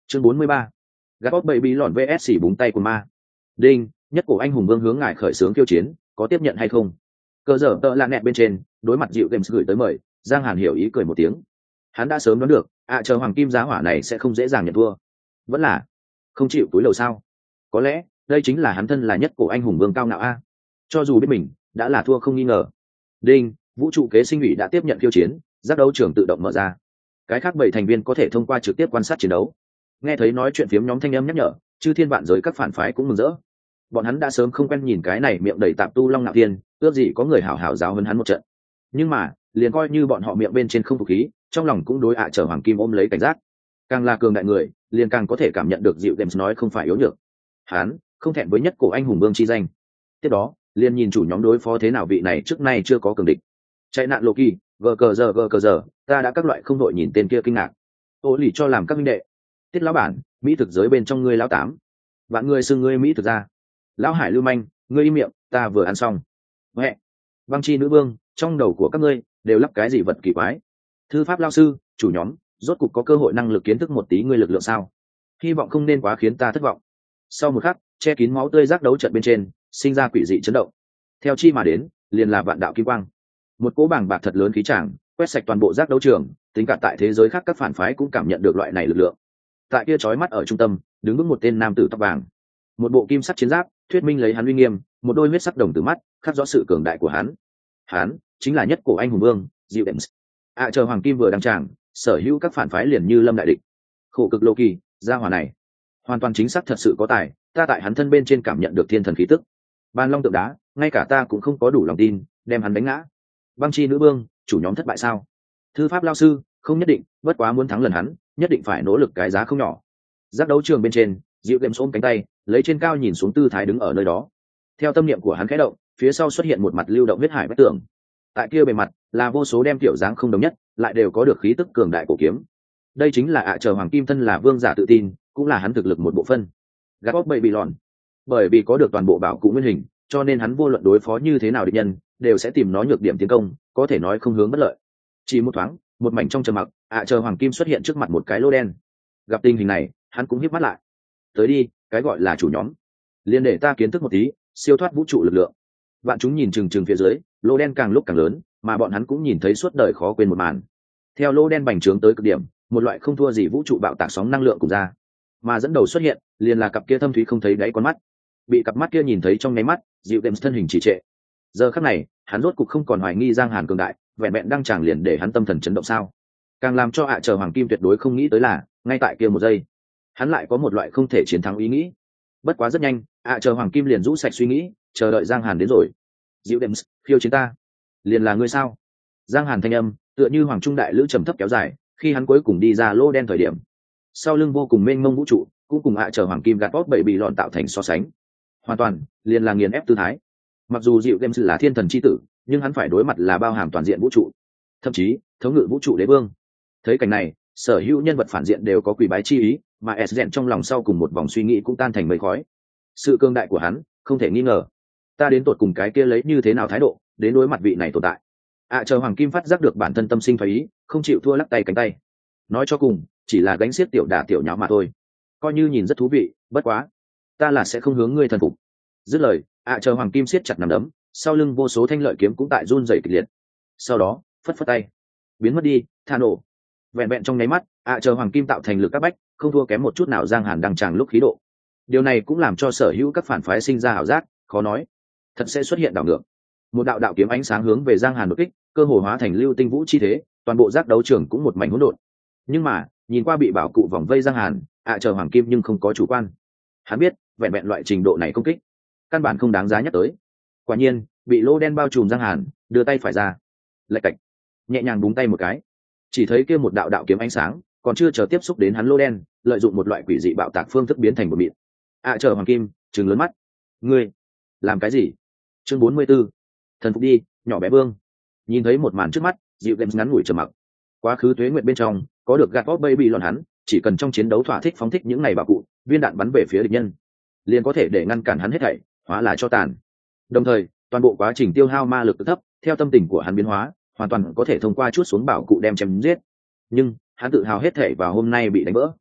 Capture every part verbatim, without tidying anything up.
chương bốn mươi ba, Gabot Baby lòn vs xỉ búng tay của ma. Đinh, nhất cổ anh hùng vương hướng ngài khởi xướng khiêu chiến, có tiếp nhận hay không? Cơ giờ tợ là nẹt bên trên, đối mặt dịu games gửi tới mời, Giang Hàn hiểu ý cười một tiếng. Hắn đã sớm đoán được, ạ chờ hoàng kim giá hỏa này sẽ không dễ dàng nhận thua. Vẫn là không chịu túi lầu sao? Có lẽ đây chính là hắn thân là nhất cổ anh hùng vương cao ngạo a. Cho dù biết mình đã là thua không nghi ngờ. Đinh, vũ trụ kế sinh ủy đã tiếp nhận khiêu chiến, giác đấu trường tự động mở ra. Cái khác bảy thành viên có thể thông qua trực tiếp quan sát chiến đấu. Nghe thấy nói chuyện phiếm nhóm thanh âm nhắc nhở, chư thiên vạn giới các phản phái cũng mừng rỡ. Bọn hắn đã sớm không quen nhìn cái này miệng đầy tạp tu long nạo thiên, ước gì có người hảo hảo giáo hơn hắn một trận. Nhưng mà liền coi như bọn họ miệng bên trên không phục khí, trong lòng cũng đối ạ trở hoàng kim ôm lấy cảnh giác. Càng là cường đại người, liền càng có thể cảm nhận được dịu games nói không phải yếu nhược. Hắn không thẹn với nhất cổ anh hùng vương chi danh. Tiếp đó liền nhìn chủ nhóm đối phó thế nào vị này trước nay chưa có cường địch. Chạy nạn Loki, gờ cờ giờ gờ cờ giờ, ta đã các loại không đội nhìn tên kia kinh ngạc. Ô lì cho làm các minh đệ. Tiết lão bản, mỹ thực giới bên trong ngươi lão tám. Vạn ngươi xưng ngươi mỹ thực ra. Lão Hải lưu manh, ngươi im miệng, ta vừa ăn xong. Mẹ, băng chi nữ vương, trong đầu của các ngươi đều lắp cái gì vật kỳ quái? Thư pháp lao sư, chủ nhóm, rốt cục có cơ hội năng lực kiến thức một tí ngươi lực lượng sao? Hy vọng không nên quá khiến ta thất vọng. Sau một khắc, che kín máu tươi rác đấu trận bên trên, sinh ra quỷ dị chấn động. Theo chi mà đến, liền là vạn đạo kim quang. Một cỗ bảng bạc thật lớn khí tràng, quét sạch toàn bộ rác đấu trường, tính cả tại thế giới khác các phản phái cũng cảm nhận được loại này lực lượng. Tại kia chói mắt ở trung tâm, đứng vững một tên nam tử tóc vàng. Một bộ kim sắc chiến giáp, thuyết minh lấy hắn uy nghiêm, một đôi huyết sắc đồng tử mắt, khắc rõ sự cường đại của hắn. Hắn chính là nhất cổ anh hùng vương, Diệu Dems. À chờ hoàng kim vừa đăng tràng, sở hữu các phản phái liền như lâm đại địch. Khổ cực Loki, gia hỏa này, hoàn toàn chính xác thật sự có tài, ta tại hắn thân bên trên cảm nhận được thiên thần khí tức. Bàn long tượng đá, ngay cả ta cũng không có đủ lòng tin, đem hắn đánh ngã. Băng chi nữ vương, chủ nhóm thất bại sao? Thư pháp lao sư, không nhất định, bất quá muốn thắng lần hắn, nhất định phải nỗ lực cái giá không nhỏ. Giác đấu trường bên trên, Diệu Dems ôm cánh tay, lấy trên cao nhìn xuống tư thái đứng ở nơi đó. Theo tâm niệm của hắn khẽ động, phía sau xuất hiện một mặt lưu động huyết hải vách tường. Tại kia bề mặt là vô số đem tiểu dáng không đồng nhất, lại đều có được khí tức cường đại cổ kiếm. Đây chính là ạ chờ hoàng kim thân là vương giả tự tin, cũng là hắn thực lực một bộ phân. Gabot Baby lòn, bởi vì có được toàn bộ bảo cụ nguyên hình, cho nên hắn vô luận đối phó như thế nào địch nhân, đều sẽ tìm nó nhược điểm tiến công, có thể nói không hướng bất lợi. Chỉ một thoáng, một mảnh trong trầm mặc, ạ chờ hoàng kim xuất hiện trước mặt một cái lô đen. Gặp tình hình này, hắn cũng híp mắt lại. Tới đi, cái gọi là chủ nhóm, liền để ta kiến thức một tí siêu thoát vũ trụ lực lượng. Vạn chúng nhìn chừng chừng phía dưới, lô đen càng lúc càng lớn, mà bọn hắn cũng nhìn thấy suốt đời khó quên một màn. Theo lô đen bành trướng tới cực điểm, một loại không thua gì vũ trụ bạo tạc sóng năng lượng cùng ra, mà dẫn đầu xuất hiện liền là cặp kia thâm thúy không thấy đáy con mắt. Bị cặp mắt kia nhìn thấy trong nháy mắt, Diệu Dems thân hình trì trệ. Giờ khắc này, hắn rốt cục không còn hoài nghi Giang Hàn cường đại, vẹn vẹn đang tràng liền để hắn tâm thần chấn động sao? Càng làm cho ạ chờ hoàng kim tuyệt đối không nghĩ tới là, ngay tại kia một giây, hắn lại có một loại không thể chiến thắng ý nghĩ. Bất quá rất nhanh, ạ chờ hoàng kim liền rũ sạch suy nghĩ, chờ đợi Giang Hàn đến rồi. Diệu Dems, khiêu chiến ta, liền là ngươi sao? Giang Hàn thanh âm tựa như hoàng trung đại lữ trầm thấp kéo dài, khi hắn cuối cùng đi ra lô đen thời điểm, sau lưng vô cùng mênh mông vũ trụ cũng cùng ạ chờ hoàng kim gạt bóp bảy bị lọn tạo thành so sánh, hoàn toàn liền là nghiền ép tư thái. Mặc dù Diệu Dems là thiên thần chi tử, nhưng hắn phải đối mặt là bao hàm toàn diện vũ trụ, thậm chí thống ngự vũ trụ đế vương. Thấy cảnh này, sở hữu nhân vật phản diện đều có quỳ bái chi ý, mà s rèn trong lòng sau cùng một vòng suy nghĩ cũng tan thành mây khói. Sự cương đại của hắn không thể nghi ngờ. Ta đến tột cùng cái kia lấy như thế nào thái độ đến đối mặt vị này tồn tại? ạ chờ hoàng kim phát giác được bản thân tâm sinh thoái ý, không chịu thua, lắc tay cánh tay. Nói cho cùng chỉ là gánh xiết tiểu đả tiểu nháo mà thôi, coi như nhìn rất thú vị, bất quá ta là sẽ không hướng ngươi thần phục. Dứt lời, ạ chờ hoàng kim siết chặt nắm đấm, sau lưng vô số thanh lợi kiếm cũng tại run rẩy kịch liệt. Sau đó phất phất tay, biến mất đi, tha nổ. Vẹn vẹn trong nháy mắt, ạ chờ hoàng kim tạo thành lực các bách, không thua kém một chút nào Giang Hàn đang tràn lúc khí độ. Điều này cũng làm cho sở hữu các phản phái sinh ra ảo giác, khó nói thật sẽ xuất hiện đảo ngược. Một đạo đạo kiếm ánh sáng hướng về Giang Hàn đột kích, cơ hồ hóa thành lưu tinh vũ chi thế, toàn bộ giác đấu trường cũng một mảnh hỗn độn. Nhưng mà nhìn qua bị bảo cụ vòng vây Giang Hàn, ạ chờ hoàng kim nhưng không có chủ quan. Hắn biết vẹn vẹn loại trình độ này công kích căn bản không đáng giá nhắc tới. Quả nhiên, bị lô đen bao trùm Giang Hàn đưa tay phải ra, lạch cạch, nhẹ nhàng búng tay một cái, chỉ thấy kia một đạo đạo kiếm ánh sáng còn chưa chờ tiếp xúc đến hắn lô đen, lợi dụng một loại quỷ dị bạo tạc phương thức biến thành một mịn. ạ chờ hoàng kim trừng lớn mắt, ngươi làm cái gì? Chương bốn mươi 44. Thần phục đi, nhỏ bé vương. Nhìn thấy một màn trước mắt, Diệu Dems ngắn ngủi trầm mặc. Quá khứ tuế nguyện bên trong có được gạt bóp baby lọn hắn, chỉ cần trong chiến đấu thỏa thích phóng thích những này bảo cụ, viên đạn bắn về phía địch nhân, liền có thể để ngăn cản hắn hết thảy, hóa là cho tàn. Đồng thời, toàn bộ quá trình tiêu hao ma lực thấp, theo tâm tình của hắn biến hóa, hoàn toàn có thể thông qua chuốt xuống bảo cụ đem chém giết. Nhưng hắn tự hào hết thảy và hôm nay bị đánh vỡ.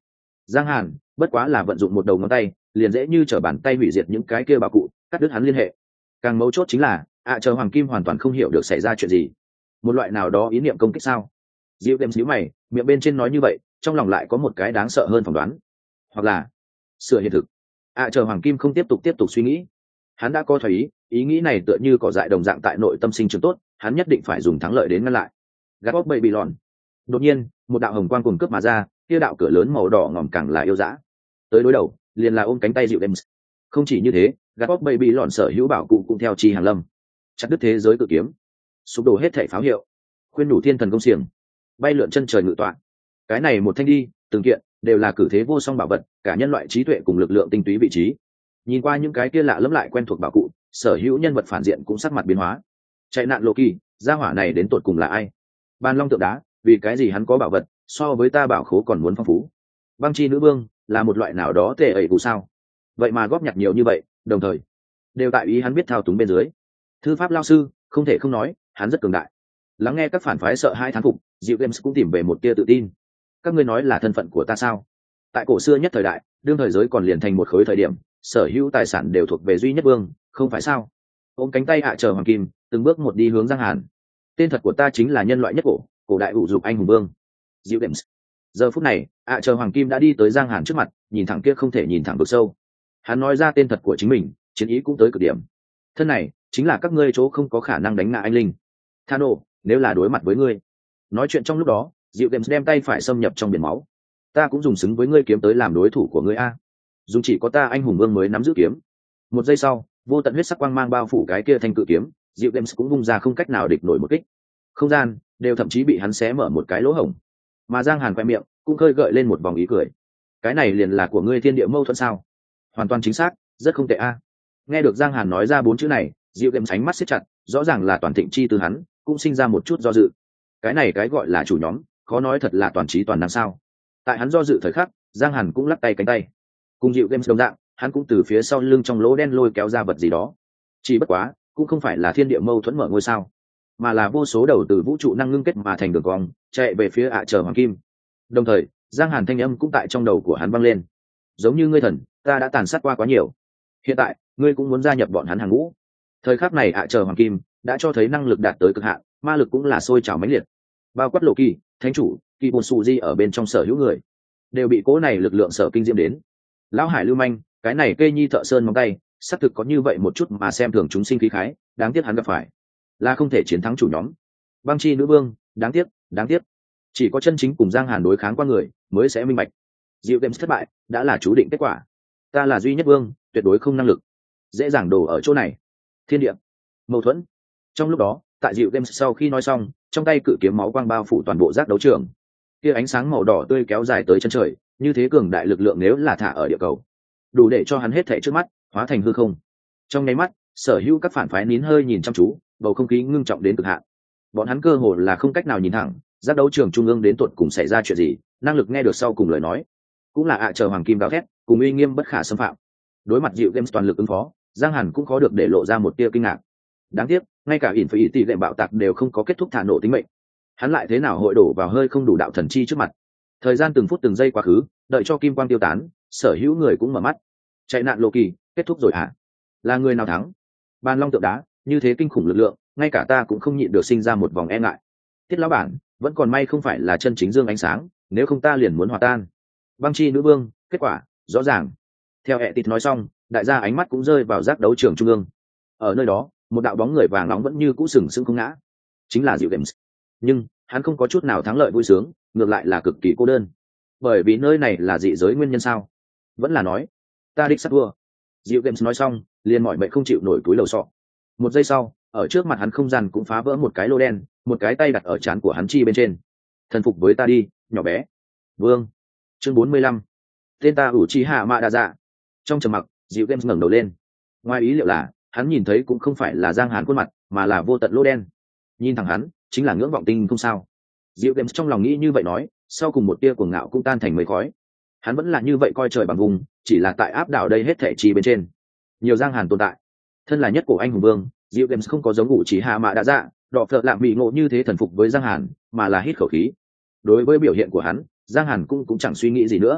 Giang Hàn bất quá là vận dụng một đầu ngón tay liền dễ như trở bàn tay hủy diệt những cái kia bảo cụ, cắt đứt hắn liên hệ. Càng mấu chốt chính là ạ chờ hoàng kim hoàn toàn không hiểu được xảy ra chuyện gì, một loại nào đó ý niệm công kích sao? Diệu Games nhíu mày, miệng bên trên nói như vậy, trong lòng lại có một cái đáng sợ hơn phỏng đoán, hoặc là sửa hiện thực. ạ chờ hoàng kim không tiếp tục tiếp tục suy nghĩ, hắn đã có thoái ý, ý nghĩ này tựa như cỏ dại đồng dạng tại nội tâm sinh trưởng tốt, hắn nhất định phải dùng thắng lợi đến ngăn lại. Gạt bóc bậy bị lòn. Đột nhiên, một đạo hồng quang cuồn cướp mà ra, kia đạo cửa lớn màu đỏ ngòm càng là yêu dã. Tới đối đầu, liền là ôm cánh tay Diệu Games. Không chỉ như thế, gạt bóc bậy bị lòn sở hữu bảo cụ cũng theo chi hàng lâm. Chặt đứt thế giới cự kiếm, sụp đổ hết thảy pháo hiệu, khuyên đủ thiên thần công xiềng, bay lượn chân trời ngự tọa. Cái này một thanh đi, từng kiện đều là cử thế vô song bảo vật, cả nhân loại trí tuệ cùng lực lượng tinh túy vị trí. Nhìn qua những cái kia lạ lẫm lại quen thuộc bảo cụ, sở hữu nhân vật phản diện cũng sắc mặt biến hóa. Chạy nạn Loki, gia hỏa này đến tột cùng là ai? Ban Long tượng đá, vì cái gì hắn có bảo vật so với ta bảo khố còn muốn phong phú? Băng chi nữ vương là một loại nào đó tệ ẩy vụ sao? Vậy mà góp nhặt nhiều như vậy, đồng thời đều tại ý hắn biết thao túng bên dưới. Thư pháp lao sư, không thể không nói, hắn rất cường đại. Lắng nghe các phản phái sợ hai thán phục, Diệu Games cũng tìm về một tia tự tin. Các ngươi nói là thân phận của ta sao? Tại cổ xưa nhất thời đại, đương thời giới còn liền thành một khối thời điểm, sở hữu tài sản đều thuộc về duy nhất vương, không phải sao? Ôm cánh tay ạ chờ hoàng kim, từng bước một đi hướng Giang Hàn. Tên thật của ta chính là nhân loại nhất cổ, cổ đại vũ dục anh hùng vương. Diệu Games. Giờ phút này, ạ chờ hoàng kim đã đi tới Giang Hàn trước mặt, nhìn thẳng kia không thể nhìn thẳng vực sâu. Hắn nói ra tên thật của chính mình, chiến ý cũng tới cực điểm. Thân này chính là các ngươi chỗ không có khả năng đánh ngã anh linh. Thano, nếu là đối mặt với ngươi. Nói chuyện trong lúc đó, Diệu Games đem tay phải xâm nhập trong biển máu. Ta cũng dùng xứng với ngươi kiếm tới làm đối thủ của ngươi a. Dùng chỉ có ta anh hùng vương mới nắm giữ kiếm. Một giây sau, vô tận huyết sắc quang mang bao phủ cái kia thanh cự kiếm, Diệu Games cũng vung ra không cách nào địch nổi một kích. Không gian đều thậm chí bị hắn xé mở một cái lỗ hổng. Mà Giang Hàn quay miệng, cũng khơi gợi lên một vòng ý cười. Cái này liền là của ngươi thiên địa mâu thuẫn sao? Hoàn toàn chính xác, rất không tệ a. Nghe được Giang Hàn nói ra bốn chữ này, Diệu Games ánh mắt siết chặt, rõ ràng là toàn thịnh chi từ hắn, cũng sinh ra một chút do dự. Cái này cái gọi là chủ nhóm, khó nói thật là toàn trí toàn năng sao? Tại hắn do dự thời khắc, Giang Hàn cũng lắc tay cánh tay. Cùng Diệu Games đồng dạng, hắn cũng từ phía sau lưng trong lỗ đen lôi kéo ra vật gì đó. Chỉ bất quá, cũng không phải là thiên địa mâu thuẫn mở ngôi sao, mà là vô số đầu từ vũ trụ năng ngưng kết mà thành đường cong, chạy về phía ạ chờ hoàng kim. Đồng thời, Giang Hàn thanh âm cũng tại trong đầu của hắn vang lên. Giống như ngươi thần, ta đã tàn sát qua quá nhiều. Hiện tại, ngươi cũng muốn gia nhập bọn hắn hàng ngũ. Thời khắc này ạ chờ hoàng kim đã cho thấy năng lực đạt tới cực hạn, ma lực cũng là sôi trào mãnh liệt. Bao quát Lộ Kỳ, thánh chủ, Kỳ Bồn Sù Di ở bên trong sở hữu người, đều bị cố này lực lượng sở kinh diễm đến. Lão Hải lưu manh, cái này cây nhi thợ sơn móng tay, xác thực có như vậy một chút mà xem thường chúng sinh khí khái, đáng tiếc hắn gặp phải là không thể chiến thắng chủ nhóm. Băng chi nữ vương, đáng tiếc, đáng tiếc. Chỉ có chân chính cùng Giang Hàn đối kháng qua người mới sẽ minh bạch. Diệu Games thất bại đã là chú định kết quả. Ta là duy nhất vương, tuyệt đối không năng lực. Dễ dàng đổ ở chỗ này. Thiên địa mâu thuẫn. Trong lúc đó, tại Diệu Games sau khi nói xong, trong tay cự kiếm máu quang bao phủ toàn bộ giác đấu trường. Kia ánh sáng màu đỏ tươi kéo dài tới chân trời, như thế cường đại lực lượng nếu là thả ở địa cầu, đủ để cho hắn hết thảy trước mắt hóa thành hư không. Trong nháy mắt, sở hữu các phản phái nín hơi nhìn chăm chú, bầu không khí ngưng trọng đến cực hạn. Bọn hắn cơ hồ là không cách nào nhìn thẳng, giác đấu trường trung ương đến tuột cùng xảy ra chuyện gì, năng lực nghe được sau cùng lời nói, cũng là ạ chờ hoàng kim gào thét, cùng uy nghiêm bất khả xâm phạm. Đối mặt Diệu Games toàn lực ứng phó, Giang Hàn cũng khó được để lộ ra một tia kinh ngạc. Đáng tiếc, ngay cả ỉn phải tỷ lệ bạo tạc đều không có kết thúc thả nổ tính mệnh. Hắn lại thế nào hội đổ vào hơi không đủ đạo thần chi trước mặt. Thời gian từng phút từng giây quá khứ, đợi cho kim quang tiêu tán, sở hữu người cũng mở mắt. Chạy nạn Loki, kết thúc rồi hả? Là người nào thắng? Bàn long tượng đá, như thế kinh khủng lực lượng, ngay cả ta cũng không nhịn được sinh ra một vòng e ngại. Tiết lão bản, vẫn còn may không phải là chân chính dương ánh sáng, nếu không ta liền muốn hòa tan. Băng chi nữ vương, kết quả rõ ràng. Theo hệ tịt nói xong, đại gia ánh mắt cũng rơi vào giác đấu trường trung ương. Ở nơi đó, một đạo bóng người vàng nóng vẫn như cũ sừng sững không ngã, chính là Diệu Games. Nhưng hắn không có chút nào thắng lợi vui sướng, ngược lại là cực kỳ cô đơn. Bởi vì nơi này là dị giới nguyên nhân sao? Vẫn là nói ta đích sắp thua. Diệu Games nói xong, liền mỏi mệt không chịu nổi túi lầu sọ. Một giây sau, ở trước mặt hắn không gian cũng phá vỡ một cái lô đen, một cái tay đặt ở trán của hắn chi bên trên. Thần phục với ta đi, nhỏ bé. Vương. Chương bốn mươi lăm. Tên ta ủ chi hạ mạ đa dạ. Trong trầm mặc, Diệu Games ngẩng đầu lên. Ngoài ý liệu là, hắn nhìn thấy cũng không phải là Giang Hàn khuôn mặt, mà là vô tận lô đen. Nhìn thẳng hắn, chính là ngưỡng vọng tinh không sao. Diệu Games trong lòng nghĩ như vậy nói, sau cùng một tia cuồng ngạo cũng tan thành mây khói. Hắn vẫn là như vậy coi trời bằng vùng, chỉ là tại áp đảo đây hết thể chi bên trên. Nhiều Giang Hàn tồn tại, thân là nhất cổ anh hùng vương, Diệu Games không có giống ngụ chỉ hạ mạ đã dạ, đọ phợ lạm bị ngộ như thế thần phục với Giang Hàn, mà là hít khẩu khí. Đối với biểu hiện của hắn, Giang Hàn cũng cũng chẳng suy nghĩ gì nữa.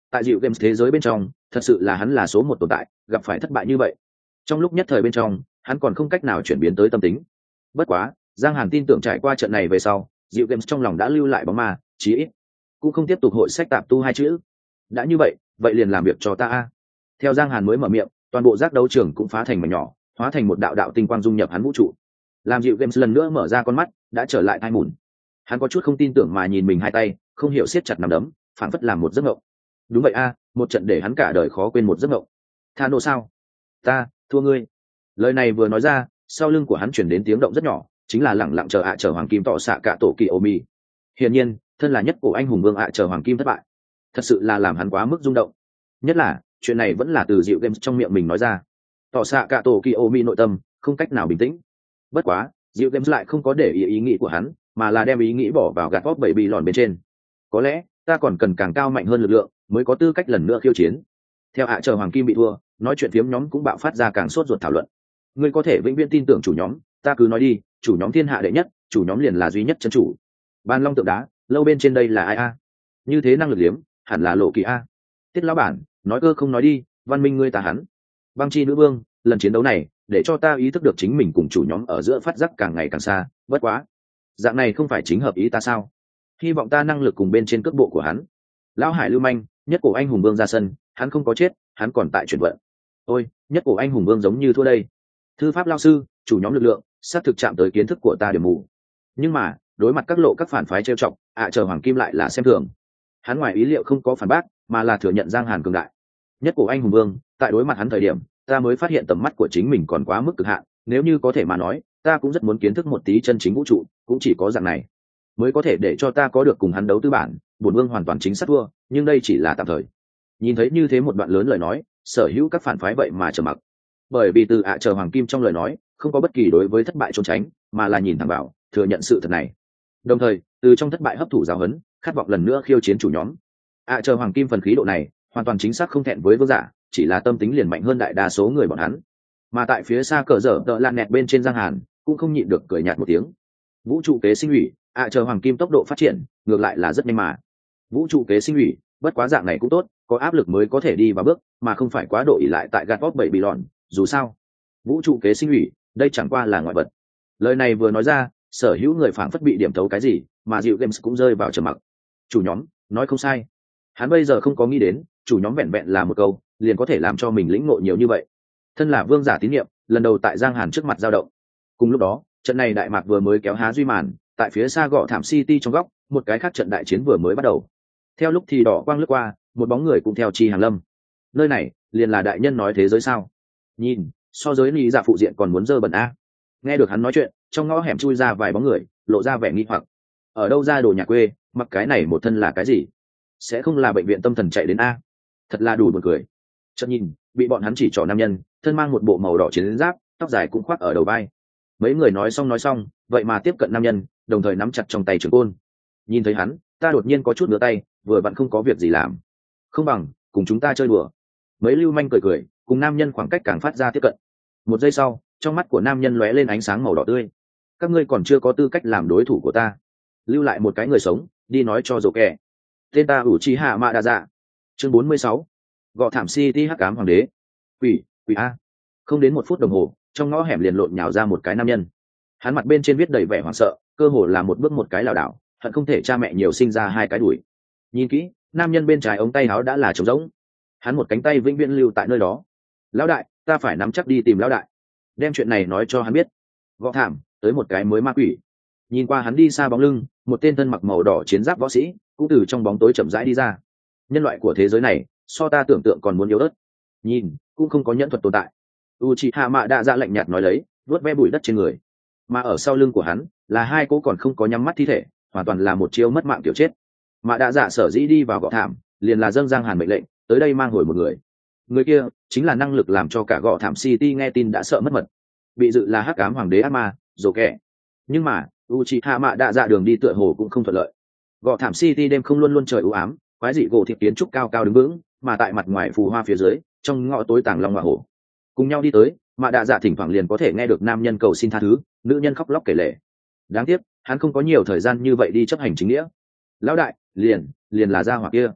tại dịu games thế giới bên trong thật sự là hắn là số một tồn tại, gặp phải thất bại như vậy trong lúc nhất thời bên trong hắn còn không cách nào chuyển biến tới tâm tính. Bất quá Giang Hàn tin tưởng trải qua trận này về sau, dịu games trong lòng đã lưu lại bóng ma, chí ít cũng không tiếp tục hội sách tạp tu hai chữ. Đã như vậy vậy liền làm việc cho ta a. Theo Giang Hàn mới mở miệng, toàn bộ giác đấu trường cũng phá thành mảnh nhỏ, hóa thành một đạo đạo tinh quang dung nhập hắn vũ trụ. Làm dịu games lần nữa mở ra con mắt, đã trở lại thai mùn. Hắn có chút không tin tưởng mà nhìn mình hai tay không hiểu siết chặt nắm đấm, phảng phất làm một giấc mộng. Đúng vậy a, một trận để hắn cả đời khó quên một giấc mộng. Tha nộ sao? Ta thua ngươi. Lời này vừa nói ra, sau lưng của hắn chuyển đến tiếng động rất nhỏ, chính là lẳng lặng chờ ạ chờ hoàng kim tọ xạ cả tổ kỳ ô mi. Hiển nhiên thân là nhất cổ anh hùng vương ạ chờ hoàng kim thất bại, thật sự là làm hắn quá mức rung động. Nhất là chuyện này vẫn là từ dịu games trong miệng mình nói ra. Tọ xạ cả tổ kỳ ô mi nội tâm không cách nào bình tĩnh. Bất quá dịu games lại không có để ý ý nghĩ của hắn, mà là đem ý nghĩ bỏ vào gạt vót bảy bị lòn bên trên. Có lẽ ta còn cần càng cao mạnh hơn lực lượng mới có tư cách lần nữa khiêu chiến. Theo ạ chờ hoàng kim bị thua, nói chuyện phiếm nhóm cũng bạo phát ra càng sốt ruột thảo luận. Ngươi có thể vĩnh viễn tin tưởng chủ nhóm, ta cứ nói đi, chủ nhóm thiên hạ đệ nhất, chủ nhóm liền là duy nhất chân chủ. Ban long tượng đá lâu bên trên đây là ai a? Như thế năng lực liếm hẳn là lộ kỳ a. Tiết lão bản nói cơ không nói đi, văn minh ngươi ta hắn. Băng chi nữ vương, lần chiến đấu này để cho ta ý thức được chính mình cùng chủ nhóm ở giữa phát giác càng ngày càng xa. Bất quá dạng này không phải chính hợp ý ta sao? Hy vọng ta năng lực cùng bên trên cước bộ của hắn. Lão hải lưu manh, nhất cổ anh hùng vương ra sân, hắn không có chết, hắn còn tại chuyển vận. Ôi, nhất cổ anh hùng vương giống như thua đây. Thư pháp lao sư, chủ nhóm lực lượng xác thực chạm tới kiến thức của ta điểm mù. Nhưng mà đối mặt các lộ các phản phái trêu chọc, ạ chờ hoàng kim lại là xem thường. Hắn ngoài ý liệu không có phản bác, mà là thừa nhận Giang Hàn cường đại. Nhất cổ anh hùng vương, tại đối mặt hắn thời điểm, ta mới phát hiện tầm mắt của chính mình còn quá mức cực hạn. Nếu như có thể mà nói, ta cũng rất muốn kiến thức một tí chân chính vũ trụ, cũng chỉ có dạng này mới có thể để cho ta có được cùng hắn đấu tư bản. Bổn vương hoàn toàn chính xác thua, nhưng đây chỉ là tạm thời. Nhìn thấy như thế một đoạn lớn lời nói, sở hữu các phản phái vậy mà trầm mặc, bởi vì từ ạ chờ hoàng kim trong lời nói không có bất kỳ đối với thất bại trốn tránh, mà là nhìn thẳng vào thừa nhận sự thật này, đồng thời từ trong thất bại hấp thụ giáo huấn, khát vọng lần nữa khiêu chiến chủ nhóm. ạ chờ hoàng kim phần khí độ này hoàn toàn chính xác không thẹn với vương giả, chỉ là tâm tính liền mạnh hơn đại đa số người bọn hắn. Mà tại phía xa cờ dở tợ lan nẹt bên trên Giang Hàn cũng không nhịn được cười nhạt một tiếng. Vũ trụ kế sinh ủy, ạ chờ hoàng kim tốc độ phát triển ngược lại là rất nhanh mà. Vũ trụ kế sinh ủy, bất quá dạng này cũng tốt, có áp lực mới có thể đi vào bước, mà không phải quá độ ỉ lại tại gạt vót bảy bị lọn. Dù sao vũ trụ kế sinh ủy đây chẳng qua là ngoại vật. Lời này vừa nói ra, sở hữu người phảng phất bị điểm thấu cái gì, mà dịu games cũng rơi vào trầm mặc. Chủ nhóm nói không sai, hắn bây giờ không có nghĩ đến chủ nhóm vẹn vẹn là một câu liền có thể làm cho mình lĩnh ngộ nhiều như vậy. Thân là vương giả tín nhiệm lần đầu tại Giang Hàn trước mặt dao động. Cùng lúc đó trận này đại mạc vừa mới kéo há duy màn, tại phía xa gọ thảm city trong góc một cái khác trận đại chiến vừa mới bắt đầu. Theo lúc thì đỏ quang lướt qua, một bóng người cũng theo chi hàng lâm. Nơi này liền là đại nhân nói thế giới sao? Nhìn so giới lý giả phụ diện còn muốn dơ bẩn a. Nghe được hắn nói chuyện, trong ngõ hẻm chui ra vài bóng người, lộ ra vẻ nghi hoặc. Ở đâu ra đồ nhà quê, mặc cái này một thân là cái gì? Sẽ không là bệnh viện tâm thần chạy đến a? Thật là đủ buồn cười. Chợt nhìn, bị bọn hắn chỉ trỏ nam nhân, thân mang một bộ màu đỏ chiến giáp, tóc dài cũng khoác ở đầu vai. Mấy người nói xong nói xong, vậy mà tiếp cận nam nhân, đồng thời nắm chặt trong tay trường côn. Nhìn thấy hắn, ta đột nhiên có chút ngửa tay, vừa vặn không có việc gì làm, không bằng cùng chúng ta chơi đùa. Mấy lưu manh cười cười, cùng nam nhân khoảng cách càng phát ra tiếp cận. Một giây sau, trong mắt của nam nhân lóe lên ánh sáng màu đỏ tươi. Các ngươi còn chưa có tư cách làm đối thủ của ta, lưu lại một cái người sống đi nói cho rồ kẻ. Tên ta ủ chi hạ mạ đa dạ. Chương bốn mươi sáu, gọ thảm city hắc ám hoàng đế. Quỷ, quỷ a. Không đến một phút đồng hồ, trong ngõ hẻm liền lộn nhào ra một cái nam nhân. Hắn mặt bên trên viết đầy vẻ hoảng sợ, cơ hồ là một bước một cái lảo đảo, hận không thể cha mẹ nhiều sinh ra hai cái đuổi. Nhìn kỹ, nam nhân bên trái ống tay áo đã là trống rỗng, hắn một cánh tay vĩnh viễn lưu tại nơi đó. Lão đại, ta phải nắm chắc đi tìm lão đại, đem chuyện này nói cho hắn biết. Gõ thảm tới một cái mới ma quỷ. Nhìn qua hắn đi xa bóng lưng, một tên thân mặc màu đỏ chiến giáp võ sĩ cũng từ trong bóng tối chậm rãi đi ra. Nhân loại của thế giới này so ta tưởng tượng còn muốn yếu ớt, nhìn cũng không có nhẫn thuật tồn tại. Uchiha Mạ đã ra lệnh nhạt nói lấy, vuốt ve bụi đất trên người. Mà ở sau lưng của hắn là hai cố còn không có nhắm mắt thi thể, hoàn toàn là một chiêu mất mạng kiểu chết. Mạ đã dạ sở dĩ đi vào gõ thảm, liền là dâng Giang Hàn mệnh lệnh, tới đây mang hồi một người. Người kia chính là năng lực làm cho cả gõ thảm city nghe tin đã sợ mất mật, bị dự là hắc ám hoàng đế ác ma, rồ kẻ. Nhưng mà Uchiha Mạ đã dạ đường đi tựa hồ cũng không thuận lợi. Gõ thảm city đêm không luôn luôn trời u ám, quái dị gỗ thiệp kiến trúc cao cao đứng vững, mà tại mặt ngoài phù hoa phía dưới, trong ngõ tối tàng long hỏa hổ. Cùng nhau đi tới, Mạ đã dạ thỉnh thoảng liền có thể nghe được nam nhân cầu xin tha thứ, nữ nhân khóc lóc kể lể. Đáng tiếc hắn không có nhiều thời gian như vậy đi chấp hành chính nghĩa. Lão đại, liền liền là gia hỏa kia.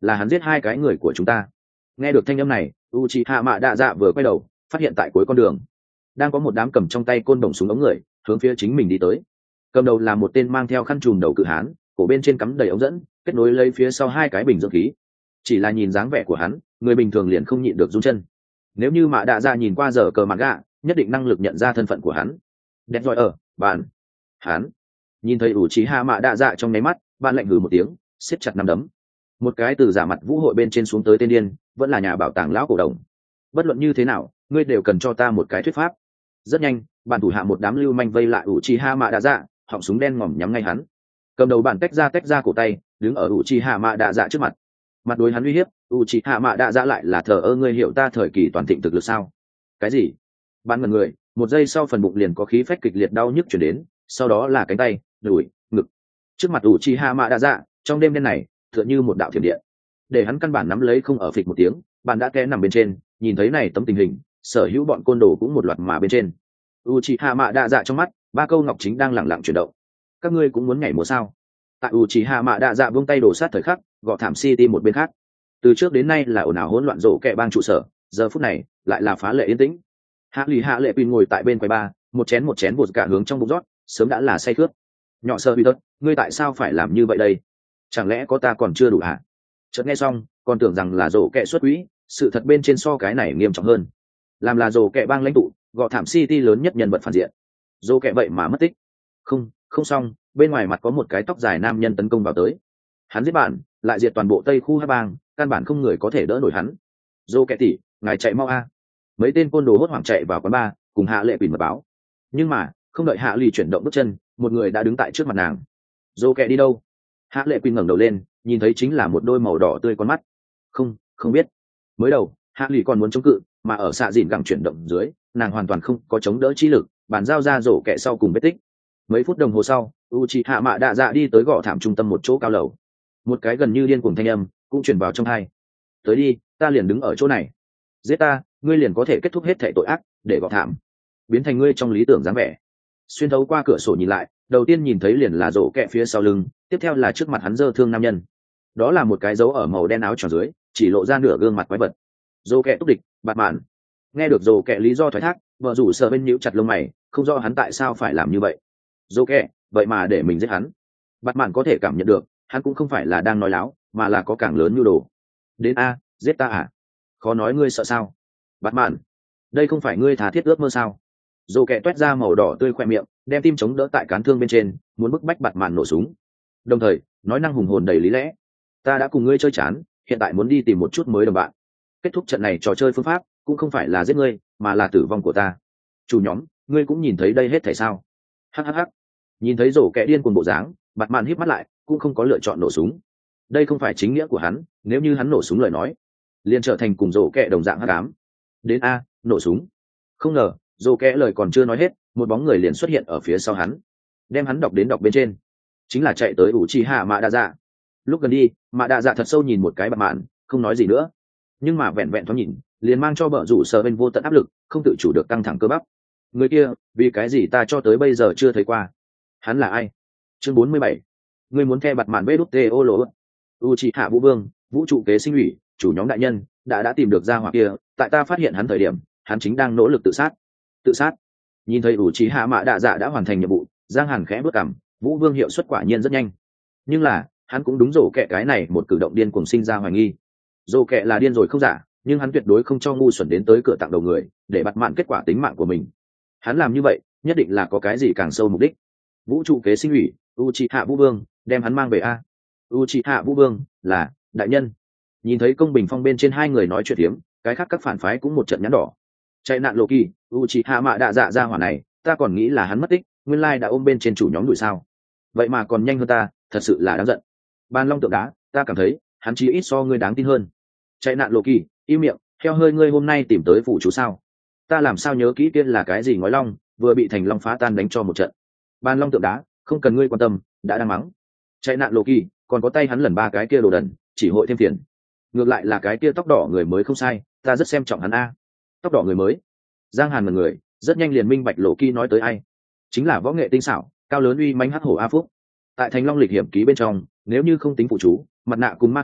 là hắn giết hai cái người của chúng ta. Nghe được thanh âm này, Uchiha Mạ Đa Dạ vừa quay đầu, phát hiện tại cuối con đường đang có một đám cầm trong tay côn đồng súng ống người hướng phía chính mình đi tới. Cầm đầu là một tên mang theo khăn trùm đầu cự hán, cổ bên trên cắm đầy ống dẫn, kết nối lấy phía sau hai cái bình dưỡng khí. Chỉ là nhìn dáng vẻ của hắn, người bình thường liền không nhịn được run chân. Nếu như Mạ Đa Dạ nhìn qua giờ cờ mặt gạ, nhất định năng lực nhận ra thân phận của hắn. Đẹp giỏi ở bàn. Hắn nhìn thấy Uchiha Mạ Đa Dạ trong nháy mắt, bạn lạnh hừ một tiếng, siết chặt nắm đấm. Một cái từ giả mặt vũ hội bên trên xuống tới tên điên, vẫn là nhà bảo tàng lão cổ đồng. Bất luận như thế nào, ngươi đều cần cho ta một cái thuyết pháp. Rất nhanh, bạn thủ hạ một đám lưu manh vây lại Uchiha Mạ Đa Dạ, họng súng đen ngòm nhắm ngay hắn. Cầm đầu bạn tách ra tách ra cổ tay, đứng ở Uchiha Mạ Đa Dạ trước mặt. Mặt đối hắn uy hiếp, Uchiha Mạ Đa Dạ lại là thờ ơ, ngươi hiểu ta thời kỳ toàn thịnh thực lực sao? Cái gì? Bạn ngẩn người, một giây sau phần bụng liền có khí phách kịch liệt đau nhức truyền đến, sau đó là cánh tay, đùi, ngực. Trước mặt Uchiha Mạ Đa Dạ, trong đêm đen này, tựa như một đạo thiểm điện. Để hắn căn bản nắm lấy không ở phịch một tiếng, bạn đã té nằm bên trên, nhìn thấy này tấm tình hình, sở hữu bọn côn đồ cũng một loạt mà bên trên. Uchiha Mạ Đa Dạ trong mắt, ba câu ngọc chính đang lẳng lặng chuyển động. Các ngươi cũng muốn nhảy múa sao? Tại Uchiha Mạ Đa Dạ buông tay đổ sát thời khắc, gõ thảm City một bên khác. Từ trước đến nay là ồn ào hỗn loạn rộ kẹ bang trụ sở, giờ phút này lại là phá lệ yên tĩnh. Hạ lì Hạ Lệ Pin ngồi tại bên quầy bar, một chén một chén bột cả hướng trong bụng rót, sớm đã là say khướt. Nhỏ sơ bị tất, ngươi tại sao phải làm như vậy đây? Chẳng lẽ có ta còn chưa đủ hả? Chợt nghe xong, còn tưởng rằng là rổ kẹ xuất quỹ, sự thật bên trên so cái này nghiêm trọng hơn. Làm là rổ kẹ bang lãnh tụ, gọ thảm City lớn nhất nhân vật phản diện. Rổ kẹ vậy mà mất tích. Không, không xong, bên ngoài mặt có một cái tóc dài nam nhân tấn công vào tới. Hắn giết bạn, lại diệt toàn bộ Tây khu Hắc bang, căn bản không người có thể đỡ nổi hắn. Rổ kẹ tỷ, ngài chạy mau a. Mấy tên côn đồ hốt hoảng chạy vào quán bar, cùng Hạ Lệ Pin mật báo. Nhưng mà, không đợi Hạ Lì chuyển động bước chân, một người đã đứng tại trước mặt nàng. Rổ kẹ đi đâu? Hạ Lệ Pin ngẩng đầu lên, nhìn thấy chính là một đôi màu đỏ tươi con mắt. Không, không biết. Mới đầu, Hạ Lì còn muốn chống cự, mà ở xạ dìn gẳng chuyển động dưới, nàng hoàn toàn không có chống đỡ chi lực, bàn giao ra rổ kẹ sau cùng vết tích. Mấy phút đồng hồ sau, Uchiha Mạ Đa Dạ đi tới gò thảm trung tâm một chỗ cao lầu. Một cái gần như điên cuồng thanh âm cũng truyền vào trong tai. Tới đi, ta liền đứng ở chỗ này. Giết ta, ngươi liền có thể kết thúc hết thảy tội ác, để gò thảm biến thành ngươi trong lý tưởng dáng vẻ. Xuyên thấu qua cửa sổ nhìn lại, đầu tiên nhìn thấy liền là rổ kẹ phía sau lưng, tiếp theo là trước mặt hắn dơ thương nam nhân. Đó là một cái dấu ở màu đen áo tròn dưới, chỉ lộ ra nửa gương mặt quái vật. Rổ kẹ túc địch, bạt mạn. Nghe được rổ kẹ lý do thoái thác, vợ rủ sợ bên nhíu chặt lông mày, không rõ hắn tại sao phải làm như vậy. Rổ kẹ, vậy mà để mình giết hắn. Bạt mạn có thể cảm nhận được, hắn cũng không phải là đang nói láo, mà là có càng lớn nhu đồ. Đến a, giết ta à? Khó nói ngươi sợ sao? Bạt mạn, đây không phải ngươi thà thiết ước mơ sao? Rổ kẹ toét ra màu đỏ tươi khoe miệng, đem tim chống đỡ tại cán thương bên trên, muốn bức bách bạt mạn nổ súng. Đồng thời, nói năng hùng hồn đầy lý lẽ. Ta đã cùng ngươi chơi chán, hiện tại muốn đi tìm một chút mới đồng bạn. Kết thúc trận này trò chơi phương pháp cũng không phải là giết ngươi, mà là tử vong của ta. Chủ nhóm, ngươi cũng nhìn thấy đây hết thảy sao? Hắc hắc. Nhìn thấy rổ kẹ điên cuồng bộ dáng, bạt mạn híp mắt lại, cũng không có lựa chọn nổ súng. Đây không phải chính nghĩa của hắn, nếu như hắn nổ súng lời nói, liền trở thành cùng rổ kẹ đồng dạng hắc ám. Đến a, nổ súng. Không ngờ, rổ kẹ lời còn chưa nói hết, một bóng người liền xuất hiện ở phía sau hắn, đem hắn đọc đến đọc bên trên, chính là chạy tới Uchiha Mạ Đa Dạ. Lúc gần đi, Mạ Đa Dạ thật sâu nhìn một cái bạt mạn, không nói gì nữa, nhưng mà vẹn vẹn thoáng nhìn, liền mang cho bợ rủ sở bên vô tận áp lực, không tự chủ được căng thẳng cơ bắp. Người kia, vì cái gì ta cho tới bây giờ chưa thấy qua? Hắn là ai? Chương bốn mươi bảy. Ngươi muốn the bạt mạn bê đút tê ô lỗ. Uchiha Vũ Vương, vũ trụ kế sinh ủy, chủ nhóm đại nhân, đã đã tìm được ra hỏa kia, tại ta phát hiện hắn thời điểm, hắn chính đang nỗ lực tự sát. Tự sát? Nhìn thấy Uchiha Mạ Đa Dạ đã hoàn thành nhiệm vụ, Giang Hàn khẽ bước cằm, Vũ Vương hiệu suất quả nhiên rất nhanh. Nhưng là, hắn cũng đúng rổ kẹ cái này một cử động điên cuồng sinh ra hoài nghi. Rổ kẹ là điên rồi không giả, nhưng hắn tuyệt đối không cho ngu xuẩn đến tới cửa tặng đầu người, để bặt mạn kết quả tính mạng của mình. Hắn làm như vậy, nhất định là có cái gì càng sâu mục đích. Vũ trụ kế sinh ủy, Uchiha Vũ Vương, đem hắn mang về a. Uchiha Vũ Vương, là đại nhân. Nhìn thấy công bình phong bên trên hai người nói chuyện tiếm, cái khác các phản phái cũng một trận nhắn đỏ. Chạy nạn Loki, Uchiha Mạ Đa Dạ ra hỏa này, ta còn nghĩ là hắn mất tích, nguyên lai đã ôm bên trên chủ nhóm đuổi sao? Vậy mà còn nhanh hơn ta, thật sự là đáng giận. Ban Long tượng đá, ta cảm thấy, hắn chỉ ít so ngươi đáng tin hơn. Chạy nạn Loki, im miệng, theo hơi ngươi hôm nay tìm tới phụ chú sao? Ta làm sao nhớ kỹ kia là cái gì ngói long, vừa bị Thành Long phá tan đánh cho một trận. Ban Long tượng đá, không cần ngươi quan tâm, đã đang mắng. Chạy nạn Loki, còn có tay hắn lần ba cái kia đồ đần, chỉ hội thêm phiền. Ngược lại là cái kia tóc đỏ người mới không sai, ta rất xem trọng hắn a. Tóc đỏ người mới. Giang Hàn mật người, rất nhanh liền minh bạch Loki nói tới ai. Chính là võ nghệ tinh xảo, cao lớn uy mãnh hắc hổ A Phúc. Tại Thành Long lịch hiểm ký bên trong, nếu như không tính phụ chú, mặt nạ cùng ma khí,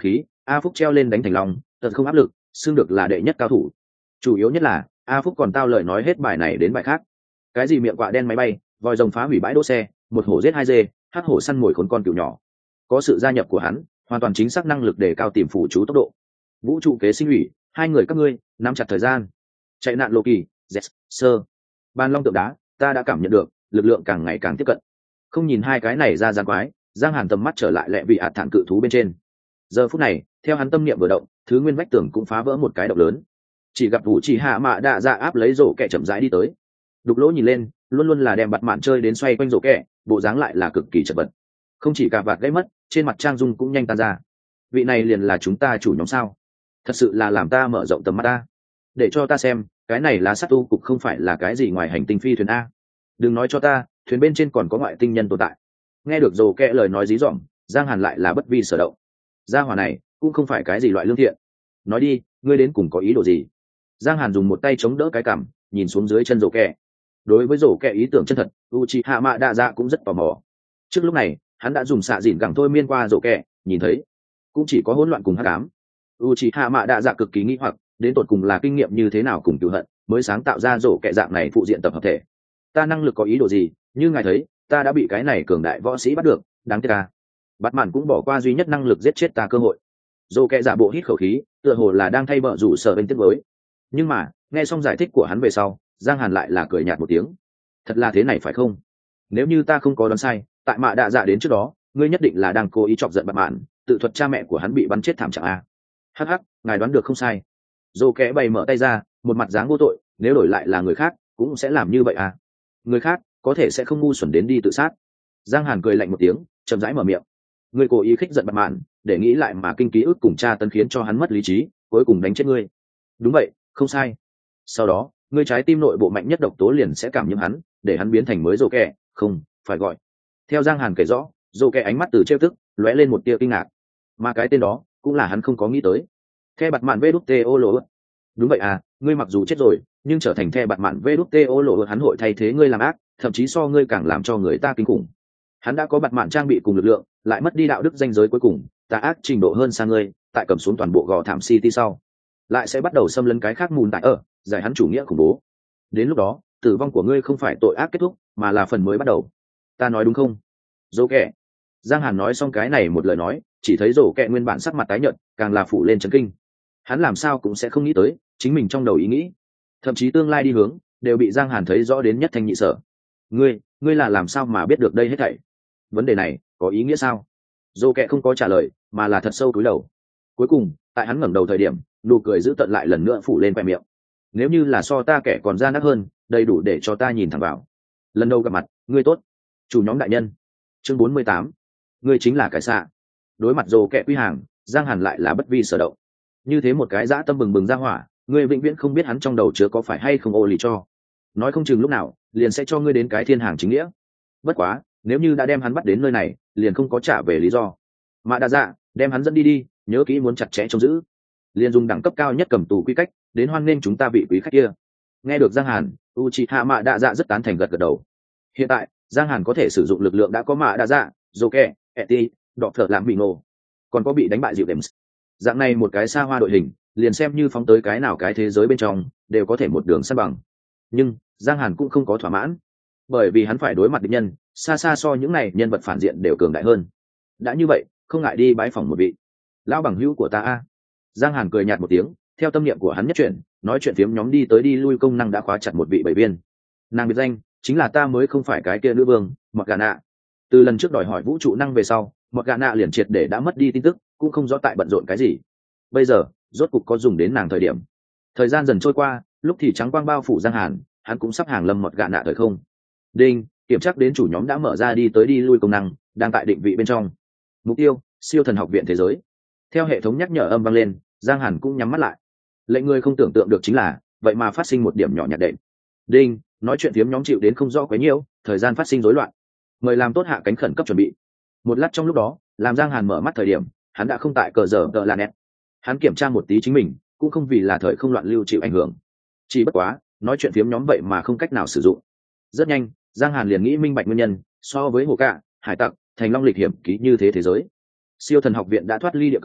A Phúc treo lên đánh thành lòng, thật không áp lực, xưng được là đệ nhất cao thủ. Chủ yếu nhất là A Phúc còn tao lời nói hết bài này đến bài khác. Cái gì miệng quạ đen máy bay, vòi rồng phá hủy bãi đỗ xe, một hổ giết hai dê, hắc hổ săn mồi khốn con cừu nhỏ. Có sự gia nhập của hắn, hoàn toàn chính xác năng lực để cao tìm phụ chú tốc độ. Vũ trụ kế sinh hủy, hai người các ngươi nắm chặt thời gian. Chạy nạn Loki, yes, sơ. Ban long tượng đá, ta đã cảm nhận được, lực lượng càng ngày càng tiếp cận. Không nhìn hai cái này ra gian quái, Giang Hàn tầm mắt trở lại lẹ vị ạt thản cự thú bên trên. Giờ phút này, theo hắn tâm niệm vừa động, thứ nguyên vách tường cũng phá vỡ một cái động lớn. Chỉ gặp Vũ Chỉ Hạ Mạ Đạ Dạ áp lấy rổ kẹ chậm rãi đi tới. Đục lỗ nhìn lên, luôn luôn là đem bặt mạn chơi đến xoay quanh rổ kẹ, bộ dáng lại là cực kỳ chật vật. Không chỉ cả vạt gãy mất, trên mặt trang dung cũng nhanh tan ra. Vị này liền là chúng ta chủ nhóm sao? Thật sự là làm ta mở rộng tầm mắt ta. Để cho ta xem, cái này là sát tu cục không phải là cái gì ngoài hành tinh phi thuyền a. Đừng nói cho ta, thuyền bên trên còn có ngoại tinh nhân tồn tại. Nghe được rổ kẹ lời nói dí dỏm, Giang Hàn lại là bất vi sở động. Gia hỏa này cũng không phải cái gì loại lương thiện. Nói đi, ngươi đến cùng có ý đồ gì? Giang Hàn dùng một tay chống đỡ cái cằm, nhìn xuống dưới chân rổ kẹ. Đối với rổ kẹ ý tưởng chân thật, Uchiha Mạ Đạ Dạ cũng rất tò mò. Trước lúc này, hắn đã dùng xạ dịn gẳng thôi miên qua rổ kẹ, nhìn thấy cũng chỉ có hỗn loạn cùng hắc ám. Uchiha Mạ Đạ Dạ cực kỳ nghi hoặc, đến tột cùng là kinh nghiệm như thế nào cùng cừu hận, mới sáng tạo ra rổ kẹ dạng này phụ diện tập hợp thể. Ta năng lực có ý đồ gì? Như ngài thấy, ta đã bị cái này cường đại võ sĩ bắt được, đáng tiếc à. Bắt mạn cũng bỏ qua duy nhất năng lực giết chết ta cơ hội. Rổ kẹ giả bộ hít khẩu khí, tựa hồ là đang thay bợ rủ sở bên tiếp với. Nhưng mà, nghe xong giải thích của hắn về sau, Giang Hàn lại là cười nhạt một tiếng. Thật là thế này phải không? Nếu như ta không có đoán sai, tại Mạ Đạ Dạ đến trước đó, ngươi nhất định là đang cố ý chọc giận Bắt mạn, tự thuật cha mẹ của hắn bị bắn chết thảm trạng a. Hắc hắc, ngài đoán được không sai. Rổ kẹ bày mở tay ra, một mặt dáng vô tội, nếu đổi lại là người khác, cũng sẽ làm như vậy à. Người khác có thể sẽ không ngu xuẩn đến đi tự sát. Giang Hàn cười lạnh một tiếng, chậm rãi mở miệng. Ngươi cố ý khích giận Bắt mạn, để nghĩ lại mà kinh ký ức cùng cha tấn khiến cho hắn mất lý trí, cuối cùng đánh chết ngươi. Đúng vậy, không sai. Sau đó, ngươi trái tim nội bộ mạnh nhất độc tố liền sẽ cảm nhiễm hắn, để hắn biến thành mới rổ kẹ, không, phải gọi. Theo Giang Hàn kể rõ, rổ kẹ ánh mắt từ trêu tức, lóe lên một tia kinh ngạc. Mà cái tên đó, cũng là hắn không có nghĩ tới. The Bạt Mạn vê đút tê ô lộ. Đúng vậy à, ngươi mặc dù chết rồi, nhưng trở thành The Bạt Mạn vê đút tê ô lộ hắn hội thay thế ngươi làm ác, thậm chí so ngươi càng làm cho người ta kinh khủng. Hắn đã có Bạt Mạn trang bị cùng lực lượng, lại mất đi đạo đức danh giới cuối cùng, tà ác trình độ hơn xa ngươi, tại cầm xuống toàn bộ gò thảm city sau, lại sẽ bắt đầu xâm lấn cái khác mùn tại ở, giải hắn chủ nghĩa khủng bố. Đến lúc đó, tử vong của ngươi không phải tội ác kết thúc, mà là phần mới bắt đầu. Ta nói đúng không? Rổ kẹ. Giang Hàn nói xong cái này một lời nói, chỉ thấy rổ kẹ nguyên bản sắc mặt tái nhợt, càng là phủ lên chấn kinh. Hắn làm sao cũng sẽ không nghĩ tới, chính mình trong đầu ý nghĩ, thậm chí tương lai đi hướng, đều bị Giang Hàn thấy rõ đến nhất thanh nhị sở. Ngươi, ngươi là làm sao mà biết được đây hết thảy? Vấn đề này có ý nghĩa sao? Rổ kẹ không có trả lời, mà là thật sâu cúi đầu. Cuối cùng, tại hắn ngẩng đầu thời điểm, nụ cười giữ tận lại lần nữa phủ lên vẻ miệng. Nếu như là so ta kẻ còn gian ác hơn, đầy đủ để cho ta nhìn thẳng vào. Lần đầu gặp mặt, ngươi tốt, chủ nhóm đại nhân. Chương bốn mươi tám, ngươi chính là cái xạ. Đối mặt rồ kẹ quy hàng, Giang Hàn lại là bất vi sở động. Như thế một cái dã tâm bừng bừng ra hỏa, ngươi vĩnh viễn không biết hắn trong đầu chứa có phải hay không ô lì cho. Nói không chừng lúc nào, liền sẽ cho ngươi đến cái thiên hàng chính nghĩa. Bất quá, nếu như đã đem hắn bắt đến nơi này, liền không có trả về lý do. Mạ Đạ Dạ, đem hắn dẫn đi đi, nhớ kỹ muốn chặt chẽ trông giữ. Liền dùng đẳng cấp cao nhất cầm tù quy cách, đến hoan nghênh chúng ta vị quý khách kia. Nghe được Giang Hàn, Uchiha Mạ Đạ Dạ rất tán thành gật gật đầu. Hiện tại, Giang Hàn có thể sử dụng lực lượng đã có Mạ Đạ Dạ, Joke, Eti, Đọ Phở làm bị nổ, còn có bị đánh bại dịu đệm. Dạng này một cái xa hoa đội hình, liền xem như phóng tới cái nào cái thế giới bên trong, đều có thể một đường săn bằng. Nhưng Giang Hàn cũng không có thỏa mãn, bởi vì hắn phải đối mặt địch nhân, xa xa so những này nhân vật phản diện đều cường đại hơn. Đã như vậy, không ngại đi bái phỏng một vị lão bằng hữu của ta a. Giang Hàn cười nhạt một tiếng, theo tâm niệm của hắn nhất chuyển, nói chuyện phiếm nhóm đi tới đi lui công năng đã khóa chặt một vị bảy viên. Nàng biệt danh chính là ta mới không phải cái kia nữ vương, Mọt Gà Nạ. Từ lần trước đòi hỏi vũ trụ năng về sau, Mọt Gà Nạ liền triệt để đã mất đi tin tức, cũng không rõ tại bận rộn cái gì. Bây giờ, rốt cục có dùng đến nàng thời điểm. Thời gian dần trôi qua, lúc thì trắng quang bao phủ Giang Hàn, hắn cũng sắp hàng lâm Mọt Gà Nạ thời không. Đinh, kiểm tra đến chủ nhóm đã mở ra đi tới đi lui công năng, đang tại định vị bên trong. Mục tiêu, siêu thần học viện thế giới. Theo hệ thống nhắc nhở âm vang lên, Giang Hàn cũng nhắm mắt lại. Lệnh người không tưởng tượng được chính là, vậy mà phát sinh một điểm nhỏ nhặt đệm. Đinh, nói chuyện phiếm nhóm chịu đến không rõ quấy nhiễu, thời gian phát sinh rối loạn. Mời làm tốt hạ cánh khẩn cấp chuẩn bị. Một lát trong lúc đó, làm Giang Hàn mở mắt thời điểm, hắn đã không tại cờ giờ tờ là nét. Hắn kiểm tra một tí chính mình, cũng không vì là thời không loạn lưu chịu ảnh hưởng. Chỉ bất quá, nói chuyện phiếm nhóm vậy mà không cách nào sử dụng. Rất nhanh, Giang Hàn liền nghĩ minh bạch nguyên nhân, so với hồ cạ, hải tặc, thành long lịch hiểm ký như thế thế giới. Siêu thần học viện đã thoát ly địa cầu,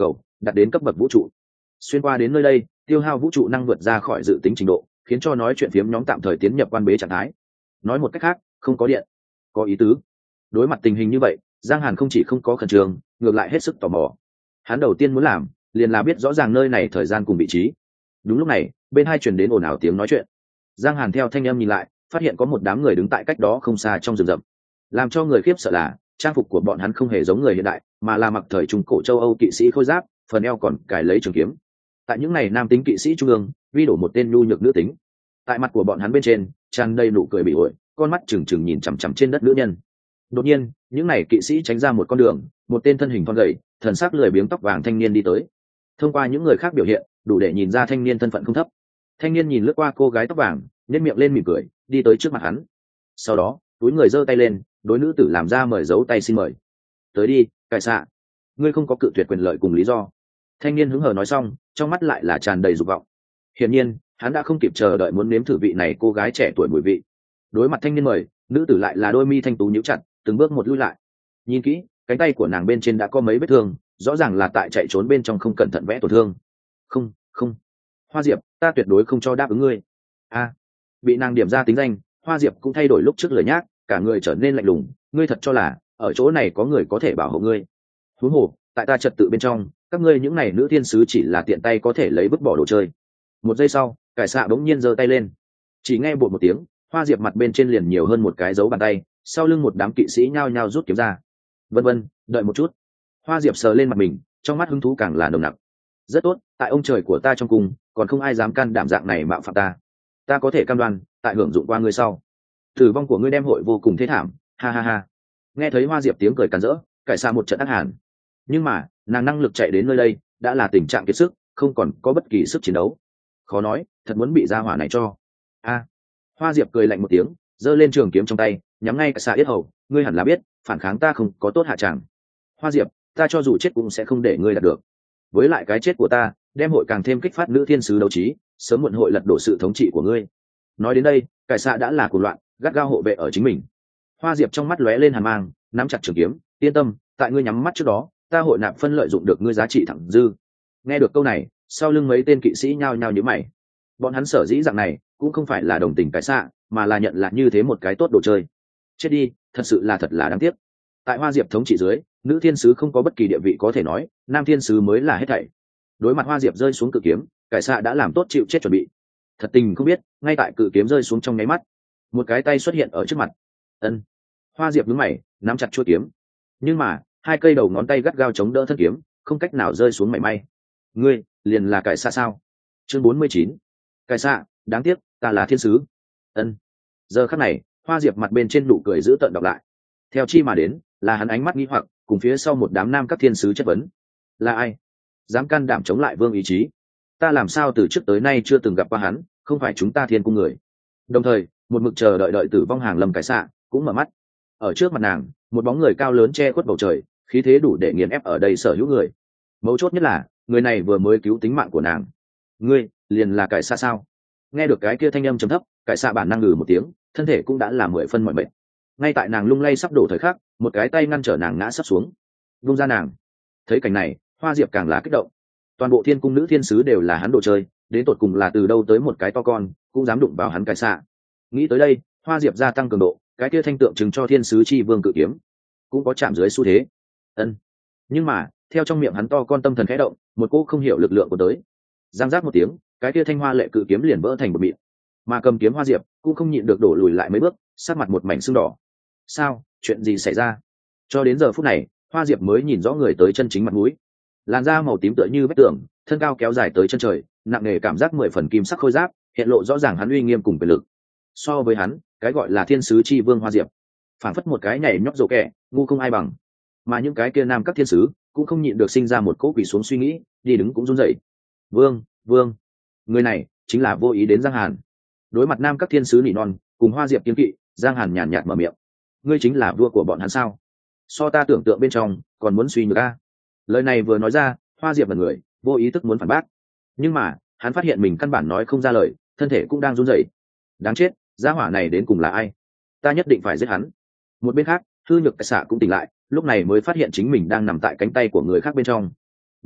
đạt đến cấp bậc vũ trụ. Xuyên qua đến nơi đây, tiêu hao vũ trụ năng vượt ra khỏi dự tính trình độ, khiến cho nói chuyện phiếm nhóm tạm thời tiến nhập quan bế trạng thái. Nói một cách khác, không có điện. Có ý tứ. Đối mặt tình hình như vậy, Giang Hàn không chỉ không có khẩn trương, ngược lại hết sức tò mò. Hắn đầu tiên muốn làm liền là biết rõ ràng nơi này thời gian cùng vị trí. Đúng lúc này, bên hai truyền đến ồn ào tiếng nói chuyện. Giang Hàn theo thanh âm nhìn lại, phát hiện có một đám người đứng tại cách đó không xa trong rừng rậm. Làm cho người khiếp sợ là trang phục của bọn hắn không hề giống người hiện đại, mà là mặc thời trung cổ châu Âu kỵ sĩ khôi giáp, phần eo còn cài lấy trường kiếm. Tại những này nam tính kỵ sĩ trung ương, vi đổ một tên nhu nhược nữ tính. Tại mặt của bọn hắn bên trên tràn đầy nụ cười bị ổi, con mắt trừng trừng nhìn chằm chằm trên đất nữ nhân. Đột nhiên, những này kỵ sĩ tránh ra một con đường, một tên thân hình thon gầy, thần sắc lười biếng tóc vàng thanh niên đi tới. Thông qua những người khác biểu hiện, đủ để nhìn ra thanh niên thân phận không thấp. Thanh niên nhìn lướt qua cô gái tóc vàng, nhếch miệng lên mỉm cười, đi tới trước mặt hắn. Sau đó, túi người giơ tay lên, đối nữ tử làm ra mời dấu tay xin mời. Tới đi, cải xạ. Ngươi không có cự tuyệt quyền lợi cùng lý do. Thanh niên hứng hờ nói xong, trong mắt lại là tràn đầy dục vọng. Hiển nhiên, hắn đã không kịp chờ đợi muốn nếm thử vị này cô gái trẻ tuổi mùi vị. Đối mặt thanh niên mời, nữ tử lại là đôi mi thanh tú nhíu chặt, từng bước một lui lại. Nhìn kỹ, cánh tay của nàng bên trên đã có mấy vết thương, rõ ràng là tại chạy trốn bên trong không cẩn thận vẽ tổn thương. Không, không. Hoa Diệp, ta tuyệt đối không cho đáp ứng ngươi. A. Bị nàng điểm ra tính danh, Hoa Diệp cũng thay đổi lúc trước lời nhác, cả người trở nên lạnh lùng. Ngươi thật cho là ở chỗ này có người có thể bảo hộ ngươi? Huống hồ, tại ta trật tự bên trong, các ngươi những này nữ thiên sứ chỉ là tiện tay có thể lấy vứt bỏ đồ chơi. Một giây sau, cải xạ bỗng nhiên giơ tay lên, chỉ nghe bột một tiếng, Hoa Diệp mặt bên trên liền nhiều hơn một cái dấu bàn tay, sau lưng một đám kỵ sĩ nhao nhao rút kiếm ra. Vân vân, đợi một chút. Hoa Diệp sờ lên mặt mình, trong mắt hứng thú càng là nồng nặc. Rất tốt, tại ông trời của ta trong cung, còn không ai dám can đảm dạng này mạo phạm ta. Ta có thể cam đoan, tại hưởng dụng qua ngươi sau, tử vong của ngươi đem hội vô cùng thê thảm. Ha ha ha. Nghe thấy Hoa Diệp tiếng cười càn rỡ, cải xa một trận ác hàn. Nhưng mà, nàng năng lực chạy đến nơi đây, đã là tình trạng kiệt sức, không còn có bất kỳ sức chiến đấu. Khó nói, thật muốn bị gia hỏa này cho. A. Hoa Diệp cười lạnh một tiếng, giơ lên trường kiếm trong tay, nhắm ngay cải xa yết hầu. Ngươi hẳn là biết, phản kháng ta không có tốt hạ tràng. Hoa Diệp, ta cho dù chết cũng sẽ không để ngươi đạt được. Với lại cái chết của ta, đem hội càng thêm kích phát nữ thiên sứ đấu trí, sớm muộn hội lật đổ sự thống trị của ngươi. Nói đến đây, cải xạ đã là cuồng loạn, gắt gao hộ vệ ở chính mình. Hoa Diệp trong mắt lóe lên hàn mang, nắm chặt trường kiếm, yên tâm, tại ngươi nhắm mắt trước đó, ta hội nạp phân lợi dụng được ngươi giá trị thẳng dư. Nghe được câu này, sau lưng mấy tên kỵ sĩ nhao nhao nhíu mày. Bọn hắn sở dĩ dạng này, cũng không phải là đồng tình cải xạ, mà là nhận là như thế một cái tốt đồ chơi. Chết đi, thật sự là thật là đáng tiếc. Tại Hoa Diệp thống trị dưới, nữ thiên sứ không có bất kỳ địa vị có thể nói, nam thiên sứ mới là hết thảy. Đối mặt Hoa Diệp rơi xuống cự kiếm, cải xạ đã làm tốt chịu chết chuẩn bị. Thật tình không biết, ngay tại cự kiếm rơi xuống trong nháy mắt, một cái tay xuất hiện ở trước mặt. Ân. Hoa Diệp nhướng mày, nắm chặt chuôi kiếm. Nhưng mà, hai cây đầu ngón tay gắt gao chống đỡ thân kiếm, không cách nào rơi xuống mảy may. Ngươi, liền là cải xạ sao? Chương bốn mươi chín. Cải xạ, đáng tiếc, ta là thiên sứ. Ân. Giờ khắc này, Hoa Diệp mặt bên trên nụ cười giữ tợn đọc lại. Theo chi mà đến, là hắn ánh mắt nghi hoặc, cùng phía sau một đám nam các thiên sứ chất vấn. Là ai? Dám can đảm chống lại vương ý chí? Ta làm sao từ trước tới nay chưa từng gặp qua hắn, không phải chúng ta thiên cung người. Đồng thời, một mực chờ đợi đợi tử vong hàng lâm cái xạ, cũng mở mắt. Ở trước mặt nàng, một bóng người cao lớn che khuất bầu trời, khí thế đủ để nghiền ép ở đây sở hữu người. Mấu chốt nhất là, người này vừa mới cứu tính mạng của nàng. Ngươi, liền là cải xạ sao? Nghe được cái kia thanh âm trầm thấp, cải xạ bản năng ngừ một tiếng, thân thể cũng đã là mười phân mọi mệt. Ngay tại nàng lung lay sắp đổ thời khắc, một cái tay ngăn trở nàng ngã sắp xuống. Vung ra nàng. Thấy cảnh này, Hoa Diệp càng là kích động. Toàn bộ thiên cung nữ thiên sứ đều là hắn đồ chơi, đến tột cùng là từ đâu tới một cái to con, cũng dám đụng vào hắn cải xạ. Nghĩ tới đây, Hoa Diệp gia tăng cường độ, cái kia thanh tượng chứng cho thiên sứ chi vương cự kiếm, cũng có chạm dưới xu thế. Ân. Nhưng mà, theo trong miệng hắn to con tâm thần khẽ động, một cô không hiểu lực lượng của tới. Giang giác một tiếng, cái kia thanh hoa lệ cự kiếm liền vỡ thành một mịn. Mà cầm kiếm Hoa Diệp cũng không nhịn được đổ lùi lại mấy bước, sát mặt một mảnh sưng đỏ. Sao, chuyện gì xảy ra? Cho đến giờ phút này, Hoa Diệp mới nhìn rõ người tới chân chính mặt mũi. Làn da màu tím tựa như vách tường, thân cao kéo dài tới chân trời, nặng nề cảm giác mười phần kim sắc khôi giáp, hiện lộ rõ ràng hắn uy nghiêm cùng quyền lực. So với hắn, cái gọi là thiên sứ chi vương Hoa Diệp, phản phất một cái nhảy nhót rổ kẹ, ngu không ai bằng. Mà những cái kia nam các thiên sứ cũng không nhịn được sinh ra một cỗ quỳ xuống suy nghĩ, đi đứng cũng run rẩy. Vương, vương, người này chính là vô ý đến Giang Hàn. Đối mặt nam các thiên sứ nỉ non, cùng Hoa Diệp kiên kỵ, Giang Hàn nhàn nhạt mở miệng. Ngươi chính là vua của bọn hắn sao? So ta tưởng tượng bên trong, còn muốn suy nhược a. Lời này vừa nói ra, Hoa Diệp là người vô ý thức muốn phản bác, nhưng mà hắn phát hiện mình căn bản nói không ra lời, thân thể cũng đang run rẩy. Đáng chết, gia hỏa này đến cùng là ai? Ta nhất định phải giết hắn. Một bên khác, hư nhược cái xạ cũng tỉnh lại, lúc này mới phát hiện chính mình đang nằm tại cánh tay của người khác bên trong. Ngươi,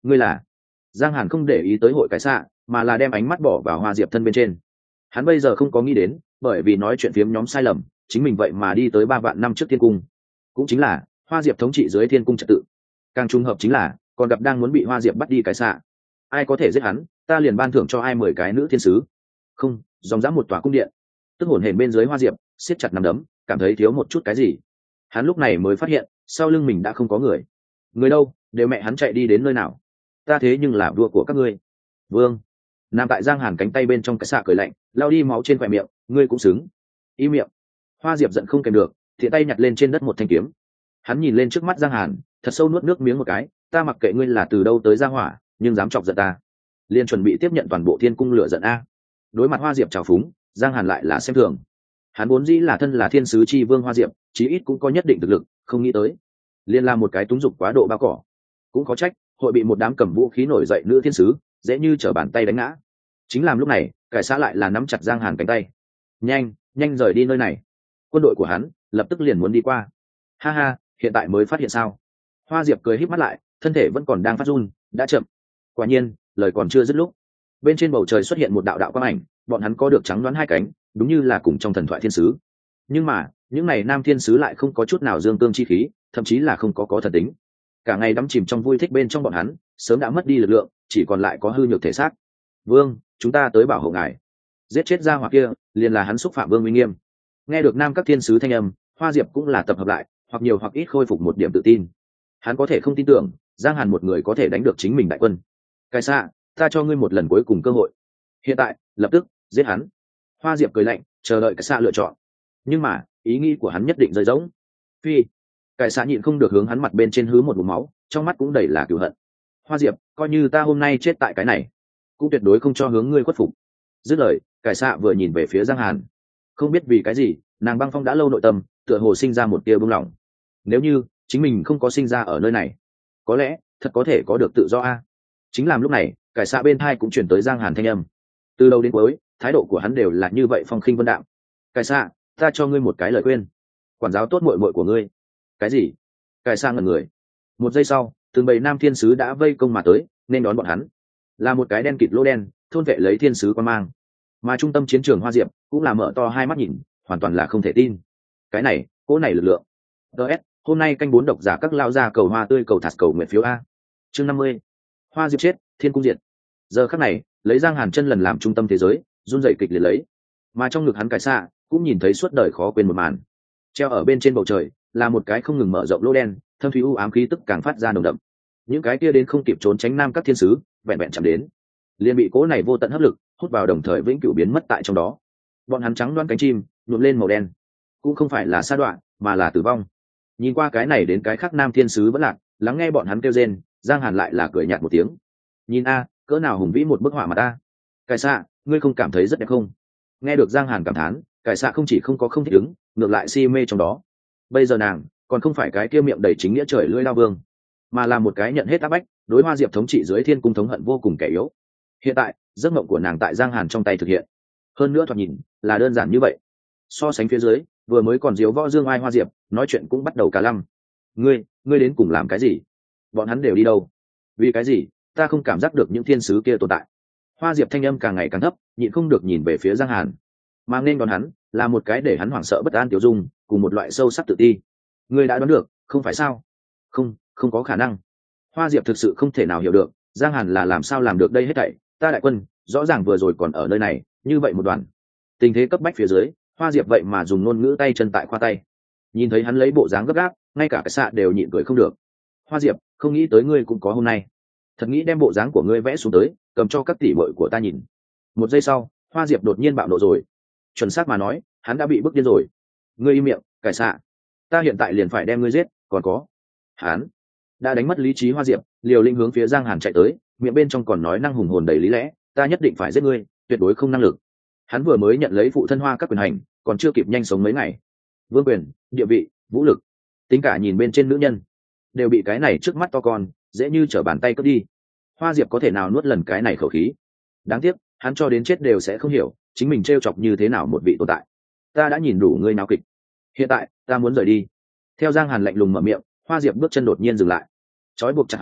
ngươi là? Giang Hàn không để ý tới hội cái xạ, mà là đem ánh mắt bỏ vào Hoa Diệp thân bên trên. Hắn bây giờ không có nghĩ đến, bởi vì nói chuyện phiếm nhóm sai lầm, chính mình vậy mà đi tới ba vạn năm trước thiên cung, cũng chính là Hoa Diệp thống trị dưới thiên cung trật tự. Càng trùng hợp chính là còn gặp đang muốn bị Hoa Diệp bắt đi cái xạ. Ai có thể giết hắn, ta liền ban thưởng cho ai mười cái nữ thiên sứ. Không, dòng dã một tòa cung điện. Tức hồn hển bên dưới Hoa Diệp siết chặt nắm đấm, cảm thấy thiếu một chút cái gì. Hắn lúc này mới phát hiện sau lưng mình đã không có người. Người đâu, đều mẹ hắn chạy đi đến nơi nào? Ta thế nhưng là vua của các ngươi. Vương nằm tại Giang Hàn cánh tay bên trong cái xạ cười lạnh, lao đi máu trên khỏe miệng, ngươi cũng xứng. Im miệng. Hoa Diệp giận không kèm được, thiện tay nhặt lên trên đất một thanh kiếm. Hắn nhìn lên trước mắt Giang Hàn, thật sâu nuốt nước miếng một cái, ta mặc kệ ngươi là từ đâu tới ra hỏa, nhưng dám chọc giận ta, liền chuẩn bị tiếp nhận toàn bộ thiên cung lửa giận a. Đối mặt Hoa Diệp trào phúng, Giang Hàn lại là xem thường. Hắn vốn dĩ là thân là thiên sứ chi vương Hoa Diệp, chí ít cũng có nhất định thực lực, không nghĩ tới liền là một cái túng dục quá độ bao cỏ. Cũng có trách hội bị một đám cầm vũ khí nổi dậy nữ thiên sứ dễ như trở bàn tay đánh ngã. Chính làm lúc này, cải xã lại là nắm chặt Giang Hàn cánh tay. Nhanh, nhanh rời đi nơi này. Quân đội của hắn lập tức liền muốn đi qua. Ha ha, hiện tại mới phát hiện sao? Hoa Diệp cười híp mắt lại, thân thể vẫn còn đang phát run, đã chậm. Quả nhiên, lời còn chưa dứt lúc, bên trên bầu trời xuất hiện một đạo đạo quang ảnh, bọn hắn có được trắng đoán hai cánh, đúng như là cùng trong thần thoại thiên sứ. Nhưng mà, những này nam thiên sứ lại không có chút nào dương cương chi khí, thậm chí là không có có thần tính. Cả ngày đắm chìm trong vui thích bên trong bọn hắn, sớm đã mất đi lực lượng, chỉ còn lại có hư nhược thể xác. Vương, chúng ta tới bảo hộ ngài. Giết chết ra hỏa kia, liền là hắn xúc phạm vương uy nghiêm. Nghe được nam các thiên sứ thanh âm, Hoa Diệp cũng là tập hợp lại, hoặc nhiều hoặc ít khôi phục một điểm tự tin. Hắn có thể không tin tưởng Giang Hàn một người có thể đánh được chính mình đại quân. Cái xạ, ta cho ngươi một lần cuối cùng cơ hội. Hiện tại, lập tức giết hắn. Hoa Diệp cười lạnh, chờ đợi cái xạ lựa chọn. Nhưng mà ý nghĩ của hắn nhất định rơi rỗng. Phi. Cái xạ nhịn không được hướng hắn mặt bên trên hứ một ngụm máu, trong mắt cũng đầy là cừu hận. Hoa Diệp, coi như ta hôm nay chết tại cái này, cũng tuyệt đối không cho hướng ngươi khuất phục. Dứt lời, cái xạ vừa nhìn về phía Giang Hàn. Không biết vì cái gì, nàng băng phong đã lâu nội tâm tựa hồ sinh ra một tia buông lỏng. Nếu như chính mình không có sinh ra ở nơi này, có lẽ thật có thể có được tự do a. Chính làm lúc này, cải xạ bên thai cũng chuyển tới Giang Hàn thanh âm. Từ đầu đến cuối, thái độ của hắn đều là như vậy, phong khinh vân đạm. Cải xạ, ta cho ngươi một cái lời khuyên, quản giáo tốt muội muội của ngươi. Cái gì? Cải xạ ngẩn người. Một giây sau, từng bầy nam thiên sứ đã vây công mà tới, nên đón bọn hắn là một cái đen kịt lô đen, thôn vệ lấy thiên sứ quan mang. Mà trung tâm chiến trường Hoa Diệp cũng là mở to hai mắt nhìn, hoàn toàn là không thể tin. Cái này, cỗ này lực lượng. ds hôm nay canh bốn độc giả các lao ra cầu hoa tươi cầu thạt cầu nguyện phiếu a. Chương năm mươi. Hoa Diệp chết, thiên cung diệt. Giờ khắc này, lấy Giang Hàn chân lần làm trung tâm thế giới, run rẩy kịch liệt lấy. Mà trong ngực hắn cải xạ cũng nhìn thấy suốt đời khó quên một màn. Treo ở bên trên bầu trời là một cái không ngừng mở rộng lỗ đen, thâm thúy u ám khí tức càng phát ra nồng đậm. Những cái kia đến không kịp trốn tránh nam các thiên sứ, vẹn vẹn chạm đến, liền bị cỗ này vô tận hấp lực hút vào, đồng thời vĩnh cửu biến mất tại trong đó. Bọn hắn trắng đoán cánh chim nhuộm lên màu đen, cũng không phải là sa đoạn, mà là tử vong. Nhìn qua cái này đến cái khác nam thiên sứ vẫn lạc, lắng nghe bọn hắn kêu rên, Giang Hàn lại là cười nhạt một tiếng. Nhìn a, cỡ nào hùng vĩ một bức họa mà ta. Cải xạ, ngươi không cảm thấy rất đẹp không? Nghe được Giang Hàn cảm thán, cải xạ không chỉ không có không thích ứng, ngược lại si mê trong đó. Bây giờ nàng còn không phải cái kia miệng đầy chính nghĩa trời lưỡi lao vương, mà là một cái nhận hết áp bách, đối Hoa Diệp thống trị dưới thiên cung thống hận vô cùng kẻ yếu. Hiện tại, giấc mộng của nàng tại Giang Hàn trong tay thực hiện. Hơn nữa thoạt nhìn là đơn giản như vậy. So sánh phía dưới, vừa mới còn diếu võ dương ai Hoa Diệp, nói chuyện cũng bắt đầu cả lăm. Ngươi, ngươi đến cùng làm cái gì? Bọn hắn đều đi đâu? Vì cái gì ta không cảm giác được những thiên sứ kia tồn tại? Hoa Diệp thanh âm càng ngày càng thấp, nhịn không được nhìn về phía Giang Hàn. Mà nên đón hắn là một cái để hắn hoảng sợ bất an tiểu dung, cùng một loại sâu sắc tự ti. Ngươi đã đoán được, không phải sao? Không, không có khả năng. Hoa Diệp thực sự không thể nào hiểu được, Giang Hàn là làm sao làm được đây hết thảy. Ta đại quân rõ ràng vừa rồi còn ở nơi này, như vậy một đoàn tình thế cấp bách phía dưới, Hoa Diệp vậy mà dùng ngôn ngữ tay chân tại khoa tay. Nhìn thấy hắn lấy bộ dáng gấp gáp, ngay cả cái xạ đều nhịn cười không được. Hoa Diệp, không nghĩ tới ngươi cũng có hôm nay. Thật nghĩ đem bộ dáng của ngươi vẽ xuống tới, cầm cho các tỷ muội của ta nhìn. Một giây sau, Hoa Diệp đột nhiên bạo nộ rồi. Chuẩn xác mà nói, hắn đã bị bức điên rồi. Ngươi im miệng, cải xạ. Ta hiện tại liền phải đem ngươi giết, còn có. Hắn đã đánh mất lý trí. Hoa Diệp liều lĩnh hướng phía Giang Hàn chạy tới, miệng bên trong còn nói năng hùng hồn đầy lý lẽ, ta nhất định phải giết ngươi, tuyệt đối không năng lực. Hắn vừa mới nhận lấy phụ thân Hoa các quyền hành, còn chưa kịp nhanh sống mấy ngày, vương quyền, địa vị, vũ lực, tính cả nhìn bên trên nữ nhân, đều bị cái này trước mắt to con dễ như trở bàn tay cướp đi. Hoa Diệp có thể nào nuốt lần cái này khẩu khí? Đáng tiếc, hắn cho đến chết đều sẽ không hiểu chính mình trêu chọc như thế nào một vị tồn tại. Ta đã nhìn đủ ngươi náo kịch, hiện tại ta muốn rời đi. Theo Giang Hàn lạnh lùng mở miệng, Hoa Diệp bước chân đột nhiên dừng lại, trói buộc chặt hắn,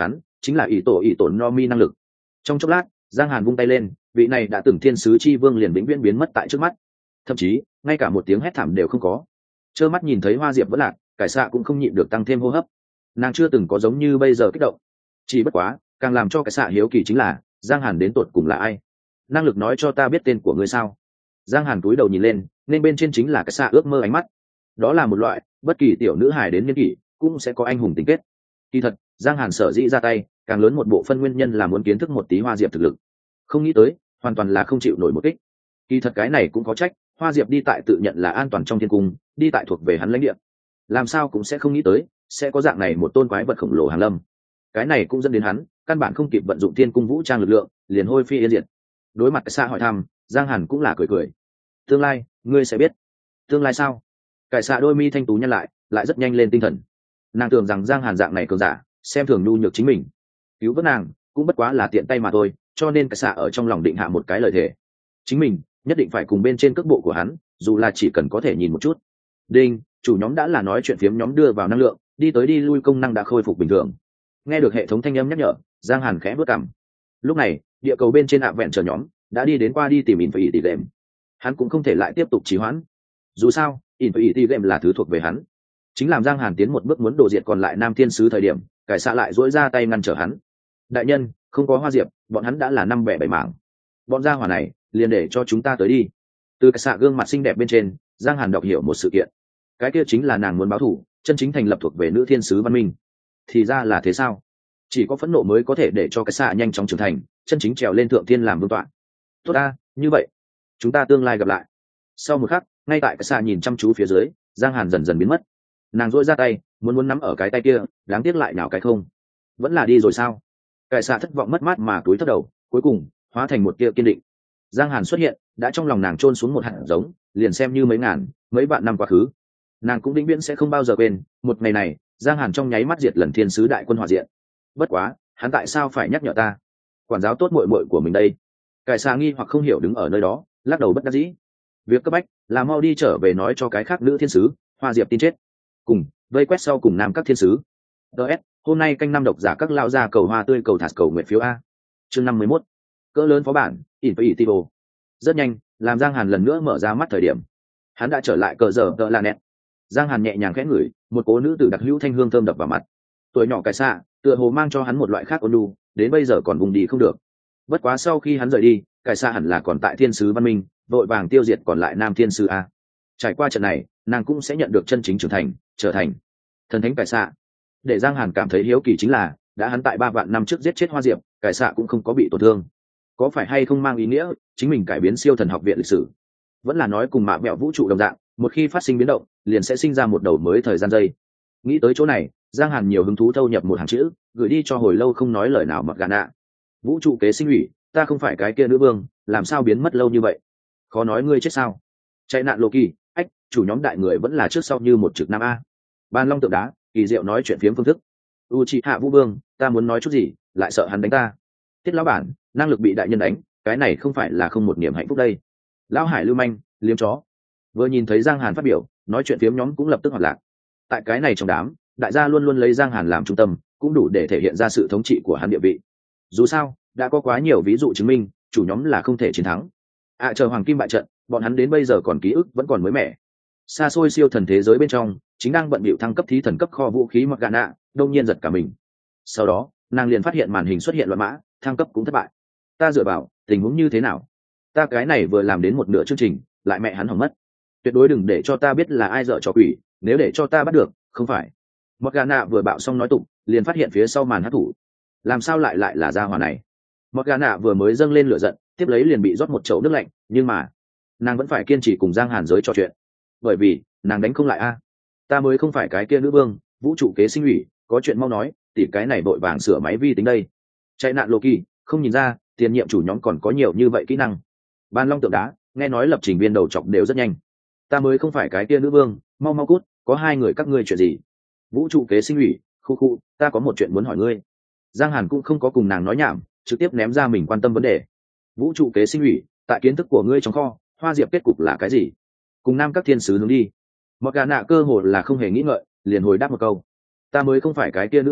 chính là ý tổ ý tổ no mi năng lực. Trong chốc lát, Giang Hàn vung tay lên, vị này đã từng thiên sứ chi vương liền vĩnh viễn biến mất tại trước mắt, thậm chí ngay cả một tiếng hét thảm đều không có. Trơ mắt nhìn thấy hoa diệp vẫn lạc, cải xạ cũng không nhịn được tăng thêm hô hấp. Nàng chưa từng có giống như bây giờ kích động, chỉ bất quá càng làm cho cải xạ hiếu kỳ chính là Giang Hàn đến tột cùng là ai. Năng lực nói cho ta biết tên của ngươi sao? Giang Hàn cúi đầu nhìn lên, nên bên trên chính là cải xạ ước mơ ánh mắt. Đó là một loại bất kỳ tiểu nữ hài đến niên kỷ cũng sẽ có anh hùng tình kết. Kỳ thật, Giang Hàn sở dĩ ra tay, càng lớn một bộ phân nguyên nhân là muốn kiến thức một tí hoa diệp thực lực. Không nghĩ tới, hoàn toàn là không chịu nổi một kích. Kỳ thật cái này cũng có trách, hoa diệp đi tại tự nhận là an toàn trong thiên cung, đi tại thuộc về hắn lãnh địa, làm sao cũng sẽ không nghĩ tới sẽ có dạng này một tôn quái vật khổng lồ hàng lâm. Cái này cũng dẫn đến hắn căn bản không kịp vận dụng thiên cung vũ trang lực lượng, liền hôi phi yên diệt. Đối mặt xa hỏi thăm, Giang Hàn cũng là cười cười. Tương lai ngươi sẽ biết. Tương lai sao? Cải xạ đôi mi thanh tú nhăn lại, lại rất nhanh lên tinh thần. Nàng tưởng rằng Giang Hàn dạng này cường giả, xem thường nhu nhược chính mình, cứu vớt nàng cũng bất quá là tiện tay mà thôi, cho nên cải xạ ở trong lòng định hạ một cái lời thề, chính mình nhất định phải cùng bên trên cước bộ của hắn, dù là chỉ cần có thể nhìn một chút. Đinh, chủ nhóm đã là nói chuyện phiếm nhóm đưa vào năng lượng, đi tới đi lui công năng đã khôi phục bình thường. Nghe được hệ thống thanh âm nhắc nhở, Giang Hàn khẽ bước cằm. Lúc này địa cầu bên trên ạ vẹn chờ nhóm đã đi đến qua đi tìm Infinity Game. Hắn cũng không thể lại tiếp tục trì hoãn, dù sao Infinity Game là thứ thuộc về hắn. Chính làm Giang Hàn tiến một bước muốn đổ diệt còn lại nam thiên sứ thời điểm, cải xạ lại dỗi ra tay ngăn trở hắn. Đại nhân, không có hoa diệp, bọn hắn đã là năm bẻ bảy mảng. Bọn gia hỏa này liền để cho chúng ta tới đi. Từ cải xạ gương mặt xinh đẹp bên trên, Giang Hàn đọc hiểu một sự kiện. Cái kia chính là nàng muốn báo thù, chân chính thành lập thuộc về nữ thiên sứ văn minh. Thì ra là thế sao? Chỉ có phẫn nộ mới có thể để cho cái xạ nhanh chóng trưởng thành, chân chính trèo lên thượng thiên làm vương tọa. Tốt a, như vậy chúng ta tương lai gặp lại. Sau một khắc, ngay tại cái xạ nhìn chăm chú phía dưới, Giang Hàn dần dần biến mất. Nàng dỗi ra tay, muốn muốn nắm ở cái tay kia, đáng tiếc lại nào cái không. Vẫn là đi rồi sao? Cái xạ thất vọng mất mát mà túi thấp đầu, cuối cùng hóa thành một tia kiên định. Giang Hàn xuất hiện, đã trong lòng nàng chôn xuống một hạt giống, liền xem như mấy ngàn, mấy vạn năm quá khứ, nàng cũng vĩnh viễn sẽ không bao giờ quên một ngày này. Giang Hàn trong nháy mắt diệt lần thiên sứ đại quân hỏa diện. Bất quá, hắn tại sao phải nhắc nhở ta? Quản giáo tốt muội muội của mình đây. Cải xạ nghi hoặc không hiểu đứng ở nơi đó, lắc đầu bất đắc dĩ. Việc cấp bách là mau đi trở về nói cho cái khác nữ thiên sứ, Hoa Diệp tin chết. Cùng vây quét sau cùng nam các thiên sứ. ds hôm nay canh năm độc giả các lao ra cầu hoa tươi cầu thạt cầu nguyện phiếu a. Chương năm mươi mốt. Cỡ lớn phó bản, Infinity. Rất nhanh, làm Giang Hàn lần nữa mở ra mắt thời điểm, hắn đã trở lại cờ giờ tợ là nẹt. Giang Hàn nhẹ nhàng khẽ ngửi, một cố nữ tử đặc hữu thanh hương thơm đập vào mặt. Tuổi nhỏ cải xạ, tựa hồ mang cho hắn một loại khác ôn nhu, đến bây giờ còn vùng đi không được. Bất quá sau khi hắn rời đi, cải xạ hẳn là còn tại thiên sứ văn minh, vội vàng tiêu diệt còn lại nam thiên sứ a. Trải qua trận này, nàng cũng sẽ nhận được chân chính trưởng thành, trở thành thần thánh cải xạ. Để Giang Hàn cảm thấy hiếu kỳ chính là, đã hắn tại ba vạn năm trước giết chết Hoa Diệp, cải xạ cũng không có bị tổn thương. Có phải hay không mang ý nghĩa chính mình cải biến siêu thần học viện lịch sử? Vẫn là nói cùng mạ mẹo vũ trụ đồng dạng, một khi phát sinh biến động liền sẽ sinh ra một đầu mới thời gian dây. Nghĩ tới chỗ này, Giang Hàn nhiều hứng thú thâu nhập một hàng chữ, gửi đi cho hồi lâu không nói lời nào mặc gà nạ. Vũ trụ kế sinh ủy, ta không phải cái kia nữ vương, làm sao biến mất lâu như vậy? Khó nói ngươi chết sao? Chạy nạn Loki, ách, chủ nhóm đại người vẫn là trước sau như một trực nam a. Ban Long tượng đá, kỳ diệu nói chuyện phiếm phương thức. Uchiha Vũ Vương, ta muốn nói chút gì, lại sợ hắn đánh ta. Tiết lão bản, năng lực bị đại nhân đánh, cái này không phải là không một niềm hạnh phúc đây. Lão Hải lưu manh, liếm chó. Vừa nhìn thấy Giang Hàn phát biểu, nói chuyện phiếm nhóm cũng lập tức hoạt lạc. Tại cái này trong đám, đại gia luôn luôn lấy Giang Hàn làm trung tâm, cũng đủ để thể hiện ra sự thống trị của hắn địa vị. Dù sao, đã có quá nhiều ví dụ chứng minh, chủ nhóm là không thể chiến thắng. À chờ Hoàng Kim bại trận, bọn hắn đến bây giờ còn ký ức vẫn còn mới mẻ. Xa xôi siêu thần thế giới bên trong, chính đang bận bịu thăng cấp thí thần cấp kho vũ khí mặc gà nạ, đông nhiên giật cả mình. Sau đó, nàng liền phát hiện màn hình xuất hiện loạn mã, thăng cấp cũng thất bại. Ta dựa vào, tình huống như thế nào? Ta cái này vừa làm đến một nửa chương trình, lại mẹ hắn hỏng mất. Tuyệt đối đừng để cho ta biết là ai dợ trò quỷ, nếu để cho ta bắt được, không phải. Morgana vừa bạo xong nói tụng, liền phát hiện phía sau màn hát thủ. Làm sao lại lại là gia hỏa này? Morgana vừa mới dâng lên lửa giận, tiếp lấy liền bị rót một chậu nước lạnh, nhưng mà nàng vẫn phải kiên trì cùng Giang Hàn giới trò chuyện. Bởi vì, nàng đánh không lại a. Ta mới không phải cái kia nữ vương, vũ trụ kế sinh ủy, có chuyện mau nói, tỉ cái này vội vàng sửa máy vi tính đây. Chạy nạn Loki, không nhìn ra, tiền nhiệm chủ nhóm còn có nhiều như vậy kỹ năng. Ban Long tượng đá, nghe nói lập trình viên đầu chọc đều rất nhanh. Ta mới không phải cái kia nữ vương, mau mau cút, có hai người các ngươi chuyện gì? Vũ trụ kế sinh ủy, khu khu, ta có một chuyện muốn hỏi ngươi. Giang Hàn cũng không có cùng nàng nói nhảm, trực tiếp ném ra mình quan tâm vấn đề. Vũ trụ kế sinh ủy, tại kiến thức của ngươi trong kho, Hoa Diệp kết cục là cái gì? Cùng nam các thiên sứ hướng đi. Một gà nạ cơ hồ là không hề nghĩ ngợi, liền hồi đáp một câu. Ta mới không phải cái kia nữ vương,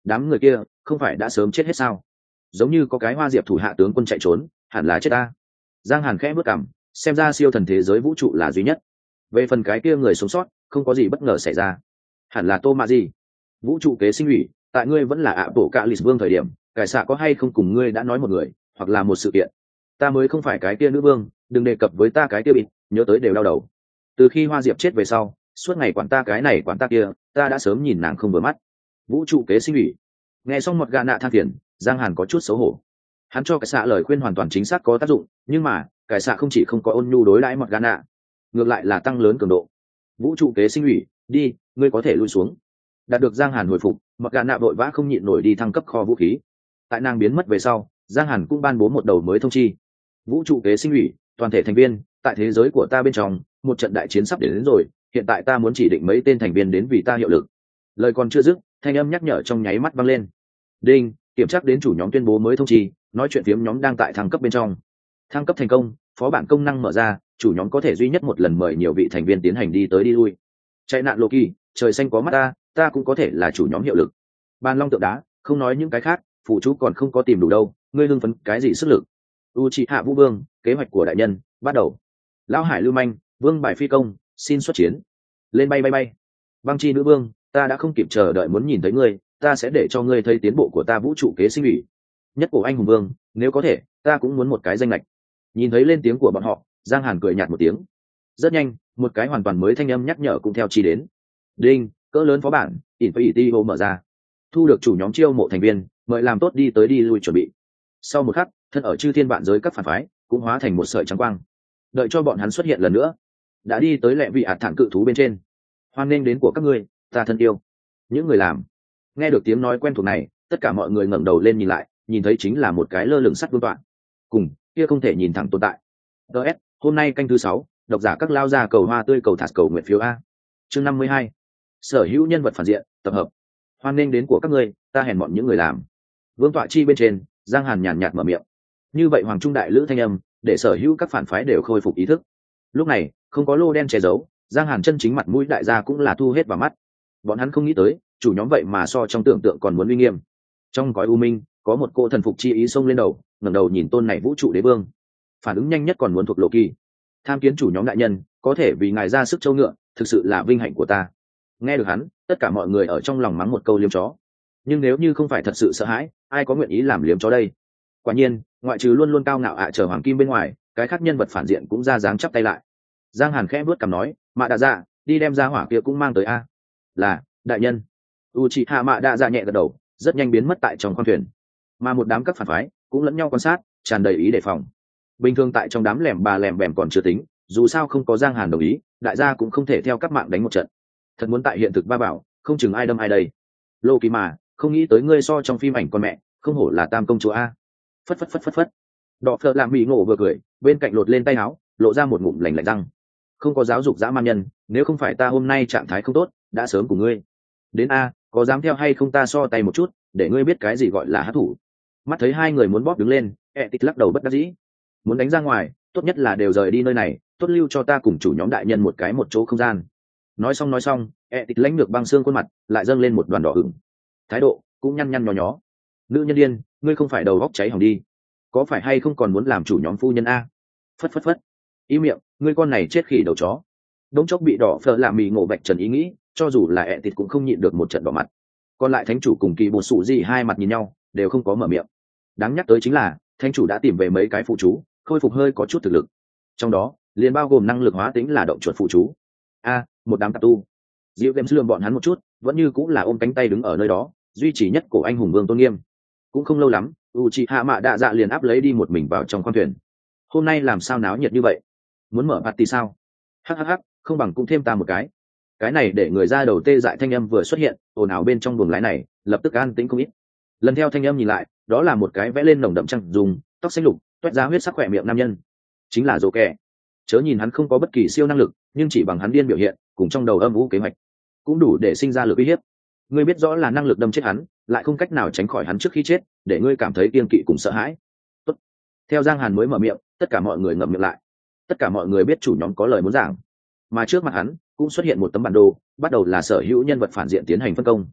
đám người kia không phải đã sớm chết hết sao? Giống như có cái Hoa Diệp thủ hạ tướng quân chạy trốn, hẳn là chết ta. Giang Hàn khẽ bước cằm, xem ra siêu thần thế giới vũ trụ là duy nhất. Về phần cái kia người sống sót, không có gì bất ngờ xảy ra. Hẳn là Tô Mạ gì? Vũ trụ kế sinh ủy, tại ngươi vẫn là ạ bộ cạ lịch vương thời điểm, cải xạ có hay không cùng ngươi đã nói một người, hoặc là một sự kiện? Ta mới không phải cái kia nữ vương, đừng đề cập với ta cái kia bịt, nhớ tới đều đau đầu. Từ khi Hoa Diệp chết về sau, suốt ngày quản ta cái này quản ta kia, ta đã sớm nhìn nàng không vừa mắt. Vũ trụ kế sinh ủy. Nghe xong một gà nạ than phiền, Giang Hàn có chút xấu hổ. Hắn cho cái xạ lời khuyên hoàn toàn chính xác có tác dụng, nhưng mà cái xạ không chỉ không có ôn nhu đối đãi một gà nạ, ngược lại là tăng lớn cường độ. Vũ trụ kế sinh ủy, đi, ngươi có thể lui xuống. Đạt được Giang Hàn hồi phục, một gà nạ vội vã không nhịn nổi đi thăng cấp kho vũ khí. Tại nàng biến mất về sau, Giang Hàn cũng ban bố một đầu mới thông chi. Vũ trụ kế sinh ủy, toàn thể thành viên, tại thế giới của ta bên trong, một trận đại chiến sắp đến, đến rồi, hiện tại ta muốn chỉ định mấy tên thành viên đến vì ta hiệu lực. Lời còn chưa dứt, thanh âm nhắc nhở trong nháy mắt vang lên. Đinh, kiểm tra đến chủ nhóm tuyên bố mới thông chi, nói chuyện phiếm nhóm đang tại thăng cấp bên trong. Thăng cấp thành công, phó bản công năng mở ra, chủ nhóm có thể duy nhất một lần mời nhiều vị thành viên tiến hành đi tới đi lui. Chạy nạn Loki, trời xanh có mắt ta, ta cũng có thể là chủ nhóm hiệu lực. Bàn long tượng đá, không nói những cái khác, phụ chú còn không có tìm đủ đâu, ngươi lương phấn cái gì sức lực? Uchiha Vũ Vương, kế hoạch của đại nhân, bắt đầu. Lão Hải Lưu Manh, Vương Bài Phi Công, xin xuất chiến. Lên bay bay bay. Băng Chi Nữ Vương, ta đã không kịp chờ đợi muốn nhìn thấy ngươi, ta sẽ để cho ngươi thấy tiến bộ của ta vũ trụ kế sinh ủy. Nhất cổ anh hùng vương, nếu có thể, ta cũng muốn một cái danh lệch. Nhìn thấy lên tiếng của bọn họ, Giang Hàn cười nhạt một tiếng. Rất nhanh, một cái hoàn toàn mới thanh âm nhắc nhở cũng theo chi đến. Đinh, cỡ lớn phó bản, Infinity mở ra. Thu được chủ nhóm chiêu mộ thành viên, mời làm tốt đi tới đi lui chuẩn bị. Sau một khắc, thân ở chư thiên vạn giới các phản phái cũng hóa thành một sợi trắng quang. Đợi cho bọn hắn xuất hiện lần nữa, đã đi tới lẹ vị ạt thản cự thú bên trên. Hoan nghênh đến của các ngươi, ta thân yêu. Những người làm. Nghe được tiếng nói quen thuộc này, tất cả mọi người ngẩng đầu lên nhìn lại, nhìn thấy chính là một cái lơ lửng sắt vương tọa. Cùng, kia không thể nhìn thẳng tồn tại. đê ét, hôm nay canh thứ sáu, độc giả các lao ra cầu hoa tươi cầu thạt cầu nguyện phiếu a. Chương năm mươi hai. Sở hữu nhân vật phản diện, tập hợp. Hoan nghênh đến của các ngươi, ta hèn mọn những người làm. Vương tọa chi bên trên, Giang Hàn nhàn nhạt mở miệng. Như vậy Hoàng Trung đại lữ thanh âm, để sở hữu các phản phái đều khôi phục ý thức. Lúc này, không có lô đen che giấu, Giang Hàn chân chính mặt mũi đại gia cũng là thu hết vào mắt. Bọn hắn không nghĩ tới, chủ nhóm vậy mà so trong tưởng tượng còn muốn uy nghiêm. Trong cõi u minh, có một cô thần phục chi ý xông lên đầu, ngẩng đầu nhìn tôn này vũ trụ đế vương. Phản ứng nhanh nhất còn muốn thuộc lộ kỳ. Tham kiến chủ nhóm đại nhân, có thể vì ngài ra sức châu ngựa, thực sự là vinh hạnh của ta. Nghe được hắn, tất cả mọi người ở trong lòng mắng một câu liếm chó. Nhưng nếu như không phải thật sự sợ hãi, ai có nguyện ý làm liếm chó đây? Quả nhiên, ngoại trừ luôn luôn cao ngạo ạ chờ hoàng kim bên ngoài, cái khác nhân vật phản diện cũng ra dáng chắp tay lại. Giang Hàn khẽ bước cằm nói, mạ đạ dạ, đi đem ra hỏa kia cũng mang tới a. Là đại nhân. Uchiha mạ đạ dạ nhẹ gật đầu, rất nhanh biến mất tại trong khoang thuyền. Mà một đám các phản phái cũng lẫn nhau quan sát, tràn đầy ý đề phòng. Bình thường tại trong đám lẻm bà lẻm bèm còn chưa tính, dù sao không có Giang Hàn đồng ý, đại gia cũng không thể theo các mạng đánh một trận. Thật muốn tại hiện thực ba bảo, không chừng ai đâm ai đây. Lô Kỳ mà, không nghĩ tới ngươi so trong phim ảnh con mẹ, không hổ là tam công chúa a. Phất phất phất phất phất. Đọ Phở làm mì ngộ vừa cười, bên cạnh lột lên tay áo, lộ ra một ngụm lạnh lạnh răng. Không có giáo dục dã man nhân, nếu không phải ta hôm nay trạng thái không tốt, đã sớm của ngươi. Đến a, có dám theo hay không ta so tay một chút, để ngươi biết cái gì gọi là hát thủ. Mắt thấy hai người muốn bóp đứng lên, Etit lắc đầu bất đắc dĩ. Muốn đánh ra ngoài, tốt nhất là đều rời đi nơi này, tốt lưu cho ta cùng chủ nhóm đại nhân một cái một chỗ không gian. Nói xong nói xong, Etit lãnh được băng xương khuôn mặt, lại dâng lên một đoàn đỏ ửng. Thái độ cũng nhăn nhăn nhó nhó. Nữ nhân điên, ngươi không phải đầu góc cháy hỏng đi, có phải hay không còn muốn làm chủ nhóm phu nhân a? Phất phất phất. Ý miệng, ngươi con này chết khỉ đầu chó. Đống chốc bị đỏ Phở làm mì ngộ bạch trần ý nghĩ, cho dù là ẹ tịt cũng không nhịn được một trận đỏ mặt. Còn lại thánh chủ cùng kỳ bột sụ gì hai mặt nhìn nhau, đều không có mở miệng. Đáng nhắc tới chính là, thánh chủ đã tìm về mấy cái phụ chú, khôi phục hơi có chút thực lực. Trong đó, liền bao gồm năng lực hóa tính là động chuột phụ chú. A, một đám tạp tu. Diệu Games lườm bọn hắn một chút, vẫn như cũng là ôm cánh tay đứng ở nơi đó, duy trì nhất cổ anh hùng vương tôn nghiêm. Cũng không lâu lắm, Uchiha Mạ Đạ Dạ liền áp lấy đi một mình vào trong khoang thuyền. Hôm nay làm sao náo nhiệt như vậy? Muốn mở party sao? Hắc hắc hắc, không bằng cũng thêm ta một cái. Cái này để người ra đầu tê dại thanh âm vừa xuất hiện, ồn ào bên trong buồng lái này, lập tức an tĩnh không ít. Lần theo thanh âm nhìn lại, đó là một cái vẽ lên nồng đậm trăng dùng, tóc xanh lục, toét ra huyết sắc khỏe miệng nam nhân. Chính là Dỗ Kẻ. Chớ nhìn hắn không có bất kỳ siêu năng lực, nhưng chỉ bằng hắn điên biểu hiện, cùng trong đầu âm u kế hoạch, cũng đủ để sinh ra lực uy hiếp. Ngươi biết rõ là năng lực đâm chết hắn, lại không cách nào tránh khỏi hắn trước khi chết, để ngươi cảm thấy kiên kỵ cùng sợ hãi. Tốt. Theo Giang Hàn mới mở miệng, tất cả mọi người ngậm miệng lại. Tất cả mọi người biết chủ nhóm có lời muốn giảng, mà trước mặt hắn cũng xuất hiện một tấm bản đồ, bắt đầu là sở hữu nhân vật phản diện tiến hành phân công.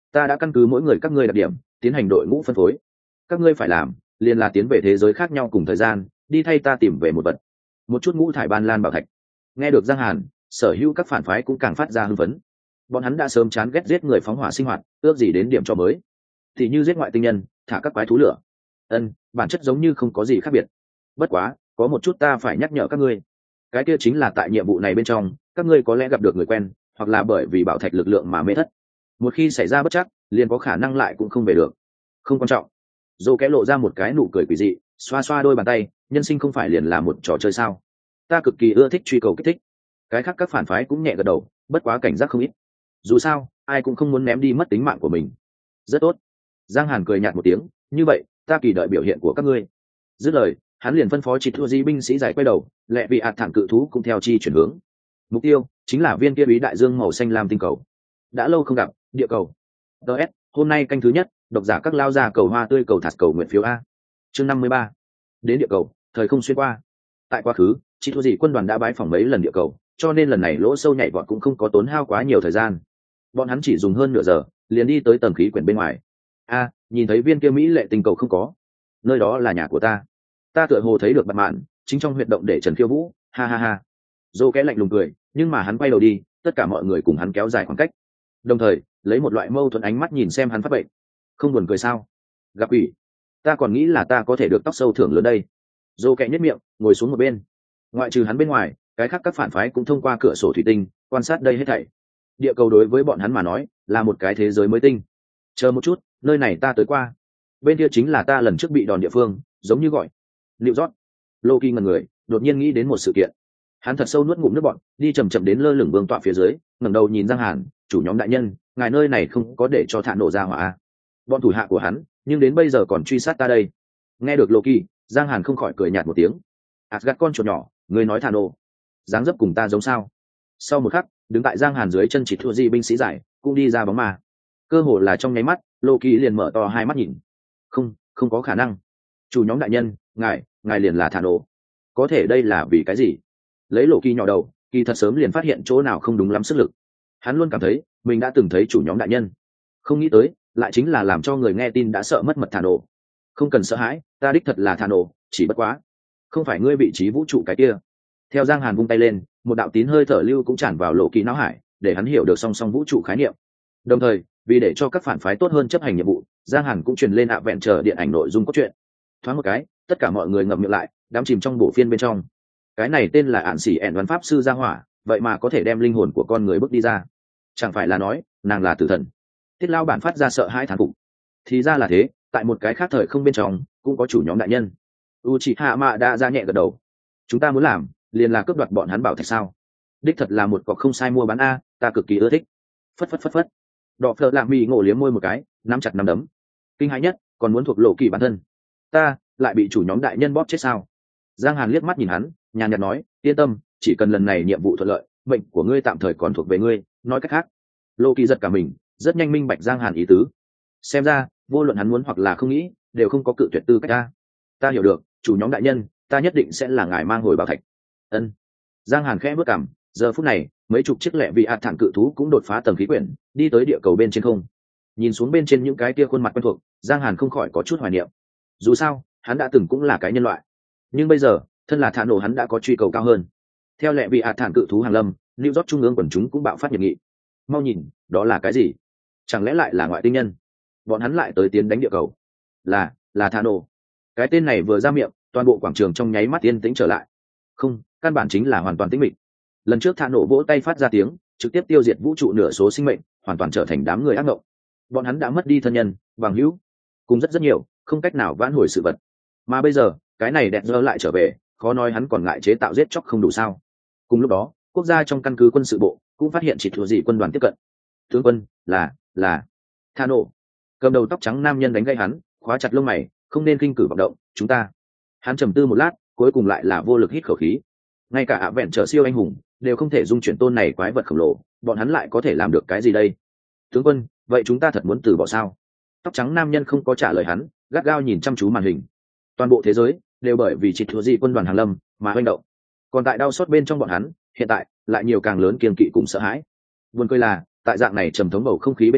ta đã căn cứ mỗi người các ngươi đặc điểm tiến hành đội ngũ phân phối. Các ngươi phải làm liền là tiến về thế giới khác nhau cùng thời gian, đi thay ta tìm về một vật, một chút ngũ thải ban lan bảo thạch. Nghe được Giang Hàn, sở hữu các phản phái cũng càng phát ra hưng phấn. Bọn hắn đã sớm chán ghét giết người phóng hỏa sinh hoạt, ước gì đến điểm cho mới, thì như giết ngoại tinh nhân, thả các quái thú lửa. Ân, bản chất giống như không có gì khác biệt. Bất quá, có một chút ta phải nhắc nhở các ngươi. Cái kia chính là tại nhiệm vụ này bên trong, các ngươi có lẽ gặp được người quen, hoặc là bởi vì bảo thạch lực lượng mà mê thất. Một khi xảy ra bất trắc, liền có khả năng lại cũng không về được. Không quan trọng. Dô kẽ lộ ra một cái nụ cười quỷ dị, xoa xoa đôi bàn tay, nhân sinh không phải liền là một trò chơi sao? Ta cực kỳ ưa thích truy cầu kích thích. Cái khác các phản phái cũng nhẹ gật đầu, bất quá cảnh giác không ít. Dù sao, ai cũng không muốn ném đi mất tính mạng của mình. Rất tốt. Giang Hàn cười nhạt một tiếng, như vậy, ta kỳ đợi biểu hiện của các ngươi. Dứt lời, hắn liền phân phó chỉ thua di binh sĩ giải quay đầu, lẹ vị ạt thẳng cự thú cũng theo chi chuyển hướng. Mục tiêu chính là viên kia bí đại dương màu xanh lam tinh cầu. Đã lâu không gặp, địa cầu. ds hôm nay canh thứ nhất, độc giả các lao ra cầu hoa tươi cầu thạt cầu nguyện phiếu a. Chương năm mươi ba. Đến địa cầu, thời không xuyên qua. Tại quá khứ, chỉ thua gì quân đoàn đã bái phỏng mấy lần địa cầu, cho nên lần này lỗ sâu nhảy vọt cũng không có tốn hao quá nhiều thời gian. Bọn hắn chỉ dùng hơn nửa giờ, liền đi tới tầng khí quyển bên ngoài. A, nhìn thấy viên kia mỹ lệ tinh cầu không có? Nơi đó là nhà của ta. Ta tựa hồ thấy được bạn mạn, chính trong huyệt động để Trần Khiêu Vũ, ha ha ha. Dô kẽ lạnh lùng cười, nhưng mà hắn quay đầu đi, tất cả mọi người cùng hắn kéo dài khoảng cách. Đồng thời, lấy một loại mâu thuẫn ánh mắt nhìn xem hắn phát bệnh. Không buồn cười sao? Gặp ủy, ta còn nghĩ là ta có thể được tóc sâu thưởng lớn đây. Dô kẽ nhất miệng, ngồi xuống một bên. Ngoại trừ hắn bên ngoài, cái khác các phản phái cũng thông qua cửa sổ thủy tinh quan sát đây hết thảy. Địa cầu đối với bọn hắn mà nói là một cái thế giới mới tinh. Chờ một chút, nơi này ta tới qua. Bên kia chính là ta lần trước bị đòn địa phương, giống như gọi New York. Loki ngần người, đột nhiên nghĩ đến một sự kiện. Hắn thật sâu nuốt ngụm nước bọt, đi chậm chậm đến lơ lửng vương tọa phía dưới, ngẩng đầu nhìn Giang Hàn, chủ nhóm đại nhân, ngài nơi này không có để cho thả nổ ra hỏa. Bọn thủ hạ của hắn, nhưng đến bây giờ còn truy sát ta đây. Nghe được Loki, Giang Hàn không khỏi cười nhạt một tiếng. Asgard con chuột nhỏ, người nói thả nổ, dáng dấp cùng ta giống sao? Sau một khắc, đứng tại Giang Hàn dưới chân chỉ thua di binh sĩ giải, cũng đi ra bóng ma. Cơ hồ là trong nháy mắt, Loki liền mở to hai mắt nhìn. Không, không có khả năng. Chủ nhóm đại nhân, ngài, ngài liền là thả nổ. Có thể đây là vì cái gì? Lấy Loki nhỏ đầu, kỳ thật sớm liền phát hiện chỗ nào không đúng lắm sức lực. Hắn luôn cảm thấy mình đã từng thấy chủ nhóm đại nhân, không nghĩ tới lại chính là làm cho người nghe tin đã sợ mất mật thả nổ. Không cần sợ hãi, ta đích thật là thả nổ, chỉ bất quá không phải ngươi vị trí vũ trụ cái kia. Theo Giang Hàn vung tay lên, một đạo tín hơi thở lưu cũng tràn vào Loki não hải, để hắn hiểu được song song vũ trụ khái niệm. Đồng thời, vì để cho các phản phái tốt hơn chấp hành nhiệm vụ, Giang Hàn cũng truyền lên ạ vẹn chờ điện ảnh nội dung cốt truyện. Thoáng một cái, tất cả mọi người ngậm miệng lại, đắm chìm trong bộ phiên bên trong. Cái này tên là ản xỉ ẻn đoán pháp sư gia hỏa, vậy mà có thể đem linh hồn của con người bước đi ra. Chẳng phải là nói nàng là tử thần? Tiết Lao bản phát ra sợ hãi thán phục. Thì ra là thế, tại một cái khác thời không bên trong cũng có chủ nhóm đại nhân. Uchiha Mạ đã ra nhẹ gật đầu. Chúng ta muốn làm liền là cướp đoạt bọn hắn bảo thạch sao? Đích thật là một cọc không sai mua bán a, ta cực kỳ ưa thích. Phất phất phất phất. Đọ Phở Lạm Mị ngộ liếm môi một cái, nắm chặt nắm đấm. Kinh hãi nhất, còn muốn thuộc lộ kỳ bản thân. Ta lại bị chủ nhóm đại nhân bóp chết sao? Giang Hàn liếc mắt nhìn hắn, nhàn nhạt nói, yên tâm, chỉ cần lần này nhiệm vụ thuận lợi, mệnh của ngươi tạm thời còn thuộc về ngươi. Nói cách khác, Loki giật cả mình, rất nhanh minh bạch Giang Hàn ý tứ. Xem ra, vô luận hắn muốn hoặc là không nghĩ, đều không có cự tuyệt tư cách ta. Ta hiểu được, chủ nhóm đại nhân, ta nhất định sẽ là ngài mang hồi bảo thạch. Ân. Giang Hàn khẽ bước cằm, giờ phút này, mấy chục chiếc lẹ vị ạt thản cự thú cũng đột phá tầng khí quyển, đi tới địa cầu bên trên không. Nhìn xuống bên trên những cái kia khuôn mặt quen thuộc, Giang Hàn không khỏi có chút hoài niệm. Dù sao, hắn đã từng cũng là cái nhân loại, nhưng bây giờ, thân là thả nổ hắn đã có truy cầu cao hơn. Theo lẹ vị ạt thản cự thú hàng lâm, New York trung ương quần chúng cũng bạo phát nhiệt nghị. Mau nhìn, đó là cái gì? Chẳng lẽ lại là ngoại tinh nhân? Bọn hắn lại tới tiến đánh địa cầu? Là, là thả nổ. Cái tên này vừa ra miệng, toàn bộ quảng trường trong nháy mắt yên tĩnh trở lại. Không, căn bản chính là hoàn toàn tĩnh mịch. Lần trước thả nổ vỗ tay phát ra tiếng, trực tiếp tiêu diệt vũ trụ nửa số sinh mệnh, hoàn toàn trở thành đám người ác mộng. Bọn hắn đã mất đi thân nhân, bằng hữu, cùng rất rất nhiều, không cách nào vãn hồi sự vật. Mà bây giờ, cái này đẹp dơ lại trở về, khó nói hắn còn ngại chế tạo giết chóc không đủ sao? Cùng lúc đó, quốc gia trong căn cứ quân sự bộ cũng phát hiện chỉ thua gì quân đoàn tiếp cận. Tướng quân, là là thả nổ. Cầm đầu tóc trắng nam nhân đánh gây hắn, khóa chặt lông mày, không nên kinh cử vọng động, chúng ta. Hắn trầm tư một lát, cuối cùng lại là vô lực hít khẩu khí. Ngay cả ạ vẹn trở siêu anh hùng đều không thể dung chuyển tôn này quái vật khổng lồ, bọn hắn lại có thể làm được cái gì đây? Tướng quân, vậy chúng ta thật muốn từ bỏ sao? Tóc trắng nam nhân không có trả lời hắn, gắt gao nhìn chăm chú màn hình. Toàn bộ thế giới đều bởi vì chỉ thua gì quân đoàn hàng lâm mà hoành động. Còn tại đau xót bên trong bọn hắn, hiện tại lại nhiều càng lớn kiên kỵ cùng sợ hãi. Buồn cười là, tại dạng này trầm thống bầu không khí bên trong,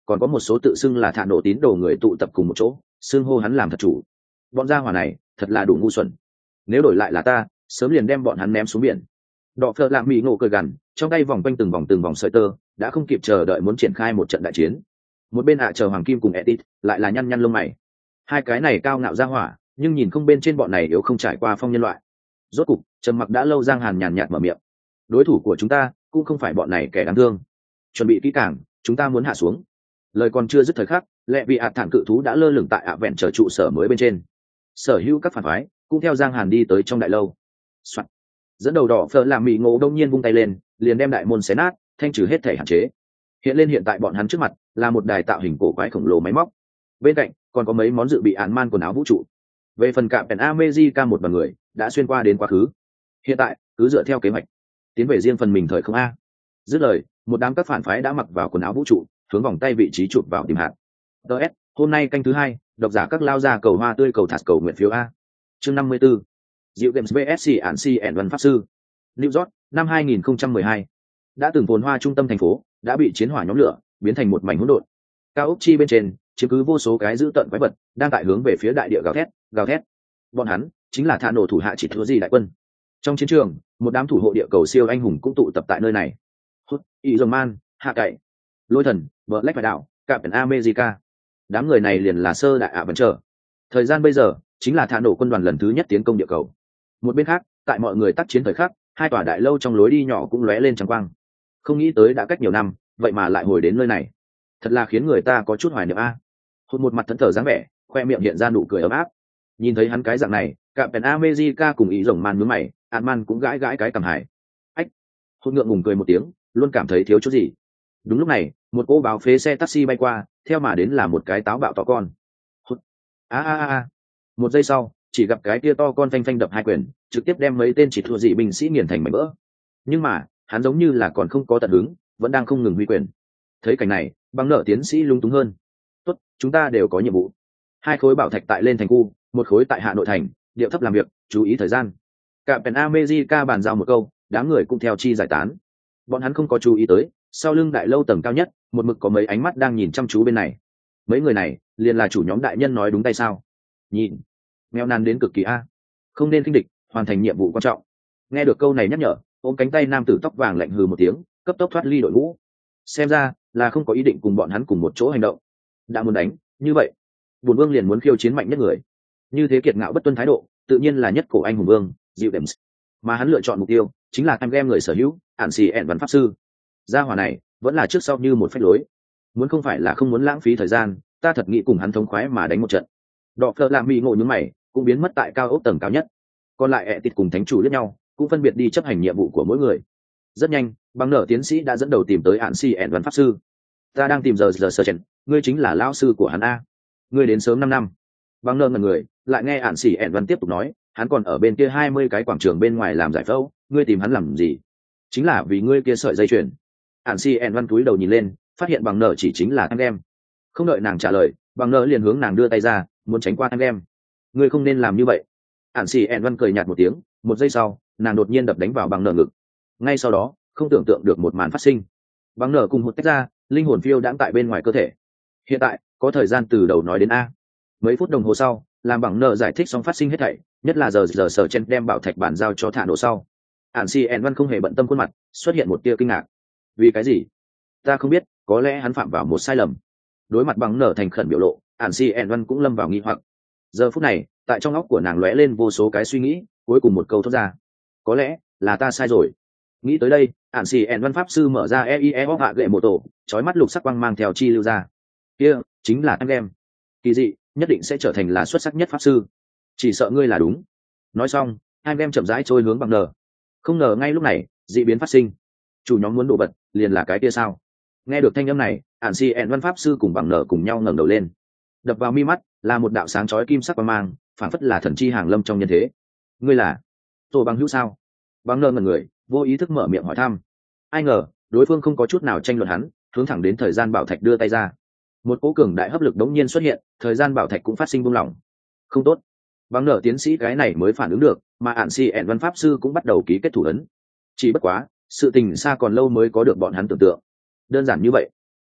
còn có một số tự xưng là thạ nổ tín đồ người tụ tập cùng một chỗ xưng hô hắn làm thật chủ. Bọn gia hỏa này thật là đủ ngu xuẩn, nếu đổi lại là ta sớm liền đem bọn hắn ném xuống biển. Đọ phợ lạ mỹ ngộ cười gằn, trong tay vòng quanh từng vòng từng vòng sợi tơ, đã không kịp chờ đợi muốn triển khai một trận đại chiến. Một bên ạ chờ hoàng kim cùng Etit lại là nhăn nhăn lông mày. Hai cái này cao ngạo ra hỏa, nhưng nhìn không bên trên bọn này yếu không trải qua phong nhân loại. Rốt cục trầm mặc đã lâu, Giang Hàn nhàn nhạt mở miệng: đối thủ của chúng ta cũng không phải bọn này kẻ đáng thương, chuẩn bị kỹ càng, chúng ta muốn hạ xuống. Lời còn chưa dứt thời khắc, lẹ vị ạt thản cự thú đã lơ lửng tại ạ vẹn chờ trụ sở mới bên trên. Sở hữu các phản phái cũng theo Giang Hàn đi tới trong đại lâu. Soạn. Dẫn đầu đỏ phở làm mị ngộ đông nhiên vung tay lên, liền đem đại môn xé nát, thanh trừ hết thể hạn chế. Hiện lên hiện tại bọn hắn trước mặt là một đài tạo hình cổ quái khổng lồ máy móc, bên cạnh còn có mấy món dự bị án man quần áo vũ trụ. Về phần cạm pèn America một bằng người đã xuyên qua đến quá khứ, hiện tại cứ dựa theo kế hoạch tiến về riêng phần mình thời không a. Dứt lời, một đám các phản phái đã mặc vào quần áo vũ trụ, hướng vòng tay vị trí chụp vào tìm hạt. ts hôm nay canh thứ hai, độc giả các lao ra cầu hoa tươi cầu thạt cầu nguyện phiếu a. Chương năm mươi 54. Diệu Games vê ét xê Ản Si ẻn Văn Pháp Sư. New York, năm hai nghìn không trăm mười hai. Đã từng phồn hoa trung tâm thành phố đã bị chiến hỏa nhóm lửa biến thành một mảnh hỗn độn. Cao ốc chi bên trên chiếm cứ vô số cái dữ tợn quái vật đang tại hướng về phía đại địa gào thét gào thét. Bọn hắn chính là thả nổ thủ hạ chỉ thua gì đại quân. Trong chiến trường, một đám thủ hộ địa cầu siêu anh hùng cũng tụ tập tại nơi này. Hút, Y Dòng Man, Hạ Cậy, Lôi Thần, Black Phải Đạo, Captain America. Đám người này liền là sơ đại ạ vẫn chờ. Thời gian bây giờ chính là thả nổ quân đoàn lần thứ nhất tiến công địa cầu. Một bên khác, tại mọi người tác chiến thời khắc, hai tòa đại lâu trong lối đi nhỏ cũng lóe lên trắng quang. Không nghĩ tới đã cách nhiều năm, vậy mà lại hồi đến nơi này, thật là khiến người ta có chút hoài niệm a. Hút một mặt thẫn thờ dáng vẻ, khoe miệng hiện ra nụ cười ấm áp. Nhìn thấy hắn cái dạng này, Captain America cùng Ý Rồng Man nhướng mày, Ant-Man cũng gãi gãi cái cằm hài. Ách! Hút ngượng ngùng cười một tiếng, luôn cảm thấy thiếu chút gì. Đúng lúc này, một cô báo phế xe taxi bay qua, theo mà đến là một cái táo bạo to con. Hút! A a a a! Một giây sau, chỉ gặp cái kia to con phanh phanh đập hai quyền, trực tiếp đem mấy tên chỉ thua dị binh sĩ nghiền thành mảnh vỡ. Nhưng mà hắn giống như là còn không có tận hứng, vẫn đang không ngừng huy quyền. Thấy cảnh này, băng nợ tiến sĩ lung túng hơn. Tốt, chúng ta đều có nhiệm vụ. Hai khối bảo thạch tại lên thành khu, một khối tại Hà Nội thành, điệu thấp làm việc, chú ý thời gian. Captain America bàn giao một câu, đám người cũng theo chi giải tán. Bọn hắn không có chú ý tới, sau lưng đại lâu tầng cao nhất, một mực có mấy ánh mắt đang nhìn chăm chú bên này. Mấy người này, liền là chủ nhóm đại nhân nói đúng tay sao? Nhìn, nghèo nàn đến cực kỳ a, không nên khinh địch, hoàn thành nhiệm vụ quan trọng. Nghe được câu này nhắc nhở, ôm cánh tay nam tử tóc vàng lạnh hừ một tiếng, cấp tốc thoát ly đội ngũ. Xem ra là không có ý định cùng bọn hắn cùng một chỗ hành động. Đã muốn đánh, như vậy, Bổn Vương liền muốn khiêu chiến mạnh nhất người. Như thế kiệt ngạo bất tuân thái độ, tự nhiên là nhất cổ anh hùng vương, Diệu Games. Mà hắn lựa chọn mục tiêu chính là time game người sở hữu, Ản Si ẻn Văn Pháp Sư. Gia hỏa này vẫn là trước sau như một phép lối. Muốn không phải là không muốn lãng phí thời gian, ta thật nghĩ cùng hắn thống khoái mà đánh một trận. Đọ Phở làm mị ngộ nhướng mày, cũng biến mất tại cao ốc tầng cao nhất. Còn lại ẹ tịt cùng thánh chủ liếc nhau, cũng phân biệt đi chấp hành nhiệm vụ của mỗi người. Rất nhanh, băng nở tiến sĩ đã dẫn đầu tìm tới Ản Si ẻn Văn Pháp Sư. Ta đang tìm giờ giờ sơ chèn, ngươi chính là lão sư của hắn a. Ngươi đến sớm năm năm. Băng nở ngẩn người, lại nghe Ản Si ẻn Văn tiếp tục nói, hắn còn ở bên kia hai mươi cái quảng trường bên ngoài làm giải phẫu, ngươi tìm hắn làm gì? Chính là vì ngươi kia sợi dây chuyền. Ản Si ẻn Văn cúi đầu nhìn lên, phát hiện bằng nở chỉ chính là thằng em. Không đợi nàng trả lời, bằng nở liền hướng nàng đưa tay ra, muốn tránh qua thằng em. Ngươi không nên làm như vậy. Ản Si ẻn Văn cười nhạt một tiếng, một giây sau, nàng đột nhiên đập đánh vào bằng nở ngực. Ngay sau đó, không tưởng tượng được một màn phát sinh. Bằng nở cùng hụt tách ra, linh hồn phiêu đãng tại bên ngoài cơ thể. Hiện tại, có thời gian từ đầu nói đến a. Mấy phút đồng hồ sau, làm bằng nở giải thích xong phát sinh hết thảy, nhất là giờ giờ sở chen đem bảo thạch bản giao cho thả nổ sau. Ản Si ẻn Văn không hề bận tâm, khuôn mặt xuất hiện một tia kinh ngạc. Vì cái gì? Ta không biết, có lẽ hắn phạm vào một sai lầm. Đối mặt bằng nở thành khẩn biểu lộ, Ản Si ẻn Văn cũng lâm vào nghi hoặc. Giờ phút này, tại trong óc của nàng lóe lên vô số cái suy nghĩ, cuối cùng một câu thốt ra: có lẽ là ta sai rồi. Nghĩ tới đây, Ản Si ẻn Văn Pháp Sư mở ra e i e o hạ gậy một tổ, chói mắt lục sắc quang mang theo chi lưu ra. Kia chính là em. Kỳ dị, nhất định sẽ trở thành là xuất sắc nhất pháp sư. Chỉ sợ ngươi là đúng. Nói xong, hai em chậm rãi trôi hướng bằng nở. Không ngờ ngay lúc này, dị biến phát sinh. Chủ nhóm muốn đổ bật, liền là cái kia sao? Nghe được thanh âm này, Ản Si ẻn Văn Pháp Sư cùng bằng nở cùng nhau ngẩng đầu lên. Đập vào mi mắt là một đạo sáng chói kim sắc quang mang, phản phất là thần chi hàng lâm trong nhân thế. Ngươi là Tô Bằng Hữu sao? Bằng nở ngẩn người, vô ý thức mở miệng hỏi thăm. Ai ngờ, đối phương không có chút nào tranh luận hắn, hướng thẳng đến thời gian bảo thạch đưa tay ra. Một cỗ cường đại hấp lực đống nhiên xuất hiện, thời gian bảo thạch cũng phát sinh buông lỏng. Không tốt. Bằng nở tiến sĩ cái này mới phản ứng được, mà Ản Si ẻn Văn Pháp Sư cũng bắt đầu ký kết thủ ấn. Chỉ bất quá, sự tình xa còn lâu mới có được bọn hắn tưởng tượng. Đơn giản như vậy.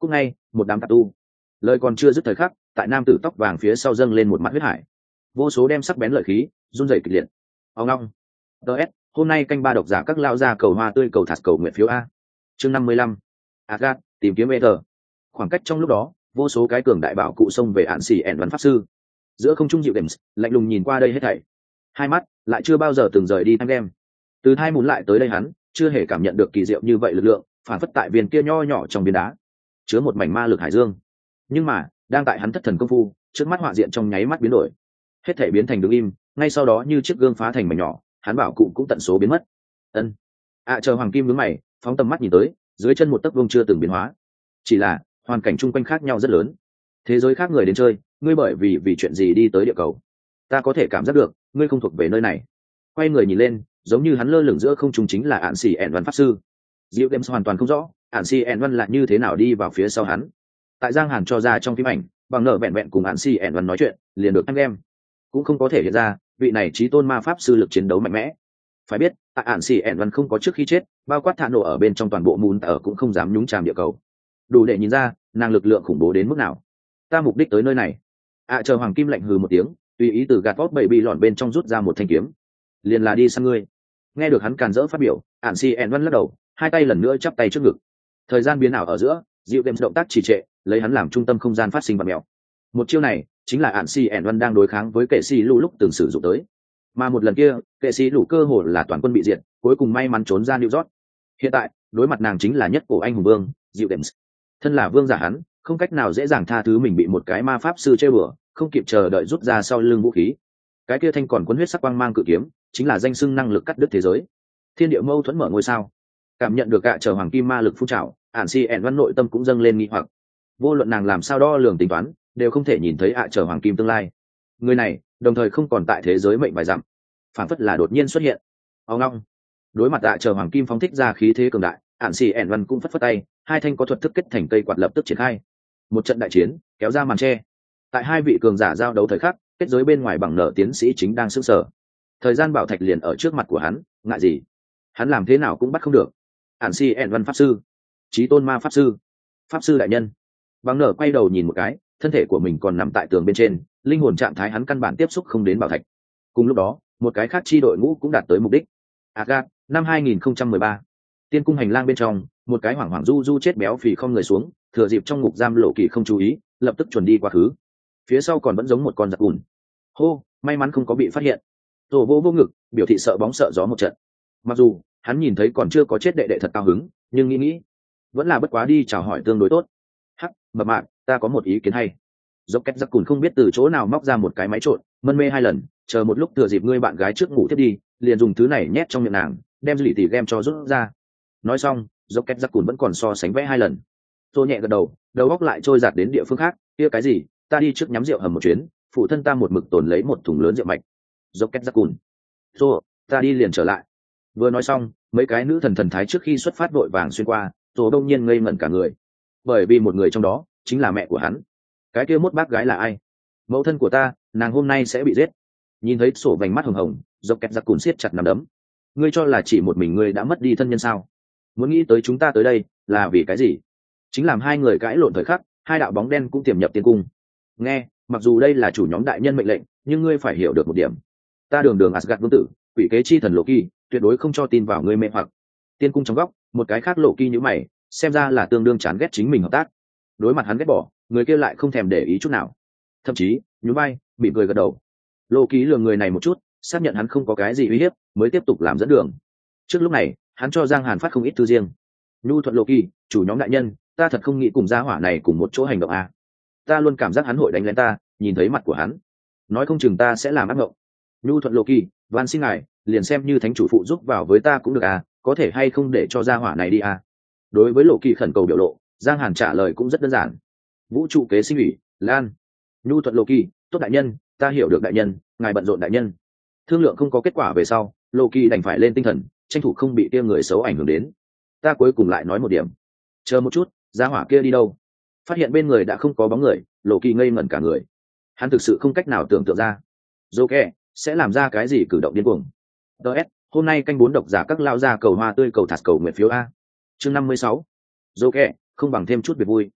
Cúc ngay một đám tạp tu. Lời còn chưa dứt thời khắc, tại nam tử tóc vàng phía sau dâng lên một mắt huyết hải, vô số đem sắc bén lợi khí run rẩy kịch liệt. Ông long ts hôm nay canh ba độc giả các lao ra cầu hoa tươi cầu thạt cầu nguyện phiếu a. Chương năm mươi lăm. Agat tìm kiếm Ether. Khoảng cách trong lúc đó, vô số cái cường đại bảo cụ xông về ạn xỉ ẻn văn pháp sư. Giữa không trung dịu games lạnh lùng nhìn qua đây hết thảy, hai mắt lại chưa bao giờ từng rời đi thanh game. Từ hai muốn lại tới đây hắn chưa hề cảm nhận được kỳ diệu như vậy lực lượng phản phất tại viên kia nho nhỏ trong viên đá chứa một mảnh ma lực hải dương. Nhưng mà đang tại hắn thất thần công phu, trước mắt họa diện trong nháy mắt biến đổi, hết thảy biến thành đứng im, ngay sau đó như chiếc gương phá thành mảnh nhỏ, hắn bảo cụ cũng tận số biến mất. Ân. À chờ Hoàng Kim nhướng mày, phóng tầm mắt nhìn tới, dưới chân một tấc vuông chưa từng biến hóa. Chỉ là hoàn cảnh chung quanh khác nhau rất lớn. Thế giới khác người đến chơi, ngươi bởi vì vì chuyện gì đi tới địa cầu? Ta có thể cảm giác được, ngươi không thuộc về nơi này. Quay người nhìn lên, giống như hắn lơ lửng giữa không trung chính là ạn xỉ ẻn văn pháp sư. Diệu Games hoàn toàn không rõ, ạn xỉ ẻn văn là như thế nào đi vào phía sau hắn. Tại Giang Hàn cho ra trong phim ảnh, bằng nợ vẹn vẹn cùng ạn xỉ ẻn văn nói chuyện, liền được anh em cũng không có thể hiện ra vị này chí tôn ma pháp sư lực chiến đấu mạnh mẽ. Phải biết tại ạn xỉ ẻn văn không có trước khi chết, bao quát thả nổ ở bên trong toàn bộ mùn ở cũng không dám nhúng chàm địa cầu, đủ để nhìn ra nàng lực lượng khủng bố đến mức nào. Ta mục đích tới nơi này. À chờ Hoàng Kim lạnh hừ một tiếng, tùy ý từ gạt vót bảy bị lọn bên trong rút ra một thanh kiếm, liền là đi sang ngươi. Nghe được hắn càn rỡ phát biểu, ạn xỉ ẻn văn lắc đầu, hai tay lần nữa chắp tay trước ngực. Thời gian biến ảo ở giữa, dịu Games động tác trì trệ, lấy hắn làm trung tâm không gian phát sinh vật mèo. Một chiêu này chính là ạn xỉ ẻn văn đang đối kháng với kệ sĩ lũ lúc từng sử dụng tới, mà một lần kia kệ sĩ lũ cơ hồ là toàn quân bị diệt, cuối cùng may mắn trốn ra New York. Hiện tại đối mặt nàng chính là nhất cổ anh hùng vương dịu Games. Thân là vương giả hắn không cách nào dễ dàng tha thứ mình bị một cái ma pháp sư chơi bừa, không kịp chờ đợi rút ra sau lưng vũ khí. Cái kia thanh còn cuốn huyết sắc quang mang cự kiếm chính là danh xưng năng lực cắt đứt thế giới, thiên địa mâu thuẫn mở ngôi sao. Cảm nhận được gạ chờ Hoàng Kim ma lực phun trào, ạn xỉ ẻn văn nội tâm cũng dâng lên nghi hoặc. Vô luận nàng làm sao đo lường tính toán, đều không thể nhìn thấy ạ chờ Hoàng Kim tương lai. Người này đồng thời không còn tại thế giới mệnh vài dặm, phản phất là đột nhiên xuất hiện. Ông long đối mặt ạ chờ Hoàng Kim phóng thích ra khí thế cường đại, ạn xỉ ẻn văn cũng phất phất tay, hai thanh có thuật thức kết thành cây quạt lập tức triển khai. Một trận đại chiến kéo ra màn che. Tại hai vị cường giả giao đấu thời khắc, kết giới bên ngoài bằng nở tiến sĩ chính đang sững sờ. Thời gian bảo thạch liền ở trước mặt của hắn, ngại gì? Hắn làm thế nào cũng bắt không được. ạn xỉ ẻn văn pháp sư, chí tôn ma pháp sư, pháp sư đại nhân. Bằng nở quay đầu nhìn một cái, thân thể của mình còn nằm tại tường bên trên, linh hồn trạng thái hắn căn bản tiếp xúc không đến bảo thạch. Cùng lúc đó một cái khác chi đội ngũ cũng đạt tới mục đích. Agat năm hai nghìn không trăm mười ba, tiên cung hành lang bên trong, một cái hoảng hoảng du du chết béo phì không người xuống, thừa dịp trong ngục giam Lộ Kỳ không chú ý, lập tức chuẩn đi quá khứ. Phía sau còn vẫn giống một con giặc cùn. Hô, may mắn không có bị phát hiện. Tổ vô vô ngực, biểu thị sợ bóng sợ gió một trận. Mặc dù hắn nhìn thấy còn chưa có chết đệ đệ thật cao hứng, nhưng nghĩ nghĩ vẫn là bất quá đi chào hỏi tương đối tốt. Hắc mập mạp, ta có một ý kiến hay. Dốc két giặc cùn không biết từ chỗ nào móc ra một cái máy trộn, mân mê hai lần, chờ một lúc thừa dịp ngươi bạn gái trước ngủ tiếp đi, liền dùng thứ này nhét trong miệng nàng, đem dư lì tỉ game cho rút ra. Nói xong dốc két giặc cùn vẫn còn so sánh vẽ hai lần. Tô nhẹ gật đầu, đầu góc lại trôi giạt đến địa phương khác. Kia cái gì, ta đi trước nhắm rượu hầm một chuyến, phụ thân ta một mực tồn lấy một thùng lớn rượu mạch. Dốc két giặc cùn. Tô, ta đi liền trở lại. Vừa nói xong, mấy cái nữ thần thần thái trước khi xuất phát vội vàng xuyên qua, Tô đông nhiên ngây ngẩn cả người, bởi vì một người trong đó chính là mẹ của hắn. Cái kia mốt bác gái là ai? Mẫu thân của ta, nàng hôm nay sẽ bị giết. Nhìn thấy sổ vành mắt hồng hồng, dốc két giặc cùn siết chặt nắm đấm. Ngươi cho là chỉ một mình ngươi đã mất đi thân nhân sao? Muốn nghĩ tới chúng ta tới đây là vì cái gì? Chính làm hai người cãi lộn thời khắc, hai đạo bóng đen cũng tiềm nhập tiên cung. Nghe, mặc dù đây là chủ nhóm đại nhân mệnh lệnh, nhưng ngươi phải hiểu được một điểm. Ta đường đường Asgard vương tử, quỷ kế chi thần Loki, tuyệt đối không cho tin vào ngươi mê hoặc. Tiên cung trong góc, một cái khác Loki nhíu mày, xem ra là tương đương chán ghét chính mình hợp tác. Đối mặt hắn ghét bỏ, người kia lại không thèm để ý chút nào, thậm chí nhún vai bị cười gật đầu. Loki lườm người này một chút, xác nhận hắn không có cái gì uy hiếp, mới tiếp tục làm dẫn đường. Trước lúc này hắn cho Giang Hàn phát không ít thư riêng. Nhu thuận Loki, chủ nhóm đại nhân, ta thật không nghĩ cùng gia hỏa này cùng một chỗ hành động à. Ta luôn cảm giác hắn hội đánh lén ta, nhìn thấy mặt của hắn nói không chừng ta sẽ làm ác mộng. Nhu thuận Loki, van xin ngài liền xem như thánh chủ phụ giúp vào với ta cũng được à, có thể hay không để cho gia hỏa này đi à. Đối với Loki khẩn cầu biểu lộ, Giang Hàn trả lời cũng rất đơn giản. Vũ trụ kế sinh ủy Lan. Nhu thuận Loki, tốt đại nhân, ta hiểu được đại nhân, ngài bận rộn đại nhân. Thương lượng không có kết quả về sau, Loki đành phải lên tinh thần, tranh thủ không bị kia người xấu ảnh hưởng đến. Ta cuối cùng lại nói một điểm. Chờ một chút, gia hỏa kia đi đâu? Phát hiện bên người đã không có bóng người, Loki ngây ngẩn cả người. Hắn thực sự không cách nào tưởng tượng ra Joker sẽ làm ra cái gì cử động điên cuồng. ds hôm nay canh bốn độc giả các lao ra cầu hoa tươi cầu thạt cầu nguyện phiếu a. Chương năm mươi sáu. Joker không bằng thêm chút việc vui.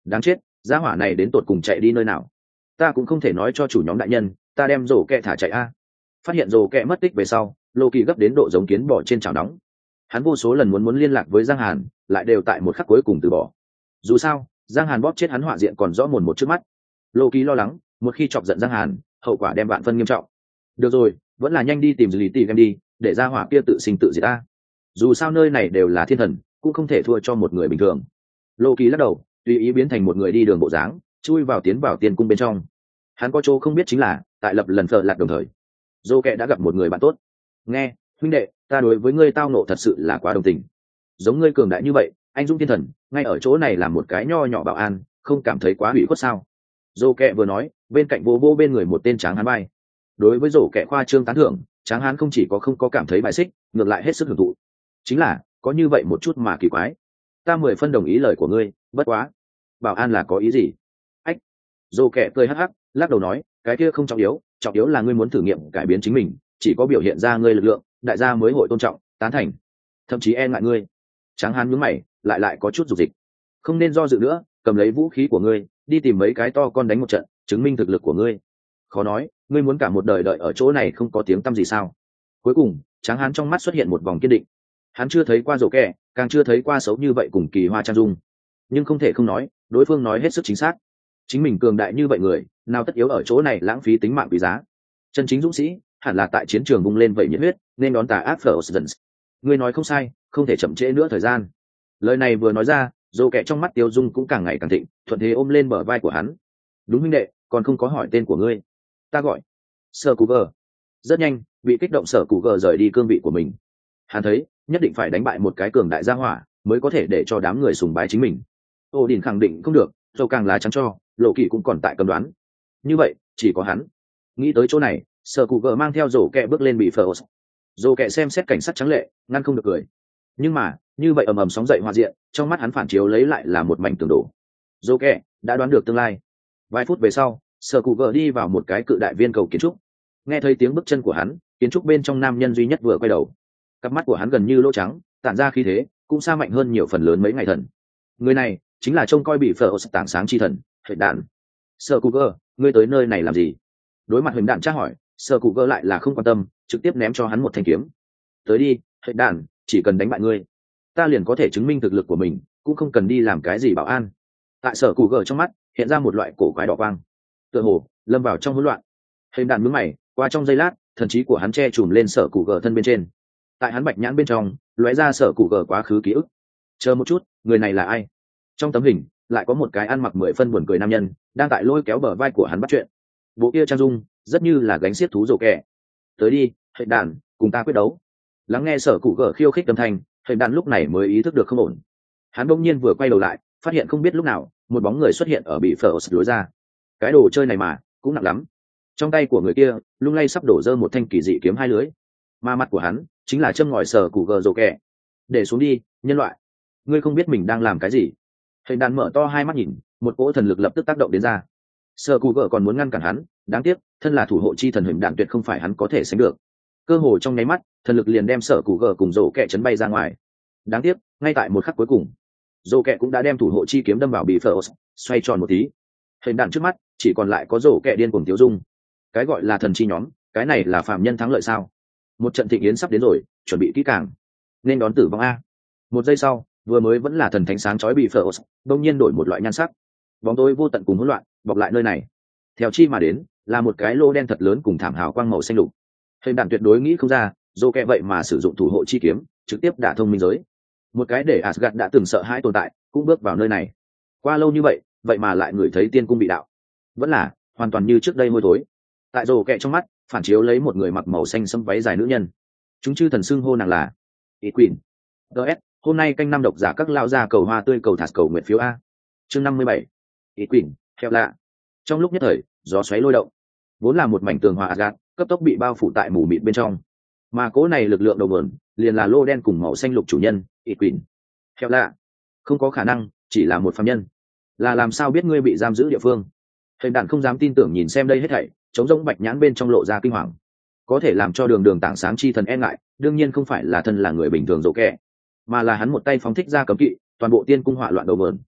Đáng chết, gia hỏa này đến tột cùng chạy đi nơi nào? Ta cũng không thể nói cho chủ nhóm đại nhân ta đem rổ kẹ thả chạy a. Phát hiện rổ kẹ mất tích về sau, Lô Kỳ gấp đến độ giống kiến bỏ trên chảo nóng. Hắn vô số lần muốn muốn liên lạc với Giang Hàn, lại đều tại một khắc cuối cùng từ bỏ. Dù sao, Giang Hàn bóp chết hắn họa diện còn rõ mồn một trước mắt. Lô Kỳ lo lắng, một khi chọc giận Giang Hàn, hậu quả đem vạn phân nghiêm trọng. Được rồi, vẫn là nhanh đi tìm lý tỷ em đi, để gia hỏa kia tự sinh tự diệt ta. Dù sao nơi này đều là thiên thần, cũng không thể thua cho một người bình thường. Lô Kỳ lắc đầu, tùy ý biến thành một người đi đường bộ dáng, chui vào tiến vào tiên cung bên trong. Hắn có chỗ không biết chính là, tại lập lần phở lạc đồng thời, Dô Kẹ đã gặp một người bạn tốt. Nghe, huynh đệ, ta đối với ngươi tao nộ thật sự là quá đồng tình. Giống ngươi cường đại như vậy, anh dũng thiên thần, ngay ở chỗ này làm một cái nho nhỏ bảo an, không cảm thấy quá hủy khuất sao? Dô Kẹ vừa nói, bên cạnh vô vô bên người một tên tráng hán bay. Đối với Dô Kẹ khoa trương tán thưởng, tráng hán không chỉ có không có cảm thấy bài xích, ngược lại hết sức hưởng thụ. Chính là, có như vậy một chút mà kỳ quái. Ta mười phân đồng ý lời của ngươi, bất quá. Bảo an là có ý gì? Ách. Dô Kẹ cười hắc hắc, lắc đầu nói, cái kia không trọng yếu, trọng yếu là ngươi muốn thử nghiệm cải biến chính mình, chỉ có biểu hiện ra ngươi lực lượng, đại gia mới hội tôn trọng, tán thành, thậm chí e ngại ngươi. Tráng hán nhướng mày, lại lại có chút dục dịch. Không nên do dự nữa, cầm lấy vũ khí của ngươi, đi tìm mấy cái to con đánh một trận, chứng minh thực lực của ngươi. Khó nói, ngươi muốn cả một đời đợi ở chỗ này không có tiếng tăm gì sao? Cuối cùng, Tráng hán trong mắt xuất hiện một vòng kiên định. Hắn chưa thấy qua rổ kẹ, càng chưa thấy qua xấu như vậy cùng kỳ hoa trang dung. Nhưng không thể không nói, đối phương nói hết sức chính xác. Chính mình cường đại như vậy người, nào tất yếu ở chỗ này lãng phí tính mạng quý giá. Chân chính dũng sĩ, hẳn là tại chiến trường bung lên vậy nhiệt huyết, nên đón tà ác Ferozens. Ngươi nói không sai, không thể chậm trễ nữa thời gian. Lời này vừa nói ra, Dô Kẹ trong mắt Tiêu Dung cũng càng ngày càng thịnh, thuận thế ôm lên bờ vai của hắn. Đúng huynh đệ, còn không có hỏi tên của ngươi. Ta gọi Sở Cú Gờ. Rất nhanh, bị kích động Sở Cú Gờ rời đi cương vị của mình. Hắn thấy, nhất định phải đánh bại một cái cường đại gia hỏa, mới có thể để cho đám người sùng bái chính mình. Ô Đình khẳng định không được, dầu càng lá trắng cho, Lộ Kỳ cũng còn tại cầm đoán. Như vậy, chỉ có hắn. Nghĩ tới chỗ này, Sở Cú Gờ mang theo Dô Kẹ bước lên bị Ferozens. Dô Kẹ xem xét cảnh sát trắng lệ, ngăn không được cười. Nhưng mà, như vậy ầm ầm sóng dậy hòa diện, trong mắt hắn phản chiếu lấy lại là một mảnh tường đổ. Dô Kẹ đã đoán được tương lai. Vài phút về sau, Sở Cú Gờ đi vào một cái cự đại viên cầu kiến trúc. Nghe thấy tiếng bước chân của hắn, kiến trúc bên trong nam nhân duy nhất vừa quay đầu. Cặp mắt của hắn gần như lỗ trắng, tản ra khí thế, cũng xa mạnh hơn nhiều phần lớn mấy ngày thần. Người này chính là trông coi bị Ferozens tảng sáng chi thần, Hệ Đạn. Sở Cú Gờ, ngươi tới nơi này làm gì? Đối mặt Hệ Đạn tra hỏi, Sở Cú Gờ lại là không quan tâm, trực tiếp ném cho hắn một thanh kiếm. Tới đi, Hệ Đạn, chỉ cần đánh bại ngươi, ta liền có thể chứng minh thực lực của mình, cũng không cần đi làm cái gì bảo an. Tại Sở Cú Gờ trong mắt hiện ra một loại cổ quái đỏ quang, tựa hồ lâm vào trong hỗn loạn. Hệ Đạn nhướng mày, qua trong giây lát, thần trí của hắn che trùm lên Sở Cú Gờ thân bên trên. Tại hắn bạch nhãn bên trong lóe ra Sở Cú Gờ quá khứ ký ức. Chờ một chút, người này là ai? Trong tấm hình lại có một cái ăn mặc mười phân buồn cười nam nhân đang tại lôi kéo bờ vai của hắn bắt chuyện. Bộ kia trang dung rất như là gánh xiết thú rổ kẹ. Tới đi, Hệ Đạn, cùng ta quyết đấu. Lắng nghe Sở Cú Gờ khiêu khích âm thanh, Hệ Đạn lúc này mới ý thức được không ổn. Hắn bỗng nhiên vừa quay đầu lại, phát hiện không biết lúc nào một bóng người xuất hiện ở bị Ferozens lối ra. Cái đồ chơi này mà cũng nặng lắm. Trong tay của người kia lung lay sắp đổ rơ một thanh kỳ dị kiếm hai lưới, mà mặt của hắn chính là châm ngòi Sở Cú Gờ rổ kẹ. Để xuống đi, nhân loại, ngươi không biết mình đang làm cái gì. Hệ Đạn mở to hai mắt nhìn, một cỗ thần lực lập tức tác động đến ra. Sở Cú Gờ còn muốn ngăn cản hắn, đáng tiếc thân là thủ hộ chi thần Hệ Đạn tuyệt không phải hắn có thể sánh được. Cơ hồ trong nháy mắt, thần lực liền đem Sở Cú Gờ cùng rổ kẹ chấn bay ra ngoài. Đáng tiếc, ngay tại một khắc cuối cùng, rổ kẹ cũng đã đem thủ hộ chi kiếm đâm vào bị Ferozens, xoay tròn một tí. Hệ Đạn trước mắt chỉ còn lại có rổ kẹ điên cuồng tiêu dung. Cái gọi là thần chi nhóm, cái này là phàm nhân thắng lợi sao? Một trận thịnh yến sắp đến rồi, chuẩn bị kỹ càng, nên đón tử vong a. Một giây sau, vừa mới vẫn là thần thánh sáng chói bị Ferozens, đột nhiên đổi một loại nhan sắc. Bóng tối vô tận cùng hỗn loạn bọc lại nơi này. Theo chi mà đến, là một cái lô đen thật lớn cùng thảm hào quang màu xanh lục. Hệ Đạn tuyệt đối nghĩ không ra, dô kẹ vậy mà sử dụng thủ hộ chi kiếm, trực tiếp đả thông minh giới. Một cái để Asgard đã từng sợ hãi tồn tại, cũng bước vào nơi này. Qua lâu như vậy, vậy mà lại ngửi thấy tiên cung bị đạo. Vẫn là hoàn toàn như trước đây hôi thối. Tại dô kẹ trong mắt, phản chiếu lấy một người mặc màu xanh sẫm váy dài nữ nhân. Chúng chư thần xưng hô nàng là Ý Quỳnh. ds hôm nay canh năm độc giả các lao ra cầu hoa tươi cầu thạt cầu nguyện phiếu a. Chương năm mươi bảy. Ý Quỳnh, theo lạ. Trong lúc nhất thời, gió xoáy lôi động, vốn là một mảnh tường hòa Asgard, cấp tốc bị bao phủ tại mù mịt bên trong. Mà cố này lực lượng đầu nguồn, liền là lô đen cùng màu xanh lục chủ nhân, Ý Quỳnh. Theo lạ, không có khả năng, chỉ là một phàm nhân. Là làm sao biết ngươi bị giam giữ địa phương? Hệ Đạn không dám tin tưởng nhìn xem đây hết thảy, chống rỗng bạch nhãn bên trong lộ ra kinh hoàng. Có thể làm cho đường đường tảng sáng chi thần e ngại, đương nhiên không phải là thân là người bình thường dỗ kẻ, mà là hắn một tay phóng thích ra cấm kỵ, toàn bộ tiên cung hỏa loạn đầu vườn.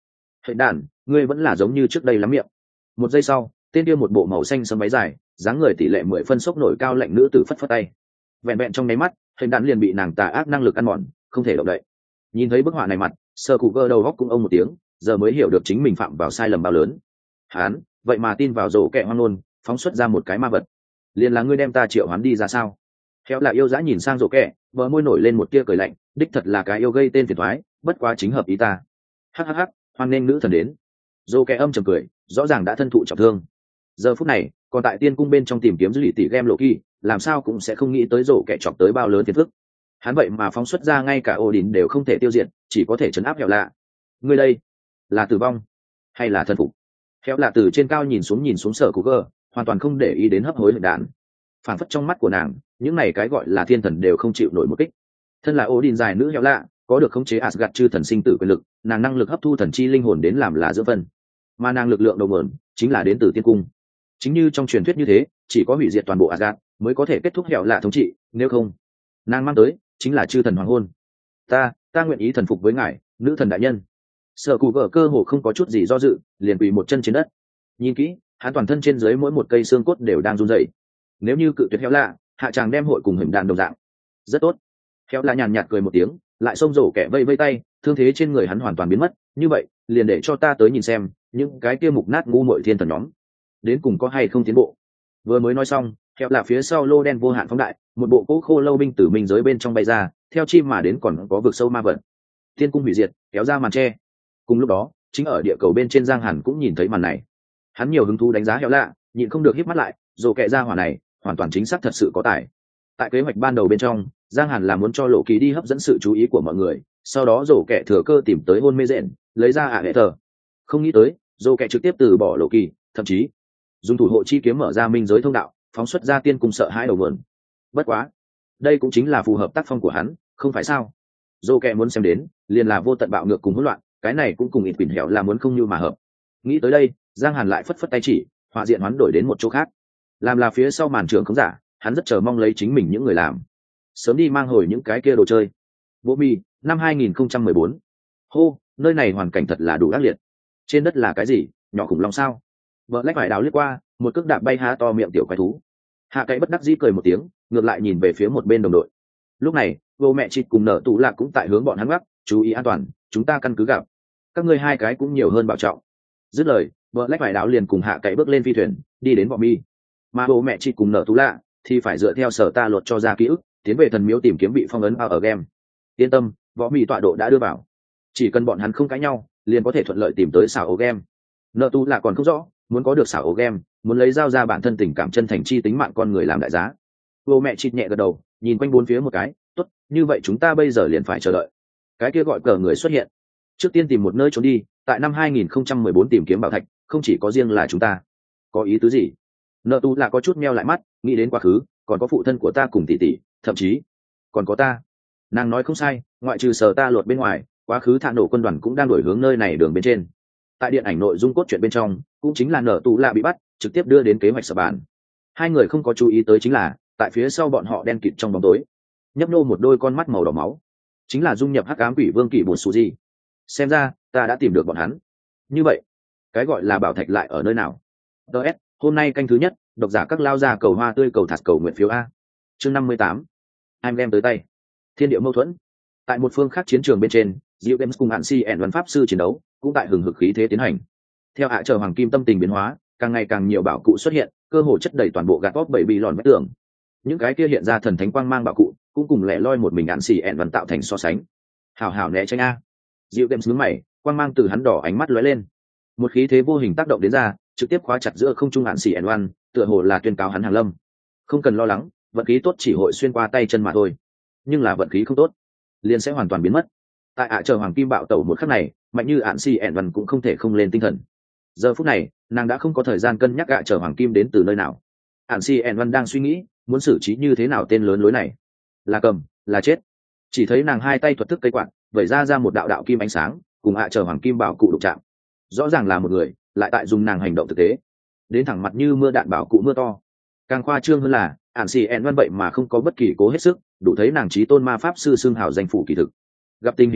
Hệ đàn, ngươi vẫn là giống như trước đây lắm miệng. Một giây sau, tên kia một bộ màu xanh sẫm váy dài, dáng người tỷ lệ mười phân sốc nổi cao lạnh nữ tử phất phất tay. Vẹn vẹn trong nháy mắt, hệ đàn liền bị nàng tà ác năng lực ăn mòn, không thể động đậy. Nhìn thấy bức họa này mặt, sơ cụ gơ đầu góc cũng ông một tiếng, giờ mới hiểu được chính mình phạm vào sai lầm bao lớn. Hán, vậy mà tin vào rổ kẹ hoang nôn, phóng xuất ra một cái ma vật. Liền là ngươi đem ta triệu hoán đi ra sao? Khéo là yêu dã nhìn sang rổ kẹ, bờ môi nổi lên một tia cười lạnh, đích thật là cái yêu gây tên phiền toái, bất quá chính hợp ý ta. Hắc hắc hắc, hoan nên nữ thần đến. Rổ kẹ âm trầm cười, rõ ràng đã thân thụ trọng thương. Giờ phút này, còn tại tiên cung bên trong tìm kiếm dữ lì tỷ game lộ kỳ, làm sao cũng sẽ không nghĩ tới rổ kẹ chọc tới bao lớn phiền phức. Hắn vậy mà phóng xuất ra ngay cả Odin đều không thể tiêu diệt, chỉ có thể trấn áp Hẻo lạ. Ngươi đây, là tử vong hay là thần phục? Hẻo lạ từ trên cao nhìn xuống nhìn xuống sở của gơ, hoàn toàn không để ý đến hấp hối lực đạn. Phản phất trong mắt của nàng, những này cái gọi là thiên thần đều không chịu nổi một kích. Thân là Odin dài nữ Hẻo lạ, có được khống chế Asgard chư thần sinh tử quyền lực, nàng năng lực hấp thu thần chi linh hồn đến làm là giữa phần. Mà nàng lực lượng đầu nguồn chính là đến từ tiên cung. Chính như trong truyền thuyết như thế, chỉ có hủy diệt toàn bộ Asgard mới có thể kết thúc Hẻo lạ thống trị, nếu không, nàng mang tới chính là chư thần hoàng hôn. Ta, ta nguyện ý thần phục với ngài, nữ thần đại nhân. Sở cụ gở cơ hồ không có chút gì do dự, liền quỳ một chân trên đất. Nhìn kỹ, hắn toàn thân trên dưới mỗi một cây xương cốt đều đang run rẩy. Nếu như cự tuyệt Hẻo lạ, hạ chàng đem hội cùng hình đàn đồng dạng. Rất tốt. Hẻo lạ nhàn nhạt cười một tiếng, lại xông rổ kẻ vây vây tay, thương thế trên người hắn hoàn toàn biến mất. Như vậy, liền để cho ta tới nhìn xem, những cái kia mục nát ngu muội thiên thần nhóm, đến cùng có hay không tiến bộ. Vừa mới nói xong, Hẻo lạ phía sau lô đen vô hạn phóng đại, một bộ cỗ khô lâu binh tử minh giới bên trong bay ra, theo chim mà đến còn có vực sâu ma vật. Thiên cung hủy diệt, kéo ra màn tre. Cùng lúc đó, chính ở địa cầu bên trên Giang Hàn cũng nhìn thấy màn này. Hắn nhiều hứng thú đánh giá Hẻo lạ, nhịn không được híp mắt lại, rồ kẹ ra hỏa này, hoàn toàn chính xác thật sự có tài. Tại kế hoạch ban đầu bên trong, Giang Hàn là muốn cho Lộ Kỳ đi hấp dẫn sự chú ý của mọi người, sau đó rồ kẹ thừa cơ tìm tới hôn mê rện, lấy ra ạ hệ tờ. Không nghĩ tới, rồ kẹ trực tiếp từ bỏ Lộ Kỳ, thậm chí dùng thủ hộ chi kiếm mở ra minh giới thông đạo, phóng xuất ra tiên cung sợ hãi đầu mượn. Bất quá, đây cũng chính là phù hợp tác phong của hắn, không phải sao? Dô kẹ muốn xem đến, liền là vô tận bạo ngược cùng hỗn loạn, cái này cũng cùng ít quỷ hẻo là muốn không như mà hợp. Nghĩ tới đây, Giang Hàn lại phất phất tay chỉ, họa diện hoán đổi đến một chỗ khác. Làm là phía sau màn trường không giả, hắn rất chờ mong lấy chính mình những người làm, sớm đi mang hồi những cái kia đồ chơi. Vô mi, năm hai nghìn không trăm mười bốn. Hô, nơi này hoàn cảnh thật là đủ ác liệt. Trên đất là cái gì? Nhỏ khủng long sao? Vợ lách vải đào lướt qua, một cước đạp bay há to miệng tiểu quái thú. Hạ cậy bất đắc dĩ cười một tiếng, ngược lại nhìn về phía một bên đồng đội. Lúc này, vô mẹ chịt cùng nở tụ lạc cũng tại hướng bọn hắn gác, chú ý an toàn, chúng ta căn cứ gặp. Các ngươi hai cái cũng nhiều hơn bảo trọng. Dứt lời, vợ lách vải đào liền cùng hạ cậy bước lên phi thuyền, đi đến bọn mi. Mà vô mẹ chịt cùng nở tụ lạc thì phải dựa theo sở ta luật cho ra ký ức, tiến về thần miếu tìm kiếm bị phong ấn ở game. Yên tâm, võ mi tọa độ đã đưa vào, chỉ cần bọn hắn không cãi nhau, liền có thể thuận lợi tìm tới xảo ổ game. Nợ tụ lạc còn không rõ, muốn có được xảo ổ game, muốn lấy dao ra bản thân tình cảm chân thành chi tính mạng con người làm đại giá. Vô mẹ chịt nhẹ gật đầu, nhìn quanh bốn phía một cái, tốt, như vậy chúng ta bây giờ liền phải chờ đợi cái kia gọi cờ người xuất hiện. Trước tiên tìm một nơi trốn đi, tại năm hai nghìn không trăm mười bốn tìm kiếm bảo thạch, không chỉ có riêng là chúng ta. Có ý tứ gì? Nợ tu là có chút meo lại mắt, nghĩ đến quá khứ, còn có phụ thân của ta cùng tỷ tỷ, thậm chí còn có ta. Nàng nói không sai, ngoại trừ sở ta luật bên ngoài, quá khứ thả nổ quân đoàn cũng đang đổi hướng nơi này đường bên trên. Tại điện ảnh nội dung cốt truyện bên trong, cũng chính là nở tù lạ bị bắt, trực tiếp đưa đến kế hoạch sập bàn. Hai người không có chú ý tới chính là, tại phía sau bọn họ đen kịt trong bóng tối, nhấp nô một đôi con mắt màu đỏ máu, chính là dung nhập hắc ám quỷ vương kỷ bột sù gì. Xem ra ta đã tìm được bọn hắn. Như vậy, cái gọi là bảo thạch lại ở nơi nào? ts hôm nay canh thứ nhất, độc giả các lao ra cầu hoa tươi cầu thạt cầu nguyện phiếu a. Chương năm mươi tám, anh đem tới tay. Thiên địa mâu thuẫn. Tại một phương khác chiến trường bên trên, Diệu Games cùng Hạn Si ẻn văn pháp sư chiến đấu cũng tại hừng hực khí thế tiến hành. Theo hạ chờ hoàng kim tâm tình biến hóa, càng ngày càng nhiều bảo cụ xuất hiện, cơ hồ chất đầy toàn bộ gạt bóp bảy bị lòn vách tường. Những cái kia hiện ra thần thánh quang mang bảo cụ, cũng cùng lẻ loi một mình Hạn Si ẻn văn tạo thành so sánh. Hảo hảo né tránh a. Diệu Games nhướng mày, quang mang từ hắn đỏ ánh mắt lóe lên. Một khí thế vô hình tác động đến ra, trực tiếp khóa chặt giữa không trung Hạn Si ẻn văn, tựa hồ là tuyên cáo hắn hàng lâm. Không cần lo lắng, vận khí tốt chỉ hội xuyên qua tay chân mà thôi. Nhưng là vận khí không tốt, liền sẽ hoàn toàn biến mất. Tại ạ chờ hoàng kim bạo tẩu một khắc này, mạnh như ạn si ẻn văn cũng không thể không lên tinh thần. Giờ phút này, nàng đã không có thời gian cân nhắc ạ chờ hoàng kim đến từ nơi nào. ạn si ẻn văn đang suy nghĩ muốn xử trí như thế nào tên lớn lối này, là cầm là chết. Chỉ thấy nàng hai tay thuật thức cây quạt vẩy ra ra một đạo đạo kim ánh sáng, cùng ạ chờ hoàng kim bảo cụ đụng chạm. Rõ ràng là một người, lại tại dùng nàng hành động thực tế, đến thẳng mặt như mưa đạn bảo cụ mưa to. Càng khoa trương hơn là ạn si ẻn văn vậy mà không có bất kỳ cố hết sức, đủ thấy nàng trí tôn ma pháp sư xưng hào danh phủ kỳ thực. Gặp tình hình này,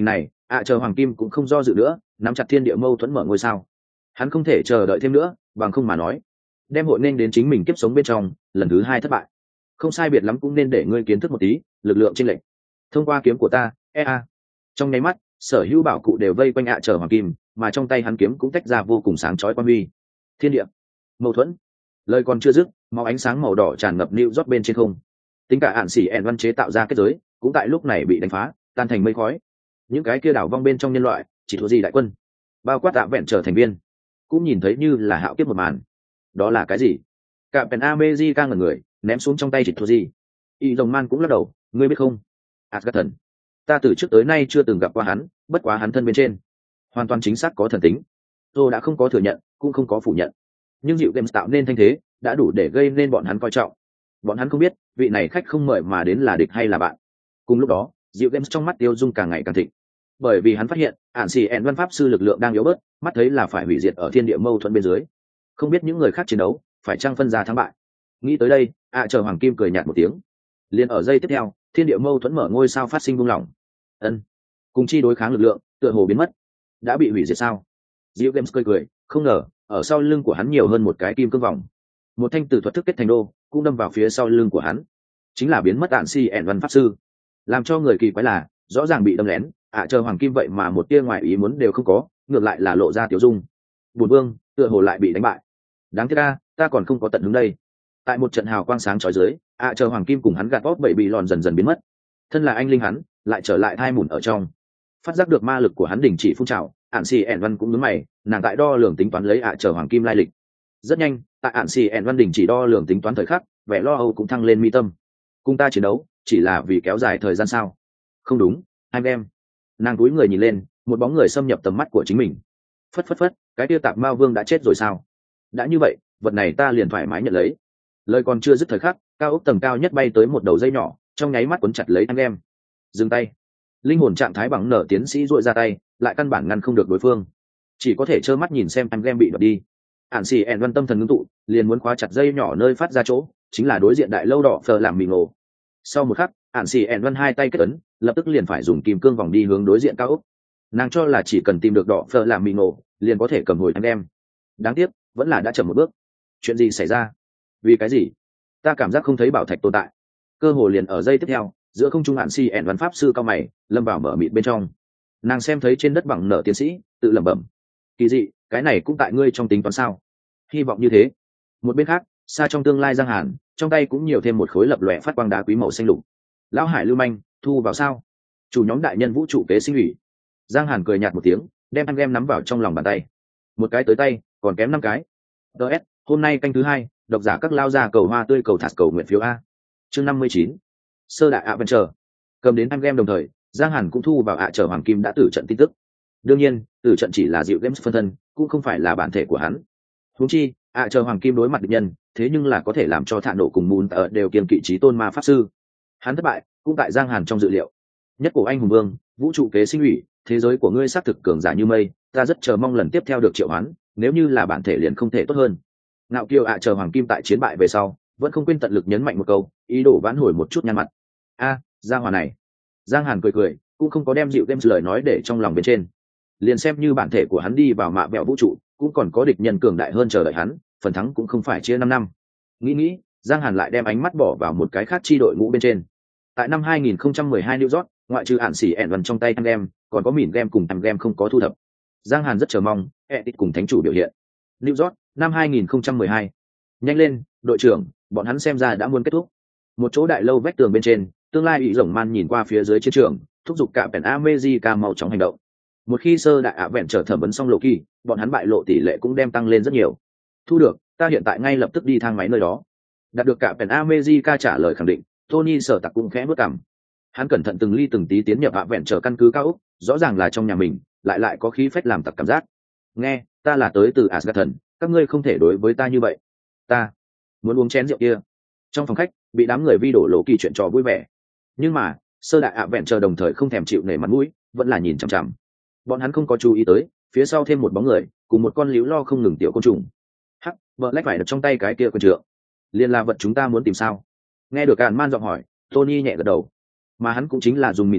ạ chờ hoàng kim cũng không do dự nữa, nắm chặt thiên địa mâu thuẫn mở ngôi sao. Hắn không thể chờ đợi thêm nữa, bằng không mà nói đem hội nên đến chính mình kiếp sống bên trong lần thứ hai thất bại. Không sai biệt lắm cũng nên để ngươi kiến thức một tí lực lượng chênh lệch. Thông qua kiếm của ta, ea. Trong nháy mắt, sở hữu bảo cụ đều vây quanh ạ chờ hoàng kim, mà trong tay hắn kiếm cũng tách ra vô cùng sáng chói quan huy. Thiên địa mâu thuẫn. Lời còn chưa dứt, máu ánh sáng màu đỏ tràn ngập lưu rót bên trên không. Tính cả ạn xỉ ẻn văn chế tạo ra kết giới cũng tại lúc này bị đánh phá, tan thành mây khói. Những cái kia đảo vong bên trong nhân loại chỉ thua gì đại quân, bao quát tạ vẹn trở thành viên, cũng nhìn thấy như là hạo kiếp một màn. Đó là cái gì? Cả pen America ngẩn người, ném xuống trong tay chỉ thua gì. Y Rồng Man cũng lắc đầu, ngươi biết không? Asgard thần, ta từ trước tới nay chưa từng gặp qua hắn, bất quá hắn thân bên trên hoàn toàn chính xác có thần tính. Tôi đã không có thừa nhận, cũng không có phủ nhận. Nhưng dịu games tạo nên thanh thế, đã đủ để gây nên bọn hắn coi trọng. Bọn hắn không biết, vị này khách không mời mà đến là địch hay là bạn. Cùng lúc đó, dịu games trong mắt Tiêu Dung càng ngày càng thịnh, bởi vì hắn phát hiện, ản xì ẻn văn pháp sư lực lượng đang yếu bớt, mắt thấy là phải hủy diệt ở thiên địa mâu thuẫn bên dưới. Không biết những người khác chiến đấu phải chăng phân ra thắng bại. Nghĩ tới đây, ạ chờ hoàng kim cười nhạt một tiếng. Liền ở giây tiếp theo, thiên địa mâu thuẫn mở ngôi sao phát sinh buông lỏng. Ân, cùng chi đối kháng lực lượng tựa hồ biến mất. Đã bị hủy diệt sao? Diệu Games cười cười, không ngờ ở sau lưng của hắn nhiều hơn một cái kim cương vòng. Một thanh tử thuật thức kết thành đô cũng đâm vào phía sau lưng của hắn, chính là biến mất ản xì ẻn văn pháp sư. Làm cho người kỳ quái là, rõ ràng bị đâm lén, ạ chờ hoàng kim vậy mà một tia ngoài ý muốn đều không có, ngược lại là lộ ra tiểu dung. Bùn vương tựa hồ lại bị đánh bại. Đáng tiếc ta, ta còn không có tận hứng đây. Tại một trận hào quang sáng chói dưới, ạ chờ hoàng kim cùng hắn gạt bóp bảy bị lòn dần dần biến mất. Thân là anh linh hắn lại trở lại thai mùn ở trong. Phát giác được ma lực của hắn đình chỉ phun trào, ạn xì ẻn văn cũng nhướng mày, nàng tại đo lường tính toán lấy ạ chờ hoàng kim lai lịch. Rất nhanh, tại ạn xì ẻn văn đình chỉ đo lường tính toán thời khắc, vẻ lo âu cũng thăng lên mi tâm. Cùng ta chiến đấu chỉ là vì kéo dài thời gian sao? Không đúng, anh em. Nàng cúi người nhìn lên, một bóng người xâm nhập tầm mắt của chính mình. Phất phất phất, cái kia tạp ma vương đã chết rồi sao? Đã như vậy, vật này ta liền thoải mái nhận lấy. Lời còn chưa dứt thời khắc, cao ốc tầng cao nhất bay tới một đầu dây nhỏ, trong nháy mắt cuốn chặt lấy anh em. Dừng tay. Linh hồn trạng thái bằng nở tiến sĩ duỗi ra tay, lại căn bản ngăn không được đối phương, chỉ có thể trơ mắt nhìn xem anh em bị đoạt đi. Ản xì ẻn văn tâm thần ngưng tụ, liền muốn khóa chặt dây nhỏ nơi phát ra chỗ, chính là đối diện đại lâu đỏ phờ làm mì ngộ. Sau một khắc, ản xì ẻn văn hai tay kết ấn, lập tức liền phải dùng kim cương vòng đi hướng đối diện cao ốc. Nàng cho là chỉ cần tìm được đỏ phờ làm mì ngộ, liền có thể cầm hồi anh em. Đáng tiếc, vẫn là đã chậm một bước. Chuyện gì xảy ra? Vì cái gì? Ta cảm giác không thấy bảo thạch tồn tại. Cơ hồ liền ở giây tiếp theo, giữa không trung ản xì ẻn văn pháp sư cao mày, lâm vào mở mịt bên trong. Nàng xem thấy trên đất bằng nở tiến sĩ, tự lẩm bẩm: kỳ dị, cái này cũng tại ngươi trong tính toán sao? Hy vọng như thế. Một bên khác, xa trong tương lai Giang Hàn, trong tay cũng nhiều thêm một khối lập lòe phát quang đá quý màu xanh lục. Lão Hải lưu manh, thu vào sao? Chủ nhóm đại nhân vũ trụ kế sinh ủy. Giang Hàn cười nhạt một tiếng, đem anh em nắm vào trong lòng bàn tay. Một cái tới tay, còn kém năm cái. ds hôm nay canh thứ hai, độc giả các lao ra cầu hoa tươi cầu thạt cầu nguyện phiếu a. Chương năm mươi chín, sơ đại adventure. Cầm đến anh em đồng thời, Giang Hàn cũng thu vào ạ trở hoàng kim đã tử trận tin tức. Đương nhiên, tử trận chỉ là dịu games phân thân, cũng không phải là bản thể của hắn. Huống chi, ạ trở hoàng kim đối mặt địch nhân, thế nhưng là có thể làm cho thạ nổ cùng mùn ở đều kiềm kỵ trí tôn ma pháp sư. Hắn thất bại, cũng tại Giang Hàn trong dự liệu. Nhất cổ anh hùng vương, vũ trụ kế sinh ủy, thế giới của ngươi xác thực cường giả như mây, ta rất chờ mong lần tiếp theo được triệu hoán, nếu như là bản thể liền không thể tốt hơn. Ngạo kiều ạ chờ hoàng kim tại chiến bại về sau, vẫn không quên tận lực nhấn mạnh một câu, ý đồ vãn hồi một chút nhăn mặt. A, gia hỏa này. Giang Hàn cười cười, cũng không có đem dịu games lời nói để trong lòng bên trên. Liền xem như bản thể của hắn đi vào mạ bẹo vũ trụ, cũng còn có địch nhân cường đại hơn chờ đợi hắn, phần thắng cũng không phải chia năm năm. Nghĩ nghĩ, Giang Hàn lại đem ánh mắt bỏ vào một cái khác chi đội ngũ bên trên. Tại năm hai nghìn không trăm mười hai New York, ngoại trừ ản xỉ ẻn văn trong tay thằng game, còn có mỉn game cùng thằng game không có thu thập. Giang Hàn rất chờ mong, Edit cùng thánh chủ biểu hiện. New York, năm hai nghìn không trăm mười hai. Nhanh lên, đội trưởng, bọn hắn xem ra đã muốn kết thúc. Một chỗ đại lâu vách tường bên trên, tương lai ủy rồng man nhìn qua phía dưới chiến trường, thúc giục cả Pen America mau chóng hành động. Một khi sơ đại ạ vẹn trở thẩm vấn xong lộ kỳ, bọn hắn bại lộ tỷ lệ cũng đem tăng lên rất nhiều. Thu được, ta hiện tại ngay lập tức đi thang máy nơi đó. Đạt được cả Pen America trả lời khẳng định, Tony sở tặc cũng khẽ bước cằm. Hắn cẩn thận từng ly từng tí tiến nhập ạ vẹn trở căn cứ cao ốc, rõ ràng là trong nhà mình, lại lại có khí phách làm tặc cảm giác. Nghe, ta là tới từ Asgard thần, các ngươi không thể đối với ta như vậy. Ta muốn uống chén rượu kia. Trong phòng khách, bị đám người vi đổ lộ kỳ chuyện trò vui vẻ. Nhưng mà, sơ đại ạ vẹn chờ đồng thời không thèm chịu nể mặt mũi, vẫn là nhìn chằm chằm. Bọn hắn không có chú ý tới, phía sau thêm một bóng người, cùng một con líu lo không ngừng tiểu côn trùng. Hắc, vợ lách phải được trong tay cái kia quân trượng. Liên là vật chúng ta muốn tìm sao? Nghe được Càn Man giọng hỏi, Tony nhẹ gật đầu. Mà hắn cũng chính là dùng mịn đem,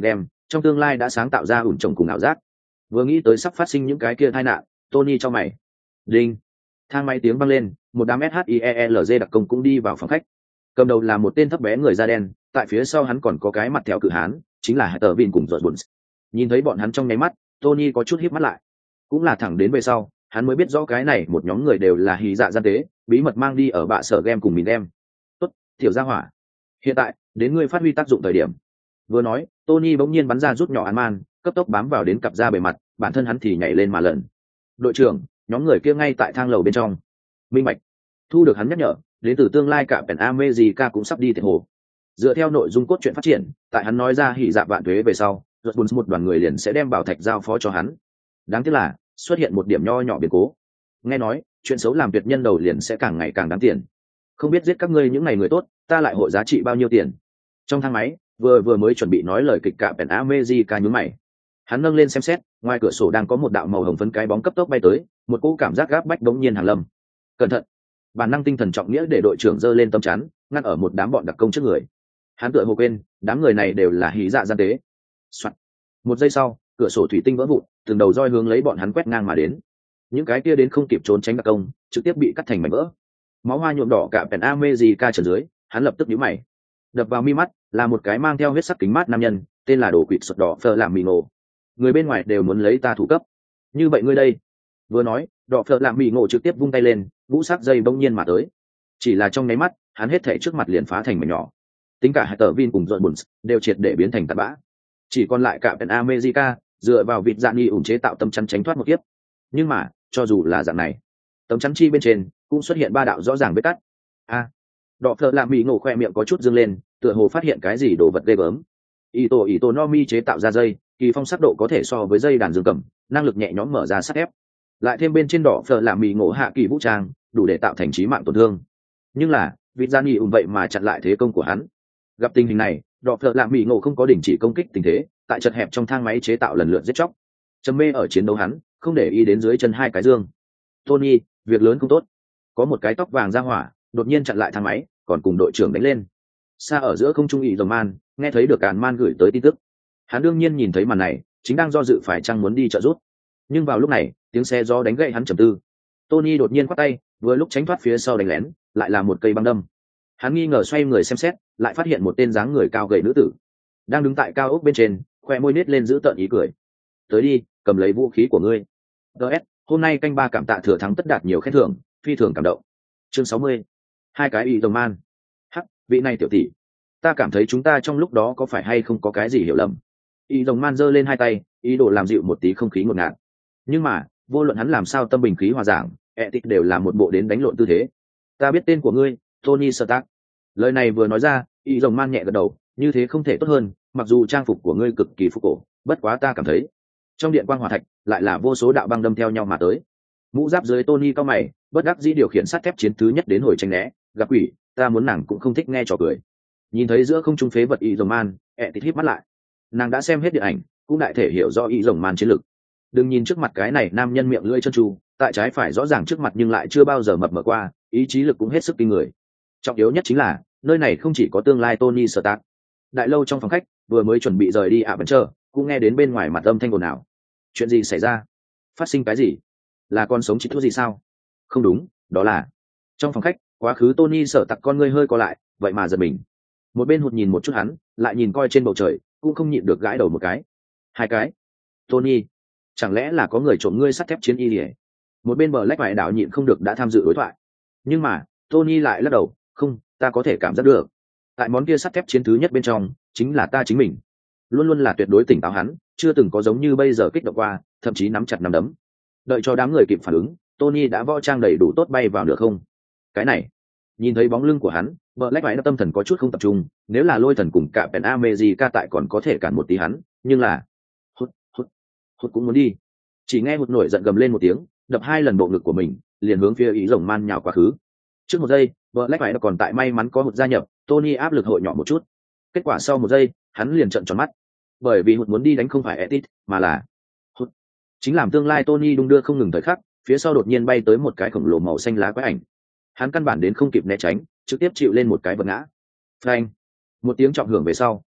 trong tương lai đã sáng tạo ra ủn trồng cùng ảo giác. Vừa nghĩ tới sắp phát sinh những cái kia tai nạn, Tony cho mày. Đinh. Thang máy tiếng vang lên, một đám ét hát i e lờ giê đặc công cũng đi vào phòng khách. Cầm đầu là một tên thấp bé người da đen, tại phía sau hắn còn có cái mặt theo cự hán, chính là Tờ Vin cùng Dọt Buns. Nhìn thấy bọn hắn trong nháy mắt, Tony có chút híp mắt lại. Cũng là thẳng đến về sau, hắn mới biết rõ cái này một nhóm người đều là hí dạ gian tế, bí mật mang đi ở bạ sở game cùng mình em. Tốt, tiểu gia hỏa. Hiện tại, đến ngươi phát huy tác dụng thời điểm. Vừa nói, Tony bỗng nhiên bắn ra rút nhỏ án man, cấp tốc bám vào đến cặp da bề mặt, bản thân hắn thì nhảy lên mà lần. Đội trưởng, nhóm người kia ngay tại thang lầu bên trong. Minh bạch. Thu được hắn nhắc nhở, đến từ tương lai cả Pen America cũng sắp đi thiệt hồ. Dựa theo nội dung cốt truyện phát triển, tại hắn nói ra hỉ dạ vạn thuế về sau, rốt bốn một đoàn người liền sẽ đem bảo thạch giao phó cho hắn. Đáng tiếc là xuất hiện một điểm nho nhỏ biến cố. Nghe nói, chuyện xấu làm tuyệt nhân đầu liền sẽ càng ngày càng đáng tiền. Không biết giết các ngươi những ngày người tốt, ta lại hội giá trị bao nhiêu tiền. Trong thang máy, vừa vừa mới chuẩn bị nói lời kịch cả Pen America nhướng mày. Hắn nâng lên xem xét, ngoài cửa sổ đang có một đạo màu hồng phấn cái bóng cấp tốc bay tới, một cỗ cảm giác gáp bách bỗng nhiên hàng lâm. Cẩn thận! Bản năng tinh thần trọng nghĩa để đội trưởng giơ lên tấm chắn, ngăn ở một đám bọn đặc công trước người. Hắn tựa hồ quên, đám người này đều là hí dạ gian tế. Soạn. Một giây sau, cửa sổ thủy tinh vỡ vụn, từng đầu roi hướng lấy bọn hắn quét ngang mà đến. Những cái kia đến không kịp trốn tránh đặc công, trực tiếp bị cắt thành mảnh vỡ. Máu hoa nhuộm đỏ cả Pen America trần dưới, hắn lập tức nhíu mày. Đập vào mi mắt là một cái mang theo huyết sắc kính mát nam nhân, tên là Đồ Quỷ Sọt Đỏ Phở làm mì ngộ. Người bên ngoài đều muốn lấy ta thủ cấp. Như vậy ngươi đây? Vừa nói, Đỏ Phở làm mì ngộ trực tiếp vung tay lên, vũ sắc dây bỗng nhiên mà tới. Chỉ là trong nháy mắt, hắn hết thảy trước mặt liền phá thành mảnh nhỏ. Tính cả Tờ Vin cùng Dọn Buns đều triệt để biến thành tạt bã. Chỉ còn lại cả Pen America, dựa vào vịt dạng nghi ủng chế tạo tấm chắn tránh thoát một kiếp. Nhưng mà, cho dù là dạng này, tấm chắn chi bên trên cũng xuất hiện ba đạo rõ ràng vết cắt. A. Đỏ Phở làm mì ngộ khoe miệng có chút dương lên, tựa hồ phát hiện cái gì đồ vật ghê gớm. Ito Ito Nomi chế tạo ra dây, kỳ phong sắc độ có thể so với dây đàn dương cầm, năng lực nhẹ nhõm mở ra sắt thép. Lại thêm bên trên Đỏ Phở làm mì ngộ hạ kỳ vũ trang, đủ để tạo thành chí mạng tổn thương. Nhưng là, vịt gian nghi ủng vậy mà chặn lại thế công của hắn. Gặp tình hình này, Đỏ Phở làm mì ngộ không có đình chỉ công kích tình thế, tại chật hẹp trong thang máy chế tạo lần lượt giết chóc. Trầm mê ở chiến đấu hắn, không để ý đến dưới chân hai cái dương. Tony, việc lớn không tốt. Có một cái tóc vàng ra hỏa, đột nhiên chặn lại thang máy, còn cùng đội trưởng đánh lên. Xa ở giữa không trung ý rồng man, nghe thấy được càn man gửi tới tin tức. Hắn đương nhiên nhìn thấy màn này, chính đang do dự phải chăng muốn đi trợ giúp. Nhưng vào lúc này, tiếng xe gió đánh gậy hắn trầm tư. Tony đột nhiên quát tay, vừa lúc tránh thoát phía sau đánh lén, lại là một cây băng đâm. Hắn nghi ngờ xoay người xem xét, lại phát hiện một tên dáng người cao gầy nữ tử đang đứng tại cao ốc bên trên, khoe môi nết lên giữ tợn ý cười. Tới đi, cầm lấy vũ khí của ngươi. ds hôm nay canh ba cảm tạ thừa thắng tất đạt nhiều khen thưởng, phi thường cảm động. Chương sáu mươi. Hai cái ý rồng man. Hắc, vị này tiểu tỷ, ta cảm thấy chúng ta trong lúc đó có phải hay không có cái gì hiểu lầm. Ý rồng man giơ lên hai tay, ý đồ làm dịu một tí không khí ngột ngạt. Nhưng mà, vô luận hắn làm sao tâm bình khí hòa giảng, etic đều là một bộ đến đánh lộn tư thế. Ta biết tên của ngươi, Tony Stark. Lời này vừa nói ra, ý rồng man nhẹ gật đầu, như thế không thể tốt hơn, mặc dù trang phục của ngươi cực kỳ phục cổ, bất quá ta cảm thấy trong điện quang hỏa thạch lại là vô số đạo băng đâm theo nhau mà tới. Mũ giáp dưới Tony cao mày, bất đắc dĩ điều khiển sắt thép chiến thứ nhất đến hồi tranh né, gặp quỷ, ta muốn nàng cũng không thích nghe trò cười. Nhìn thấy giữa không trung phế vật y rồng man, ẹ tít híp mắt lại. Nàng đã xem hết điện ảnh, cũng đại thể hiểu rõ y rồng man chiến lực. Đừng nhìn trước mặt cái này nam nhân miệng lưỡi chân tru, tại trái phải rõ ràng trước mặt nhưng lại chưa bao giờ mập mờ qua, ý chí lực cũng hết sức kinh người. Trọng yếu nhất chính là nơi này không chỉ có tương lai Tony Stark. Đại lâu trong phòng khách, vừa mới chuẩn bị rời đi ạ vẫn chờ, cũng nghe đến bên ngoài mặt âm thanh ồn ào. Chuyện gì xảy ra? Phát sinh cái gì? Là con sống chỉ thuốc gì sao? Không đúng, đó là trong phòng khách, quá khứ Tony sợ tặc con ngươi hơi co lại, vậy mà giật mình. Một bên hụt nhìn một chút hắn, lại nhìn coi trên bầu trời, cũng không nhịn được gãi đầu một cái. Hai cái. Tony, chẳng lẽ là có người trộm ngươi sắt thép chiến y lìa? Một bên bờ lách vải đảo nhịn không được đã tham dự đối thoại. Nhưng mà, Tony lại lắc đầu, không, ta có thể cảm giác được. Tại món kia sắt thép chiến thứ nhất bên trong, chính là ta chính mình. Luôn luôn là tuyệt đối tỉnh táo hắn, chưa từng có giống như bây giờ kích động qua, thậm chí nắm chặt nắm đấm. Đợi cho đám người kịp phản ứng, Tony đã võ trang đầy đủ tốt bay vào nửa không. Cái này, nhìn thấy bóng lưng của hắn, Black White tâm thần có chút không tập trung, nếu là Lôi Thần cùng cả Pen America tại còn có thể cản một tí hắn, nhưng là hút hút hút cũng muốn đi. Chỉ nghe hụt nổi giận gầm lên một tiếng, đập hai lần bộ ngực của mình, liền hướng phía ý rồng man nhào quá khứ. Trước một giây, Black White còn tại may mắn có hụt gia nhập, Tony áp lực hội nhỏ một chút. Kết quả sau một giây, hắn liền trợn tròn mắt, bởi vì hụt muốn đi đánh không phải Etit, mà là hụt. Chính làm tương lai Tony đung đưa không ngừng thời khắc, phía sau đột nhiên bay tới một cái khổng lồ màu xanh lá quái ảnh. Hắn căn bản đến không kịp né tránh, trực tiếp chịu lên một cái vật ngã. Phanh! Một tiếng trọng hưởng về sau,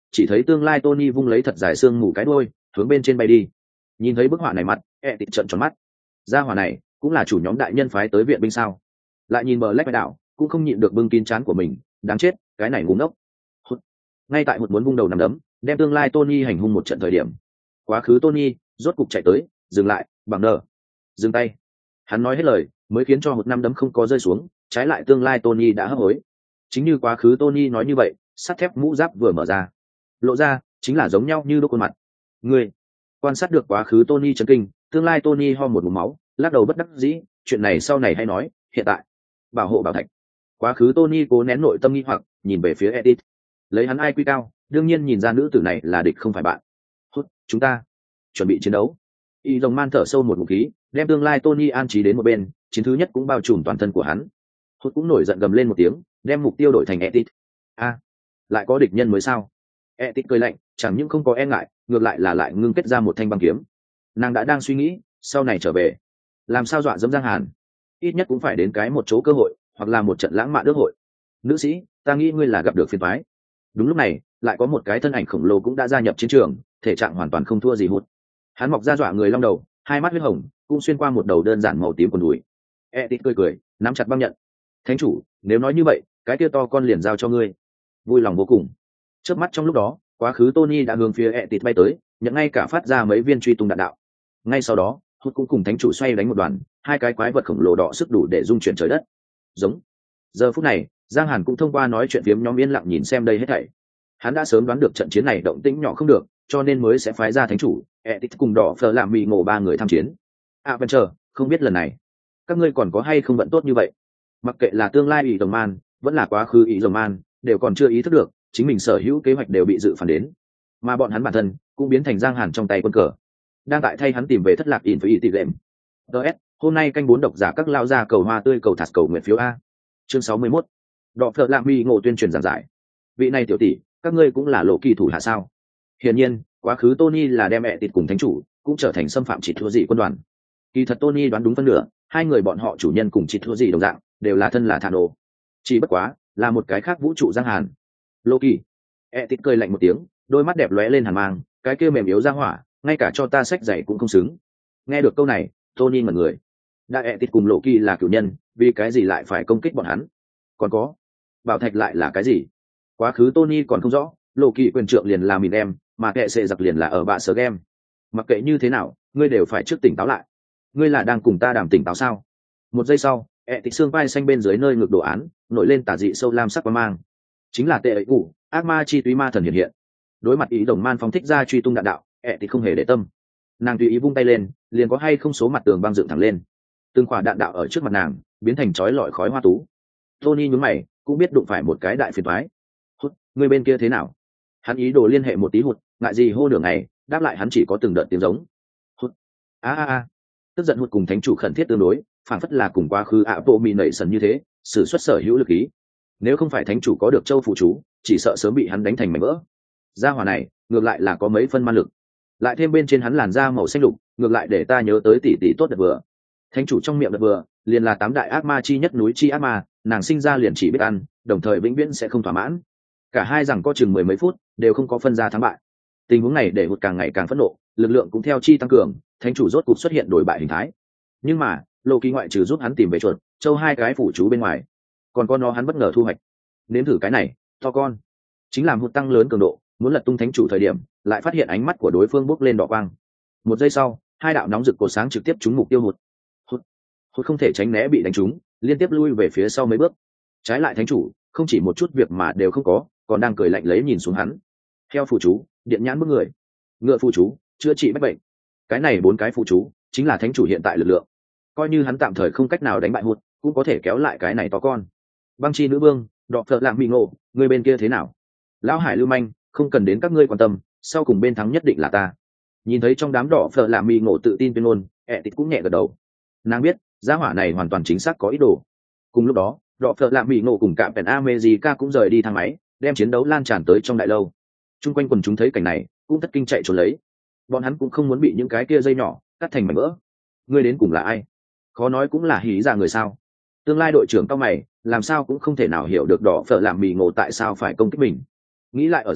chỉ thấy tương lai Tony vung lấy thật dài xương mù cái đuôi hướng bên trên bay đi. Nhìn thấy bức họa này mặt e tịt trợn tròn mắt. Gia hỏa này cũng là chủ nhóm đại nhân phái tới viện binh sao? Lại nhìn bờ lách bãi đảo cũng không nhịn được bưng kín trán của mình, đáng chết, cái này ngu ngốc. Ngay tại một muốn vung đầu nằm đấm đem tương lai Tony hành hung một trận thời điểm, quá khứ Tony rốt cục chạy tới, dừng lại, bằng nở, dừng tay. Hắn nói hết lời mới khiến cho một năm đấm không có rơi xuống, trái lại tương lai Tony đã hấp hối. Chính như quá khứ Tony nói như vậy, sắt thép mũ giáp vừa mở ra, lộ ra chính là giống nhau như đôi khuôn mặt. Người quan sát được quá khứ Tony chấn kinh, tương lai Tony ho một ngụm máu, lắc đầu bất đắc dĩ, chuyện này sau này hay nói, hiện tại bảo hộ bảo thạch. Quá khứ Tony cố nén nội tâm nghi hoặc, nhìn về phía Edith. Lấy hắn ai quy cao, đương nhiên nhìn ra nữ tử này là địch không phải bạn. Hút, chúng ta chuẩn bị chiến đấu. Y Rồng Man thở sâu một ngụm khí, đem tương lai Tony an trí đến một bên, chiến thứ nhất cũng bao trùm toàn thân của hắn. Hút cũng nổi giận gầm lên một tiếng, đem mục tiêu đổi thành Edith. A, lại có địch nhân mới sao? Edith cười lạnh, chẳng những không có e ngại, ngược lại là lại ngưng kết ra một thanh băng kiếm. Nàng đã đang suy nghĩ, sau này trở về, làm sao dọa dẫm Giang Hàn, ít nhất cũng phải đến cái một chỗ cơ hội, hoặc là một trận lãng mạn ước hội. Nữ sĩ, ta nghĩ ngươi là gặp được phiền toái. Đúng lúc này, lại có một cái thân ảnh khổng lồ cũng đã gia nhập chiến trường, thể trạng hoàn toàn không thua gì Hút. Hắn mọc ra dọa người long đầu, hai mắt huyết hồng, cũng xuyên qua một đầu đơn giản màu tím quần đùi. Edith cười cười, nắm chặt băng nhận. Thánh chủ, nếu nói như vậy, cái kia to con liền giao cho ngươi. Vui lòng vô cùng. Chớp mắt trong lúc đó, quá khứ Tony đã hướng phía Edith bay tới, nhận ngay cả phát ra mấy viên truy tung đạn đạo. Ngay sau đó, Hút cũng cùng thánh chủ xoay đánh một đoàn, hai cái quái vật khổng lồ đỏ sức đủ để dung chuyển trời đất. Giống. Giờ phút này, Giang Hàn cũng thông qua nói chuyện phiếm nhóm yên lặng nhìn xem đây hết thảy. Hắn đã sớm đoán được trận chiến này động tĩnh nhỏ không được, cho nên mới sẽ phái ra thánh chủ, Edith cùng đỏ phờ làm mì ngộ ba người tham chiến. Adventure, không biết lần này các ngươi còn có hay không vận tốt như vậy. Mặc kệ là tương lai ý rồng man, vẫn là quá khứ ý rồng man, đều còn chưa ý thức được chính mình sở hữu kế hoạch đều bị dự phản đến, mà bọn hắn bản thân cũng biến thành Giang Hàn trong tay quân cờ, đang tại thay hắn tìm về thất lạc in với ý tỷ lệm. ds hôm nay canh bốn độc giả các lao ra cầu hoa tươi cầu thạt cầu nguyện phiếu a. Chương sáu mươi mốt. Đọ phợ lạm mi ngộ tuyên truyền giảng giải. Vị này tiểu tỷ, các ngươi cũng là lộ kỳ thủ hạ sao? Hiển nhiên, quá khứ Tony là đem mẹ tịt cùng thánh chủ, cũng trở thành xâm phạm chỉ thua dị quân đoàn. Kỳ thật Tony đoán đúng phân nửa, hai người bọn họ chủ nhân cùng chỉ thua dị đồng dạng, đều là thân là Thano. Chỉ bất quá, là một cái khác vũ trụ Giang Hàn. Loki. Edith cười lạnh một tiếng, đôi mắt đẹp lóe lên hàn mang, cái kia mềm yếu ra hỏa, ngay cả cho ta sách giày cũng không xứng. Nghe được câu này, Tony ngẩn người. Đã Edith cùng Loki là cửu nhân, vì cái gì lại phải công kích bọn hắn? Còn có, bảo thạch lại là cái gì? Quá khứ Tony còn không rõ, Loki quyền trượng liền là mình em, mà kệ sệ giặc liền là ở bạ sở game. Mặc kệ như thế nào, ngươi đều phải trước tỉnh táo lại. Ngươi là đang cùng ta đàm tỉnh táo sao? Một giây sau, Edith xương vai xanh bên dưới nơi ngực đồ án nổi lên tà dị sâu lam sắc quang mang, chính là tệ ấy cũ ác ma chi túy ma thần hiện hiện. Đối mặt ý đồng man phóng thích ra truy tung đạn đạo, Edith không hề để tâm, nàng tùy ý vung tay lên, liền có hay không số mặt tường băng dựng thẳng lên, từng quả đạn đạo ở trước mặt nàng biến thành chói lọi khói hoa tú. Tony nhướng mày, cũng biết đụng phải một cái đại phiền toái. Hút, người bên kia thế nào? Hắn ý đồ liên hệ một tí Hụt, ngại gì hô nửa ngày, đáp lại hắn chỉ có từng đợt tiếng giống. Hút, a a a, tức giận Hụt cùng thánh chủ khẩn thiết tương đối, phản phất là cùng quá khứ ạ bộ mì nảy sần như thế, sử xuất sở hữu lực ý. Nếu không phải thánh chủ có được châu phụ chú, chỉ sợ sớm bị hắn đánh thành mảnh vỡ. Gia hỏa này, ngược lại là có mấy phân man lực, lại thêm bên trên hắn làn da màu xanh lục, ngược lại để ta nhớ tới tỷ tỷ tốt đợt vừa. Thánh chủ trong miệng đợt vừa, liền là tám đại ác ma chi nhất núi chi ác ma, nàng sinh ra liền chỉ biết ăn, đồng thời vĩnh viễn sẽ không thỏa mãn. Cả hai rằng có chừng mười mấy phút, đều không có phân ra thắng bại. Tình huống này để Hụt càng ngày càng phẫn nộ, lực lượng cũng theo chi tăng cường, thánh chủ rốt cục xuất hiện đổi bại hình thái. Nhưng mà, Loki ngoại trừ giúp hắn tìm về chuột, châu hai cái phủ chú bên ngoài, còn con nó hắn bất ngờ thu hoạch. Nếm thử cái này, to con. Chính làm Hụt tăng lớn cường độ, muốn lật tung thánh chủ thời điểm, lại phát hiện ánh mắt của đối phương bốc lên đỏ quang. Một giây sau, hai đạo nóng rực cột sáng trực tiếp trúng mục tiêu Hụt. Hụt, Hụt không thể tránh né bị đánh trúng, liên tiếp lui về phía sau mấy bước. Trái lại thánh chủ, không chỉ một chút việc mà đều không có, còn đang cười lạnh lấy nhìn xuống hắn. Theo phù chú, điện nhãn bước người, ngựa phù chú, chữa trị bách bệnh. Cái này bốn cái phù chú chính là thánh chủ hiện tại lực lượng. Coi như hắn tạm thời không cách nào đánh bại Hụt, cũng có thể kéo lại cái này to con. Băng chi nữ vương, đọ phợ lạng mị ngộ, người bên kia thế nào? Lão Hải lưu manh, không cần đến các ngươi quan tâm, sau cùng bên thắng nhất định là ta. Nhìn thấy trong đám đỏ phở làm mì ngộ tự tin tuyên ngôn, Edith cũng nhẹ gật đầu. Nàng biết gia hỏa này hoàn toàn chính xác có ý đồ. Cùng lúc đó, đỏ phở làm mì ngộ cùng cả Pen America cũng rời đi thang máy, đem chiến đấu lan tràn tới trong đại lâu. Trung quanh quần chúng thấy cảnh này, cũng thất kinh chạy trốn lấy. Bọn hắn cũng không muốn bị những cái kia dây nhỏ cắt thành mảnh vỡ. Ngươi đến cùng là ai? Khó nói cũng là hí ra người sao? Tương lai đội trưởng cao mày, làm sao cũng không thể nào hiểu được đỏ phở làm mì ngộ tại sao phải công kích mình. Nghĩ lại ở giữa,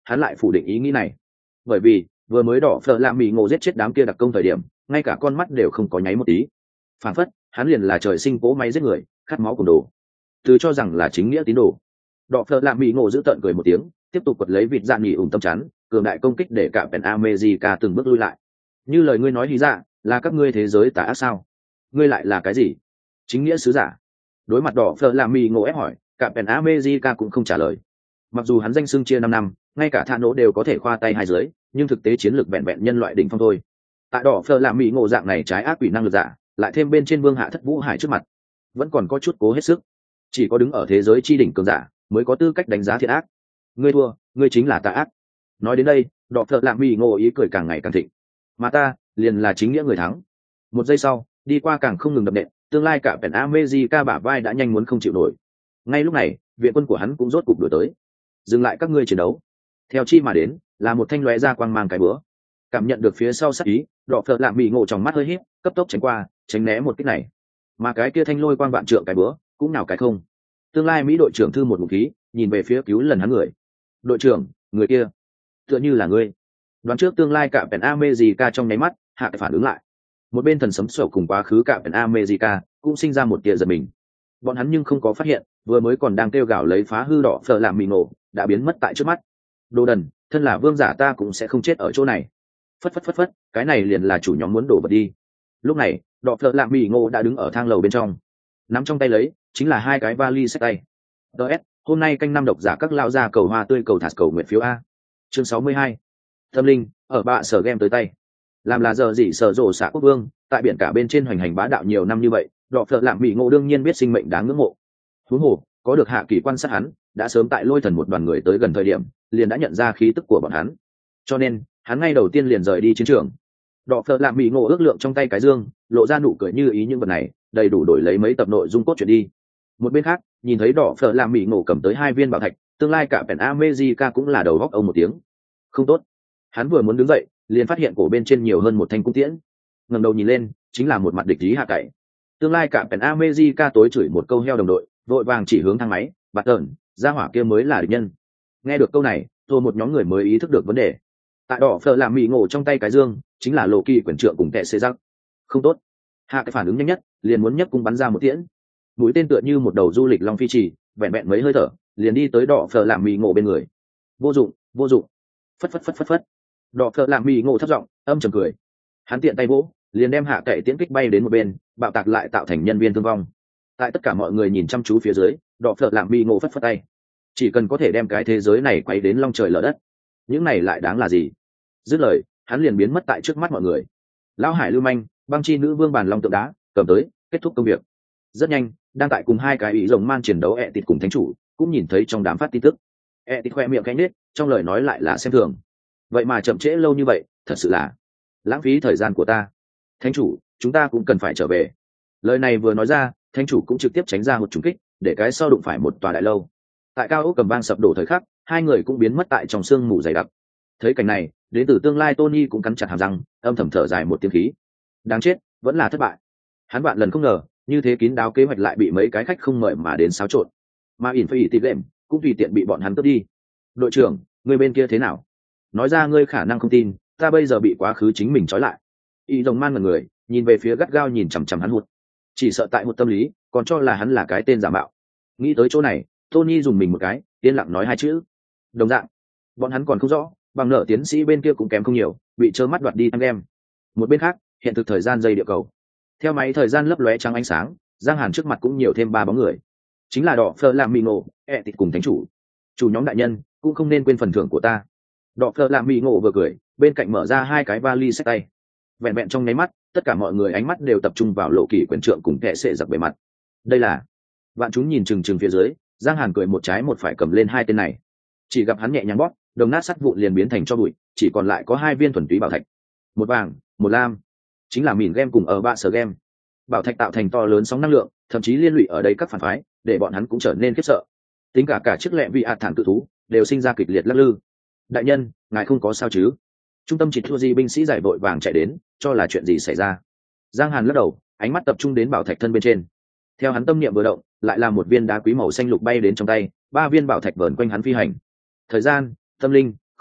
hắn lại phủ định ý nghĩ này, bởi vì vừa mới đỏ phở làm mì ngộ giết chết đám kia đặc công thời điểm ngay cả con mắt đều không có nháy một tí, phản phất hắn liền là trời sinh cỗ máy giết người, khát máu cùng đồ, từ cho rằng là chính nghĩa tín đồ. Đỏ phở làm mì ngộ giữ tợn cười một tiếng, tiếp tục quật lấy vịt dạn nghỉ ủng tâm chắn, cường đại công kích để cả Pen America từng bước lui lại. Như lời ngươi nói, Lý Dạ, là các ngươi thế giới tà ác sao? Ngươi lại là cái gì? Chính nghĩa sứ giả? Đối mặt đỏ phở làm mì ngộ ép hỏi, cả Pen America cũng không trả lời. Mặc dù hắn danh xưng chia năm năm, ngay cả Thạ Nỗ đều có thể khoa tay hai dưới, nhưng thực tế chiến lược vẹn vẹn nhân loại đỉnh phong thôi. Tại đỏ phở làm mì ngộ dạng này trái ác quỷ năng lực giả, lại thêm bên trên vương hạ thất vũ hải trước mặt, vẫn còn có chút cố hết sức. Chỉ có đứng ở thế giới chi đỉnh cường giả mới có tư cách đánh giá thiện ác. Ngươi thua, ngươi chính là tà ác. Nói đến đây, đỏ phở làm mì ngộ ý cười càng ngày càng thịnh, mà ta liền là chính nghĩa người thắng. Một giây sau, đi qua càng không ngừng đập nện, tương lai cả Pen America bả vai đã nhanh muốn không chịu nổi. Ngay lúc này, viện quân của hắn cũng rốt cục đuổi tới. Dừng lại các ngươi chiến đấu. Theo chi mà đến là một thanh lóe ra quang mang cái búa. Cảm nhận được phía sau sát ý, đỏ phở làm mì ngộ trong mắt hơi híp, cấp tốc tránh qua, tránh né một kích này. Mà cái kia thanh lôi quang vạn trượng cái búa cũng nào cái không. Tương lai Mỹ đội trưởng thư một ngụm khí, nhìn về phía cứu lần hắn người. Đội trưởng, người kia tựa như là ngươi. Đoán trước tương lai cả Pen America trong nháy mắt, hạ cái phản ứng lại. Một bên thần sấm sổ cùng quá khứ cả Pen America cũng sinh ra một tia giật mình. Bọn hắn nhưng không có phát hiện, vừa mới còn đang kêu gào lấy phá hư đỏ phở làm mì ngộ, đã biến mất tại trước mắt. Đồ đần, thân là vương giả ta cũng sẽ không chết ở chỗ này. Phất phất phất phất, cái này liền là chủ nhóm muốn đổ vật đi. Lúc này, đỏ phở làm mì ngộ đã đứng ở thang lầu bên trong, nắm trong tay lấy chính là hai cái vali xách tay. ds hôm nay canh năm độc giả các lao ra cầu hoa tươi cầu thả cầu nguyện phiếu a. Chương sáu mươi hai, tâm linh ở bạ sở game tới tay. Làm là giờ gì sở rộ xạ quốc vương, tại biển cả bên trên hoành hành bá đạo nhiều năm như vậy, đỏ phở làm mì ngộ đương nhiên biết sinh mệnh đáng ngưỡng mộ. Huống hồ có được hạ kỳ quan sát hắn, đã sớm tại lôi thần một đoàn người tới gần thời điểm liền đã nhận ra khí tức của bọn hắn, cho nên hắn ngay đầu tiên liền rời đi chiến trường. Đỏ phở làm mì ngộ ước lượng trong tay cái dương, lộ ra nụ cười như ý những vật này đầy đủ đổi lấy mấy tập nội dung cốt truyện đi. Một bên khác, nhìn thấy đỏ phở làm mì ngộ cầm tới hai viên bảo thạch, tương lai cả Pen America cũng là đầu góc ông một tiếng. Không tốt. Hắn vừa muốn đứng dậy, liền phát hiện cổ bên trên nhiều hơn một thanh cung tiễn. Ngẩng đầu nhìn lên, chính là một mặt địch ý hạ cậy. Tương lai cả Pen America tối chửi một câu heo đồng đội, vội vàng chỉ hướng thang máy, bạt tợn, gia hỏa kia mới là địch nhân. Nghe được câu này, rồi một nhóm người mới ý thức được vấn đề. Tại đỏ phở làm mì ngộ trong tay cái dương, chính là lộ kỳ quyền trượng cùng tệ xê rắc. Không tốt. Hạ cái phản ứng nhanh nhất, liền muốn nhấc cung bắn ra một tiễn. Mũi tên tựa như một đầu du lịch long phi trì, vẹn vẹn mấy hơi thở, liền đi tới đỏ phở làm mì ngộ bên người. Vô dụng, vô dụng. Phất phất phất phất phất. Đỏ phở làm mì ngộ thấp giọng, âm trầm cười. Hắn tiện tay vỗ, liền đem hạ cậy tiễn kích bay đến một bên, bạo tạc lại tạo thành nhân viên thương vong. Tại tất cả mọi người nhìn chăm chú phía dưới, đỏ phở làm mì ngộ phất phất tay. Chỉ cần có thể đem cái thế giới này quay đến long trời lở đất, những này lại đáng là gì? Dứt lời, hắn liền biến mất tại trước mắt mọi người. Lão Hải lưu manh, băng chi nữ vương bàn long tượng đá, cầm tới, kết thúc công việc. Rất nhanh, đang tại cùng hai cái ý rồng man chiến đấu ẹ tịt cùng thánh chủ, cũng nhìn thấy trong đám phát tin tức. ẹ tịt khoe miệng cánh nết, trong lời nói lại là xem thường. Vậy mà chậm trễ lâu như vậy, thật sự là lãng phí thời gian của ta. Thánh chủ, chúng ta cũng cần phải trở về. Lời này vừa nói ra, thánh chủ cũng trực tiếp tránh ra một trúng kích, để cái sau đụng phải một tòa đại lâu. Tại cao ốc cầm vang sập đổ thời khắc, hai người cũng biến mất tại trong sương mù dày đặc. Thấy cảnh này, đến từ tương lai Tony cũng cắn chặt hàm răng, âm thầm thở dài một tiếng khí. Đáng chết, vẫn là thất bại. Hắn vạn lần không ngờ, như thế kín đáo kế hoạch lại bị mấy cái khách không mời mà đến xáo trộn. Mà Infinity Game cũng tùy tiện bị bọn hắn cướp đi. Đội trưởng, người bên kia thế nào? Nói ra ngươi khả năng không tin, ta bây giờ bị quá khứ chính mình trói lại. Y Rồng Man ngẩn người, nhìn về phía gắt gao nhìn chằm chằm hắn hụt. Chỉ sợ tại một tâm lý, còn cho là hắn là cái tên giả mạo. Nghĩ tới chỗ này, Tony dùng mình một cái, yên lặng nói hai chữ. Đồng dạng, bọn hắn còn không rõ, bằng nợ tiến sĩ bên kia cũng kém không nhiều, bị trơ mắt đoạt đi anh em. Một bên khác, hiện thực thời gian dây địa cầu. Theo máy thời gian lấp lóe trắng ánh sáng, Giang Hàn trước mặt cũng nhiều thêm ba bóng người. Chính là đỏ phơ làm mì ngộ, ẹ tịt cùng thánh chủ. Chủ nhóm đại nhân, cũng không nên quên phần thưởng của ta. Đỏ phơ làm mì ngộ vừa cười, bên cạnh mở ra hai cái vali xách tay. Vẹn vẹn trong nháy mắt, tất cả mọi người ánh mắt đều tập trung vào lộ kỳ quyền trượng cùng kệ sệ giặc bề mặt. Đây là vạn chúng nhìn chừng chừng phía dưới, Giang Hàn cười một trái một phải cầm lên hai tên này. Chỉ gặp hắn nhẹ nhàng bóp, đồng nát sắt vụn liền biến thành cho bụi, chỉ còn lại có hai viên thuần túy bảo thạch, một vàng một lam, chính là mìn game cùng ở bạ sở game. Bảo thạch tạo thành to lớn sóng năng lượng, thậm chí liên lụy ở đây các phản phái, để bọn hắn cũng trở nên khiếp sợ. Tính cả cả chiếc lẹ vị ạt thản tự thú đều sinh ra kịch liệt lắc lư. Đại nhân, ngài không có sao chứ? Trung tâm chỉ thua gì binh sĩ giải vội vàng chạy đến, cho là chuyện gì xảy ra. Giang Hàn lắc đầu, ánh mắt tập trung đến bảo thạch thân bên trên. Theo hắn tâm niệm vừa động, lại là một viên đá quý màu xanh lục bay đến trong tay, ba viên bảo thạch vờn quanh hắn phi hành. Thời gian, tâm linh,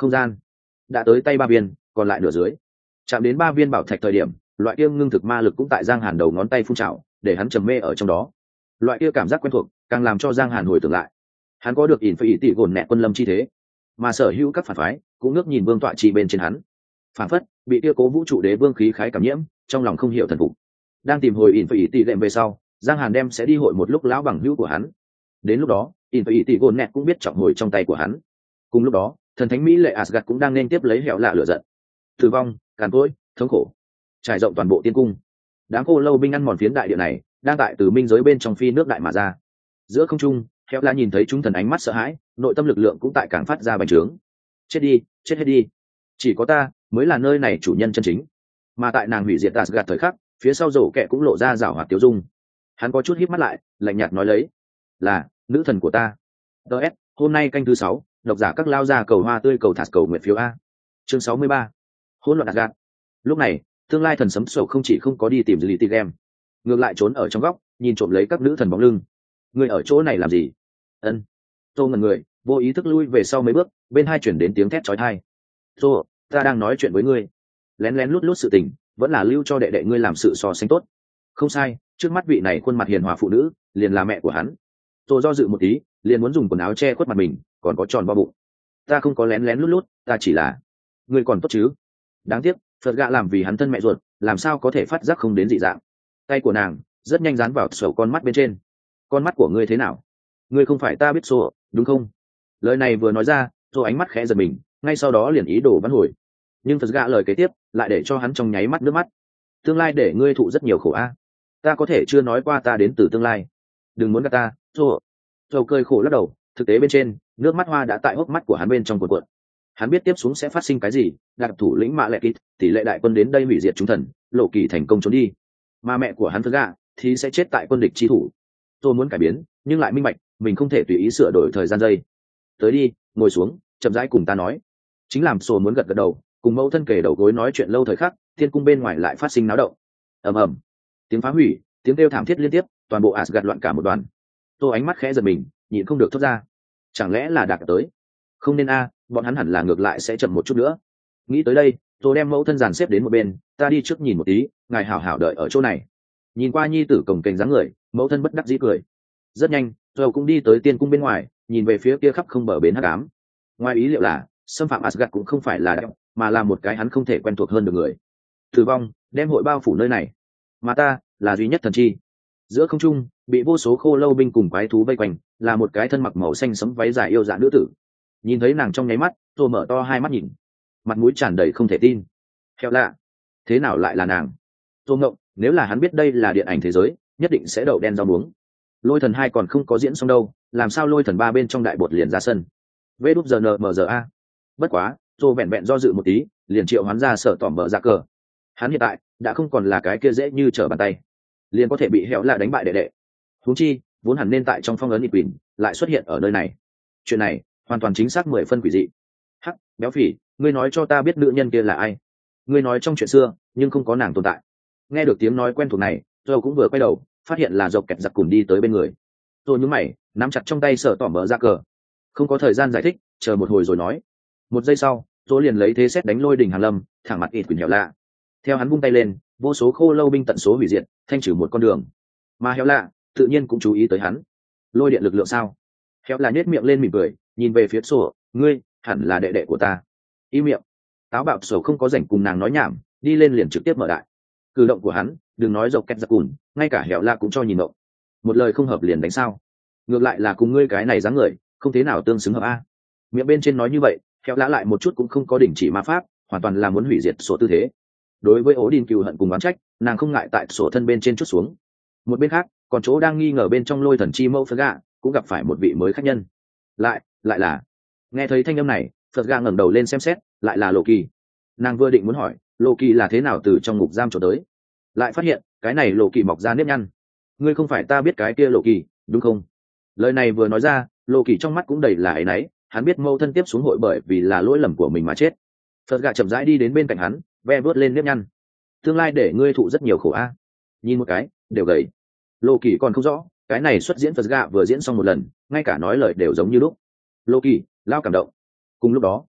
không gian đã tới tay ba viên, còn lại nửa dưới. Chạm đến ba viên bảo thạch thời điểm, loại kia ngưng thực ma lực cũng tại Giang Hàn đầu ngón tay phun trào, để hắn trầm mê ở trong đó. Loại kia cảm giác quen thuộc, càng làm cho Giang Hàn hồi tưởng lại. Hắn có được ỉn phải ý tỷ gồn nẹt quân lâm chi thế, mà sở hữu các phản phái cũng ngước nhìn vương tọa chi bên trên hắn. Phản phất bị kia cố vũ trụ đế vương khí khái cảm nhiễm, trong lòng không hiểu thần phục. Đang tìm hồi ỉn phải ý tỷ lệm về sau, Giang Hàn đem sẽ đi hội một lúc lão bằng hữu của hắn. Đến lúc đó, ỉn phải ý tỷ gồn nẹt cũng biết trọng hồi trong tay của hắn. Cùng lúc đó, thần thánh mỹ lệ Asgard cũng đang nên tiếp lấy hẻo lạ lửa giận. Tử vong, càn cỗi, thống khổ, trải rộng toàn bộ tiên cung. Đám khô lâu binh ăn mòn phiến đại địa này, đang tại từ minh giới bên trong phi nước đại mà ra. Giữa không trung, hẻo lạ nhìn thấy chúng thần ánh mắt sợ hãi, nội tâm lực lượng cũng tại càng phát ra bành trướng. Chết đi, chết hết đi. Chỉ có ta mới là nơi này chủ nhân chân chính. Mà tại nàng hủy diệt Asgard thời khắc, phía sau rổ kẹ cũng lộ ra rảo hoạt tiêu dung. Hắn có chút híp mắt lại, lạnh nhạt nói lấy, là nữ thần của ta. ds hôm nay canh thứ sáu, độc giả các lao ra cầu hoa tươi cầu thạt cầu nguyện phiếu a. Chương sáu mươi ba, hỗn loạn Asgard. Lúc này, tương lai thần sấm sổ không chỉ không có đi tìm Lily Tigem, ngược lại trốn ở trong góc, nhìn trộm lấy các nữ thần bóng lưng. Người ở chỗ này làm gì? Ân. Tô ngẩn người, vô ý thức lui về sau mấy bước, bên hai chuyển đến tiếng thét chói tai. Tô, ta đang nói chuyện với ngươi. Lén lén lút lút sự tình, vẫn là lưu cho đệ đệ ngươi làm sự so sánh tốt. Không sai, trước mắt vị này khuôn mặt hiền hòa phụ nữ, liền là mẹ của hắn. Tô do dự một tí, liền muốn dùng quần áo che khuất mặt mình, còn có tròn vo bụng. Ta không có lén lén lút lút, ta chỉ là, ngươi còn tốt chứ? Đáng tiếc, Phật gạ làm vì hắn thân mẹ ruột, làm sao có thể phát giác không đến dị dạng. Tay của nàng rất nhanh dán vào sầu con mắt bên trên. Con mắt của ngươi thế nào? Ngươi không phải ta biết số, đúng không? Lời này vừa nói ra, rồi ánh mắt khẽ giật mình, ngay sau đó liền ý đồ bắn hồi. Nhưng Phật gạ lời kế tiếp lại để cho hắn trong nháy mắt nước mắt. Tương lai để ngươi thụ rất nhiều khổ a. Ta có thể chưa nói qua ta đến từ tương lai. Đừng muốn gạt ta, rồi. Rồi cười khổ lắc đầu, thực tế bên trên, nước mắt hoa đã tại hốc mắt của hắn bên trong cuộn cuộn. Hắn biết tiếp xuống sẽ phát sinh cái gì, đặc thủ lĩnh mạ lệ kít, tỷ lệ đại quân đến đây hủy diệt chúng thần, lộ kỳ thành công trốn đi. Mà mẹ của hắn Phật gạ thì sẽ chết tại quân địch chi thủ. Tôi muốn cải biến, nhưng lại minh bạch, mình không thể tùy ý sửa đổi thời gian giây. Tới đi, ngồi xuống, chậm rãi cùng ta nói. Chính làm sổ muốn gật gật đầu, cùng mẫu thân kề đầu gối nói chuyện lâu thời khắc, thiên cung bên ngoài lại phát sinh náo động. Ầm ầm, tiếng phá hủy, tiếng kêu thảm thiết liên tiếp, toàn bộ Asgard loạn cả một đoàn. Tôi ánh mắt khẽ giật mình, nhịn không được thốt ra. Chẳng lẽ là Đạc tới? Không nên a, bọn hắn hẳn là ngược lại sẽ chậm một chút nữa. Nghĩ tới đây, tôi đem mẫu thân dàn xếp đến một bên, ta đi trước nhìn một tí, ngài hảo hảo đợi ở chỗ này. Nhìn qua nhi tử cổng kềnh dáng người, mẫu thân bất đắc dĩ cười. Rất nhanh, tôi cũng đi tới tiên cung bên ngoài, nhìn về phía kia khắp không bờ bến hắc ám. Ngoài ý liệu là, xâm phạm Asgard cũng không phải là đạo, mà là một cái hắn không thể quen thuộc hơn được người. Tử vong đem hội bao phủ nơi này, mà ta là duy nhất thần chi. Giữa không trung, bị vô số khô lâu binh cùng quái thú vây quanh, là một cái thân mặc màu xanh sẫm váy dài yêu dạ nữ tử. Nhìn thấy nàng trong nháy mắt, tôi mở to hai mắt nhìn, mặt mũi tràn đầy không thể tin. Heo lạ, thế nào lại là nàng? Tôi ngộng, nếu là hắn biết đây là điện ảnh thế giới, nhất định sẽ đậu đen rau muống. Lôi thần hai còn không có diễn xong đâu, làm sao lôi thần ba bên trong đại bột liền ra sân? Vê đúp giờ nờ mờ giờ a. Bất quá, tôi vẹn vẹn do dự một tí, liền triệu hoán ra sở tỏm bờ ra cờ. Hắn hiện tại đã không còn là cái kia dễ như trở bàn tay, liền có thể bị hẻo lạ đánh bại đệ đệ. Huống chi, vốn hẳn nên tại trong phong ấn nhị quỷ, lại xuất hiện ở nơi này. Chuyện này hoàn toàn chính xác mười phân quỷ dị. Hắc, béo phỉ, ngươi nói cho ta biết nữ nhân kia là ai? Ngươi nói trong chuyện xưa, nhưng không có nàng tồn tại. Nghe được tiếng nói quen thuộc này, tôi cũng vừa quay đầu, phát hiện là dọc kẹt giặc cùng đi tới bên người. Tôi nhướng mày, nắm chặt trong tay sở tỏm bờ ra cờ. Không có thời gian giải thích, chờ một hồi rồi nói. Một giây sau, tôi liền lấy thế xét đánh lôi đỉnh hàn lâm, thẳng mặt ịt quỷ hẻo lạ. Theo hắn vung tay lên, vô số khô lâu binh tận số hủy diệt, thanh trừ một con đường. Mà hẻo lạ tự nhiên cũng chú ý tới hắn. Lôi điện lực lượng sao? Hẻo lạ nhếch miệng lên mỉm cười, nhìn về phía sổ, ngươi hẳn là đệ đệ của ta. Im miệng. Táo bạo sổ không có rảnh cùng nàng nói nhảm, đi lên liền trực tiếp mở đại. Cử động của hắn, đừng nói dọc kẹt giặc cùn, ngay cả hẻo lạ cũng cho nhìn động. Một lời không hợp liền đánh sao? Ngược lại là cùng ngươi cái này dáng người, không thế nào tương xứng hợp a. Miệng bên trên nói như vậy, hẻo lạ lại một chút cũng không có đỉnh chỉ ma pháp, hoàn toàn là muốn hủy diệt sổ tư thế. Đối với ố đình cừu hận cùng oán trách, nàng không ngại tại sổ thân bên trên chút xuống. Một bên khác, còn chỗ đang nghi ngờ bên trong lôi thần chi mẫu phật gạ cũng gặp phải một vị mới khách nhân. Lại, lại là. Nghe thấy thanh âm này, phật gạ ngẩng đầu lên xem xét, lại là Lộ Kỳ. Nàng vừa định muốn hỏi, Lộ Kỳ là thế nào từ trong ngục giam trốn tới, lại phát hiện cái này Lộ Kỳ mọc ra nếp nhăn. Ngươi không phải ta biết cái kia Lộ Kỳ, đúng không? Lời này vừa nói ra, Lộ Kỳ trong mắt cũng đầy là áy náy, hắn biết mâu thân tiếp xuống hội bởi vì là lỗi lầm của mình mà chết. Phật gạ chậm rãi đi đến bên cạnh hắn, ve vớt lên nếp nhăn. Tương lai để ngươi thụ rất nhiều khổ a. Nhìn một cái, đều gầy. Lộ Kỳ còn không rõ, cái này xuất diễn Phật gạ vừa diễn xong một lần, ngay cả nói lời đều giống như lúc. Lộ Kỳ, lao cảm động. Cùng lúc đó,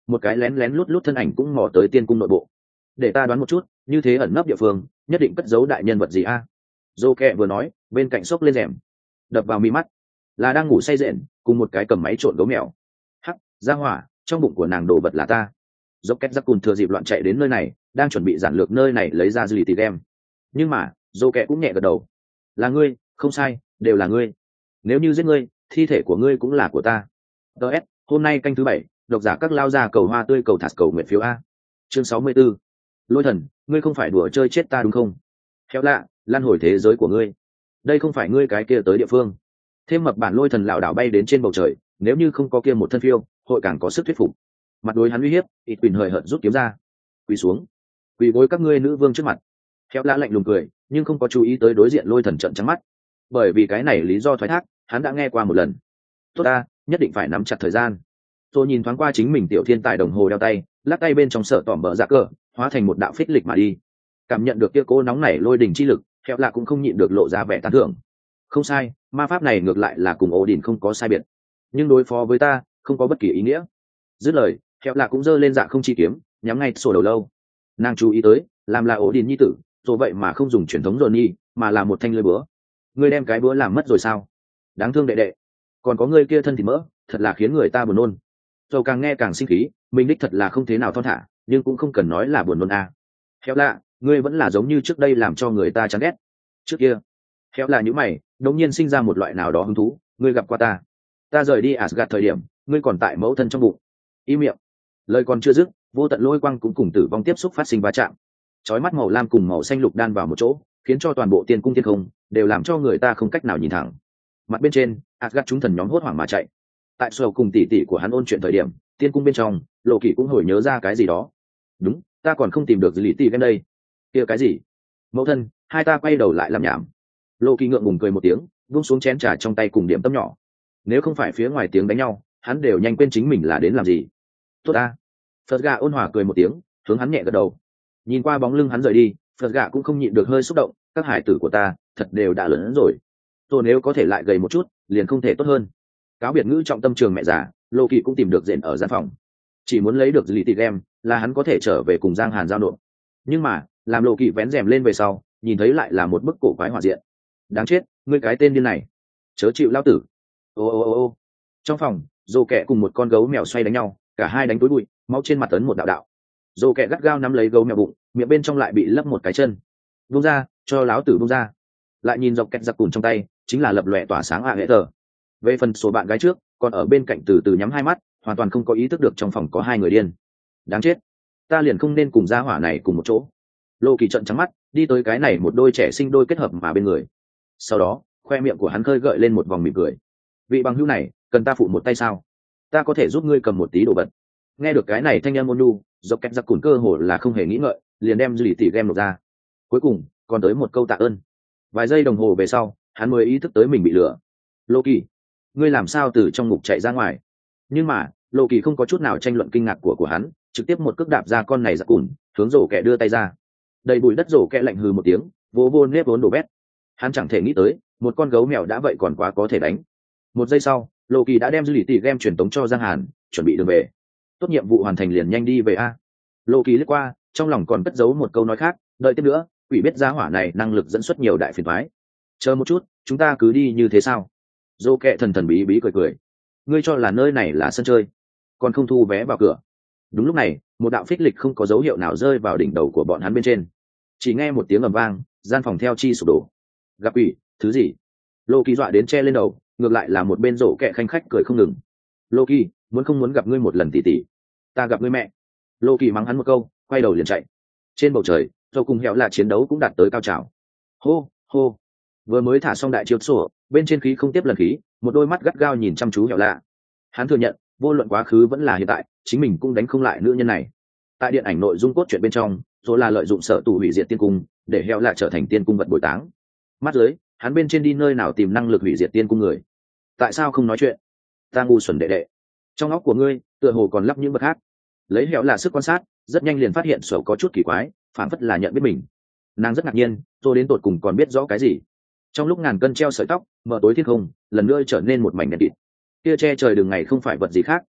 một cái lén lén lút lút thân ảnh cũng mò tới tiên cung nội bộ. Để ta đoán một chút, như thế ẩn nấp địa phương nhất định cất giấu đại nhân vật gì a? À? Dô kẹ vừa nói bên cạnh xốc lên rèm, đập vào mi mắt là đang ngủ say rện cùng một cái cầm máy trộn gấu mèo. Hắc, ra hỏa, trong bụng của nàng đồ vật là ta. Dốc két giặc cùn thừa dịp loạn chạy đến nơi này, đang chuẩn bị giản lược nơi này lấy ra dư lì tì game. Nhưng mà dô kẹ cũng nhẹ gật đầu, là ngươi, không sai, đều là ngươi. Nếu như giết ngươi, thi thể của ngươi cũng là của ta. ts hôm nay canh thứ bảy, độc giả các lao ra cầu hoa tươi cầu thạt cầu nguyện phiếu a. Chương sáu mươi 64. Lôi thần, ngươi không phải đùa chơi chết ta đúng không? Khéo lạ, lan hồi thế giới của ngươi. Đây không phải ngươi cái kia tới địa phương. Thêm mập bản lôi thần lảo đảo bay đến trên bầu trời, nếu như không có kia một thân phiêu, hội càng có sức thuyết phục. Mặt đối hắn uy hiếp, ít quỳnh hời hợt rút kiếm ra, quỳ xuống, quỳ gối các ngươi nữ vương trước mặt. Khéo lạ lạnh lùng cười, nhưng không có chú ý tới đối diện lôi thần trận trắng mắt, bởi vì cái này lý do thoái thác hắn đã nghe qua một lần. Tốt ta, nhất định phải nắm chặt thời gian. Tôi nhìn thoáng qua chính mình tiểu thiên tài đồng hồ đeo tay, lắc tay bên trong sợ tỏm bờ dạ cờ, hóa thành một đạo phích lịch mà đi. Cảm nhận được kia cố nóng nảy lôi đình chi lực, Khéo lạ cũng không nhịn được lộ ra vẻ tán thưởng. Không sai, ma pháp này ngược lại là cùng ổ đỉnh không có sai biệt, nhưng đối phó với ta không có bất kỳ ý nghĩa. Dứt lời, Khéo lạ cũng giơ lên dạ không chi kiếm, nhắm ngay sổ đầu lâu. Nàng chú ý tới, làm là ổ đỉnh nhi tử, rồi vậy mà không dùng truyền thống rồi nhi, mà là một thanh lưỡi búa. Ngươi đem cái búa làm mất rồi sao? Đáng thương đệ đệ. Còn có ngươi kia thân thịt mỡ, thật là khiến người ta buồn nôn. Rồi càng nghe càng sinh khí, mình đích thật là không thế nào thon thả, nhưng cũng không cần nói là buồn nôn à. Khéo lạ, ngươi vẫn là giống như trước đây làm cho người ta chán ghét. Trước kia, khéo là những mày, đột nhiên sinh ra một loại nào đó hứng thú. Ngươi gặp qua ta, ta rời đi Asgard thời điểm, ngươi còn tại mẫu thân trong bụng. Im miệng. Lời còn chưa dứt, vô tận lôi quang cũng cùng tử vong tiếp xúc phát sinh va chạm. Chói mắt màu lam cùng màu xanh lục đan vào một chỗ, khiến cho toàn bộ tiên cung thiên không đều làm cho người ta không cách nào nhìn thẳng. Mặt bên trên, Asgard chúng thần nhóm hốt hoảng mà chạy. Tại sầu cùng tỷ tỷ của hắn ôn chuyện thời điểm, tiên cung bên trong, Lộ Kỳ cũng hồi nhớ ra cái gì đó. Đúng, ta còn không tìm được lý tỷ game đây. Kia cái gì? Mẫu thân, hai ta quay đầu lại làm nhảm. Lộ Kỳ ngượng ngùng cười một tiếng, vung xuống chén trà trong tay cùng điểm tâm nhỏ. Nếu không phải phía ngoài tiếng đánh nhau, hắn đều nhanh quên chính mình là đến làm gì. Tốt ta. Phật gà ôn hòa cười một tiếng, hướng hắn nhẹ gật đầu. Nhìn qua bóng lưng hắn rời đi, Phật gà cũng không nhịn được hơi xúc động. Các hải tử của ta thật đều đã lớn rồi. Tôi nếu có thể lại gầy một chút, liền không thể tốt hơn. Cáo biệt ngữ trọng tâm trường mẹ già, Lộ Kỳ cũng tìm được rện ở gian phòng. Chỉ muốn lấy được lý tỷ game, là hắn có thể trở về cùng Giang Hàn giao nộp. Nhưng mà, làm Lộ Kỳ vén rèm lên về sau, nhìn thấy lại là một bức cổ quái hỏa diện. Đáng chết, ngươi cái tên điên này, chớ chịu lao tử. Ô ô ô ô. Trong phòng, Dô Kẹ cùng một con gấu mèo xoay đánh nhau, cả hai đánh túi bụi, máu trên mặt tấn một đạo đạo. Dô Kẹ gắt gao nắm lấy gấu mèo bụng, miệng bên trong lại bị lấp một cái chân. Buông ra, cho láo tử buông ra. Lại nhìn dọc kẹt giặc cùn trong tay, chính là lập lòe tỏa sáng ạ hệ tờ. Về phần số bạn gái trước, còn ở bên cạnh từ từ nhắm hai mắt, hoàn toàn không có ý thức được trong phòng có hai người điên. Đáng chết, ta liền không nên cùng gia hỏa này cùng một chỗ. Lô Kỳ trợn trắng mắt, đi tới cái này một đôi trẻ sinh đôi kết hợp mà bên người. Sau đó, khoe miệng của hắn khơi gợi lên một vòng mỉm cười. Vị bằng hữu này, cần ta phụ một tay sao? Ta có thể giúp ngươi cầm một tí đồ vật. Nghe được cái này thanh âm ôn nhu, dọc kẹt giặc cùn cơ hồ là không hề nghĩ ngợi, liền đem dư lì tỉ game nộp ra. Cuối cùng, còn tới một câu tạ ơn. Vài giây đồng hồ về sau, hắn mới ý thức tới mình bị lừa. Lô Kỳ, ngươi làm sao từ trong ngục chạy ra ngoài? Nhưng mà, Lô Kỳ không có chút nào tranh luận kinh ngạc của của hắn, trực tiếp một cước đạp ra con này giặc cùn, hướng rổ kẹ đưa tay ra. Đầy bụi đất rổ kẹ lạnh hừ một tiếng, vô vô nếp vốn đổ bét. Hắn chẳng thể nghĩ tới, một con gấu mèo đã vậy còn quá có thể đánh. Một giây sau, Lô Kỳ đã đem dư lì tỉ game truyền tống cho Giang Hàn, chuẩn bị đường về. Tốt nhiệm vụ hoàn thành liền nhanh đi về a. Lô Kỳ lướt qua, trong lòng còn cất giấu một câu nói khác, đợi tiếp nữa, quỷ biết giá hỏa này năng lực dẫn xuất nhiều đại phiền toái. Chờ một chút, chúng ta cứ đi như thế sao? Dô kẹ thần thần bí bí cười cười. Ngươi cho là nơi này là sân chơi, còn không thu vé vào cửa. Đúng lúc này, một đạo phích lịch không có dấu hiệu nào rơi vào đỉnh đầu của bọn hắn bên trên. Chỉ nghe một tiếng ầm vang, gian phòng theo chi sụp đổ. Gặp quỷ, thứ gì? Lô Kỳ dọa đến che lên đầu, ngược lại là một bên rổ kẹ khanh khách cười không ngừng. Lô Kỳ, muốn không muốn gặp ngươi một lần tỉ tỉ? Ta gặp ngươi mẹ. Lô Kỳ mắng hắn một câu, quay đầu liền chạy. Trên bầu trời, do cùng hẹo là chiến đấu cũng đạt tới cao trào. Hô, hô. Vừa mới thả xong đại chiếu sổ, bên trên khí không tiếp lần khí, một đôi mắt gắt gao nhìn chăm chú hẹo lạ. Hắn thừa nhận, vô luận quá khứ vẫn là hiện tại, chính mình cũng đánh không lại nữ nhân này. Tại điện ảnh nội dung cốt truyện bên trong, rồi là lợi dụng sở tù hủy diệt tiên cung, để hẹo lạ trở thành tiên cung vật bồi táng. Mắt dưới, hắn bên trên đi nơi nào tìm năng lực hủy diệt tiên cung người? Tại sao không nói chuyện? Ta ngu xuẩn đệ đệ. Trong óc của ngươi, tựa hồ còn lắp những bậc hát. Lấy hẹo lạ sức quan sát, rất nhanh liền phát hiện sổ có chút kỳ quái, phản phất là nhận biết mình. Nàng rất ngạc nhiên, rồi đến tột cùng còn biết rõ cái gì. Trong lúc ngàn cân treo sợi tóc, mở tối thiên không lần nữa trở nên một mảnh đen kịt. Kia che trời đường ngày không phải vật gì khác,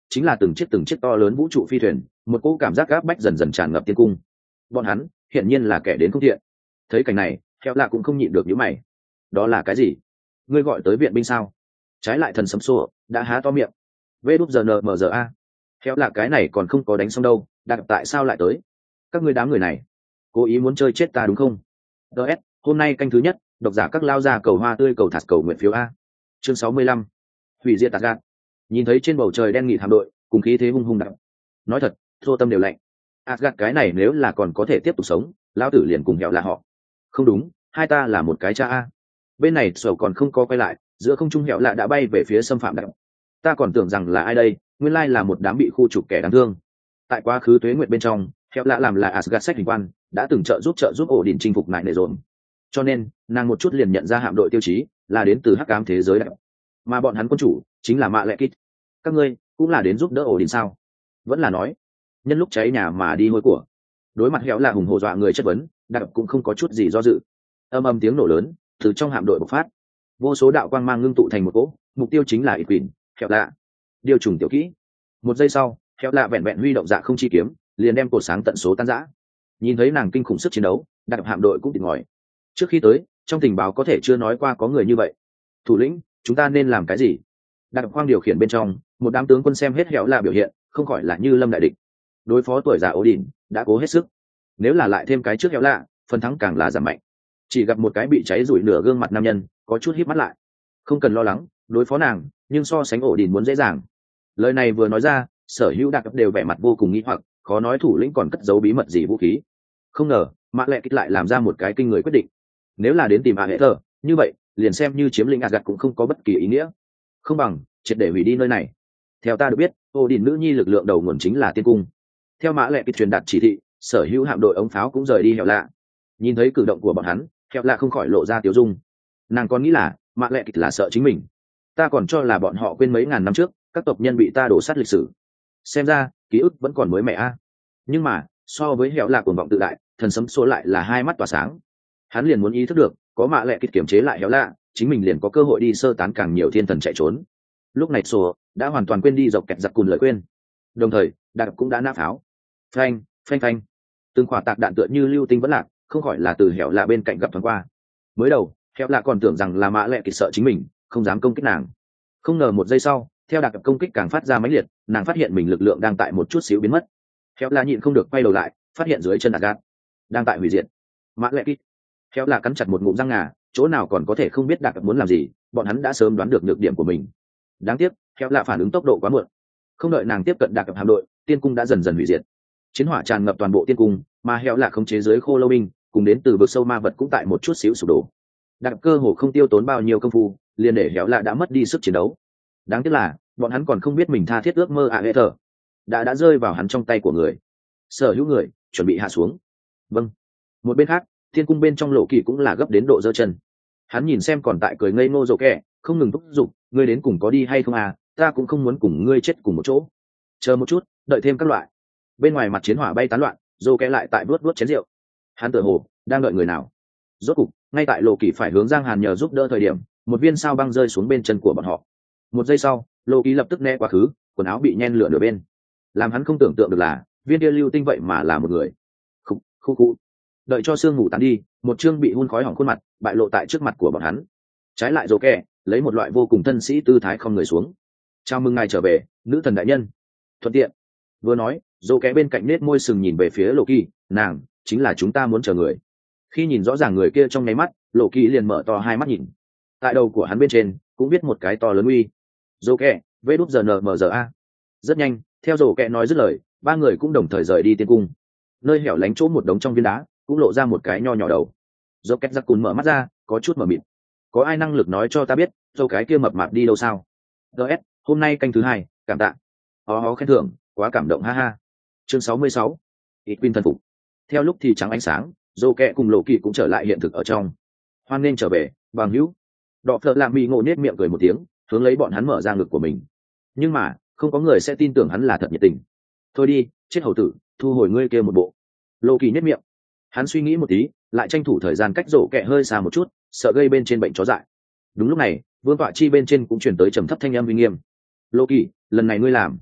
chính là từng chiếc từng chiếc to lớn vũ trụ phi thuyền, một cỗ cảm giác gáp bách dần dần tràn ngập tiên cung. Bọn hắn hiển nhiên là kẻ đến không thiện. Thấy cảnh này, Hẹo Lạ cũng không nhịn được nhíu mày. Đó là cái gì? Ngươi gọi tới viện binh sao? Trái lại thần sấm sủa đã há to miệng. Vê đúp giờ nờ mờ giờ a. Hẹo Lạ cái này còn không có đánh xong đâu, đặt tại sao lại tới? Các ngươi đám người này, cố ý muốn chơi chết ta đúng không? ds hôm nay canh thứ nhất, độc giả các lao ra cầu hoa tươi cầu thạt cầu nguyện phiếu a. Chương sáu mươi lăm, hủy diệt tạc gạt. Nhìn thấy trên bầu trời đen nghịt hạm đội cùng khí thế hung hung đậm, nói thật, thô tâm đều lạnh. Asgard cái này nếu là còn có thể tiếp tục sống, lão tử liền cùng Hẹo Lạ họ. Không đúng, hai ta là một cái cha a. Bên này sầu còn không có quay lại, giữa không trung Hẹo Lạ đã bay về phía xâm phạm đặc. Ta còn tưởng rằng là ai đây, nguyên lai là một đám bị khu trục kẻ đáng thương. Tại quá khứ tuế nguyệt bên trong, Hẹo Lạ làm là Asgard sách hình quan, đã từng trợ giúp trợ giúp ổ đỉnh chinh phục nại nệ rộn. Cho nên, nàng một chút liền nhận ra hạm đội tiêu chí là đến từ hắc ám thế giới đặc. Mà bọn hắn quân chủ chính là Mạ Lệ Kít. Các ngươi cũng là đến giúp đỡ ổ đỉnh sao? Vẫn là nói, nhân lúc cháy nhà mà đi hôi của. Đối mặt Hẹo Lạ hùng hổ dọa người chất vấn, đặc cũng không có chút gì do dự. Âm âm tiếng nổ lớn từ trong hạm đội bộc phát, vô số đạo quang mang ngưng tụ thành một cỗ, mục tiêu chính là ít quỷ Hẹo Lạ. Điều trùng tiểu kỹ. Một giây sau, Hẹo Lạ vẹn vẹn huy động dạ không chi kiếm, liền đem cột sáng tận số tan rã. Nhìn thấy nàng kinh khủng sức chiến đấu, đặc hạm đội cũng tỉnh ngòi. Trước khi tới, trong tình báo có thể chưa nói qua có người như vậy. Thủ lĩnh, chúng ta nên làm cái gì? Đặc khoang điều khiển bên trong, một đám tướng quân xem hết Hẹo Lạ biểu hiện, không khỏi là như lâm đại địch. Đối phó tuổi già ố đỉnh đã cố hết sức, nếu là lại thêm cái trước Hẹo Lạ, phần thắng càng là giảm mạnh. Chỉ gặp một cái bị cháy rủi nửa gương mặt nam nhân có chút híp mắt lại. Không cần lo lắng, đối phó nàng, nhưng so sánh ổ đỉnh muốn dễ dàng. Lời này vừa nói ra, sở hữu đặc đều vẻ mặt vô cùng nghi hoặc, khó nói thủ lĩnh còn cất giấu bí mật gì vũ khí. Không ngờ Mạ Lệ Kít lại làm ra một cái kinh người quyết định. Nếu là đến tìm a hệ thờ, như vậy liền xem như chiếm lĩnh Asgard cũng không có bất kỳ ý nghĩa. Không bằng triệt để hủy đi nơi này. Theo ta được biết, ổ đỉnh nữ nhi lực lượng đầu nguồn chính là tiên cung. Theo Mạ Lệ Kít truyền đạt chỉ thị, sở hữu hạm đội ống pháo cũng rời đi Hẹo Lạ. Nhìn thấy cử động của bọn hắn, Hẹo Lạ không khỏi lộ ra tiêu dung. Nàng còn nghĩ là Mạ Lệ Kít là sợ chính mình. Ta còn cho là bọn họ quên mấy ngàn năm trước các tộc nhân bị ta đổ sát lịch sử. Xem ra ký ức vẫn còn mới mẻ a. Nhưng mà so với Hẹo Lạ cuồng vọng tự đại, thần sấm số lại là hai mắt tỏa sáng. Hắn liền muốn ý thức được, có Mạ Lệ Kít kiểm chế lại Hẹo Lạ, chính mình liền có cơ hội đi sơ tán càng nhiều thiên thần chạy trốn. Lúc này sổ đã hoàn toàn quên đi dọc kẹt giặc cùn lời quên. Đồng thời đạn cũng đã nã pháo. Phanh phanh phanh, từng quả tạc đạn tựa như lưu tinh vẫn lạc, không khỏi là từ Hẹo Lạ bên cạnh gặp thoáng qua. Mới đầu Hẹo Lạ còn tưởng rằng là Mạ Lệ Kít sợ chính mình, không dám công kích nàng. Không ngờ một giây sau, theo đạn công kích càng phát ra mãnh liệt, nàng phát hiện mình lực lượng đang tại một chút xíu biến mất. Hẹo Lạ nhịn không được quay đầu lại, phát hiện dưới chân Asgard đang tại hủy diệt. Mạ Lệ Kít. Hẹo Lạ cắn chặt một ngụm răng ngà, chỗ nào còn có thể không biết đạn muốn làm gì, bọn hắn đã sớm đoán được nhược điểm của mình. Đáng tiếc, Hẹo Lạ phản ứng tốc độ quá muộn. Không đợi nàng tiếp cận đạn hạm đội, tiên cung đã dần dần hủy diệt. Chiến hỏa tràn ngập toàn bộ tiên cung, mà Hẹo Lạ khống chế dưới khô lâu binh, cùng đến từ vực sâu ma vật cũng tại một chút xíu sụp đổ. Đạn cơ hồ không tiêu tốn bao nhiêu công phu, liền để Hẹo Lạ đã mất đi sức chiến đấu. Đáng tiếc là bọn hắn còn không biết mình tha thiết ước mơ ạ hệ thờ đã đã rơi vào hắn trong tay của người. Sở hữu người chuẩn bị hạ xuống. Vâng. Một bên khác, thiên cung bên trong Lộ Kỳ cũng là gấp đến độ giơ chân. Hắn nhìn xem còn tại cười ngây ngô rồ kẹ, không ngừng thúc giục, ngươi đến cùng có đi hay không à, ta cũng không muốn cùng ngươi chết cùng một chỗ. Chờ một chút, đợi thêm các loại. Bên ngoài mặt chiến hỏa bay tán loạn, rồ kẹ lại tại vuốt vuốt chén rượu. Hắn tựa hồ đang đợi người nào. Rốt cục, ngay tại Lộ Kỳ phải hướng Giang Hàn nhờ giúp đỡ thời điểm, một viên sao băng rơi xuống bên chân của bọn họ. Một giây sau, Lộ Kỳ lập tức né quá khứ, quần áo bị nhen lửa nửa bên. Làm hắn không tưởng tượng được là, viên kia lưu tinh vậy mà là một người. Khúc, khúc khúc. Đợi cho sương ngủ tàn đi, một chương bị hun khói hỏng khuôn mặt bại lộ tại trước mặt của bọn hắn. Trái lại rồ kẹ lấy một loại vô cùng thân sĩ tư thái không người xuống. Chào mừng ngài trở về, nữ thần đại nhân. Thuận tiện. Vừa nói, rồ kẹ bên cạnh nết môi sừng nhìn về phía Lộ Kỳ, nàng chính là chúng ta muốn chờ người. Khi nhìn rõ ràng người kia trong nháy mắt, Lộ Kỳ liền mở to hai mắt nhìn. Tại đầu của hắn bên trên cũng viết một cái to lớn uy. Rồ kẹ, vê đút giờ nờ mờ giờ a. Rất nhanh, theo rồ kẹ nói dứt lời, ba người cũng đồng thời rời đi tiên cung. Nơi hẻo lánh chỗ một đống trong viên đá cũng lộ ra một cái nho nhỏ đầu. Dô két giặc cùn mở mắt ra, có chút mờ mịt. Có ai năng lực nói cho ta biết dâu cái kia mập mạp đi đâu sao? ds hôm nay canh thứ hai, cảm tạ. Hó hó khen thưởng, quá cảm động ha ha. Chương sáu mươi sáu, ít pin thân phục. Theo lúc thì trắng ánh sáng, dô kẹ cùng Lộ Kỳ cũng trở lại hiện thực ở trong. Hoan nên trở về, bằng hữu. Đọ phợ làm mì ngộ nết miệng cười một tiếng, hướng lấy bọn hắn mở ra ngực của mình. Nhưng mà không có người sẽ tin tưởng hắn là thật nhiệt tình. Thôi đi, chết hầu tử, thu hồi ngươi kia một bộ. Lộ Kỳ nết miệng. Hắn suy nghĩ một tí, lại tranh thủ thời gian cách rổ kẹ hơi xa một chút, sợ gây bên trên bệnh chó dại. Đúng lúc này, vương tọa chi bên trên cũng chuyển tới trầm thấp thanh âm uy nghiêm. Lộ Kỳ, lần này ngươi làm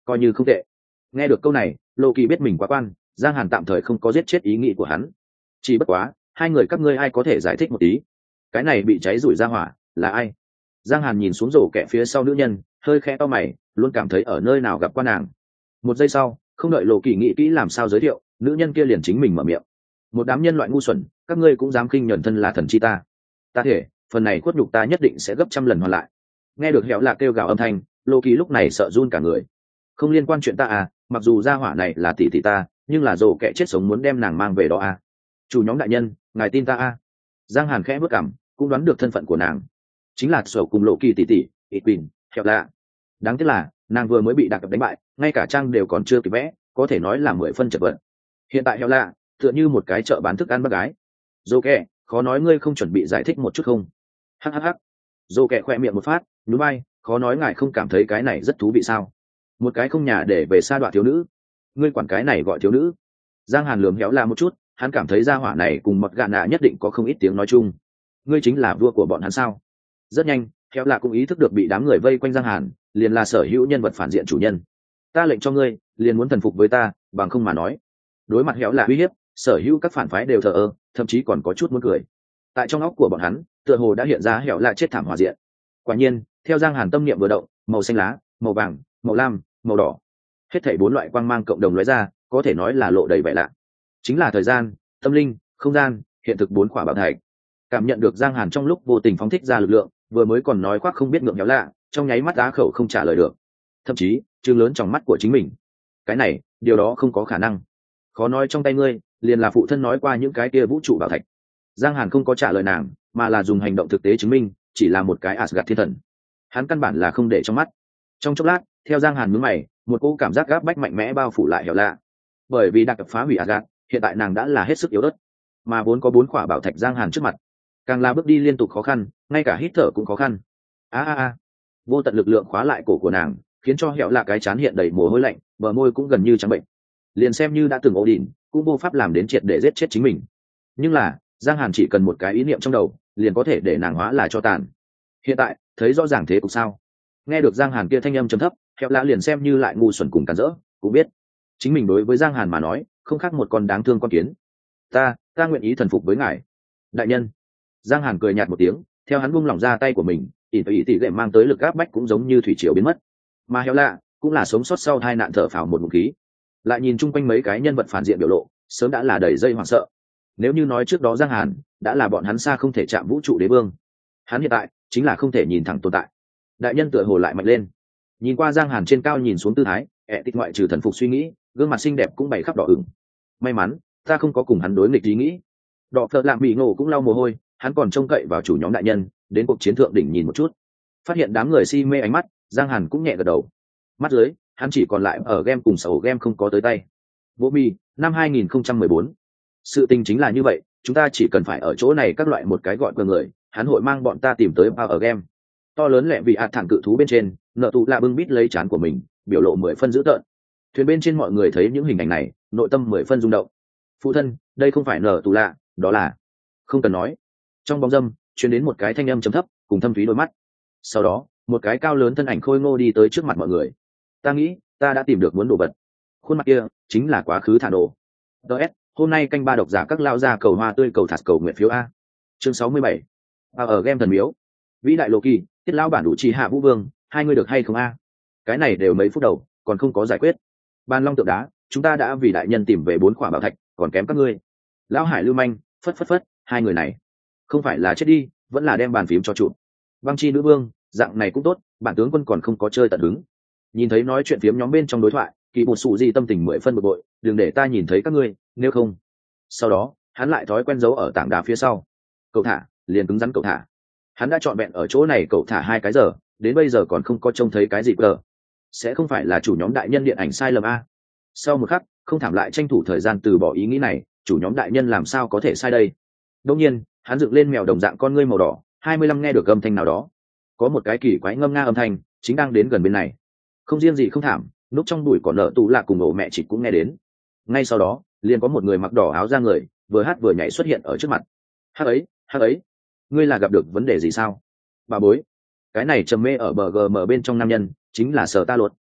coi như không tệ. Nghe được câu này, Lộ Kỳ biết mình quá quan, Giang Hàn tạm thời không có giết chết ý nghĩ của hắn. Chỉ bất quá, hai người các ngươi ai có thể giải thích một tí? Cái này bị cháy rủi ra hỏa, là ai? Giang Hàn nhìn xuống rổ kẹ phía sau nữ nhân, hơi khẽ to mày, luôn cảm thấy ở nơi nào gặp qua nàng. Một giây sau, không đợi Lộ Kỳ nghĩ kỹ làm sao giới thiệu, nữ nhân kia liền chính mình mở miệng. Một đám nhân loại ngu xuẩn, các ngươi cũng dám khinh nhẫn thân là thần chi ta. Ta thể, phần này khuất nhục ta nhất định sẽ gấp trăm lần hoàn lại. Nghe được Hẻo Lạ kêu gào âm thanh, Lộ Kỳ lúc này sợ run cả người. Không liên quan chuyện ta à, mặc dù gia hỏa này là tỷ tỷ ta, nhưng là rổ kẹ chết sống muốn đem nàng mang về đó à. Chủ nhóm đại nhân, ngài tin ta à? Giang Hàn khẽ bước cằm, cũng đoán được thân phận của nàng, chính là sở cùng Lộ Kỳ tỷ tỷ, Ít Quỳnh, Hẻo Lạ. Đáng tiếc là nàng vừa mới bị đặc đánh bại, ngay cả trang đều còn chưa kịp vẽ, có thể nói là mười phân chật vật. Hiện tại Hẻo Lạ tựa như một cái chợ bán thức ăn bác gái. Dô kẹ, khó nói ngươi không chuẩn bị giải thích một chút không? Hắc hắc hắc. Dô kẹ khoe miệng một phát, nhún vai, khó nói ngài không cảm thấy cái này rất thú vị sao? Một cái không nhà để về sa đọa thiếu nữ, ngươi quản cái này gọi thiếu nữ? Giang Hàn lườm Hẻo Lạ một chút, hắn cảm thấy gia hỏa này cùng mọt gạ nạ nhất định có không ít tiếng nói chung. Ngươi chính là vua của bọn hắn sao? Rất nhanh, Hẻo Lạ cũng ý thức được bị đám người vây quanh Giang Hàn, liền là sở hữu nhân vật phản diện chủ nhân. Ta lệnh cho ngươi, liền muốn thần phục với ta, bằng không mà nói. Đối mặt Hẻo Lạ uy hiếp, sở hữu các phản phái đều thờ ơ, thậm chí còn có chút muốn cười. Tại trong óc của bọn hắn, tựa hồ đã hiện ra Hẻo Lạ chết thảm hòa diện. Quả nhiên, theo Giang Hàn tâm niệm vừa động, màu xanh lá, màu vàng, màu lam, màu đỏ, hết thảy bốn loại quang mang cộng đồng lóe ra, có thể nói là lộ đầy vẻ lạ. Chính là thời gian, tâm linh, không gian, hiện thực bốn khỏa bảo thạch. Cảm nhận được Giang Hàn trong lúc vô tình phóng thích ra lực lượng, vừa mới còn nói khoác không biết ngượng Hẻo Lạ, trong nháy mắt á khẩu không trả lời được, thậm chí trừng lớn trong mắt của chính mình. Cái này, điều đó không có khả năng. Khó nói trong tay ngươi liền là phụ thân nói qua những cái kia vũ trụ bảo thạch. Giang Hàn không có trả lời nàng, mà là dùng hành động thực tế chứng minh chỉ là một cái Asgard thiên thần. Hắn căn bản là không để trong mắt. Trong chốc lát, theo Giang Hàn nhướng mày, một cỗ cảm giác gáp bách mạnh mẽ bao phủ lại Hẻo Lạ. Bởi vì đặc phá hủy Asgard, hiện tại nàng đã là hết sức yếu ớt, mà vốn có bốn quả bảo thạch Giang Hàn trước mặt, càng là bước đi liên tục khó khăn, ngay cả hít thở cũng khó khăn. A a a. Vô tận lực lượng khóa lại cổ của nàng, khiến cho Hẻo Lạ cái chán hiện đầy mồ hôi lạnh, bờ môi cũng gần như trắng bệnh. Liền xem như đã từng ổ đỉnh, cũng vô pháp làm đến triệt để giết chết chính mình. Nhưng là, Giang Hàn chỉ cần một cái ý niệm trong đầu, liền có thể để nàng hóa là cho tàn. Hiện tại, thấy rõ ràng thế cục sao? Nghe được Giang Hàn kia thanh âm trầm thấp, Hẻo Lạ liền xem như lại ngu xuẩn cùng cản rỡ, cũng biết chính mình đối với Giang Hàn mà nói, không khác một con đáng thương con kiến. Ta, ta nguyện ý thần phục với ngài, đại nhân. Giang Hàn cười nhạt một tiếng, theo hắn buông lỏng ra tay của mình, ỷ tỷ tỷ lệ mang tới lực áp bách cũng giống như thủy triều biến mất. Mà Hẻo Lạ cũng là sống sót sau hai nạn thở phào một ngụm khí. Lại nhìn chung quanh mấy cái nhân vật phản diện biểu lộ, sớm đã là đầy dây hoảng sợ. Nếu như nói trước đó Giang Hàn đã là bọn hắn xa không thể chạm vũ trụ đế vương, hắn hiện tại chính là không thể nhìn thẳng tồn tại. Đại nhân tựa hồ lại mạnh lên. Nhìn qua Giang Hàn trên cao nhìn xuống tư thái, ẹ tịch ngoại trừ thần phục suy nghĩ, gương mặt xinh đẹp cũng bày khắp đỏ ửng. May mắn ta không có cùng hắn đối nghịch ý nghĩ. Đỏ Phật Lạm bị ngộ cũng lau mồ hôi, hắn còn trông cậy vào chủ nhóm đại nhân đến cuộc chiến thượng đỉnh nhìn một chút. Phát hiện đám người si mê ánh mắt, Giang Hàn cũng nhẹ gật đầu. Mắt dưới, hắn chỉ còn lại ở game cùng sầu game không có tới tay. Vô mi, năm hai nghìn không trăm mười bốn. Sự tình chính là như vậy, chúng ta chỉ cần phải ở chỗ này các loại một cái gọi của người, hắn hội mang bọn ta tìm tới bao ở game. To lớn lẹ vì ạt thẳng cự thú bên trên, nợ tụ lạ bưng bít lấy trán của mình, biểu lộ mười phân dữ tợn. Thuyền bên trên mọi người thấy những hình ảnh này, nội tâm mười phân rung động. Phụ thân, đây không phải nợ tụ lạ, đó là... Không cần nói. Trong bóng dâm, truyền đến một cái thanh âm trầm thấp, cùng thâm thúy đôi mắt. Sau đó, một cái cao lớn thân ảnh khôi ngô đi tới trước mặt mọi người. Ta nghĩ, ta đã tìm được muốn đồ vật. Khuôn mặt kia, chính là quá khứ thả nổ. ds hôm nay canh ba độc giả các lao ra cầu hoa tươi cầu thạt cầu nguyện phiếu a. Chương sáu mươi bảy. À, ở game thần miếu. Vĩ đại Lộ Kỳ, tiết lão bản đủ trì hạ vũ vương, hai người được hay không a? Cái này đều mấy phút đầu, còn không có giải quyết. Ban long tượng đá, chúng ta đã vì đại nhân tìm về bốn quả bảo thạch, còn kém các ngươi. Lão Hải lưu manh, phất phất phất, hai người này không phải là chết đi, vẫn là đem bàn phím cho trụ. Băng chi nữ vương, dạng này cũng tốt, bản tướng quân còn không có chơi tận hứng. Nhìn thấy nói chuyện phiếm nhóm bên trong đối thoại, Kỳ Bột Sụ Di tâm tình mười phân bực bội, đừng để ta nhìn thấy các ngươi, nếu không. Sau đó, hắn lại thói quen giấu ở tảng đá phía sau. Cậu thả, liền cứng rắn cậu thả. Hắn đã trọn vẹn ở chỗ này cậu thả hai cái giờ, đến bây giờ còn không có trông thấy cái gì cờ. Sẽ không phải là chủ nhóm đại nhân điện ảnh sai lầm a? Sau một khắc, không thảm lại tranh thủ thời gian từ bỏ ý nghĩ này, chủ nhóm đại nhân làm sao có thể sai đây? Đương nhiên, hắn dựng lên mèo đồng dạng con ngươi màu đỏ, hai mươi lăm nghe được âm thanh nào đó. Có một cái kỳ quái ngâm nga âm thanh, chính đang đến gần bên này. Không riêng gì không thảm, núp trong bụi cỏ nợ tù lạ cùng ổ mẹ chị cũng nghe đến. Ngay sau đó, liền có một người mặc đỏ áo ra người, vừa hát vừa nhảy xuất hiện ở trước mặt. Hắc ấy, hắc ấy, ngươi là gặp được vấn đề gì sao? Bà bối, cái này trầm mê ở bờ gm bên trong nam nhân, chính là Sở Ta Luật.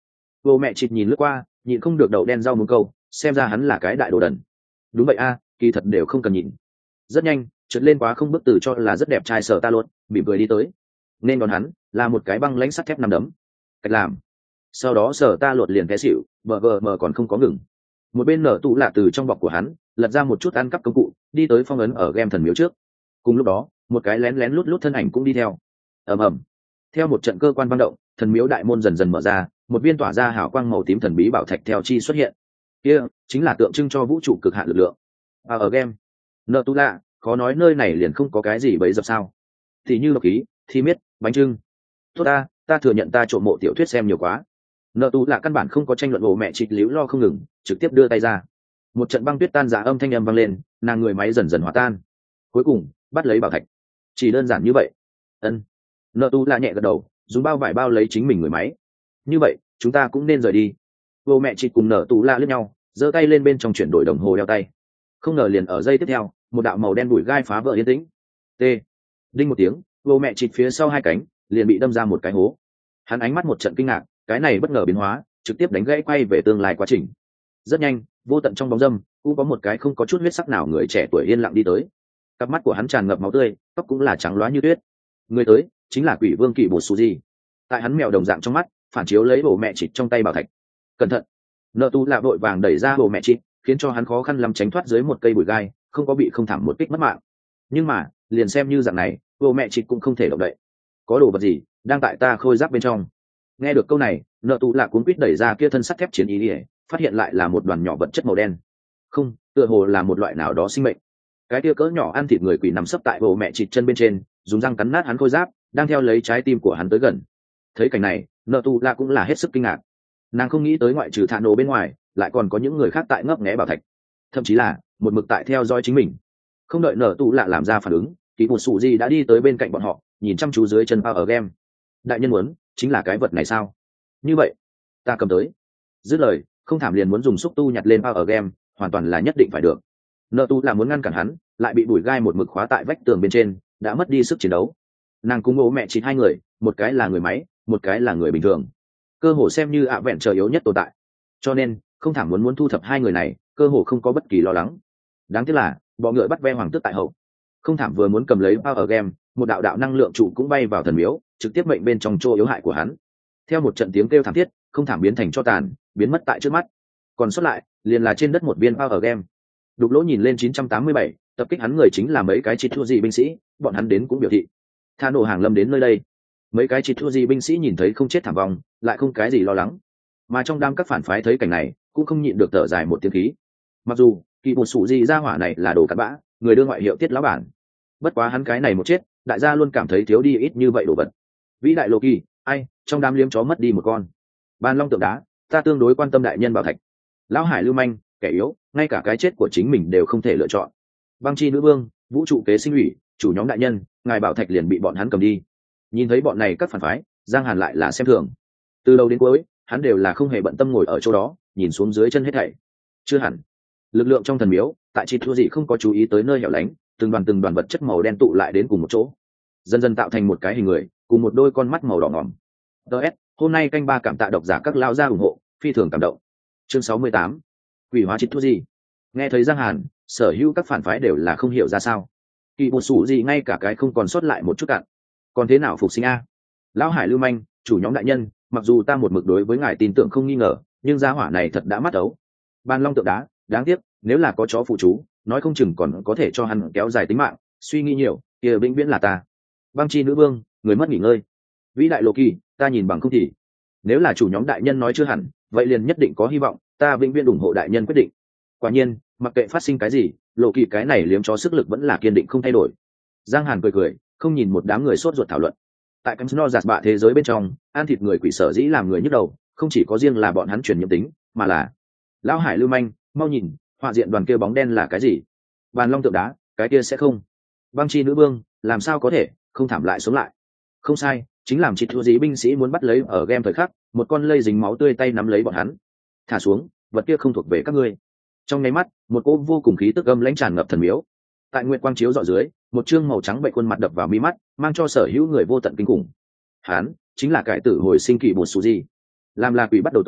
Vô mẹ chịt nhìn lướt qua, nhịn không được đậu đen rau muống câu, xem ra hắn là cái đại đồ đần. Đúng vậy a, kỳ thật đều không cần nhìn. Rất nhanh, trượt lên quá không bức từ cho là rất đẹp trai Sở Ta Lột, mỉm cười đi tới. Nên đón hắn là một cái băng lãnh sắt thép nằm đấm. Cách làm. Sau đó Sở Ta Lột liền té xỉu, vờ vờ mờ còn không có ngừng. Một bên nở tụ lạ từ trong bọc của hắn, lật ra một chút ăn cắp công cụ, đi tới phong ấn ở game thần miếu trước. Cùng lúc đó, một cái lén lén lút lút thân ảnh cũng đi theo. Ầm ầm. Theo một trận cơ quan băng động, thần miếu đại môn dần dần mở ra, một viên tỏa ra hào quang màu tím thần bí bảo thạch theo chi xuất hiện. Kia chính là tượng trưng cho vũ trụ cực hạn lực lượng. À, ở game, nợ tu lạ, khó nói nơi này liền không có cái gì bấy dập sao? Thì như độc khí, thì miết, bánh trưng. Tốt ta, ta thừa nhận ta trộm mộ tiểu thuyết xem nhiều quá. Nợ tu lạ căn bản không có tranh luận, bộ mẹ trịch líu lo không ngừng, trực tiếp đưa tay ra. Một trận băng tuyết tan rã âm thanh âm vang lên, nàng người máy dần dần hòa tan. Cuối cùng, bắt lấy bảo thạch. Chỉ đơn giản như vậy. Ân. Nợ tu lạ nhẹ gật đầu, dùng bao vải bao lấy chính mình người máy. Như vậy, chúng ta cũng nên rời đi. Vô mẹ chị cùng nở tù la lướt nhau, giơ tay lên bên trong chuyển đổi đồng hồ đeo tay. Không ngờ liền ở giây tiếp theo, một đạo màu đen bụi gai phá vỡ yên tĩnh. T. Đinh một tiếng, vô mẹ chị phía sau hai cánh liền bị đâm ra một cái hố. Hắn ánh mắt một trận kinh ngạc, cái này bất ngờ biến hóa, trực tiếp đánh gãy quay về tương lai quá trình. Rất nhanh, vô tận trong bóng râm, cũng có một cái không có chút huyết sắc nào người trẻ tuổi yên lặng đi tới. Cặp mắt của hắn tràn ngập máu tươi, tóc cũng là trắng loá như tuyết. Người tới chính là Quỷ Vương Kỷ Bột Suji. Tại hắn mèo đồng dạng trong mắt, phản chiếu lấy bộ mẹ chị trong tay bảo thạch. Cẩn thận. Nợ tu lạ vội vàng đẩy ra bộ mẹ chị, khiến cho hắn khó khăn lắm tránh thoát dưới một cây bụi gai, không có bị không thảm một kích mất mạng. Nhưng mà liền xem như dạng này, bộ mẹ chị cũng không thể động đậy. Có đồ vật gì đang tại ta khôi giáp bên trong? Nghe được câu này, nợ tu lạ cuốn quýt đẩy ra kia thân sắt thép chiến ý ỉa, phát hiện lại là một đoàn nhỏ vật chất màu đen. Không, tựa hồ là một loại nào đó sinh mệnh. Cái kia cỡ nhỏ ăn thịt người quỷ nằm sấp tại bộ mẹ chị chân bên trên, dùng răng cắn nát hắn khôi giáp, đang theo lấy trái tim của hắn tới gần. Thấy cảnh này, nợ tu lạ cũng là hết sức kinh ngạc. Nàng không nghĩ tới ngoại trừ thả nổ bên ngoài, lại còn có những người khác tại ngấp nghé bảo thạch, thậm chí là một mực tại theo dõi chính mình. Không đợi nở tụ lạ làm ra phản ứng, Kỷ Bột Sủ Di đã đi tới bên cạnh bọn họ, nhìn chăm chú dưới chân Power Game. Đại nhân muốn chính là cái vật này sao? Như vậy, ta cầm tới. Dứt lời, không thảm liền muốn dùng xúc tu nhặt lên Power Game, hoàn toàn là nhất định phải được. Nở tụ là muốn ngăn cản hắn, lại bị bụi gai một mực khóa tại vách tường bên trên, đã mất đi sức chiến đấu. Nàng cùng bố mẹ chỉ hai người, một cái là người máy, một cái là người bình thường, cơ hồ xem như ạ vẹn chờ yếu nhất tồn tại, cho nên không thảm muốn muốn thu thập hai người này, cơ hồ không có bất kỳ lo lắng. Đáng tiếc là bọ ngựa bắt ve hoàng tước tại hậu. Không thảm vừa muốn cầm lấy Power Game, một đạo đạo năng lượng trụ cũng bay vào thần miếu, trực tiếp mệnh bên trong chỗ yếu hại của hắn. Theo một trận tiếng kêu thảm thiết, không thảm biến thành cho tàn, biến mất tại trước mắt. Còn sót lại liền là trên đất một viên Power Game. Đục Lỗ nhìn lên chín trăm tám mươi bảy, tập kích hắn người chính là mấy cái chỉ thua gì binh sĩ, bọn hắn đến cũng biểu thị tha nổ hàng lâm đến nơi đây. Mấy cái chỉ thua gì binh sĩ nhìn thấy không chết thảm vong, lại không cái gì lo lắng, mà trong đám các phản phái thấy cảnh này cũng không nhịn được thở dài một tiếng khí. Mặc dù Kỷ Bột Sủ Di ra hỏa này là đồ cặn bã, người đưa ngoại hiệu Tiết lão bản, bất quá hắn cái này một chết, đại gia luôn cảm thấy thiếu đi ít như vậy đồ vật. Vĩ đại Loki, ai trong đám liếm chó mất đi một con. Ban Long tượng đá, ta tương đối quan tâm đại nhân bảo thạch. Lão Hải lưu manh, kẻ yếu, ngay cả cái chết của chính mình đều không thể lựa chọn. Băng chi nữ vương, vũ trụ kế sinh ủy, chủ nhóm đại nhân, ngài bảo thạch liền bị bọn hắn cầm đi. Nhìn thấy bọn này các phản phái, Giang Hàn lại là xem thường. Từ đầu đến cuối, hắn đều là không hề bận tâm ngồi ở chỗ đó, nhìn xuống dưới chân hết thảy. Chưa hẳn. Lực lượng trong thần miếu, tại chỉ thua gì không có chú ý tới nơi hẻo lánh, từng đoàn từng đoàn vật chất màu đen tụ lại đến cùng một chỗ, dần dần tạo thành một cái hình người, cùng một đôi con mắt màu đỏ ngòm. ê ét, hôm nay canh ba cảm tạ độc giả các lao ra ủng hộ, phi thường cảm động. Chương sáu mươi tám, quỷ hóa chỉ thua gì. Nghe thấy Giang Hàn, sở hữu các phản phái đều là không hiểu ra sao. Kỷ Bột Sủ Di ngay cả cái không còn sót lại một chút cạn. Còn thế nào phục sinh a? Lão Hải lưu manh, chủ nhóm đại nhân, mặc dù ta một mực đối với ngài tin tưởng không nghi ngờ, nhưng gia hỏa này thật đã mắt ấu. Ban Long tượng đá, đáng tiếc, nếu là có chó phụ chú, nói không chừng còn có thể cho hắn kéo dài tính mạng. Suy nghĩ nhiều, kia vĩnh viễn là ta. Băng chi nữ vương, người mất nghỉ ngơi. Vĩ đại Loki, ta nhìn bằng không thì. Nếu là chủ nhóm đại nhân nói chưa hẳn, vậy liền nhất định có hy vọng, ta vĩnh viễn ủng hộ đại nhân quyết định. Quả nhiên, mặc kệ phát sinh cái gì, Loki cái này liếm chó sức lực vẫn là kiên định không thay đổi. Giang Hàn cười cười, không nhìn một đám người sốt ruột thảo luận. Tại Camp Snow giạt bạ thế giới bên trong, ăn thịt người quỷ sở dĩ làm người nhức đầu, không chỉ có riêng là bọn hắn truyền nhiễm tính, mà là Lão Hải lưu manh, mau nhìn, họa diện đoàn kia bóng đen là cái gì? Bàn Long tượng đá, cái kia sẽ không. Băng chi nữ vương, làm sao có thể, không thảm lại sống lại. Không sai, chính làm chỉ thua dĩ binh sĩ muốn bắt lấy ở game thời khắc, một con lây dính máu tươi tay nắm lấy bọn hắn. Thả xuống, vật kia không thuộc về các ngươi. Trong nháy mắt, một cỗ vô cùng khí tức âm lãnh tràn ngập thần miếu. Tại nguyệt quang chiếu rọi dưới, một trương màu trắng bệnh khuôn mặt đập vào mi mắt, mang cho sở hữu người vô tận kinh khủng. Hán chính là cải tử hồi sinh Kỷ Bột Sủ Di, làm là quỷ bắt đầu tổ,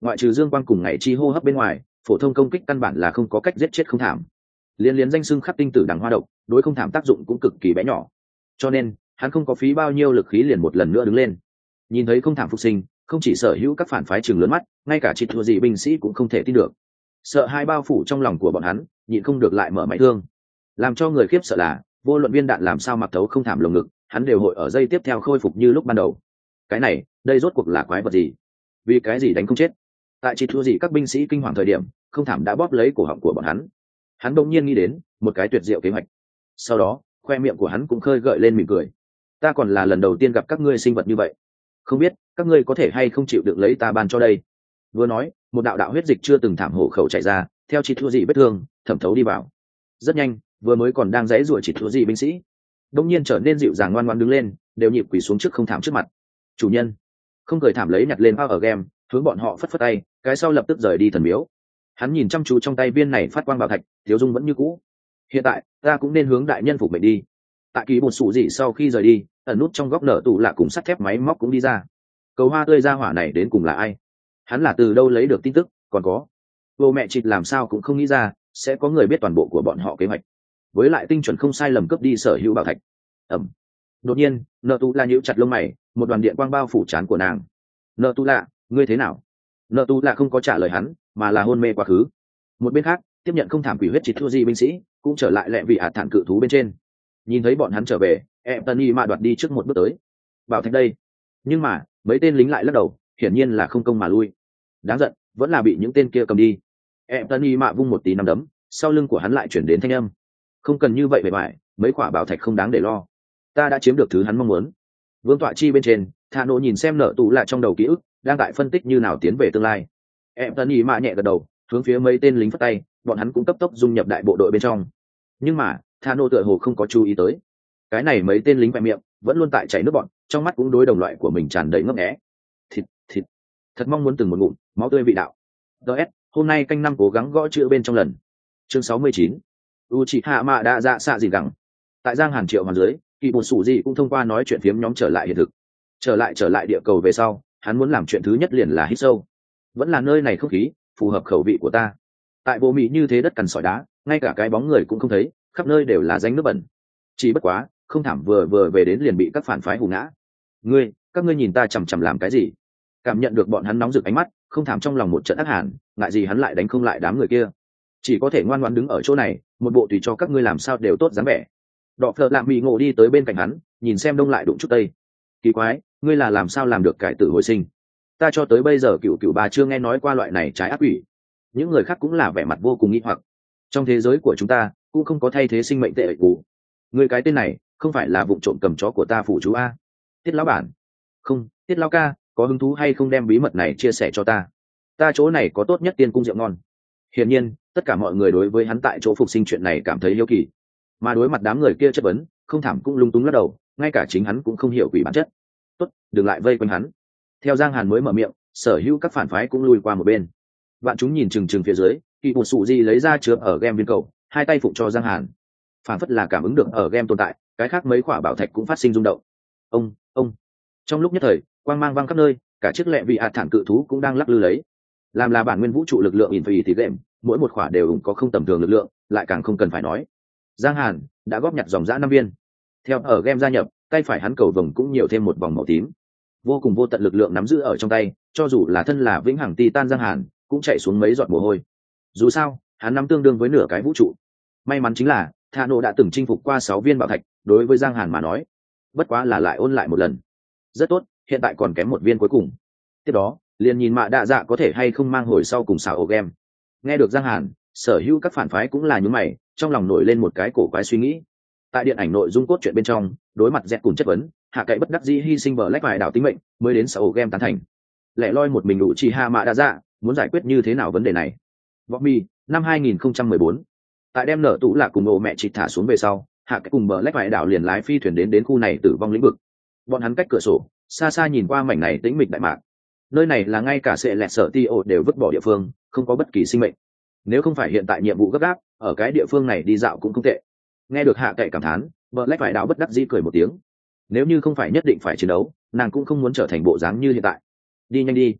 ngoại trừ dương quang cùng ngày chi hô hấp bên ngoài, phổ thông công kích căn bản là không có cách giết chết không thảm. Liên liên danh xưng khắc tinh tử đằng hoa độc, đối không thảm tác dụng cũng cực kỳ bé nhỏ. Cho nên, hắn không có phí bao nhiêu lực khí liền một lần nữa đứng lên. Nhìn thấy không thảm phục sinh, không chỉ sở hữu các phản phái trừng lớn mắt, ngay cả chỉ thua gì binh sĩ cũng không thể tin được. Sợ hai bao phủ trong lòng của bọn hắn, nhịn không được lại mở máy thương. Làm cho người khiếp sợ là, vô luận viên đạn làm sao mặc thấu không thảm lồng ngực, hắn đều hội ở dây tiếp theo khôi phục như lúc ban đầu. Cái này, đây rốt cuộc là quái vật gì? Vì cái gì đánh không chết? Tại chỉ thua gì các binh sĩ kinh hoàng thời điểm, không thảm đã bóp lấy cổ họng của bọn hắn. Hắn đột nhiên nghĩ đến một cái tuyệt diệu kế hoạch. Sau đó, khoe miệng của hắn cũng khơi gợi lên mỉm cười. Ta còn là lần đầu tiên gặp các ngươi sinh vật như vậy, không biết các ngươi có thể hay không chịu được lấy ta ban cho đây. Vừa nói, một đạo đạo huyết dịch chưa từng thảm hổ khẩu chạy ra, theo chỉ thua gì vết thương thẩm thấu đi vào. Rất nhanh, vừa mới còn đang dãy rủa chỉ thua gì binh sĩ, đông nhiên trở nên dịu dàng ngoan ngoãn đứng lên, đều nhịp quỳ xuống trước không thảm trước mặt. Chủ nhân, không cười thảm lấy nhặt lên bao ở game, hướng bọn họ phất phất tay, cái sau lập tức rời đi thần miếu. Hắn nhìn chăm chú trong tay viên này phát quang bảo thạch, thiếu dung vẫn như cũ. Hiện tại, ta cũng nên hướng đại nhân phục mệnh đi. Tại kỳ bột sủ gì sau khi rời đi, ẩn nút trong góc nở tủ lạ cùng sắt thép máy móc cũng đi ra. Cầu hoa tươi ra hỏa này đến cùng là ai? Hắn là từ đâu lấy được tin tức? Còn có, vô mẹ chịt làm sao cũng không nghĩ ra sẽ có người biết toàn bộ của bọn họ kế hoạch, với lại tinh chuẩn không sai lầm cướp đi sở hữu bảo thạch. Ẩm. Đột nhiên, nợ tủ lạ nhíu chặt lông mày, một đoàn điện quang bao phủ trán của nàng. Nợ tủ lạ, ngươi thế nào? Nợ tủ lạ không có trả lời hắn, mà là hôn mê quá khứ. Một bên khác, tiếp nhận không thảm quỷ huyết chỉ thua gì binh sĩ cũng trở lại lẹ vị ạt thản cự thú bên trên. Nhìn thấy bọn hắn trở về, Anthony mà đoạt đi trước một bước tới. Bảo thạch đây. Nhưng mà, mấy tên lính lại lắc đầu, hiển nhiên là không công mà lui. Đáng giận, vẫn là bị những tên kia cầm đi. Anthony mạ vung một tí nắm đấm, sau lưng của hắn lại chuyển đến thanh âm. Không cần như vậy bề bại, mấy quả bảo thạch không đáng để lo. Ta đã chiếm được thứ hắn mong muốn. Vương tọa chi bên trên, Thà Nộ nhìn xem nợ tù lại trong đầu ký ức, đang tại phân tích như nào tiến về tương lai. Anthony mạ nhẹ gật đầu, hướng phía mấy tên lính phất tay, bọn hắn cũng cấp tốc dung nhập đại bộ đội bên trong. Nhưng mà, Thà Nộ tựa hồ không có chú ý tới. Cái này mấy tên lính vẹn miệng, vẫn luôn tại chảy nước bọn, trong mắt cũng đối đồng loại của mình tràn đầy ngấp nghé. Thịt, thịt. Thật mong muốn từng một ngụm máu tươi vị đạo. ds hôm nay canh năm cố gắng gõ chữ bên trong lần. Chương sáu mươi chín. Uchiha Mạ Đa Dạ Xạ Gì Gẳng. Tại Giang Hàn Triệu hoàn dưới, Kỳ Bột Sủ Gì cũng thông qua nói chuyện phiếm nhóm trở lại hiện thực. Trở lại trở lại địa cầu về sau, hắn muốn làm chuyện thứ nhất liền là hít sâu. Vẫn là nơi này không khí phù hợp khẩu vị của ta. Tại vô mỹ như thế đất cằn sỏi đá, ngay cả cái bóng người cũng không thấy, khắp nơi đều là danh nước bẩn. Chỉ bất quá, không thảm vừa vừa về đến liền bị các phản phái hù ngã. Ngươi, các ngươi nhìn ta chằm chằm làm cái gì? Cảm nhận được bọn hắn nóng rực ánh mắt, không thảm trong lòng một trận ác hàn, ngại gì hắn lại đánh không lại đám người kia, chỉ có thể ngoan ngoãn đứng ở chỗ này, một bộ tùy cho các ngươi làm sao đều tốt dáng vẻ. Đọ phợ lạm bị ngộ đi tới bên cạnh hắn, nhìn xem đông lại đụng chút tây. Kỳ quái, ngươi là làm sao làm được cải tử hồi sinh? Ta cho tới bây giờ cựu cựu bà chưa nghe nói qua loại này trái ác quỷ. Những người khác cũng là vẻ mặt vô cùng nghi hoặc. Trong thế giới của chúng ta cũng không có thay thế sinh mệnh tệ ẩy cũ. Ngươi cái tên này không phải là vụ trộm cầm chó của ta phủ chú a? Tiết lão bản. Không, Tiết lão ca, có hứng thú hay không đem bí mật này chia sẻ cho ta? Ta chỗ này có tốt nhất tiên cung rượu ngon. Hiển nhiên, tất cả mọi người đối với hắn tại chỗ phục sinh chuyện này cảm thấy hiếu kỳ. Mà đối mặt đám người kia chất vấn, không thảm cũng lung túng lắc đầu, ngay cả chính hắn cũng không hiểu quỷ bản chất. Tốt, đừng lại vây quanh hắn. Theo Giang Hàn mới mở miệng, sở hữu các phản phái cũng lui qua một bên. Bạn chúng nhìn chừng chừng phía dưới, Kỳ Bột Sủ Gì lấy ra chứa ở game viên cầu, hai tay phụng cho Giang Hàn. Phản phất là cảm ứng được ở game tồn tại, cái khác mấy quả bảo thạch cũng phát sinh rung động. Ông, ông. Trong lúc nhất thời, quang mang vang khắp nơi, cả chiếc lẹ vị ạt thản cự thú cũng đang lắc lư lấy. Làm là bản nguyên vũ trụ lực lượng Infinity Game, mỗi một quả đều có không tầm thường lực lượng, lại càng không cần phải nói. Giang Hàn đã góp nhặt dòng dã năm viên. Theo ở game gia nhập, tay phải hắn cầu vồng cũng nhiều thêm một vòng màu tím. Vô cùng vô tận lực lượng nắm giữ ở trong tay, cho dù là thân là vĩnh hằng titan Giang Hàn, cũng chạy xuống mấy giọt mồ hôi. Dù sao, hắn nắm tương đương với nửa cái vũ trụ. May mắn chính là, Thà Nộ đã từng chinh phục qua sáu viên bảo thạch, đối với Giang Hàn mà nói, bất quá là lại ôn lại một lần. Rất tốt, hiện tại còn kém một viên cuối cùng. Tiếp đó, liền nhìn Mạ Đa Dạ có thể hay không mang hồi sau cùng xảo ổ game. Nghe được Giang Hàn, sở hữu các phản phái cũng là nhún mày, trong lòng nổi lên một cái cổ quái suy nghĩ. Tại điện ảnh nội dung cốt truyện bên trong, đối mặt dẹt cùng chất vấn, hạ cậy bất đắc dĩ hy sinh bờ lách vài đảo tính mệnh, mới đến xảo ổ game tán thành. Lẻ loi một mình đủ chỉ hạ Mạ Đa Dạ, muốn giải quyết như thế nào vấn đề này? Võ Mi, năm hai nghìn không trăm mười bốn. Tại đem nở tủ là cùng ổ mẹ chịt thả xuống về sau, hạ cậy cùng bờ lách vài đảo liền lái phi thuyền đến đến khu này tử vong lĩnh vực. Bọn hắn cách cửa sổ, xa xa nhìn qua mảnh này tĩnh mịch đại mạc. Nơi này là ngay cả sệ lẹt sở ti ổ đều vứt bỏ địa phương, không có bất kỳ sinh mệnh. Nếu không phải hiện tại nhiệm vụ gấp gáp, ở cái địa phương này đi dạo cũng không tệ. Nghe được hạ cậy cảm thán, bờ lách vải đảo bất đắc dĩ cười một tiếng. Nếu như không phải nhất định phải chiến đấu, nàng cũng không muốn trở thành bộ dáng như hiện tại. Đi nhanh đi.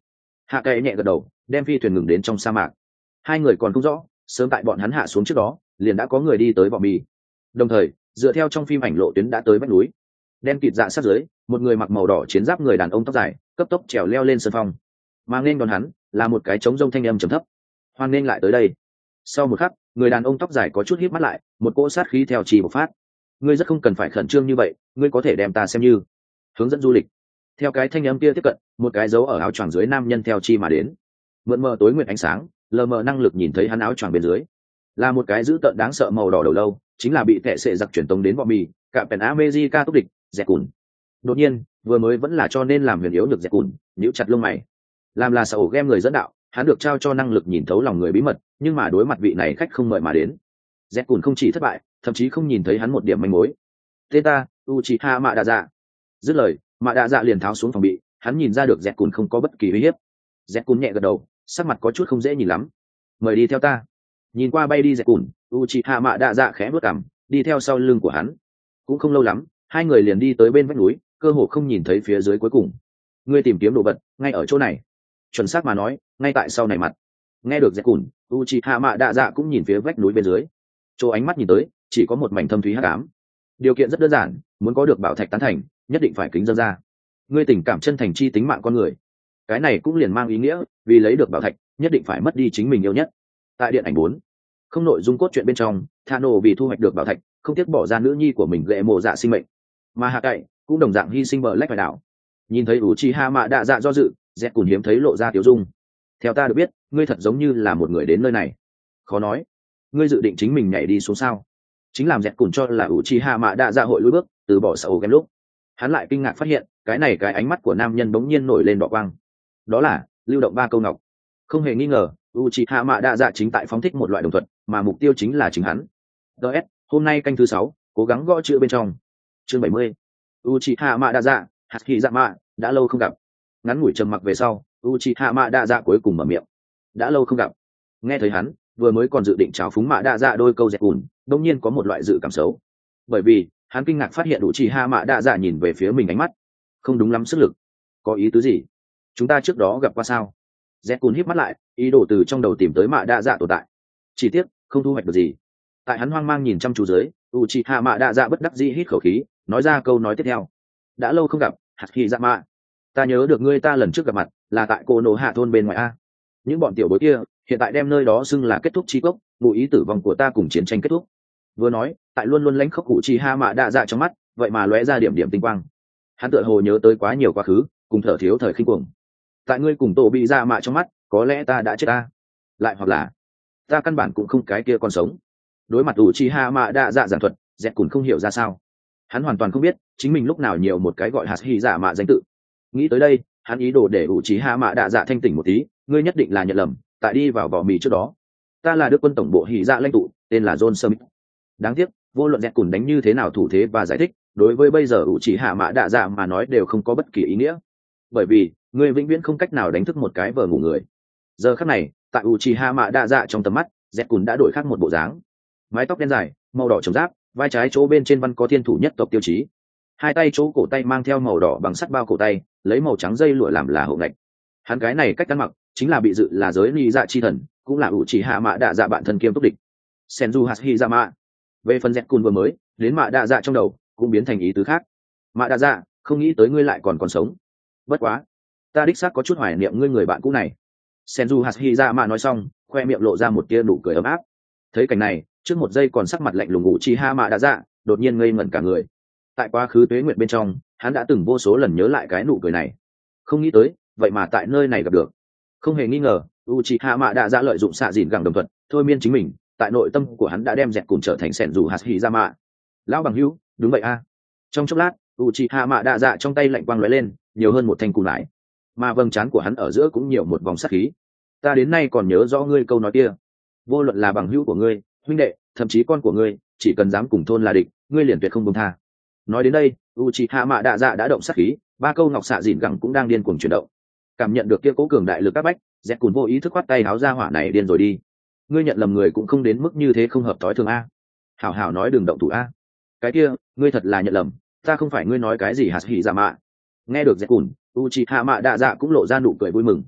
Hạ cậy nhẹ gật đầu, đem phi thuyền ngừng đến trong sa mạc. Hai người còn không rõ, sớm tại bọn hắn hạ xuống trước đó liền đã có người đi tới vỏ mì. Đồng thời dựa theo trong phim ảnh lộ tuyến đã tới vách núi, đen kịt dạ sát dưới, một người mặc màu đỏ chiến giáp người đàn ông tóc dài cấp tốc trèo leo lên sân phong, mà nên đón hắn là một cái trống rông thanh âm trầm thấp: hoan nên lại tới đây. Sau một khắc, người đàn ông tóc dài có chút híp mắt lại, một cỗ sát khí theo chỉ bộc phát. Ngươi rất không cần phải khẩn trương như vậy, ngươi có thể đem ta xem như hướng dẫn du lịch. Theo cái thanh âm kia tiếp cận, một cái dấu ở áo choàng dưới nam nhân theo chi mà đến. Mượn mờ tối nguyệt ánh sáng, lờ mờ năng lực nhìn thấy hắn áo choàng bên dưới là một cái dữ tợn đáng sợ màu đỏ đầu lâu, chính là bị tệ sệ giặc truyền tống đến bọ mì cả pèn America túc địch dẹt cùn. Đột nhiên vừa mới vẫn là cho nên làm huyền yếu được dẹt cùn nhíu chặt lông mày. Làm là sở game người dẫn đạo, hắn được trao cho năng lực nhìn thấu lòng người bí mật, nhưng mà đối mặt vị này khách không mời mà đến, dẹt cùn không chỉ thất bại, thậm chí không nhìn thấy hắn một điểm manh mối. Tên ta Uchiha Mạ Đa Dạ. Dứt lời, Mạ Đa Dạ liền tháo xuống phòng bị, hắn nhìn ra được dẹt cùn không có bất kỳ uy hiếp. Dẹt cùn nhẹ gật đầu, sắc mặt có chút không dễ nhìn lắm. Mời đi theo ta. Nhìn qua bay đi dẹt cùn, Uchiha Mạ Đa Dạ khẽ bước cằm, đi theo sau lưng của hắn. Cũng không lâu lắm, hai người liền đi tới bên vách núi, cơ hồ không nhìn thấy phía dưới cuối cùng. Ngươi tìm kiếm đồ vật ngay ở chỗ này. Chuẩn xác mà nói, ngay tại sau này mặt. Nghe được dẹt cùn, Uchiha Mạ Đa Dạ cũng nhìn phía vách núi bên dưới. Chỗ ánh mắt nhìn tới, chỉ có một mảnh thâm thúy hắc ám. Điều kiện rất đơn giản, muốn có được bảo thạch tán thành, nhất định phải kính dâng ra. Ngươi tình cảm chân thành chi tính mạng con người. Cái này cũng liền mang ý nghĩa, vì lấy được bảo thạch, nhất định phải mất đi chính mình yêu nhất. Tại điện ảnh bốn, không nội dung cốt truyện bên trong, Thano vì thu hoạch được bảo thạch, không tiếc bỏ ra nữ nhi của mình gệ mộ dạ sinh mệnh. Mà Hạ Cậy cũng đồng dạng hy sinh bờ lách phải đảo. Nhìn thấy Uchiha Mạ Đa Dạ do dự, Dẹt Cùn hiếm thấy lộ ra tiểu dung. Theo ta được biết, ngươi thật giống như là một người đến nơi này. Khó nói, ngươi dự định chính mình nhảy đi xuống sao? Chính làm Dẹt Cùn cho là Uchiha Mạ Đa Dạ hội lùi bước, từ bỏ sở game lúc. Hắn lại kinh ngạc phát hiện, cái này cái ánh mắt của nam nhân bỗng nhiên nổi lên đỏ quang. Đó là lưu động ba câu ngọc. Không hề nghi ngờ, Uchiha Mạ Đa Dạ chính tại phóng thích một loại đồng thuật, mà mục tiêu chính là chính hắn. đê ét, hôm nay canh thứ sáu, cố gắng gõ chữ bên trong. Chương bảy mươi. Uchiha Mạ Đa Dạ, Hashirama, đã lâu không gặp. Ngắn ngủi trầm mặc về sau, Uchiha Mạ Đa Dạ cuối cùng mở miệng. Đã lâu không gặp. Nghe thấy hắn, vừa mới còn dự định chào phúng Mạ Đa Dạ đôi câu dẹt cùn, đột nhiên có một loại dự cảm xấu. Bởi vì, hắn kinh ngạc phát hiện Uchiha Mạ Đa Dạ nhìn về phía mình ánh mắt không đúng lắm sức lực. Có ý tứ gì? Chúng ta trước đó gặp qua sao? Dẹt cùn híp mắt lại, ý đồ từ trong đầu tìm tới Mạ Đa Dạ tồn tại. Chỉ tiếc, không thu hoạch được gì. Tại hắn hoang mang nhìn chăm chú dưới, Uchiha Mạ Đa Dạ bất đắc dĩ hít khẩu khí, nói ra câu nói tiếp theo. Đã lâu không gặp, Hashirama. Ta nhớ được ngươi ta lần trước gặp mặt là tại cô nổ hạ thôn bên ngoài a. Những bọn tiểu bối kia hiện tại đem nơi đó xưng là kết thúc chi cốc, ngụ ý tử vong của ta cùng chiến tranh kết thúc. Vừa nói, tại luôn luôn lãnh khốc Uchiha Mạ Đa Dạ trong mắt, vậy mà lóe ra điểm điểm tinh quang. Hắn tựa hồ nhớ tới quá nhiều quá khứ, cùng thở thiếu thời khinh cuồng. Tại ngươi cùng tổ bị ra mạ trong mắt, có lẽ ta đã chết ta, lại hoặc là ta căn bản cũng không cái kia còn sống. Đối mặt Uchiha Mạ Đa Dạ giảng thuật, Dẹt Cùn không hiểu ra sao. Hắn hoàn toàn không biết chính mình lúc nào nhiều một cái gọi Hashirama danh tự. Nghĩ tới đây, hắn ý đồ để Uchiha Mạ Đa Dạ thanh tỉnh một tí. Ngươi nhất định là nhận lầm, tại đi vào vỏ mì trước đó, ta là đức quân tổng bộ hỉ dạ lãnh tụ, tên là John Smith. Đáng tiếc, vô luận Dẹt Cùn đánh như thế nào thủ thế và giải thích, đối với bây giờ Uchiha Mạ Đa Dạ mà nói đều không có bất kỳ ý nghĩa. Bởi vì, ngươi vĩnh viễn không cách nào đánh thức một cái vờ ngủ người. Giờ khắc này, tại Uchiha Mạ Đa Dạ trong tầm mắt, Dẹt Cùn đã đổi khác một bộ dáng. Mái tóc đen dài, màu đỏ trồng giáp, vai trái chỗ bên trên văn có thiên thủ nhất tộc tiêu chí. Hai tay chỗ cổ tay mang theo màu đỏ bằng sắt bao cổ tay, lấy màu trắng dây lụa làm là hộ ngạch. Hắn cái này cách ăn mặc, chính là bị dự là giới ly dạ chi thần, cũng là Uchiha Mạ Đa Dạ bạn thân kiêm túc địch. Senju Hashirama. Về phần Dẹt Cùn vừa mới đến Mạ Đa Dạ trong đầu, cũng biến thành ý tứ khác. Mạ Đa Dạ, không nghĩ tới ngươi lại còn còn sống. Bất quá, ta đích xác có chút hoài niệm ngươi người bạn cũ này. Senju Hashirama nói xong, khoe miệng lộ ra một tia nụ cười ấm áp. Thấy cảnh này, trước một giây còn sắc mặt lạnh lùng Uchiha Mạ Đa Dạ, đột nhiên ngây ngẩn cả người. Tại quá khứ tuế nguyệt bên trong, hắn đã từng vô số lần nhớ lại cái nụ cười này. Không nghĩ tới, vậy mà tại nơi này gặp được. Không hề nghi ngờ, Uchiha Mạ Đa Dạ lợi dụng xạ dìn gẳng đồng thuận, thôi miên chính mình, tại nội tâm của hắn đã đem Dẹt Cùn trở thành Senju Hashirama. Lão bằng hữu, đúng vậy a. Trong chốc lát, Uchiha Mạ Đa Dạ trong tay lạnh quang lóe lên, nhiều hơn một thanh cù nải, mà vầng trán của hắn ở giữa cũng nhiều một vòng sát khí. Ta đến nay còn nhớ rõ ngươi câu nói kia, vô luận là bằng hữu của ngươi, huynh đệ, thậm chí con của ngươi, chỉ cần dám cùng thôn là địch, ngươi liền tuyệt không buông tha. Nói đến đây, Uchiha Mạ Đa Dạ đã động sát khí, ba câu ngọc xạ dìn gẳng cũng đang điên cuồng chuyển động. Cảm nhận được kia cố cường đại lực các bách, Dẹt Cùn vô ý thức khoát tay háo ra hỏa này điên rồi đi. Ngươi nhận lầm người cũng không đến mức như thế không hợp thói thường a. Hảo hảo nói đừng động thủ a. Cái kia, ngươi thật là nhận lầm, ta không phải ngươi nói cái gì Hashirama. Nghe được Dẹt Cùn, Uchiha Mạ Đa Dạ cũng lộ ra nụ cười vui mừng.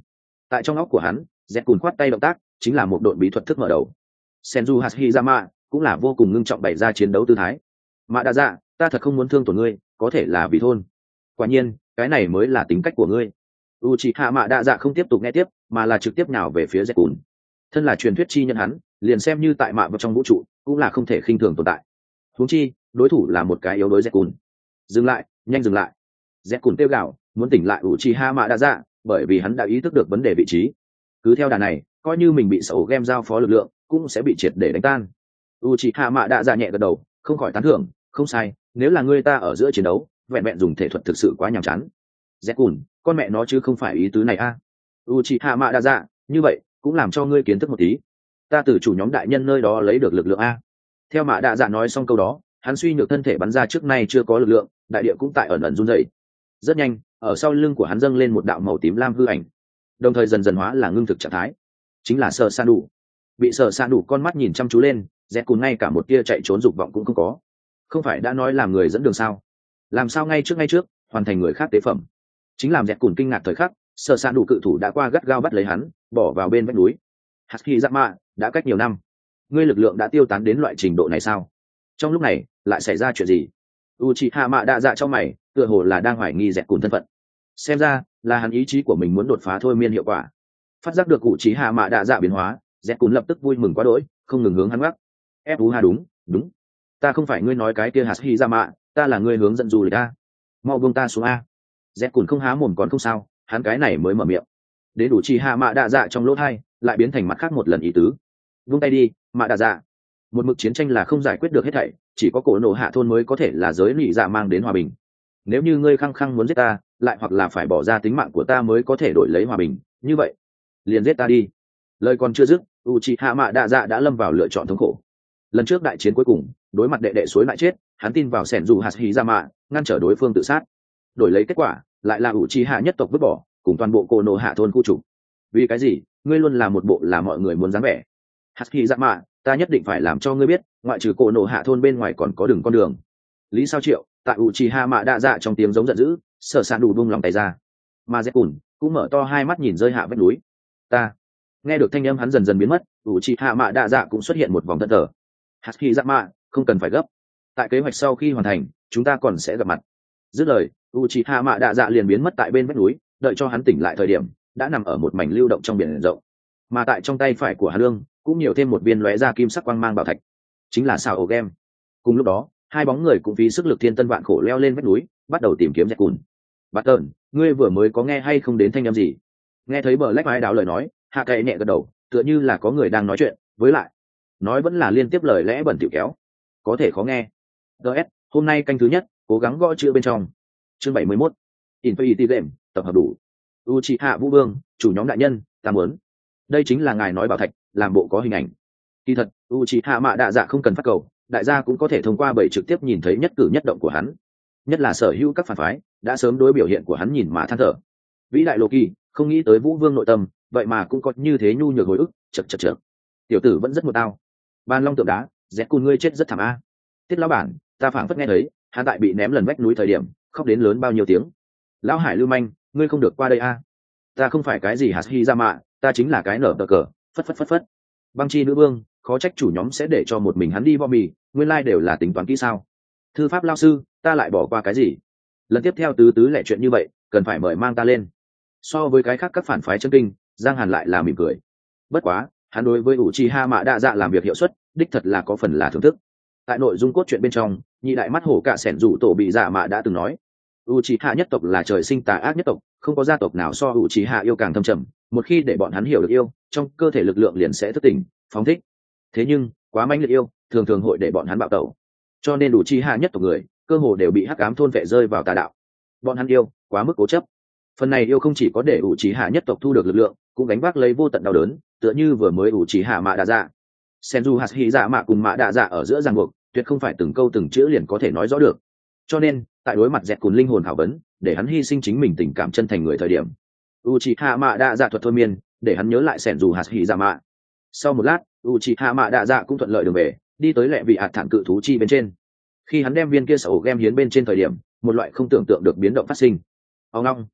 Tại trong óc của hắn, dẹt cùn khoát tay động tác chính là một đội bí thuật thức mở đầu. Senju Hashirama cũng là vô cùng ngưng trọng bày ra chiến đấu tư thái. Mạ Đa Dạ, ta thật không muốn thương tổn ngươi, có thể là vì thôn. Quả nhiên, cái này mới là tính cách của ngươi. Uchiha Mạ Đa Dạ không tiếp tục nghe tiếp, mà là trực tiếp nhào về phía dẹt cùn. Thân là truyền thuyết chi nhân hắn, liền xem như tại mạ vào trong vũ trụ, cũng là không thể khinh thường tồn tại. Huống chi, đối thủ là một cái yếu đuối dẹt cùn. Dừng lại, nhanh dừng lại. Dẹt cùn kêu gào, muốn tỉnh lại Uchiha Mạ Đa Dạ, bởi vì hắn đã ý thức được vấn đề vị trí. Cứ theo đà này, coi như mình bị sẩu game giao phó lực lượng, cũng sẽ bị triệt để đánh tan. Uchiha Mạ Đa Dạ nhẹ gật đầu, không khỏi tán thưởng, không sai, nếu là ngươi ta ở giữa chiến đấu, vẹn vẹn dùng thể thuật thực sự quá nhàm chán. Dẹt cùn, con mẹ nó chứ không phải ý tứ này a. À. Uchiha Mạ Đa Dạ, như vậy cũng làm cho ngươi kiến thức một tí. Ta từ chủ nhóm đại nhân nơi đó lấy được lực lượng a. Theo Mạ Đa Dạ nói xong câu đó, hắn suy nhược thân thể bắn ra trước nay chưa có lực lượng, đại địa cũng tại ẩn ẩn run rẩy. Rất nhanh, ở sau lưng của hắn dâng lên một đạo màu tím lam hư ảnh, đồng thời dần dần hóa là ngưng thực trạng thái, chính là Sở Sa Đủ. Bị Sở Sa Đủ con mắt nhìn chăm chú lên, dẹt cùn ngay cả một tia chạy trốn dục vọng cũng không có. Không phải đã nói làm người dẫn đường sao? Làm sao ngay trước ngay trước hoàn thành người khác tế phẩm? Chính làm dẹt cùn kinh ngạc thời khắc, Sở Sa Đủ cự thủ đã qua gắt gao bắt lấy hắn, bỏ vào bên vách núi. Hashirama, đã cách nhiều năm, ngươi lực lượng đã tiêu tán đến loại trình độ này sao? Trong lúc này, lại xảy ra chuyện gì? Uchiha Mạ Đa Dạ trong mày, tựa hồ là đang hoài nghi dẹt cùn thân phận. Xem ra, là hắn ý chí của mình muốn đột phá thôi miên hiệu quả. Phát giác được Uchiha Mạ Đa Dạ biến hóa, dẹt cùn lập tức vui mừng quá đỗi, không ngừng hướng hắn gác. Ép ha đúng, đúng. Ta không phải ngươi nói cái kia Hashirama, ta là ngươi hướng dẫn du lịch a. Mau buông ta xuống a. Dẹt cùn không há mồm còn không sao, hắn cái này mới mở miệng. Đến Uchiha Mạ Đa Dạ trong lỗ tai, lại biến thành mặt khác một lần ý tứ. Buông tay đi, Mạ Đa Dạ. Một mực chiến tranh là không giải quyết được hết thảy, chỉ có cổ nổ hạ thôn mới có thể là giới lụy dạ mang đến hòa bình. Nếu như ngươi khăng khăng muốn giết ta, lại hoặc là phải bỏ ra tính mạng của ta mới có thể đổi lấy hòa bình, như vậy liền giết ta đi. Lời còn chưa dứt, Uchiha Mạ Đa Dạ đã lâm vào lựa chọn thống khổ. Lần trước đại chiến cuối cùng, đối mặt đệ đệ suối lại chết, hắn tin vào Senju Hashirama, ngăn trở đối phương tự sát. Đổi lấy kết quả, lại là Uchiha nhất tộc vứt bỏ, cùng toàn bộ cổ nổ hạ thôn khu trục. Vì cái gì? Ngươi luôn là một bộ là mọi người muốn dáng vẻ. Hashirama, ta nhất định phải làm cho ngươi biết, ngoại trừ cổ nổ hạ thôn bên ngoài còn có đường con đường. Lý Sao Triệu, tại Uchiha Mạ Đa Dạ trong tiếng giống giận dữ, Sở Sa Đủ buông lòng tay ra. Mà dẹt cùn cũng mở to hai mắt nhìn rơi hạ vách núi. Ta. Nghe được thanh âm hắn dần dần biến mất, Uchiha Mạ Đa Dạ cũng xuất hiện một vòng thẫn thờ. Hashirama, không cần phải gấp. Tại kế hoạch sau khi hoàn thành, chúng ta còn sẽ gặp mặt. Dứt lời, Uchiha Mạ Đa Dạ liền biến mất tại bên vách núi, đợi cho hắn tỉnh lại thời điểm, đã nằm ở một mảnh lưu động trong biển rộng. Mà tại trong tay phải của Hà Lương, cũng nhiều thêm một viên lóe ra kim sắc quang mang bảo thạch, chính là Sao Game. Cùng lúc đó, hai bóng người cũng phí sức lực thiên tân vạn khổ leo lên vách núi, bắt đầu tìm kiếm dẹt cùn. Bát Tợn, ngươi vừa mới có nghe hay không đến thanh âm gì? Nghe thấy bờ lách vai đáo lời nói, Hạ Cậy nhẹ gật đầu, tựa như là có người đang nói chuyện, với lại nói vẫn là liên tiếp lời lẽ bẩn thỉu kéo, có thể khó nghe. ds hôm nay canh thứ nhất, cố gắng gõ chữ bên trong. Chương bảy mươi mốt, Infinity Game tập hợp đủ. Uchiha Vũ Vương, chủ nhóm đại nhân, ta muốn. Đây chính là ngài nói bảo thạch, làm bộ có hình ảnh. Kỳ thật, Uchiha Mạ Đa Dạ không cần phát cầu, đại gia cũng có thể thông qua bảy trực tiếp nhìn thấy nhất cử nhất động của hắn. Nhất là sở hữu các phản phái, đã sớm đối biểu hiện của hắn nhìn mà than thở. Vĩ đại Loki, không nghĩ tới Vũ Vương nội tâm, vậy mà cũng có như thế nhu nhược hồi ức, chậc chậc chậc. Tiểu tử vẫn rất một tao. Ban Long tượng đá, dẹt cùn ngươi chết rất thảm a. Tiết lão bản, ta phảng phất nghe thấy, hắn tại bị ném lần vách núi thời điểm, khóc đến lớn bao nhiêu tiếng. Lão Hải Lưu Manh, ngươi không được qua đây a. Ta không phải cái gì Hashirama, ta chính là cái nở tờ cờ, phất phất phất phất. Băng Chi nữ vương, khó trách chủ nhóm sẽ để cho một mình hắn đi vo mì, nguyên lai like đều là tính toán kỹ sao? Thư pháp lao sư, ta lại bỏ qua cái gì? Lần tiếp theo tứ tứ lẻ chuyện như vậy, cần phải mời mang ta lên. So với cái khác các phản phái chân kinh, Giang Hàn lại là mỉm cười. Bất quá, hắn đối với Uchiha Mạ Đa Dạ làm việc hiệu suất, đích thật là có phần là thưởng thức. Tại nội dung cốt truyện bên trong, nhị đại mắt hổ cả sẻn rủ tổ bị giả mạ đã từng nói, Uchiha nhất tộc là trời sinh tà ác nhất tộc, không có gia tộc nào so Uchiha yêu càng thâm trầm, một khi để bọn hắn hiểu được yêu, trong cơ thể lực lượng liền sẽ thức tỉnh, phóng thích. Thế nhưng, quá mãnh liệt yêu, thường thường hội để bọn hắn bạo tẩu. Cho nên Uchiha nhất tộc người, cơ hồ đều bị hắc ám thôn vệ rơi vào tà đạo. Bọn hắn yêu, quá mức cố chấp. Phần này yêu không chỉ có để Uchiha nhất tộc thu được lực lượng, cũng gánh vác lấy vô tận đau đớn, tựa như vừa mới Uchiha Mạ Đa Dạ. Senju Hashirama cùng Mạ Đa Dạ ở giữa ràng buộc, tuyệt không phải từng câu từng chữ liền có thể nói rõ được. Cho nên, tại đối mặt dẹt cùn linh hồn thảo vấn, để hắn hy sinh chính mình tình cảm chân thành người thời điểm, Uchiha Mạ Đa Dạ thuật thôi miên, để hắn nhớ lại Senju Hashirama. Sau một lát, Uchiha Mạ Đa Dạ cũng thuận lợi đường về, đi tới lệ vị hạt thản cự thú chi bên trên. Khi hắn đem viên kia sầu game hiến bên trên thời điểm, một loại không tưởng tượng được biến động phát sinh. Ông long,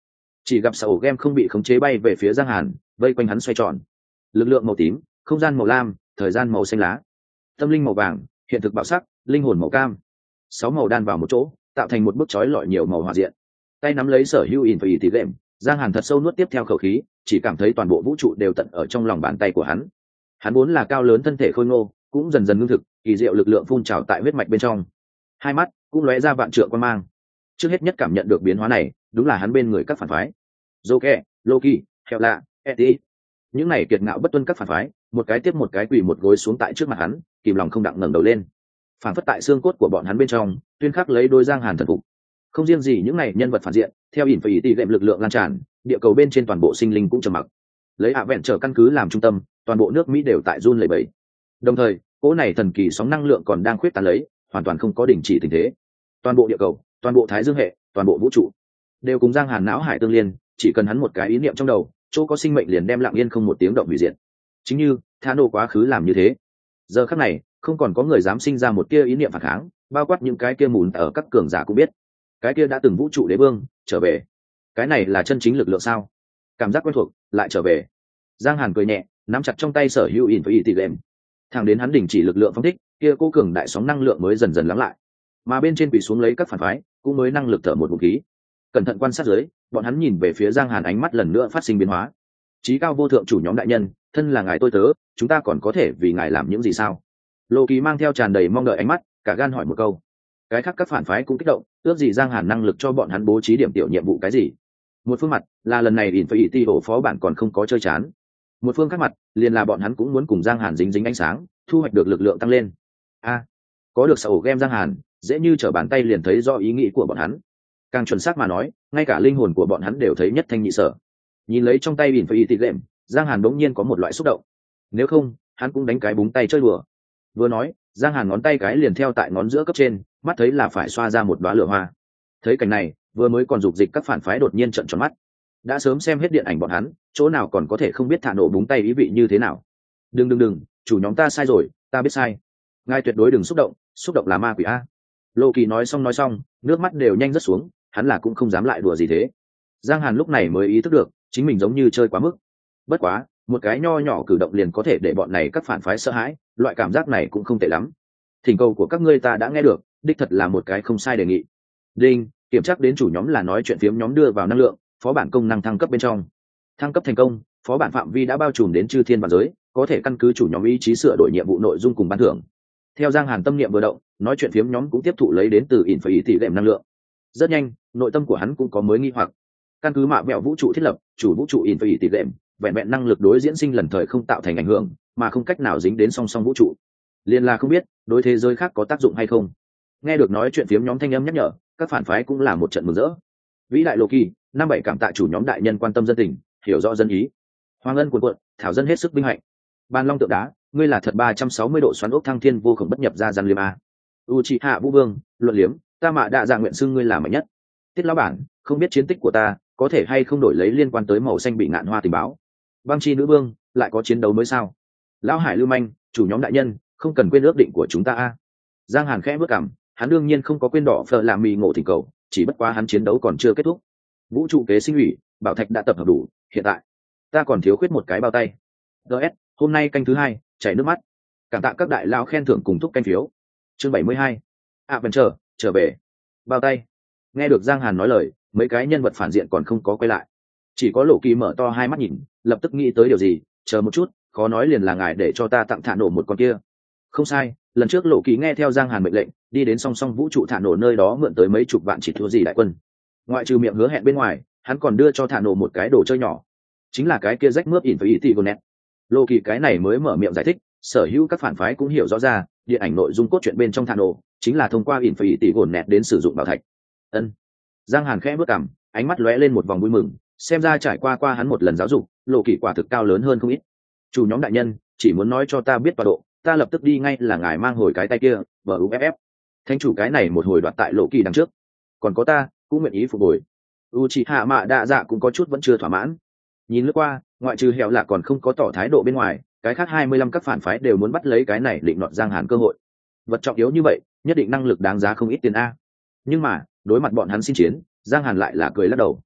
chỉ gặp sở game không bị khống chế bay về phía Giang Hàn, vây quanh hắn xoay tròn. Lực lượng màu tím, không gian màu lam, thời gian màu xanh lá, tâm linh màu vàng, hiện thực bạo sắc, linh hồn màu cam, sáu màu đan vào một chỗ, tạo thành một bức chói lọi nhiều màu hòa diện. Tay nắm lấy sở hữu Infinity Game, Giang Hàn thật sâu nuốt tiếp theo khẩu khí, chỉ cảm thấy toàn bộ vũ trụ đều tận ở trong lòng bàn tay của hắn. Hắn vốn là cao lớn thân thể khôi ngô, cũng dần dần ngưng thực, kỳ diệu lực lượng phun trào tại huyết mạch bên trong. Hai mắt cũng lóe ra vạn trượng quan mang. Trước hết nhất cảm nhận được biến hóa này, đúng là hắn bên người các phản phái. Joke, Loki, Hela, Eti. Những này kiệt ngạo bất tuân các phản phái, một cái tiếp một cái quỳ một gối xuống tại trước mặt hắn, kìm lòng không đặng ngẩng đầu lên. Phản phất tại xương cốt của bọn hắn bên trong, tuyên khắc lấy đôi Giang Hàn thần phục. Không riêng gì những này nhân vật phản diện, theo Infinity Game lực lượng lan tràn, địa cầu bên trên toàn bộ sinh linh cũng trầm mặc. Lấy hạ vẹn trở căn cứ làm trung tâm, toàn bộ nước Mỹ đều tại run lẩy bẩy. Đồng thời, cỗ này thần kỳ sóng năng lượng còn đang khuyết tán lấy, hoàn toàn không có đình chỉ tình thế. Toàn bộ địa cầu, toàn bộ thái dương hệ, toàn bộ vũ trụ đều cùng Giang Hàn não hải tương liên, chỉ cần hắn một cái ý niệm trong đầu, chỗ có sinh mệnh liền đem lặng yên không một tiếng động hủy diệt. Chính như Thano quá khứ làm như thế. Giờ khắc này, không còn có người dám sinh ra một tia ý niệm phản kháng, bao quát những cái kia mùn ở các cường giả cũng biết, cái kia đã từng vũ trụ đế vương trở về. Cái này là chân chính lực lượng sao? Cảm giác quen thuộc lại trở về. Giang Hàn cười nhẹ, nắm chặt trong tay sở hữu Infinity Game. Thẳng đến hắn đình chỉ lực lượng phóng thích, kia cố cường đại sóng năng lượng mới dần dần lắng lại, mà bên trên quỳ xuống lấy các phản phái cũng mới năng lực thở một vũ khí. Cẩn thận quan sát dưới, bọn hắn nhìn về phía Giang Hàn, ánh mắt lần nữa phát sinh biến hóa. Chí cao vô thượng chủ nhóm đại nhân, thân là ngài tôi tớ, chúng ta còn có thể vì ngài làm những gì sao? Loki mang theo tràn đầy mong đợi ánh mắt, cả gan hỏi một câu. Cái khác các phản phái cũng kích động, ước gì Giang Hàn năng lực cho bọn hắn bố trí điểm tiểu nhiệm vụ cái gì. Một phương mặt là lần này Infinity ổ phó bản còn không có chơi chán. Một phương khác mặt liền là bọn hắn cũng muốn cùng Giang Hàn dính dính ánh sáng, thu hoạch được lực lượng tăng lên. A, có được sở game Giang Hàn, dễ như trở bàn tay liền thấy rõ ý nghĩ của bọn hắn. Càng chuẩn xác mà nói, ngay cả linh hồn của bọn hắn đều thấy nhất thanh nhị sở. Nhìn lấy trong tay Infinity Game, Giang Hàn đống nhiên có một loại xúc động. Nếu không, hắn cũng đánh cái búng tay chơi đùa. Vừa nói, Giang Hàn ngón tay cái liền theo tại ngón giữa cấp trên, mắt thấy là phải xoa ra một đóa lửa hoa. Thấy cảnh này, vừa mới còn dục dịch các phản phái đột nhiên trợn tròn mắt. Đã sớm xem hết điện ảnh bọn hắn, chỗ nào còn có thể không biết thả nổ búng tay ý vị như thế nào. Đừng đừng đừng, chủ nhóm ta sai rồi, ta biết sai. Ngài tuyệt đối đừng xúc động, xúc động là ma quỷ a. Loki nói xong nói xong, nước mắt đều nhanh rớt xuống, hắn là cũng không dám lại đùa gì thế. Giang Hàn lúc này mới ý thức được, chính mình giống như chơi quá mức. Bất quá, một cái nho nhỏ cử động liền có thể để bọn này các phản phái sợ hãi, loại cảm giác này cũng không tệ lắm. Thỉnh cầu của các ngươi ta đã nghe được, đích thật là một cái không sai đề nghị. Đinh, kiểm tra đến chủ nhóm là nói chuyện phiếm nhóm đưa vào năng lượng, phó bản công năng thăng cấp bên trong. Thăng cấp thành công, phó bản phạm vi đã bao trùm đến chư thiên vạn giới, có thể căn cứ chủ nhóm ý chí sửa đổi nhiệm vụ nội dung cùng ban thưởng. Theo Giang Hàn tâm niệm vừa động, nói chuyện phiếm nhóm cũng tiếp thụ lấy đến từ Infinity Game năng lượng. Rất nhanh, nội tâm của hắn cũng có mới nghi hoặc. Căn cứ mạ vẹo vũ trụ thiết lập, chủ vũ trụ Infinity Game, vẹn vẹn năng lực đối diễn sinh lần thời không tạo thành ảnh hưởng, mà không cách nào dính đến song song vũ trụ. Liên là không biết, đối thế giới khác có tác dụng hay không. Nghe được nói chuyện phiếm nhóm thanh âm nhắc nhở, các phản phái cũng là một trận mừng rỡ. Vĩ đại Loki, năm bảy cảm tạ chủ nhóm đại nhân quan tâm dân tình, hiểu rõ dân ý. Hoàng ân cuồn cuộn, thảo dân hết sức vinh hạnh. Ban Long tượng đá, ngươi là thật ba trăm sáu mươi độ xoắn ốc thăng thiên vô cùng bất nhập ra gian liêm a. Uchiha Vũ Vương, luận liếm, ta mạ đạ dạ nguyện xưng ngươi là mạnh nhất. Tiết lão bản, không biết chiến tích của ta có thể hay không đổi lấy liên quan tới màu xanh bị ngạn hoa tình báo. Băng chi nữ vương, lại có chiến đấu mới sao? Lão Hải Lưu Manh, chủ nhóm đại nhân, không cần quên ước định của chúng ta a. Giang Hàn khẽ bước cằm, hắn đương nhiên không có quên đỏ phở làm mì ngộ thỉnh cầu, chỉ bất quá hắn chiến đấu còn chưa kết thúc. Vũ trụ kế sinh ủy, bảo thạch đã tập hợp đủ, hiện tại ta còn thiếu khuyết một cái bao tay. ds hôm nay canh thứ hai, chảy nước mắt. Cảm tạ các đại lão khen thưởng cùng thúc canh phiếu. Chương bảy mươi hai, Adventure, trở về. Bao tay. Nghe được Giang Hàn nói lời, mấy cái nhân vật phản diện còn không có quay lại, chỉ có Lộ Kỳ mở to hai mắt nhìn, lập tức nghĩ tới điều gì. Chờ một chút, khó nói liền là ngài để cho ta tặng thả nổ một con kia. Không sai, lần trước Lộ Kỳ nghe theo Giang Hàn mệnh lệnh, đi đến song song vũ trụ thả nổ nơi đó mượn tới mấy chục vạn chỉ thua gì đại quân. Ngoại trừ miệng hứa hẹn bên ngoài, hắn còn đưa cho thả nổ một cái đồ chơi nhỏ, chính là cái kia rách mướp Infinity Gonet. Lộ Kỳ cái này mới mở miệng giải thích, sở hữu các phản phái cũng hiểu rõ ra, điện ảnh nội dung cốt truyện bên trong thả nổ chính là thông qua Infinity Gonet đến sử dụng bảo thạch. Ân. Giang Hàn khẽ bước cằm, ánh mắt lóe lên một vòng vui mừng, xem ra trải qua qua hắn một lần giáo dục, Lộ Kỳ quả thực cao lớn hơn không ít. Chủ nhóm đại nhân, chỉ muốn nói cho ta biết tọa độ, ta lập tức đi ngay là ngài mang hồi cái tay kia, bờ u ép ép. Thánh chủ cái này một hồi đoạt tại Lộ Kỳ đằng trước, còn có ta cũng nguyện ý phục hồi. Uchiha Mạ Đạ Dạ cũng có chút vẫn chưa thỏa mãn. Nhìn lướt qua, ngoại trừ Hẻo Lạ còn không có tỏ thái độ bên ngoài, cái khác hai mươi lăm các phản phái đều muốn bắt lấy cái này định nọt Giang Hàn cơ hội. Vật trọng yếu như vậy, nhất định năng lực đáng giá không ít tiền a. Nhưng mà, đối mặt bọn hắn xin chiến, Giang Hàn lại là cười lắc đầu.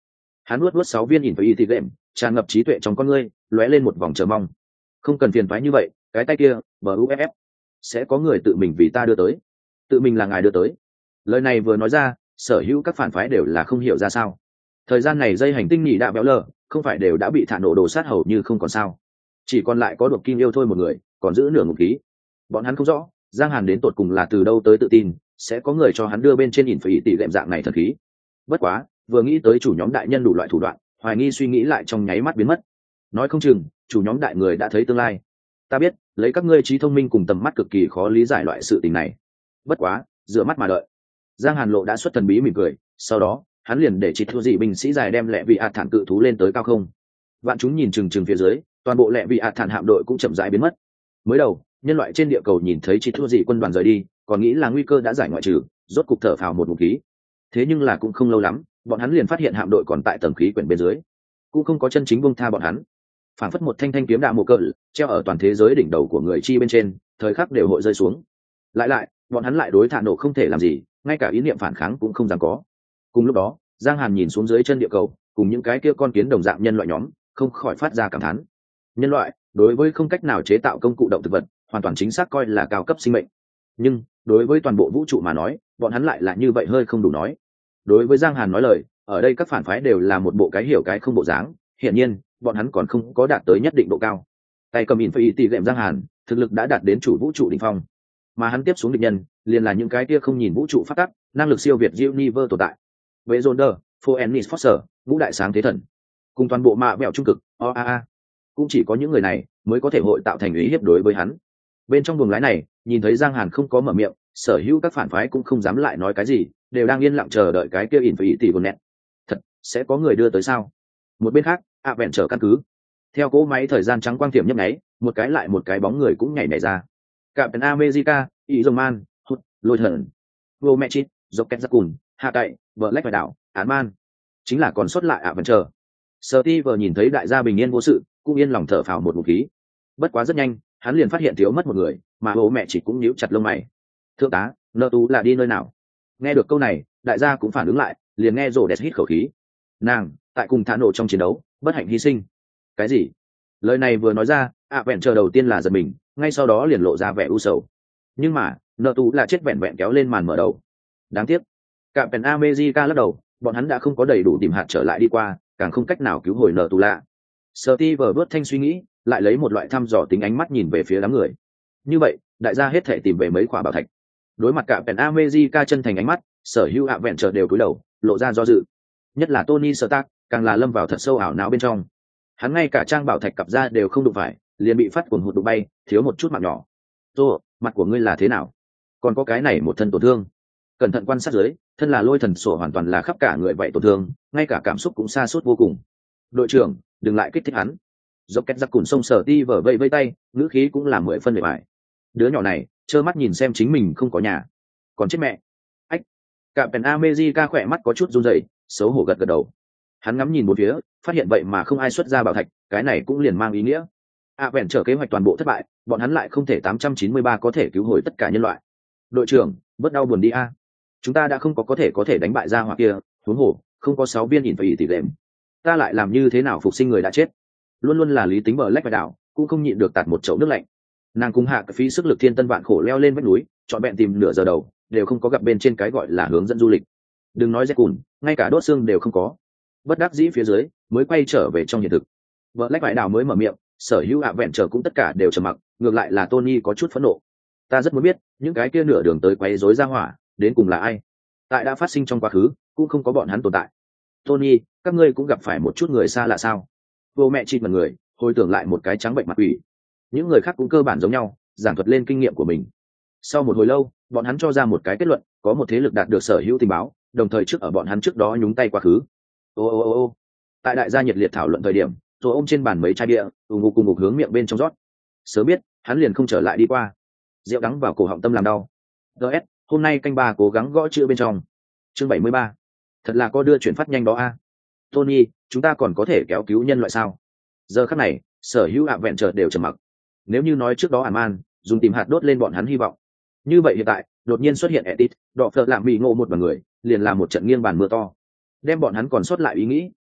Hắn nuốt nuốt sáu viên ỉn phải tỷ lệm, tràn ngập trí tuệ trong con ngươi, lóe lên một vòng chờ mong. Không cần phiền toái như vậy, cái tay kia, bờ u ép ép, sẽ có người tự mình vì ta đưa tới. Tự mình là ngài đưa tới. Lời này vừa nói ra, sở hữu các phản phái đều là không hiểu ra sao. Thời gian này dây hành tinh nhị đã béo lờ, không phải đều đã bị thả nổ đồ sát hầu như không còn sao? Chỉ còn lại có Đột Kim Yêu thôi một người, còn giữ nửa ngụm khí. Bọn hắn không rõ, Giang Hàn đến tột cùng là từ đâu tới tự tin, sẽ có người cho hắn đưa bên trên ỉn phải tỷ lệm dạng này thần khí. Bất quá, vừa nghĩ tới chủ nhóm đại nhân đủ loại thủ đoạn, hoài nghi suy nghĩ lại trong nháy mắt biến mất. Nói không chừng, chủ nhóm đại người đã thấy tương lai. Ta biết, lấy các ngươi trí thông minh cùng tầm mắt cực kỳ khó lý giải loại sự tình này. Bất quá, dựa mắt mà đợi. Giang Hàn lộ đã xuất thần bí mỉm cười, sau đó, hắn liền để chỉ thua dị binh sĩ dài đem lẹ vị ạt thản cự thú lên tới cao không. Vạn chúng nhìn chừng chừng phía dưới, toàn bộ lẹ vị ạt thản hạm đội cũng chậm rãi biến mất. Mới đầu, nhân loại trên địa cầu nhìn thấy chỉ thua dị quân đoàn rời đi, còn nghĩ là nguy cơ đã giải ngoại trừ, rốt cục thở phào một ngụm khí. Thế nhưng là cũng không lâu lắm, bọn hắn liền phát hiện hạm đội còn tại tầng khí quyển bên dưới, cũng không có chân chính buông tha bọn hắn. Phản phất một thanh thanh kiếm đạo mộ cỡ treo ở toàn thế giới đỉnh đầu của người chi bên trên, thời khắc đều hội rơi xuống. Lại lại, bọn hắn lại đối thả nổ không thể làm gì, ngay cả ý niệm phản kháng cũng không dám có. Cùng lúc đó, Giang Hàn nhìn xuống dưới chân địa cầu, cùng những cái kia con kiến đồng dạng nhân loại nhóm, không khỏi phát ra cảm thán. Nhân loại, đối với không cách nào chế tạo công cụ động thực vật, hoàn toàn chính xác coi là cao cấp sinh mệnh. Nhưng, đối với toàn bộ vũ trụ mà nói, bọn hắn lại là như vậy hơi không đủ nói. Đối với Giang Hàn nói lời, ở đây các phản phái đều là một bộ cái hiểu cái không bộ dáng, hiển nhiên, bọn hắn còn không có đạt tới nhất định độ cao. Tay cầm ỉn phải tỷ lệm Giang Hàn, thực lực đã đạt đến chủ vũ trụ đỉnh phong. Mà hắn tiếp xuống địch nhân, liền là những cái kia không nhìn vũ trụ phát tắc, năng lực siêu việt Universe tồn tại. Vệ Zonder, Phoenix Force, ngũ đại sáng thế thần, cùng toàn bộ mạ bẹo trung cực, o a a, cũng chỉ có những người này mới có thể hội tạo thành ý hiếp đối với hắn. Bên trong buồng lái này, nhìn thấy Giang Hàn không có mở miệng, sở hữu các phản phái cũng không dám lại nói cái gì, đều đang yên lặng chờ đợi cái kia ỉn phải tỷ của nẹt. Thật, sẽ có người đưa tới sao? Một bên khác, ạ vẹn trở căn cứ. Theo cỗ máy thời gian trắng quang tiệm nhấp nháy, một cái lại một cái bóng người cũng nhảy nhảy ra. Captain America, Iron Man, Hulk, Lôi Thần, Vô Mẹ Chít, Rocket Raccoon, Hạ Cậy, Black Hải đảo, Án Man, chính là còn sót lại ạ vẫn chờ. Steve nhìn thấy đại gia bình yên vô sự, cũng yên lòng thở phào một ngụm khí. Bất quá rất nhanh, hắn liền phát hiện thiếu mất một người, mà bố mẹ chỉ cũng nhíu chặt lông mày. Thượng tá, nợ tú là đi nơi nào? Nghe được câu này, đại gia cũng phản ứng lại, liền nghe rồ đẹp hít khẩu khí. Nàng, tại cùng thả nổ trong chiến đấu, bất hạnh hy sinh. Cái gì? Lời này vừa nói ra, ạ vẹn chờ đầu tiên là giật mình, ngay sau đó liền lộ ra vẻ u sầu. Nhưng mà, nợ tú là chết vẹn vẹn kéo lên màn mở đầu. Đáng tiếc, Captain America lắc đầu, bọn hắn đã không có đầy đủ tìm hạt trở lại đi qua, càng không cách nào cứu hồi nợ tú lạ. Steve vớt thanh suy nghĩ, lại lấy một loại thăm dò tính ánh mắt nhìn về phía đám người. Như vậy, đại gia hết thể tìm về mấy quả bảo thạch. Đối mặt Captain America chân thành ánh mắt, sở hữu ạ vẹn chờ đều cúi đầu, lộ ra do dự. Nhất là Tony Stark, càng là lâm vào thật sâu ảo não bên trong. Hắn ngay cả trang bảo thạch cặp ra đều không đụng phải, liền bị phát cuồng hụt đụng bay, thiếu một chút mạng nhỏ. "Tô, mặt của ngươi là thế nào? Còn có cái này một thân tổn thương." Cẩn thận quan sát dưới, thân là Lôi Thần sổ hoàn toàn là khắp cả người vậy tổn thương, ngay cả cảm xúc cũng sa sút vô cùng. "Đội trưởng, đừng lại kích thích hắn." Dốc két giặc cùn sông sở ti vở vây vây tay, ngữ khí cũng là mười phân bề bài. Đứa nhỏ này, trơ mắt nhìn xem chính mình không có nhà, còn chết mẹ. Ách. Captain America khỏe mắt có chút run rẩy, xấu hổ gật gật đầu. Hắn ngắm nhìn một phía, phát hiện vậy mà không ai xuất ra bảo thạch, cái này cũng liền mang ý nghĩa a vẹn trở kế hoạch toàn bộ thất bại, bọn hắn lại không thể tám trăm chín mươi ba có thể cứu hồi tất cả nhân loại. Đội trưởng, bớt đau buồn đi a. Chúng ta đã không có có thể có thể đánh bại ra hỏa kia, huống hồ không có sáu viên ỉn phải tỷ lệm. Ta lại làm như thế nào phục sinh người đã chết? Luôn luôn là lý tính bờ lách và đảo, cũng không nhịn được tạt một chậu nước lạnh. Nàng cùng hạ phí sức lực thiên tân vạn khổ leo lên vách núi, chọn bẹn tìm nửa giờ đầu, đều không có gặp bên trên cái gọi là hướng dẫn du lịch. Đừng nói rét cùn, ngay cả đốt xương đều không có. Bất đắc dĩ phía dưới, mới quay trở về trong hiện thực. Vợ lách vải đảo mới mở miệng, sở hữu ạ vẹn trở cũng tất cả đều trầm mặc, ngược lại là Tony có chút phẫn nộ. Ta rất muốn biết, những cái kia nửa đường tới quấy rối ra hỏa, đến cùng là ai? Tại đã phát sinh trong quá khứ, cũng không có bọn hắn tồn tại. Tony, các ngươi cũng gặp phải một chút người xa lạ sao? Vô mẹ chịt mật người, hồi tưởng lại một cái trắng bệnh mặt quỷ. Những người khác cũng cơ bản giống nhau, giảng thuật lên kinh nghiệm của mình. Sau một hồi lâu, bọn hắn cho ra một cái kết luận, có một thế lực đạt được sở hữu tình báo, đồng thời trước ở bọn hắn trước đó nhúng tay quá khứ. Ô ô ô ô. Tại đại gia nhiệt liệt thảo luận thời điểm, rồi ôm trên bàn mấy chai bia, ù ngục cùng ngục hướng miệng bên trong rót. Sớm biết, hắn liền không trở lại đi qua. Rượu đắng vào cổ họng tâm làm đau. gs hôm nay canh ba cố gắng gõ chữ bên trong. Chương bảy mươi ba. Thật là có đưa chuyển phát nhanh đó a. Tony, chúng ta còn có thể kéo cứu nhân loại sao? Giờ khắc này, sở hữu ạ vẹn chợt đều trầm mặc. Nếu như nói trước đó ản man dùng tìm hạt đốt lên bọn hắn hy vọng, như vậy hiện tại đột nhiên xuất hiện Etit, đọ phợ lạm bị ngộ một bằng người, liền làm một trận nghiêng bàn mưa to, đem bọn hắn còn sót lại ý nghĩ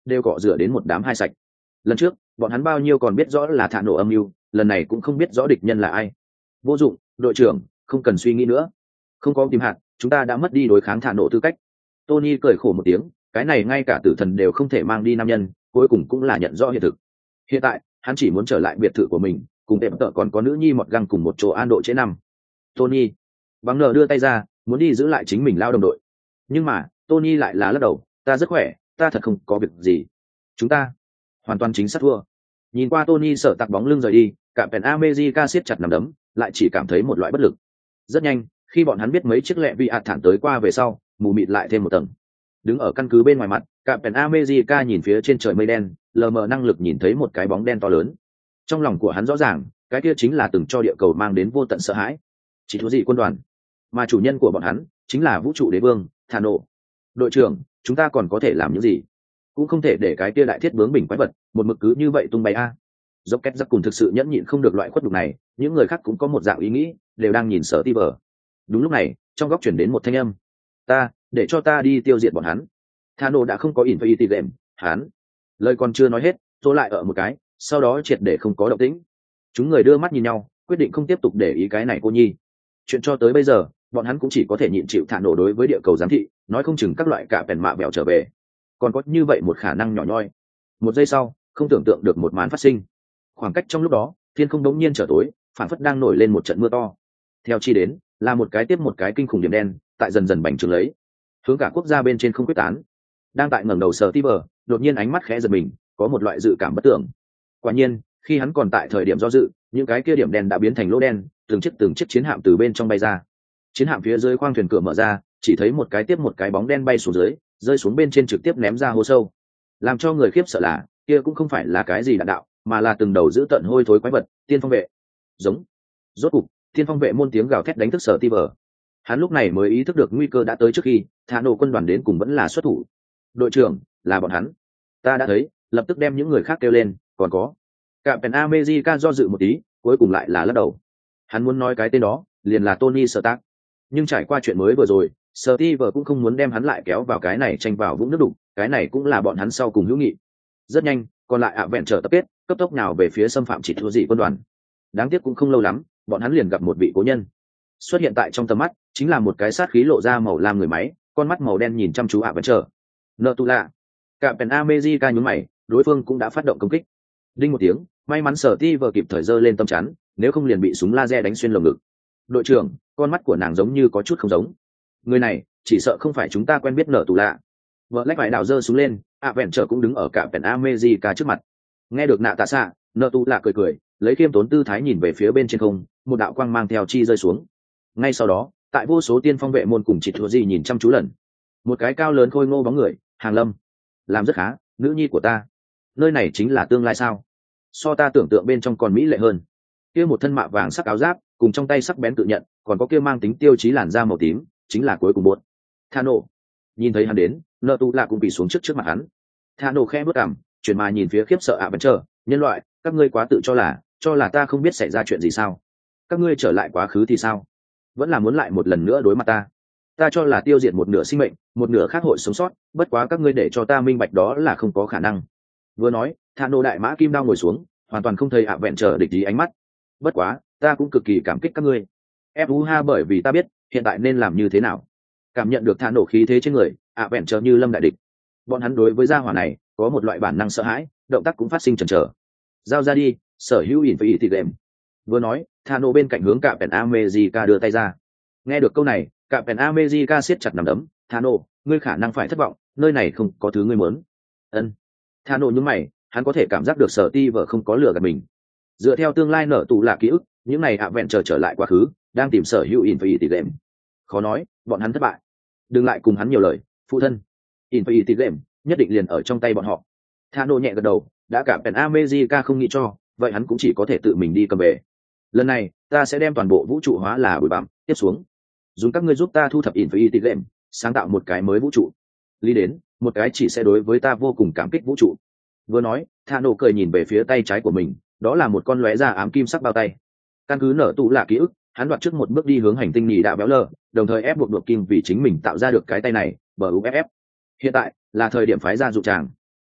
đều cọ rửa đến một đám hai sạch. Lần trước bọn hắn bao nhiêu còn biết rõ là thả nổ âm mưu, lần này cũng không biết rõ địch nhân là ai. Vô dụng, đội trưởng, không cần suy nghĩ nữa, không có tìm hạt, chúng ta đã mất đi đối kháng thả nổ tư cách. Tony cười khổ một tiếng, cái này ngay cả tử thần đều không thể mang đi nam nhân, cuối cùng cũng là nhận rõ hiện thực. Hiện tại hắn chỉ muốn trở lại biệt thự của mình, cùng tệm tợ còn có nữ nhi mọt găng cùng một chỗ an độ chế năm. Tony vắng nờ đưa tay ra, muốn đi giữ lại chính mình lao đồng đội, nhưng mà Tony lại là lắc đầu, ta rất khỏe, ta thật không có việc gì. Chúng ta hoàn toàn chính xác thua. Nhìn qua Tony sợ tặc bóng lưng rời đi, cả Pen America siết chặt nắm đấm, lại chỉ cảm thấy một loại bất lực. Rất nhanh, khi bọn hắn biết mấy chiếc lẹ vi ạt thản tới qua về sau, mù mịt lại thêm một tầng. Đứng ở căn cứ bên ngoài mặt, cả Pen America nhìn phía trên trời mây đen, lờ mờ năng lực nhìn thấy một cái bóng đen to lớn. Trong lòng của hắn rõ ràng, cái kia chính là từng cho địa cầu mang đến vô tận sợ hãi. Chỉ thú gì quân đoàn, mà chủ nhân của bọn hắn chính là vũ trụ đế vương thà nổ. Đội trưởng, chúng ta còn có thể làm những gì? Cũng không thể để cái kia đại thiết bướng bình quái vật một mực cứ như vậy tung bay a. Dốc két giặc cùng thực sự nhẫn nhịn không được loại khuất đục này, những người khác cũng có một dạng ý nghĩ, đều đang nhìn sợ ti vờ. Đúng lúc này, trong góc chuyển đến một thanh âm, ta để cho ta đi tiêu diệt bọn hắn. Thà nổ đã không có ỉn phải tì lệm, hắn lời còn chưa nói hết, rồi lại ở một cái, sau đó triệt để không có động tĩnh. Chúng người đưa mắt nhìn nhau, quyết định không tiếp tục để ý cái này cô nhi. Chuyện cho tới bây giờ, bọn hắn cũng chỉ có thể nhịn chịu thả nổ đối với địa cầu giám thị, nói không chừng các loại cả bèn mạ bèo trở về, còn có như vậy một khả năng nhỏ nhoi. Một giây sau, không tưởng tượng được một màn phát sinh. Khoảng cách trong lúc đó, thiên không đống nhiên trở tối, phản phất đang nổi lên một trận mưa to. Theo chi đến, là một cái tiếp một cái kinh khủng điểm đen, tại dần dần bành trướng lấy, hướng cả quốc gia bên trên không quyết tán. Đang tại ngẩng đầu sờ tí bờ, đột nhiên ánh mắt khẽ giật mình, có một loại dự cảm bất tưởng. Quả nhiên, khi hắn còn tại thời điểm do dự, những cái kia điểm đen đã biến thành lỗ đen, từng chiếc từng chiếc chiến hạm từ bên trong bay ra. Chiến hạm phía dưới khoang thuyền cửa mở ra, chỉ thấy một cái tiếp một cái bóng đen bay xuống dưới, rơi xuống bên trên trực tiếp ném ra hố sâu. Làm cho người khiếp sợ là, kia cũng không phải là cái gì đạn đạo, mà là từng đầu giữ tận hôi thối quái vật, tiên phong vệ. Giống. Rốt cục, tiên phong vệ môn tiếng gào thét đánh thức Sở Ti vờ. Hắn lúc này mới ý thức được nguy cơ đã tới trước khi thả nổ quân đoàn đến cùng vẫn là xuất thủ. Đội trưởng, là bọn hắn. Ta đã thấy, lập tức đem những người khác kêu lên, còn có. Captain America do dự một tí, cuối cùng lại là lắc đầu. Hắn muốn nói cái tên đó, liền là Tony Stark. Nhưng trải qua chuyện mới vừa rồi, Steve cũng không muốn đem hắn lại kéo vào cái này tranh vào vũng nước đục, cái này cũng là bọn hắn sau cùng hữu nghị. Rất nhanh, còn lại ạ vẹn trở tập kết, cấp tốc nào về phía xâm phạm chỉ thua dị quân đoàn. Đáng tiếc cũng không lâu lắm, bọn hắn liền gặp một vị cố nhân. Xuất hiện tại trong tầm mắt, chính là một cái sát khí lộ ra màu lam người máy, con mắt màu đen nhìn chăm chú ạ vẹn trở. Nợ tu lạ. Captain America nhún mày, đối phương cũng đã phát động công kích. Đinh một tiếng, may mắn Steve kịp thời giơ lên tâm chắn, nếu không liền bị súng laser đánh xuyên lồng ngực. Đội trưởng, con mắt của nàng giống như có chút không giống. Người này chỉ sợ không phải chúng ta quen biết nở tù lạ. Vợ lách vải đảo giơ xuống lên, ạ vẹn trở cũng đứng ở cả Pen America trước mặt. Nghe được nạ tạ xạ, nở tù lạ cười cười, lấy khiêm tốn tư thái nhìn về phía bên trên không, một đạo quang mang theo chi rơi xuống. Ngay sau đó, tại vô số tiên phong vệ môn cùng chỉ thua gì nhìn chăm chú lần, một cái cao lớn khôi ngô bóng người, Hàng Lâm, làm rất khá, nữ nhi của ta. Nơi này chính là tương lai sao? So ta tưởng tượng bên trong còn mỹ lệ hơn. Kia một thân mạ vàng sắc áo giáp, cùng trong tay sắc bén tự nhận, còn có kia mang tính tiêu chí làn da màu tím, chính là cuối cùng buốt. Thano nhìn thấy hắn đến, nợ tu lạ cũng bị xuống trước trước mặt hắn. Thano khẽ bước cằm, chuyển mà nhìn phía khiếp sợ ạ vẫn chờ, nhân loại, các ngươi quá tự cho là, cho là ta không biết xảy ra chuyện gì sao? Các ngươi trở lại quá khứ thì sao? Vẫn là muốn lại một lần nữa đối mặt ta? Ta cho là tiêu diệt một nửa sinh mệnh, một nửa khác hội sống sót, bất quá các ngươi để cho ta minh bạch đó là không có khả năng. Vừa nói, Thano đại mã kim đao ngồi xuống, hoàn toàn không thấy ạ vẹn trở địch ý ánh mắt. Bất quá, ta cũng cực kỳ cảm kích các ngươi. fu ha bởi vì ta biết hiện tại nên làm như thế nào. Cảm nhận được thả nổ khí thế trên người, ạ vẹn trở như lâm đại địch. Bọn hắn đối với gia hỏa này có một loại bản năng sợ hãi, động tác cũng phát sinh chần chờ. Giao ra đi, sở hữu ỉn phải ỉ thịt đệm. Vừa nói, thả nổ bên cạnh hướng cả Pen America đưa tay ra. Nghe được câu này, cả Pen America siết chặt nắm đấm. Thả nổ, ngươi khả năng phải thất vọng, nơi này không có thứ ngươi muốn. Ân. Thả nổ nhướng mày, hắn có thể cảm giác được sở ti vợ không có lừa gạt mình. Dựa theo tương lai nở tù là ký ức, những này ạ vẹn trở trở lại quá khứ, đang tìm sở hữu Infinity Game. Khó nói, bọn hắn thất bại. Đừng lại cùng hắn nhiều lời, phụ thân. Infinity Game nhất định liền ở trong tay bọn họ. Thano nhẹ gật đầu, đã cả Pen America không nghĩ cho, vậy hắn cũng chỉ có thể tự mình đi cầm về. Lần này, ta sẽ đem toàn bộ vũ trụ hóa là bụi bặm, tiếp xuống. Dùng các ngươi giúp ta thu thập Infinity Game, sáng tạo một cái mới vũ trụ. Lý đến, một cái chỉ sẽ đối với ta vô cùng cảm kích vũ trụ. Vừa nói, Thano cười nhìn về phía tay trái của mình, đó là một con lóe ra ám kim sắc bao tay. Căn cứ nở tụ là ký ức, hắn đoạt trước một bước đi hướng hành tinh nhị đạo béo lơ, đồng thời ép buộc đột kim vì chính mình tạo ra được cái tay này, bờ u ép ép. Hiện tại là thời điểm phái ra dụ tràng.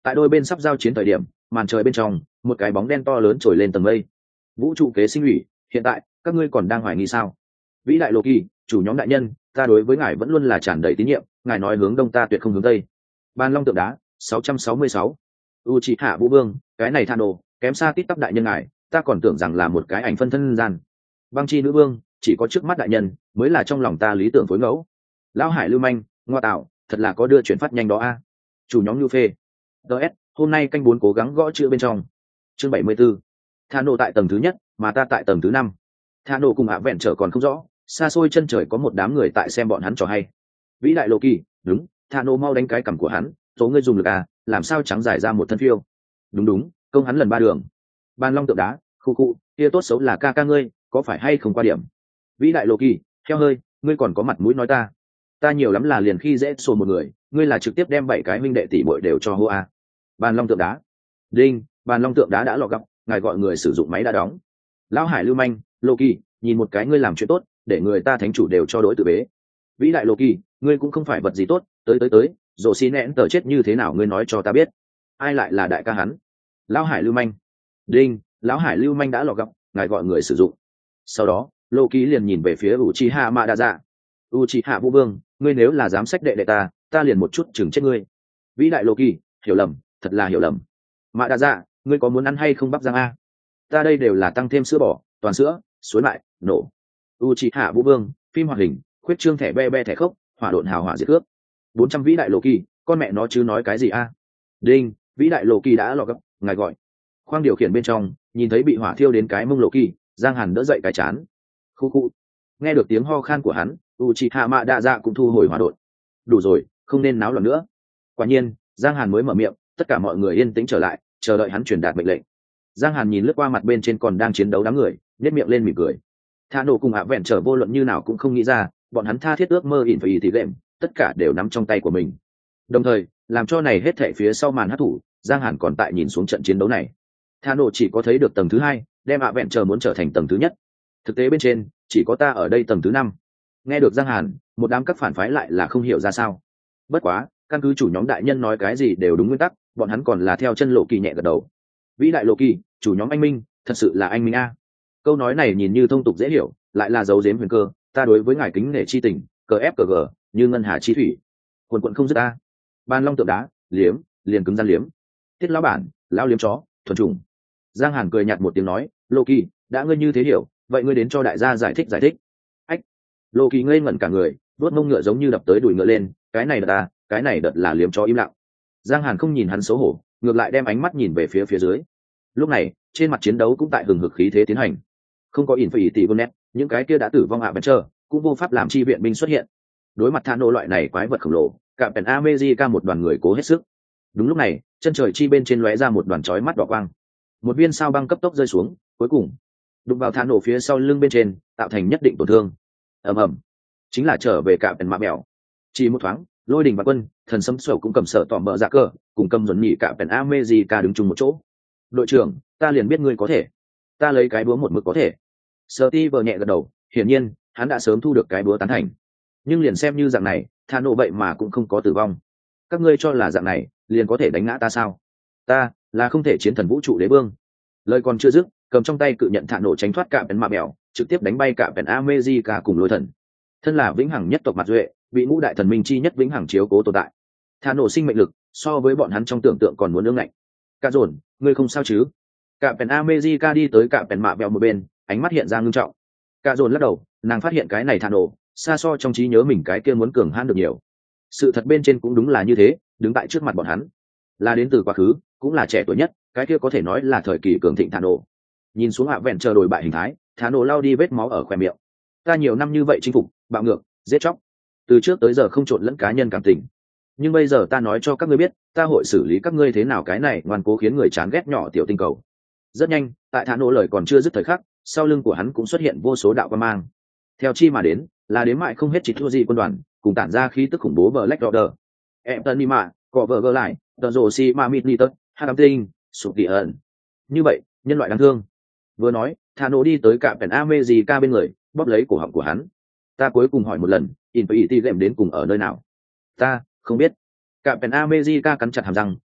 tại đôi bên sắp giao chiến thời điểm, màn trời bên trong một cái bóng đen to lớn trồi lên tầng mây. Vũ trụ kế sinh ủy, hiện tại các ngươi còn đang hoài nghi sao? Vĩ đại Loki, chủ nhóm đại nhân, ta đối với ngài vẫn luôn là tràn đầy tín nhiệm, ngài nói hướng đông ta tuyệt không hướng tây. Bàn long tượng đá sáu trăm sáu mươi sáu. Uchiha Vũ Vương, cái này Thano, kém xa tít tắp đại nhân ngài, ta còn tưởng rằng là một cái ảnh phân thân gian. Băng chi nữ vương, chỉ có trước mắt đại nhân mới là trong lòng ta lý tưởng phối ngẫu. Lão Hải lưu manh, ngoa tạo, thật là có đưa chuyển phát nhanh đó a. Chủ nhóm Nhu Phê. ds hôm nay canh bốn cố gắng gõ chữ bên trong. Chương bảy mươi 74. Thano tại tầng thứ nhất, mà ta tại tầng thứ năm. Thano cùng ạ vẹn trở còn không rõ, xa xôi chân trời có một đám người tại xem bọn hắn trò hay. Vĩ đại Loki, đúng, Thano mau đánh cái cằm của hắn, số ngươi dùng lực à, làm sao trắng giải ra một thân phiêu. Đúng đúng, công hắn lần ba đường. Ban long tượng đá, khu khu, kia tốt xấu là ca ca ngươi, có phải hay không qua điểm. Vĩ đại Loki, theo hơi, ngươi còn có mặt mũi nói ta. Ta nhiều lắm là liền khi dễ sồn một người, ngươi là trực tiếp đem bảy cái minh đệ tỷ bội đều cho hô a. Bàn long tượng đá. Đinh, bàn long tượng đá đã lọ gọc, ngài gọi người sử dụng máy đã đóng. Lão Hải lưu manh, Loki, nhìn một cái ngươi làm chuyện tốt, để người ta thánh chủ đều cho đối tự bế. Vĩ đại Loki, ngươi cũng không phải vật gì tốt, tới tới tới, rồ xi nén tờ chết như thế nào ngươi nói cho ta biết. Ai lại là đại ca hắn? Lão Hải lưu manh. Đinh, lão Hải lưu manh đã lọ gọc, ngài gọi người sử dụng. Sau đó, Loki liền nhìn về phía Uchiha Madara. Uchiha Vũ Vương, ngươi nếu là dám sách đệ đệ ta, ta liền một chút chừng chết ngươi. Vĩ đại Loki, hiểu lầm, thật là hiểu lầm. Madara, ngươi có muốn ăn hay không bắp rang a? Ta đây đều là tăng thêm sữa bò, toàn sữa, suối mại, nổ. Uchiha Vũ Vương, phim hoạt hình, khuyết trương thẻ be be thẻ khốc, hỏa độn hào hỏa diệt cướp. bốn trăm vĩ đại Loki, con mẹ nó chứ nói cái gì a? Đinh, vĩ đại Loki đã lọ gấp, ngài gọi. Khoang điều khiển bên trong, nhìn thấy bị hỏa thiêu đến cái mông Loki, Giang Hàn đỡ dậy cái chán. Khu khu. Nghe được tiếng ho khan của hắn, Uchiha Madara cũng thu hồi hỏa độn. Đủ rồi, không nên náo loạn nữa. Quả nhiên, Giang Hàn mới mở miệng, tất cả mọi người yên tĩnh trở lại, chờ đợi hắn truyền đạt mệnh lệnh. Giang Hàn nhìn lướt qua mặt bên trên còn đang chiến đấu đám người, nhếch miệng lên mỉm cười. Thano cùng ạ vẹn trở vô luận như nào cũng không nghĩ ra, bọn hắn tha thiết ước mơ ỉn phải thì lệm, tất cả đều nắm trong tay của mình. Đồng thời, làm cho này hết thảy phía sau màn hắc thủ, Giang Hàn còn tại nhìn xuống trận chiến đấu này. Thano chỉ có thấy được tầng thứ hai, đem ạ vẹn trở muốn trở thành tầng thứ nhất. Thực tế bên trên, chỉ có ta ở đây tầng thứ năm. Nghe được Giang Hàn, một đám các phản phái lại là không hiểu ra sao. Bất quá, căn cứ chủ nhóm đại nhân nói cái gì đều đúng nguyên tắc, bọn hắn còn là theo chân Lộ Kỳ nhẹ gật đầu. Vĩ đại Lộ Kỳ, chủ nhóm anh minh, thật sự là anh minh a. Câu nói này nhìn như thông tục dễ hiểu, lại là dấu giếm huyền cơ, ta đối với ngài kính nể chi tình, cờ ép cờ gờ, như ngân hà chi thủy. Quần quần không dứt a. Ban long tượng đá, liếm, liền cứng gian liếm. Tiết lão bản, lão liếm chó, thuần trùng. Giang Hàn cười nhạt một tiếng nói, Lộ Kỳ, đã ngươi như thế hiểu, vậy ngươi đến cho đại gia giải thích giải thích. Ách. Lộ Kỳ ngây ngẩn cả người, vuốt mông ngựa giống như đập tới đùi ngựa lên, cái này đợt ta, cái này đợt là liếm chó im lặng. Giang Hàn không nhìn hắn xấu hổ, ngược lại đem ánh mắt nhìn về phía phía dưới. Lúc này, trên mặt chiến đấu cũng tại hừng hực khí thế tiến hành. Không có ỉn phải tỷ gonet, những cái kia đã tử vong ạ bên chờ, cũng vô pháp làm chi viện binh xuất hiện. Đối mặt Thano loại này quái vật khổng lồ, cả Pen America một đoàn người cố hết sức. Đúng lúc này, chân trời chi bên trên lóe ra một đoàn chói mắt đỏ quang. Một viên sao băng cấp tốc rơi xuống, cuối cùng đụng vào Thano phía sau lưng bên trên, tạo thành nhất định tổn thương. Ầm ầm, chính là trở về cả Pen mạ mèo. Chỉ một thoáng, Lôi Đình và Quân, Thần Sấm Sầu cũng cầm sợ tỏm bờ dạ cờ, cùng cầm dồn nhị cả Pen America đứng chung một chỗ. Đội trưởng, ta liền biết ngươi có thể. Ta lấy cái búa một mực có thể. Steve nhẹ gật đầu, hiển nhiên, hắn đã sớm thu được cái búa tán thành. Nhưng liền xem như dạng này, Thano vậy mà cũng không có tử vong. Các ngươi cho là dạng này, liền có thể đánh ngã ta sao? Ta là không thể chiến thần vũ trụ đế vương. Lời còn chưa dứt, cầm trong tay cự nhận Thano tránh thoát cả Pen mạ mèo, trực tiếp đánh bay cả Pen America cùng Lôi Thần. Thân là vĩnh hằng nhất tộc mặt duệ, bị ngũ đại thần minh chi nhất vĩnh hằng chiếu cố tồn tại. Thano sinh mệnh lực so với bọn hắn trong tưởng tượng còn muốn nương ngạnh. Cả dồn, ngươi không sao chứ? Cả Pen America đi tới cả Pen mạ mèo một bên, ánh mắt hiện ra ngưng trọng. Cả dồn lắc đầu, nàng phát hiện cái này Thano xa so trong trí nhớ mình cái kia muốn cường hãn được nhiều. Sự thật bên trên cũng đúng là như thế, đứng tại trước mặt bọn hắn, là đến từ quá khứ, cũng là trẻ tuổi nhất, cái kia có thể nói là thời kỳ cường thịnh Thano. Nhìn xuống hạ vẹn chờ đổi bại hình thái, Thano lau đi vết máu ở khóe miệng. Ta nhiều năm như vậy chinh phục, bạo ngược, giết chóc, từ trước tới giờ không trộn lẫn cá nhân cảm tình. Nhưng bây giờ ta nói cho các ngươi biết, ta hội xử lý các ngươi thế nào cái này ngoan cố khiến người chán ghét nhỏ tiểu tinh cầu. Rất nhanh, tại Thano lời còn chưa dứt thời khắc, sau lưng của hắn cũng xuất hiện vô số đạo quang mang. Theo chi mà đến, là đến mại không hết chỉ thua gì quân đoàn, cùng tản ra khí tức khủng bố Black Order. Eptonima, cọ vợ gỡ lại, tờ rồ si ma mít nitus, ham tinh, sụp tỉ ẩn. Như vậy, nhân loại đáng thương. Vừa nói, Thano đi tới cả Pen America bên người, bóp lấy cổ họng của hắn. Ta cuối cùng hỏi một lần, Infinity Game đến cùng ở nơi nào? Ta không biết. Cả Pen America cắn chặt hàm răng,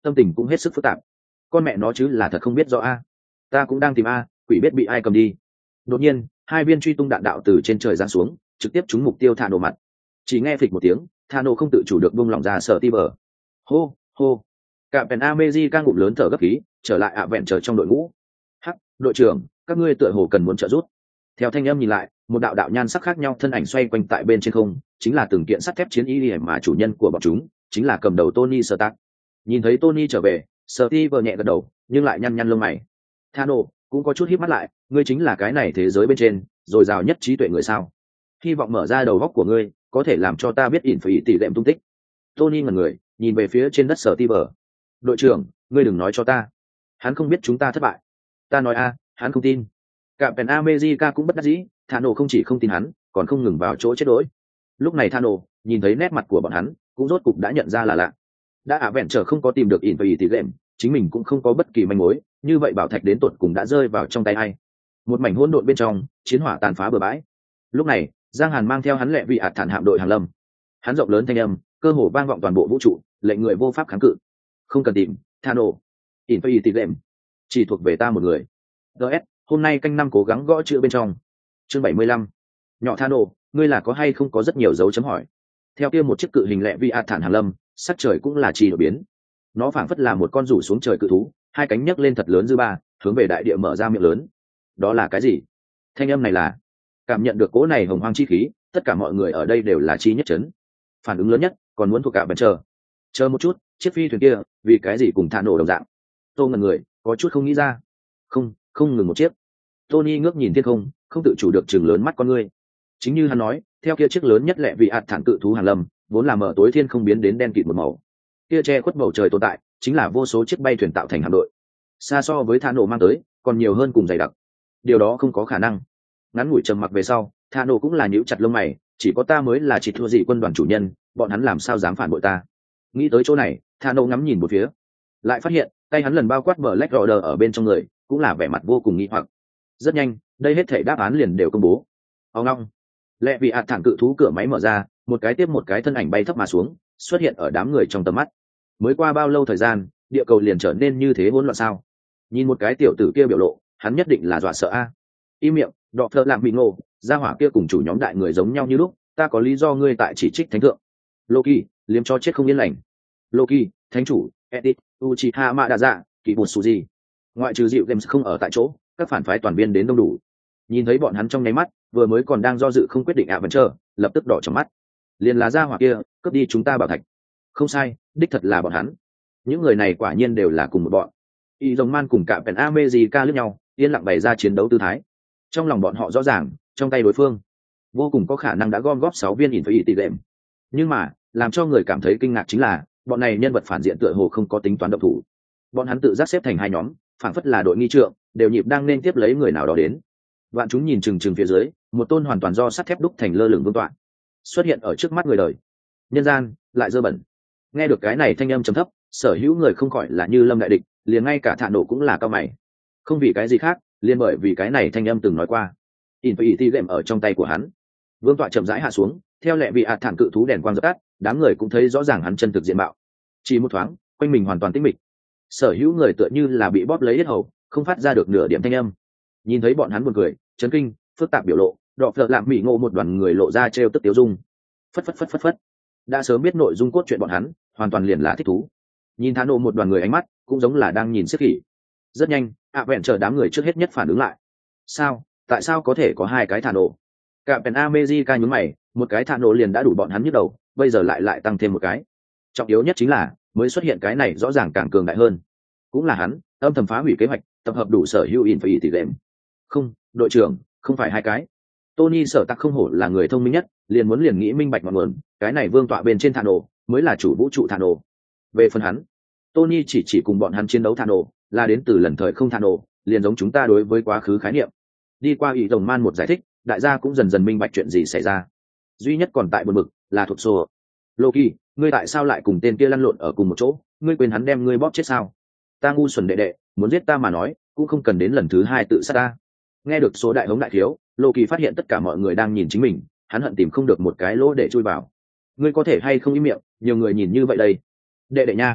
tâm tình cũng hết sức phức tạp. Con mẹ nó chứ là thật không biết rõ a. Ta cũng đang tìm a, quỷ biết bị ai cầm đi. Đột nhiên hai viên truy tung đạn đạo từ trên trời giáng xuống, trực tiếp trúng mục tiêu Thà nổ mặt. Chỉ nghe phịch một tiếng, Thà nổ không tự chủ được buông lỏng ra sở ti bờ. Hô hô, cả pèn America ngụm lớn thở gấp khí, trở lại ạ vẹn trở trong đội ngũ. Hắc, đội trưởng, các ngươi tựa hồ cần muốn trợ giúp. Theo thanh âm nhìn lại, một đạo đạo nhan sắc khác nhau thân ảnh xoay quanh tại bên trên không, chính là từng kiện sắt thép chiến y mà chủ nhân của bọn chúng chính là cầm đầu Tony Stark. Nhìn thấy Tony trở về, Steve nhẹ gật đầu, nhưng lại nhăn nhăn lông mày. Thano cũng có chút híp mắt lại, ngươi chính là cái này thế giới bên trên, rồi rào nhất trí tuệ người sao? Hy vọng mở ra đầu góc của ngươi, có thể làm cho ta biết ỉn phải tỷ lệm tung tích. Tony ngẩn người, nhìn về phía trên đất Steve. Đội trưởng, ngươi đừng nói cho ta, hắn không biết chúng ta thất bại. Ta nói a, hắn không tin. Cả Pen America cũng bất đắc dĩ, Thano không chỉ không tin hắn, còn không ngừng vào chỗ chết đuối. Lúc này Thano nhìn thấy nét mặt của bọn hắn, cũng rốt cục đã nhận ra là lạ. Đã ạ vẹn trở không có tìm được ỉn phải tỷ lệm, chính mình cũng không có bất kỳ manh mối, như vậy bảo thạch đến tột cùng đã rơi vào trong tay ai? Một mảnh hỗn độn bên trong, chiến hỏa tàn phá bừa bãi. Lúc này, Giang Hàn mang theo hắn lệ vị ạt thản hạm đội hàng lâm. Hắn rộng lớn thanh âm, cơ hồ vang vọng toàn bộ vũ trụ, lệnh người vô pháp kháng cự. Không cần tìm, Thano, ỉn phải tỷ lệm, chỉ thuộc về ta một người. ds hôm nay canh năm cố gắng gõ chữ bên trong. Chương bảy mươi lăm. Nhỏ Thano, ngươi là có hay không có rất nhiều dấu chấm hỏi. Theo kia một chiếc cự hình lệ vị ạt thản hàng lâm, sắc trời cũng là trì đổi biến. Nó phảng phất là một con rủ xuống trời cự thú, hai cánh nhấc lên thật lớn dư ba, hướng về đại địa mở ra miệng lớn. Đó là cái gì? Thanh âm này là? Cảm nhận được cỗ này hồng hoang chi khí, tất cả mọi người ở đây đều là chi nhất chấn. Phản ứng lớn nhất còn muốn thuộc cả bần chờ. Chờ một chút, chiếc phi thuyền kia, vì cái gì cùng thả nổ đồng dạng? Tô ngẩn người, có chút không nghĩ ra. Không, không ngừng một chiếc. Tony ngước nhìn thiên không, không tự chủ được chừng lớn mắt con ngươi. Chính như hắn nói, theo kia chiếc lớn nhất lẹ vị ạt thản cự thú hàng lâm, vốn là mở tối thiên không biến đến đen kịt một màu. Kia che khuất bầu trời tồn tại, chính là vô số chiếc bay thuyền tạo thành hạm đội. Xa so với thả nổ mang tới, còn nhiều hơn cùng dày đặc. Điều đó không có khả năng. Ngắn ngủi trầm mặc về sau, thả nổ cũng là nhíu chặt lông mày, chỉ có ta mới là chỉ thua gì quân đoàn chủ nhân, bọn hắn làm sao dám phản bội ta? Nghĩ tới chỗ này, thả nổ ngắm nhìn một phía, lại phát hiện tay hắn lần bao quát bờ Black Order ở bên trong người, cũng là vẻ mặt vô cùng nghi hoặc. Rất nhanh, đây hết thảy đáp án liền đều công bố. Ông long, lẹ vị ạt thản cự thú cửa máy mở ra, một cái tiếp một cái thân ảnh bay thấp mà xuống, xuất hiện ở đám người trong tầm mắt. Mới qua bao lâu thời gian, địa cầu liền trở nên như thế hỗn loạn sao? Nhìn một cái tiểu tử kia biểu lộ, hắn nhất định là dọa sợ a. Im miệng, đọ thợ làm bị ngộ, gia hỏa kia cùng chủ nhóm đại người giống nhau như lúc, ta có lý do ngươi tại chỉ trích thánh thượng. Loki, liếm cho chết không yên lành. Loki, thánh chủ, Edith, Uchiha Madara, Kỳ Bụt Suji. Ngoại trừ dịu Games không ở tại chỗ, các phản phái toàn viên đến đông đủ. Nhìn thấy bọn hắn trong nháy mắt, vừa mới còn đang do dự không quyết định ạ vẫn chờ, lập tức đỏ trong mắt. Liền là gia hỏa kia, cướp đi chúng ta bảo thạch. Không sai, đích thật là bọn hắn. Những người này quả nhiên đều là cùng một bọn. Y Dòng Man cùng cả Pen America liếc nhau, yên lặng bày ra chiến đấu tư thái. Trong lòng bọn họ rõ ràng, trong tay đối phương vô cùng có khả năng đã gom góp sáu viên ỉn phải tỷ lệm. Nhưng mà, làm cho người cảm thấy kinh ngạc chính là, bọn này nhân vật phản diện tựa hồ không có tính toán động thủ. Bọn hắn tự giác xếp thành hai nhóm, phản phất là đội nghi trượng, đều nhịp đang nên tiếp lấy người nào đó đến. Vạn chúng nhìn chừng chừng phía dưới, một tôn hoàn toàn do sắt thép đúc thành lơ lửng vương tọa xuất hiện ở trước mắt người đời. Nhân gian lại dơ bẩn. Nghe được cái này thanh âm trầm thấp, sở hữu người không khỏi là như lâm đại địch, liền ngay cả thả nổ cũng là cao mày. Không vì cái gì khác, liền bởi vì cái này thanh âm từng nói qua. Infinity Gem ở trong tay của hắn. Vương tọa chậm rãi hạ xuống, theo lệ vị ạt thản cự thú đèn quang dập tắt, đám người cũng thấy rõ ràng hắn chân thực diện mạo. Chỉ một thoáng, quanh mình hoàn toàn tĩnh mịch. Sở hữu người tựa như là bị bóp lấy yết hầu, không phát ra được nửa điểm thanh âm. Nhìn thấy bọn hắn buồn cười, chấn kinh, phức tạp biểu lộ, đọ phợ lạm mỹ ngộ một đoàn người lộ ra trêu tức tiếu dung. Phất phất phất phất phất. Đã sớm biết nội dung cốt truyện bọn hắn, hoàn toàn liền là thích thú. Nhìn thả nổ một đoàn người ánh mắt, cũng giống là đang nhìn xếp khỉ. Rất nhanh, ạ vẹn chờ đám người trước hết nhất phản ứng lại. Sao? Tại sao có thể có hai cái thả nổ? Cả Pen America nhún mày, một cái thả nổ liền đã đủ bọn hắn nhức đầu, bây giờ lại lại tăng thêm một cái. Trọng yếu nhất chính là, mới xuất hiện cái này rõ ràng càng cường đại hơn. Cũng là hắn, âm thầm phá hủy kế hoạch, tập hợp đủ sở hữu in phải tỷ lệ. Không, đội trưởng, không phải hai cái. Tony sở tắc không hổ là người thông minh nhất, liền muốn liền nghĩ minh bạch ngọn nguồn, cái này vương tọa bên trên thả nổ, mới là chủ vũ trụ thả nổ. Về phần hắn, Tony chỉ chỉ cùng bọn hắn chiến đấu thả nổ, là đến từ lần thời không thả nổ, liền giống chúng ta đối với quá khứ khái niệm. Đi qua ý rồng man một giải thích, đại gia cũng dần dần minh bạch chuyện gì xảy ra. Duy nhất còn tại buồn bực là thuộc sổ. Loki, ngươi tại sao lại cùng tên kia lăn lộn ở cùng một chỗ, ngươi quên hắn đem ngươi bóp chết sao? Ta ngu xuẩn đệ đệ, muốn giết ta mà nói, cũng không cần đến lần thứ hai tự sát ta. Nghe được số đại hống đại thiếu, Loki phát hiện tất cả mọi người đang nhìn chính mình, hắn hận tìm không được một cái lỗ để chui vào. Ngươi có thể hay không im miệng, nhiều người nhìn như vậy đây. Đệ đệ nha.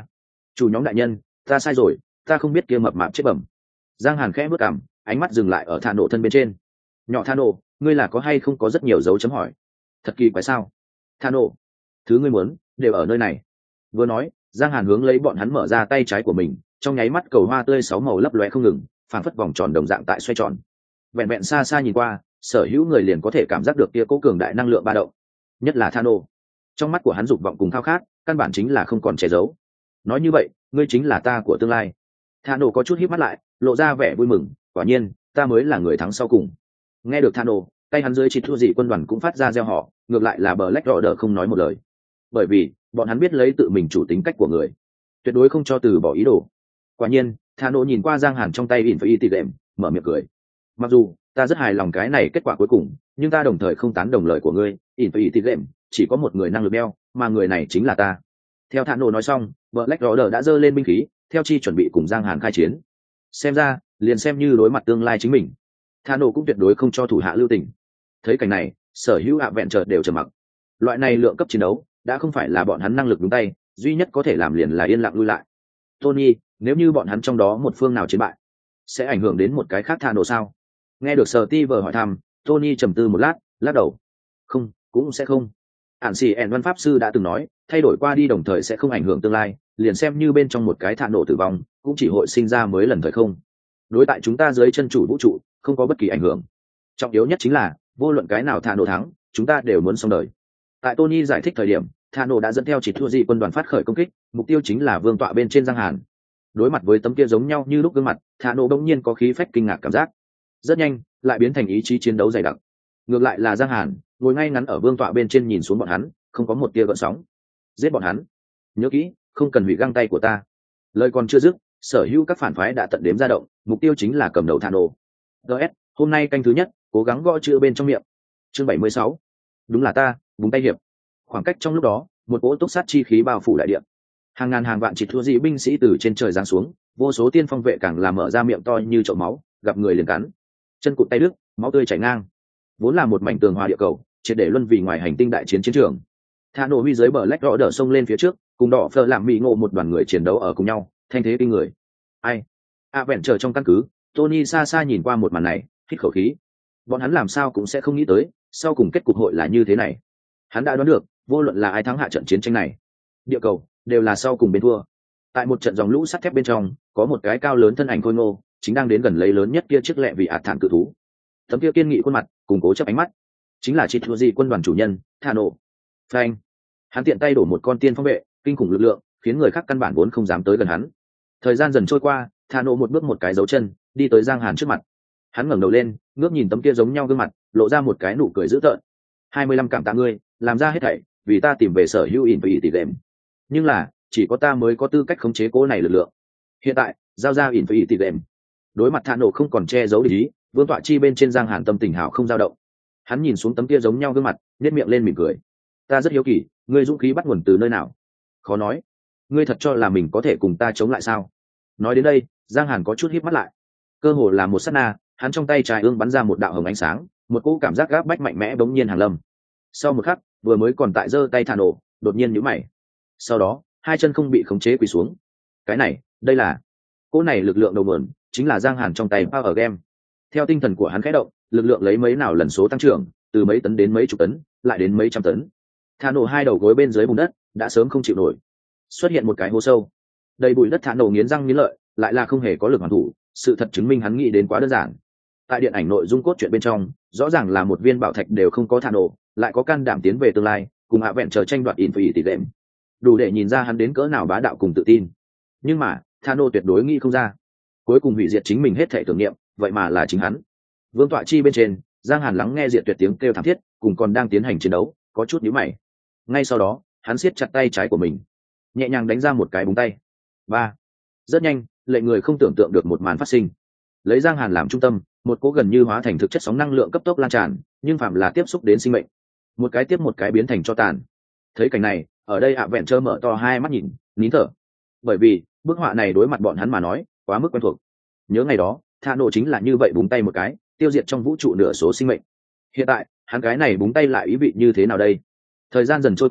Chủ nhóm đại nhân, ta sai rồi, ta không biết kia mập mạp chết bẩm. Giang Hàn khẽ bước cằm, ánh mắt dừng lại ở Thà Nổ thân bên trên. Nhỏ Thà Nổ, ngươi là có hay không có rất nhiều dấu chấm hỏi? Thật kỳ quái sao? Thà Nổ, thứ ngươi muốn đều ở nơi này. Vừa nói, Giang Hàn hướng lấy bọn hắn mở ra tay trái của mình, trong nháy mắt cầu hoa tươi sáu màu lấp lóe không ngừng, phảng phất vòng tròn đồng dạng tại xoay tròn. Vẹn vẹn xa xa nhìn qua, sở hữu người liền có thể cảm giác được kia cố cường đại năng lượng ba động. Nhất là Thà Nổ, trong mắt của hắn dục vọng cùng khao khát, căn bản chính là không còn che giấu. Nói như vậy, ngươi chính là ta của tương lai. Thà Nổ có chút híp mắt lại, lộ ra vẻ vui mừng, quả nhiên, ta mới là người thắng sau cùng. Nghe được Thà Nổ, tay hắn dưới chỉ thua dị quân đoàn cũng phát ra reo hò, ngược lại là Black Order không nói một lời. Bởi vì, bọn hắn biết lấy tự mình chủ tính cách của người, tuyệt đối không cho từ bỏ ý đồ. Quả nhiên, Thà Nổ nhìn qua Giang Hàn trong tay Infinity Gem, mở miệng cười. Mặc dù, ta rất hài lòng cái này kết quả cuối cùng, nhưng ta đồng thời không tán đồng lời của ngươi, Infinity Gem chỉ có một người năng lực đeo, mà người này chính là ta. Theo Thà Nổ nói xong, Black Order đã giơ lên binh khí, theo chi chuẩn bị cùng Giang Hàn khai chiến. Xem ra, liền xem như đối mặt tương lai chính mình, Thà Nổ cũng tuyệt đối không cho thủ hạ lưu tình. Thấy cảnh này, sở hữu hạ vẹn chợt đều trầm mặc. Loại này lượng cấp chiến đấu đã không phải là bọn hắn năng lực đúng tay, duy nhất có thể làm liền là yên lặng lui lại. Tony, nếu như bọn hắn trong đó một phương nào chiến bại, sẽ ảnh hưởng đến một cái khác Thà Nổ sao? Nghe được Steve hỏi thăm, Tony trầm tư một lát, lắc đầu. Không, cũng sẽ không. Ản Sĩ ẻn Văn Pháp Sư đã từng nói, thay đổi qua đi đồng thời sẽ không ảnh hưởng tương lai, liền xem như bên trong một cái Thà Nổ tử vong, cũng chỉ hội sinh ra mới lần thời không. Đối tại chúng ta dưới chân chủ vũ trụ, không có bất kỳ ảnh hưởng. Trọng yếu nhất chính là, vô luận cái nào Thà Nổ thắng, chúng ta đều muốn xong đời. Tại Tony giải thích thời điểm, Thà Nổ đã dẫn theo chỉ thua dị quân đoàn phát khởi công kích, mục tiêu chính là vương tọa bên trên Giang Hàn. Đối mặt với tấm kia giống nhau như lúc gương mặt, Thà Nổ bỗng nhiên có khí phách kinh ngạc cảm giác. Rất nhanh, lại biến thành ý chí chiến đấu dày đặc. Ngược lại là Giang Hàn, ngồi ngay ngắn ở vương tọa bên trên nhìn xuống bọn hắn, không có một tia gợn sóng. Giết bọn hắn. Nhớ kỹ, không cần hủy găng tay của ta. Lời còn chưa dứt, sở hữu các phản phái đã tận đếm ra động, mục tiêu chính là cầm đầu Thà Nổ. ds hôm nay canh thứ nhất, cố gắng gõ chữ bên trong miệng. Chương bảy mươi sáu. Đúng là ta, vùng tay hiệp. Khoảng cách trong lúc đó, một cỗ túc sát chi khí bao phủ đại địa. Hàng ngàn hàng vạn chỉ thua dị binh sĩ từ trên trời giáng xuống, vô số tiên phong vệ càng làm mở ra miệng to như chậu máu, gặp người liền cắn. Chân cụt tay đứt, máu tươi chảy ngang. Vốn là một mảnh tường hòa địa cầu, triệt để luân vì ngoài hành tinh đại chiến chiến trường. Thà Nổ huy dưới bờ lách rõ đỡ sông lên phía trước, cùng đỏ phờ làm mỹ ngộ một đoàn người chiến đấu ở cùng nhau, thanh thế kinh người. Ai? A vẹn chờ trong căn cứ, Tony xa xa nhìn qua một màn này, hít khẩu khí. Bọn hắn làm sao cũng sẽ không nghĩ tới, sau cùng kết cục hội là như thế này. Hắn đã đoán được, vô luận là ai thắng hạ trận chiến tranh này, địa cầu đều là sau cùng bên thua. Tại một trận dòng lũ sắt thép bên trong, có một cái cao lớn thân ảnh khôi ngô, chính đang đến gần lấy lớn nhất kia chiếc lẹ vị ạt thản cự thú. Tấm kia kiên nghị khuôn mặt, cùng cố chấp ánh mắt, chính là chỉ thua gì quân đoàn chủ nhân, Thà Nổ. Phanh! Hắn tiện tay đổ một con tiên phong vệ, kinh khủng lực lượng, khiến người khác căn bản vốn không dám tới gần hắn. Thời gian dần trôi qua, Thà Nổ một bước một cái dấu chân, đi tới Giang Hàn trước mặt. Hắn ngẩng đầu lên, ngước nhìn tấm kia giống nhau gương mặt, lộ ra một cái nụ cười dữ tợn. hai mươi lăm cảm tạ ngươi, làm ra hết thảy, vì ta tìm về sở hữu Infinity Gem. Nhưng là, chỉ có ta mới có tư cách khống chế cố này lực lượng. Hiện tại, giao ra Infinity Gem. Đối mặt Thà Nổ không còn che giấu ý, vương tọa chi bên trên Giang Hàn tâm tình hảo không dao động. Hắn nhìn xuống tấm kia giống nhau gương mặt, nhếch miệng lên mỉm cười. Ta rất hiếu kỳ, ngươi dũng khí bắt nguồn từ nơi nào? Khó nói. Ngươi thật cho là mình có thể cùng ta chống lại sao? Nói đến đây, Giang Hàn có chút híp mắt lại. Cơ hồ là một sát na, hắn trong tay trái ương bắn ra một đạo hồng ánh sáng, một cỗ cảm giác gáp bách mạnh mẽ bỗng nhiên hàng lâm. Sau một khắc, vừa mới còn tại giơ tay Thà Nổ, đột nhiên nhíu mày. Sau đó, hai chân không bị khống chế quỳ xuống. Cái này, đây là cỗ này lực lượng đầu nguồn, chính là Giang Hàn trong tay Power Gem. Theo tinh thần của hắn khẽ động, lực lượng lấy mấy nào lần số tăng trưởng, từ mấy tấn đến mấy chục tấn, lại đến mấy trăm tấn. Thà Nổ hai đầu gối bên dưới bùn đất, đã sớm không chịu nổi. Xuất hiện một cái hố sâu. Đầy bụi đất Thà Nổ nghiến răng nghiến lợi, lại là không hề có lực hoàn thủ, sự thật chứng minh hắn nghĩ đến quá đơn giản. Tại điện ảnh nội dung cốt truyện bên trong, rõ ràng là một viên bảo thạch đều không có Thà Nổ, lại có can đảm tiến về tương lai, cùng hạ vẹn chờ tranh đoạt Infinity Gem. Đủ để nhìn ra hắn đến cỡ nào bá đạo cùng tự tin. Nhưng mà, Thà Nổ tuyệt đối nghĩ không ra, cuối cùng hủy diệt chính mình hết thảy tưởng niệm, vậy mà là chính hắn. Vương tọa chi bên trên, Giang Hàn lắng nghe diệt tuyệt tiếng kêu thảm thiết, cùng còn đang tiến hành chiến đấu, có chút nhíu mày. Ngay sau đó, hắn siết chặt tay trái của mình, nhẹ nhàng đánh ra một cái búng tay. Ba. Rất nhanh, lệ người không tưởng tượng được một màn phát sinh. Lấy Giang Hàn làm trung tâm, một cỗ gần như hóa thành thực chất sóng năng lượng cấp tốc lan tràn, nhưng phạm là tiếp xúc đến sinh mệnh, một cái tiếp một cái biến thành cho tàn. Thấy cảnh này, ở đây ạ vẹn trơ mở to hai mắt nhìn, nín thở. Bởi vì, bức họa này đối mặt bọn hắn mà nói, quá mức quen thuộc. Nhớ ngày đó, Thà Nổ chính là như vậy búng tay một cái, tiêu diệt trong vũ trụ nửa số sinh mệnh. Hiện tại, hắn cái này búng tay lại ý vị như thế nào đây? Thời gian dần trôi qua,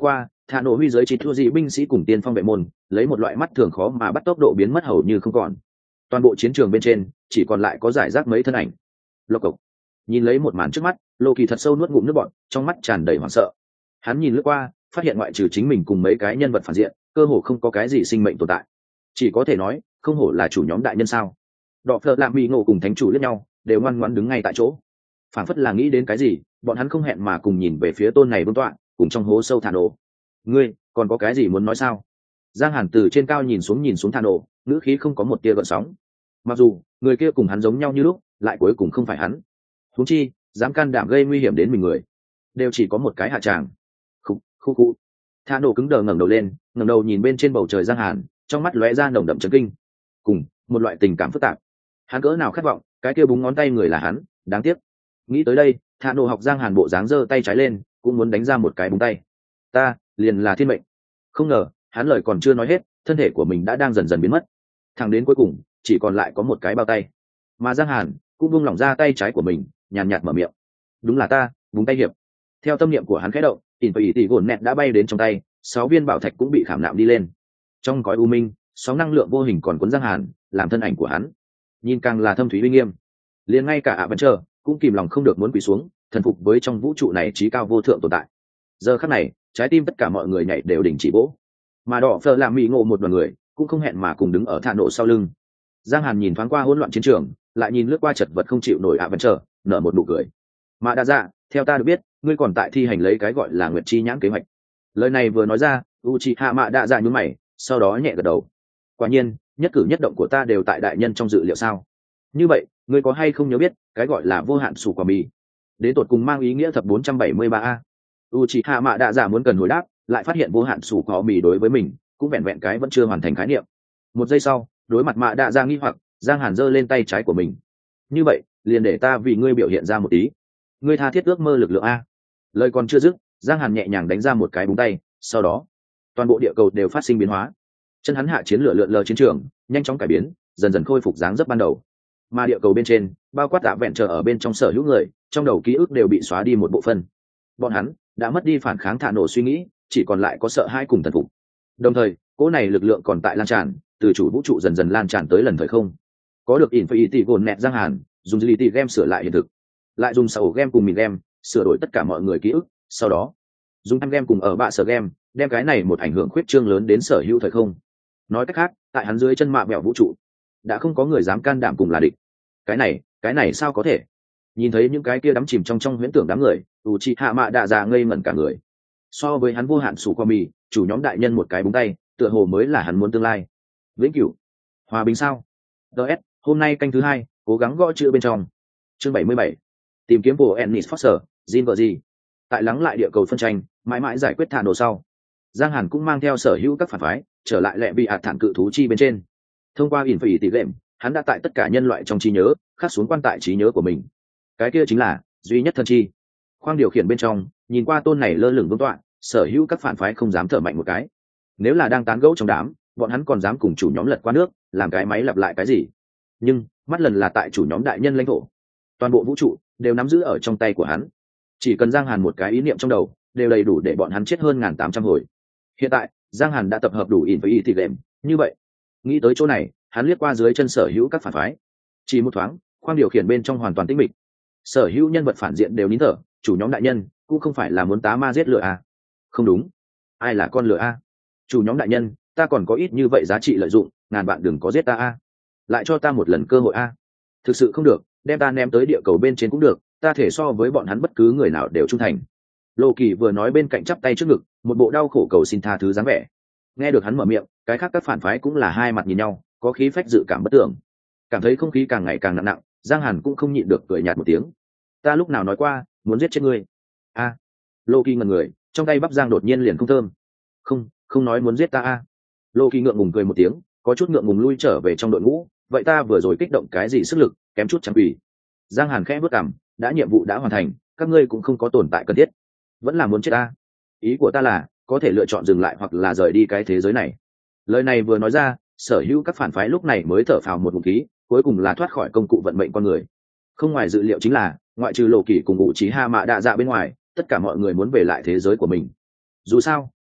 Thả nổ huy giới chỉ thua dị binh sĩ cùng tiên phong vệ môn lấy một loại mắt thường khó mà bắt tốc độ biến mất hầu như không còn. Toàn bộ chiến trường bên trên chỉ còn lại có giải rác mấy thân ảnh. Lộc cộc. Nhìn lấy một màn trước mắt, Lô Kỳ thật sâu nuốt ngụm nước bọt, trong mắt tràn đầy hoảng sợ. Hắn nhìn lướt qua, phát hiện ngoại trừ chính mình cùng mấy cái nhân vật phản diện, cơ hồ không có cái gì sinh mệnh tồn tại. Chỉ có thể nói, không hổ là chủ nhóm đại nhân sao? Đọ Phở làm bị ngộ cùng thánh chủ liếc nhau, đều ngoan ngoãn đứng ngay tại chỗ. Phảng phất là nghĩ đến cái gì, bọn hắn không hẹn mà cùng nhìn về phía tôn này vương tọa, cùng trong hố sâu Thả nổ. Ngươi, còn có cái gì muốn nói sao? Giang Hàn từ trên cao nhìn xuống nhìn xuống Thả nổ, ngữ khí không có một tia gợn sóng. Mặc dù người kia cùng hắn giống nhau như lúc, lại cuối cùng không phải hắn. Huống chi, dám can đảm gây nguy hiểm đến mình người, đều chỉ có một cái hạ tràng. Khu khu khu. Thả nổ cứng đờ ngẩng đầu lên, ngẩng đầu nhìn bên trên bầu trời Giang Hàn, trong mắt lóe ra nồng đậm chấn kinh, cùng một loại tình cảm phức tạp. Hắn cỡ nào khát vọng, cái kia búng ngón tay người là hắn, đáng tiếc. Nghĩ tới đây, Thả nổ học Giang Hàn bộ dáng giơ tay trái lên, cũng muốn đánh ra một cái búng tay. Ta, liền là thiên mệnh. Không ngờ, hắn lời còn chưa nói hết, thân thể của mình đã đang dần dần biến mất. Thẳng đến cuối cùng, chỉ còn lại có một cái bao tay. Mà Giang Hàn cũng buông lỏng ra tay trái của mình, nhàn nhạt mở miệng. Đúng là ta, búng tay hiệp. Theo tâm niệm của hắn khẽ động, ỉn phải tỷ gồn nẹt đã bay đến trong tay, sáu viên bảo thạch cũng bị khảm nạm đi lên. Trong cõi u minh, sóng năng lượng vô hình còn cuốn Giang Hàn, làm thân ảnh của hắn nhìn càng là thâm thúy uy nghiêm. Liền ngay cả ạ vẫn chờ cũng kìm lòng không được muốn quỳ xuống, thần phục với trong vũ trụ này trí cao vô thượng tồn tại. Giờ khắc này, trái tim tất cả mọi người nhảy đều đình chỉ vỗ. Mà Đỏ Phở làm mỹ ngộ một đoàn người cũng không hẹn mà cùng đứng ở Thả nổ sau lưng. Giang Hàn nhìn thoáng qua hỗn loạn chiến trường, lại nhìn lướt qua chật vật không chịu nổi ạ vẫn chờ, nở một nụ cười. Mà đã dạ, theo ta được biết, ngươi còn tại thi hành lấy cái gọi là Nguyệt Chi Nhãn kế hoạch. Lời này vừa nói ra, Uchiha Mạ đã dạ nhướng mày, sau đó nhẹ gật đầu. Quả nhiên, nhất cử nhất động của ta đều tại đại nhân trong dự liệu sao? Như vậy, ngươi có hay không nhớ biết, cái gọi là vô hạn sủ quả mì, đến tột cùng mang ý nghĩa thập bốn trăm bảy mươi ba a. Uchiha Mạ đã dạ muốn cần hồi đáp, lại phát hiện vô hạn sủ quả mì đối với mình cũng vẹn vẹn cái vẫn chưa hoàn thành khái niệm. Một giây sau, đối mặt Mạ đã dạ nghi hoặc, Giang Hàn giơ lên tay trái của mình. Như vậy, liền để ta vì ngươi biểu hiện ra một tí. Ngươi tha thiết ước mơ lực lượng a. Lời còn chưa dứt, Giang Hàn nhẹ nhàng đánh ra một cái búng tay, sau đó, toàn bộ địa cầu đều phát sinh biến hóa. Chân hắn hạ chiến lửa lượn lờ chiến trường, nhanh chóng cải biến, dần dần khôi phục dáng dấp ban đầu. Mà địa cầu bên trên, bao quát tạ vẹn chờ ở bên trong sở hữu người, trong đầu ký ức đều bị xóa đi một bộ phận. Bọn hắn đã mất đi phản kháng Thả nổ suy nghĩ, chỉ còn lại có sợ hãi cùng thần phục. Đồng thời, cỗ này lực lượng còn tại lan tràn, từ chủ vũ trụ dần dần lan tràn tới lần thời không. Có được Infinity gồn nẹt Giang Hàn, dùng Unity game sửa lại hiện thực, lại dùng sầu game cùng mình game sửa đổi tất cả mọi người ký ức, sau đó dùng em game cùng ở bạ sở game đem cái này một ảnh hưởng khuyết trương lớn đến sở hữu thời không. Nói cách khác, tại hắn dưới chân mạ mẹo vũ trụ đã không có người dám can đảm cùng là địch. Cái này cái này sao có thể? Nhìn thấy những cái kia đắm chìm trong trong huyễn tưởng đám người, Uchiha Mạ đã già ngây ngẩn cả người. So với hắn vô hạn sủ qua mì, chủ nhóm đại nhân một cái búng tay, tựa hồ mới là hắn muốn tương lai. Vĩnh cửu, hòa bình sao? ds hôm nay canh thứ hai, cố gắng gõ chữ bên trong. Chương bảy mươi bảy, tìm kiếm bộ Ennis Foster, Jin vợ gì? Tại lắng lại địa cầu phân tranh, mãi mãi giải quyết Thả nổ sau, Giang Hàn cũng mang theo sở hữu các phản phái trở lại lẹ bị hạt thản cự thú chi bên trên. Thông qua ỉn phải tỷ lệm, hắn đã tại tất cả nhân loại trong trí nhớ khắc xuống quan tại trí nhớ của mình. Cái kia chính là duy nhất thân chi. Khoang điều khiển bên trong, nhìn qua tôn này lơ lửng vương tọa, sở hữu các phản phái không dám thở mạnh một cái. Nếu là đang tán gẫu trong đám, bọn hắn còn dám cùng chủ nhóm lật qua nước, làm cái máy lặp lại cái gì? Nhưng mắt lần là tại chủ nhóm đại nhân lãnh thổ, toàn bộ vũ trụ đều nắm giữ ở trong tay của hắn. Chỉ cần Giang Hàn một cái ý niệm trong đầu, đều đầy đủ để bọn hắn chết hơn ngàn tám trăm hồi. Hiện tại, Giang Hàn đã tập hợp đủ ỉn với y thì lệm, như vậy, nghĩ tới chỗ này, hắn liếc qua dưới chân sở hữu các phản phái. Chỉ một thoáng, khoang điều khiển bên trong hoàn toàn tĩnh mịch. Sở hữu nhân vật phản diện đều nín thở, chủ nhóm đại nhân cũng không phải là muốn tá ma giết lửa à? Không đúng, ai là con lửa a? À? Chủ nhóm đại nhân, ta còn có ít như vậy giá trị lợi dụng, ngàn bạn đừng có giết ta a. À? Lại cho ta một lần cơ hội a. À? Thực sự không được, đem ta ném tới địa cầu bên trên cũng được, ta thể so với bọn hắn bất cứ người nào đều trung thành. Lô Kỳ vừa nói bên cạnh chắp tay trước ngực, một bộ đau khổ cầu xin tha thứ dáng vẻ. Nghe được hắn mở miệng, cái khác các phản phái cũng là hai mặt nhìn nhau, có khí phách dự cảm bất tưởng. Cảm thấy không khí càng ngày càng nặng nặng, Giang Hàn cũng không nhịn được cười nhạt một tiếng. Ta lúc nào nói qua muốn giết chết ngươi? A. À, Lô Kỳ ngẩn người, trong tay bắp giang đột nhiên liền không thơm. Không, không nói muốn giết ta a. À. Lô Kỳ ngượng ngùng cười một tiếng, có chút ngượng ngùng lui trở về trong đội ngũ, vậy ta vừa rồi kích động cái gì sức lực, kém chút chẳng quỷ. Giang Hàn khẽ bước cằm, đã nhiệm vụ đã hoàn thành, các ngươi cũng không có tồn tại cần thiết. Vẫn là muốn chết ta. Ý của ta là, có thể lựa chọn dừng lại hoặc là rời đi cái thế giới này. Lời này vừa nói ra, sở hữu các phản phái lúc này mới thở phào một ngụm khí, cuối cùng là thoát khỏi công cụ vận mệnh con người. Không ngoài dự liệu chính là, ngoại trừ Lộ Kỳ cùng Ngụ Chí Ha Mạ Đạ Dạ bên ngoài, tất cả mọi người muốn về lại thế giới của mình. Dù sao,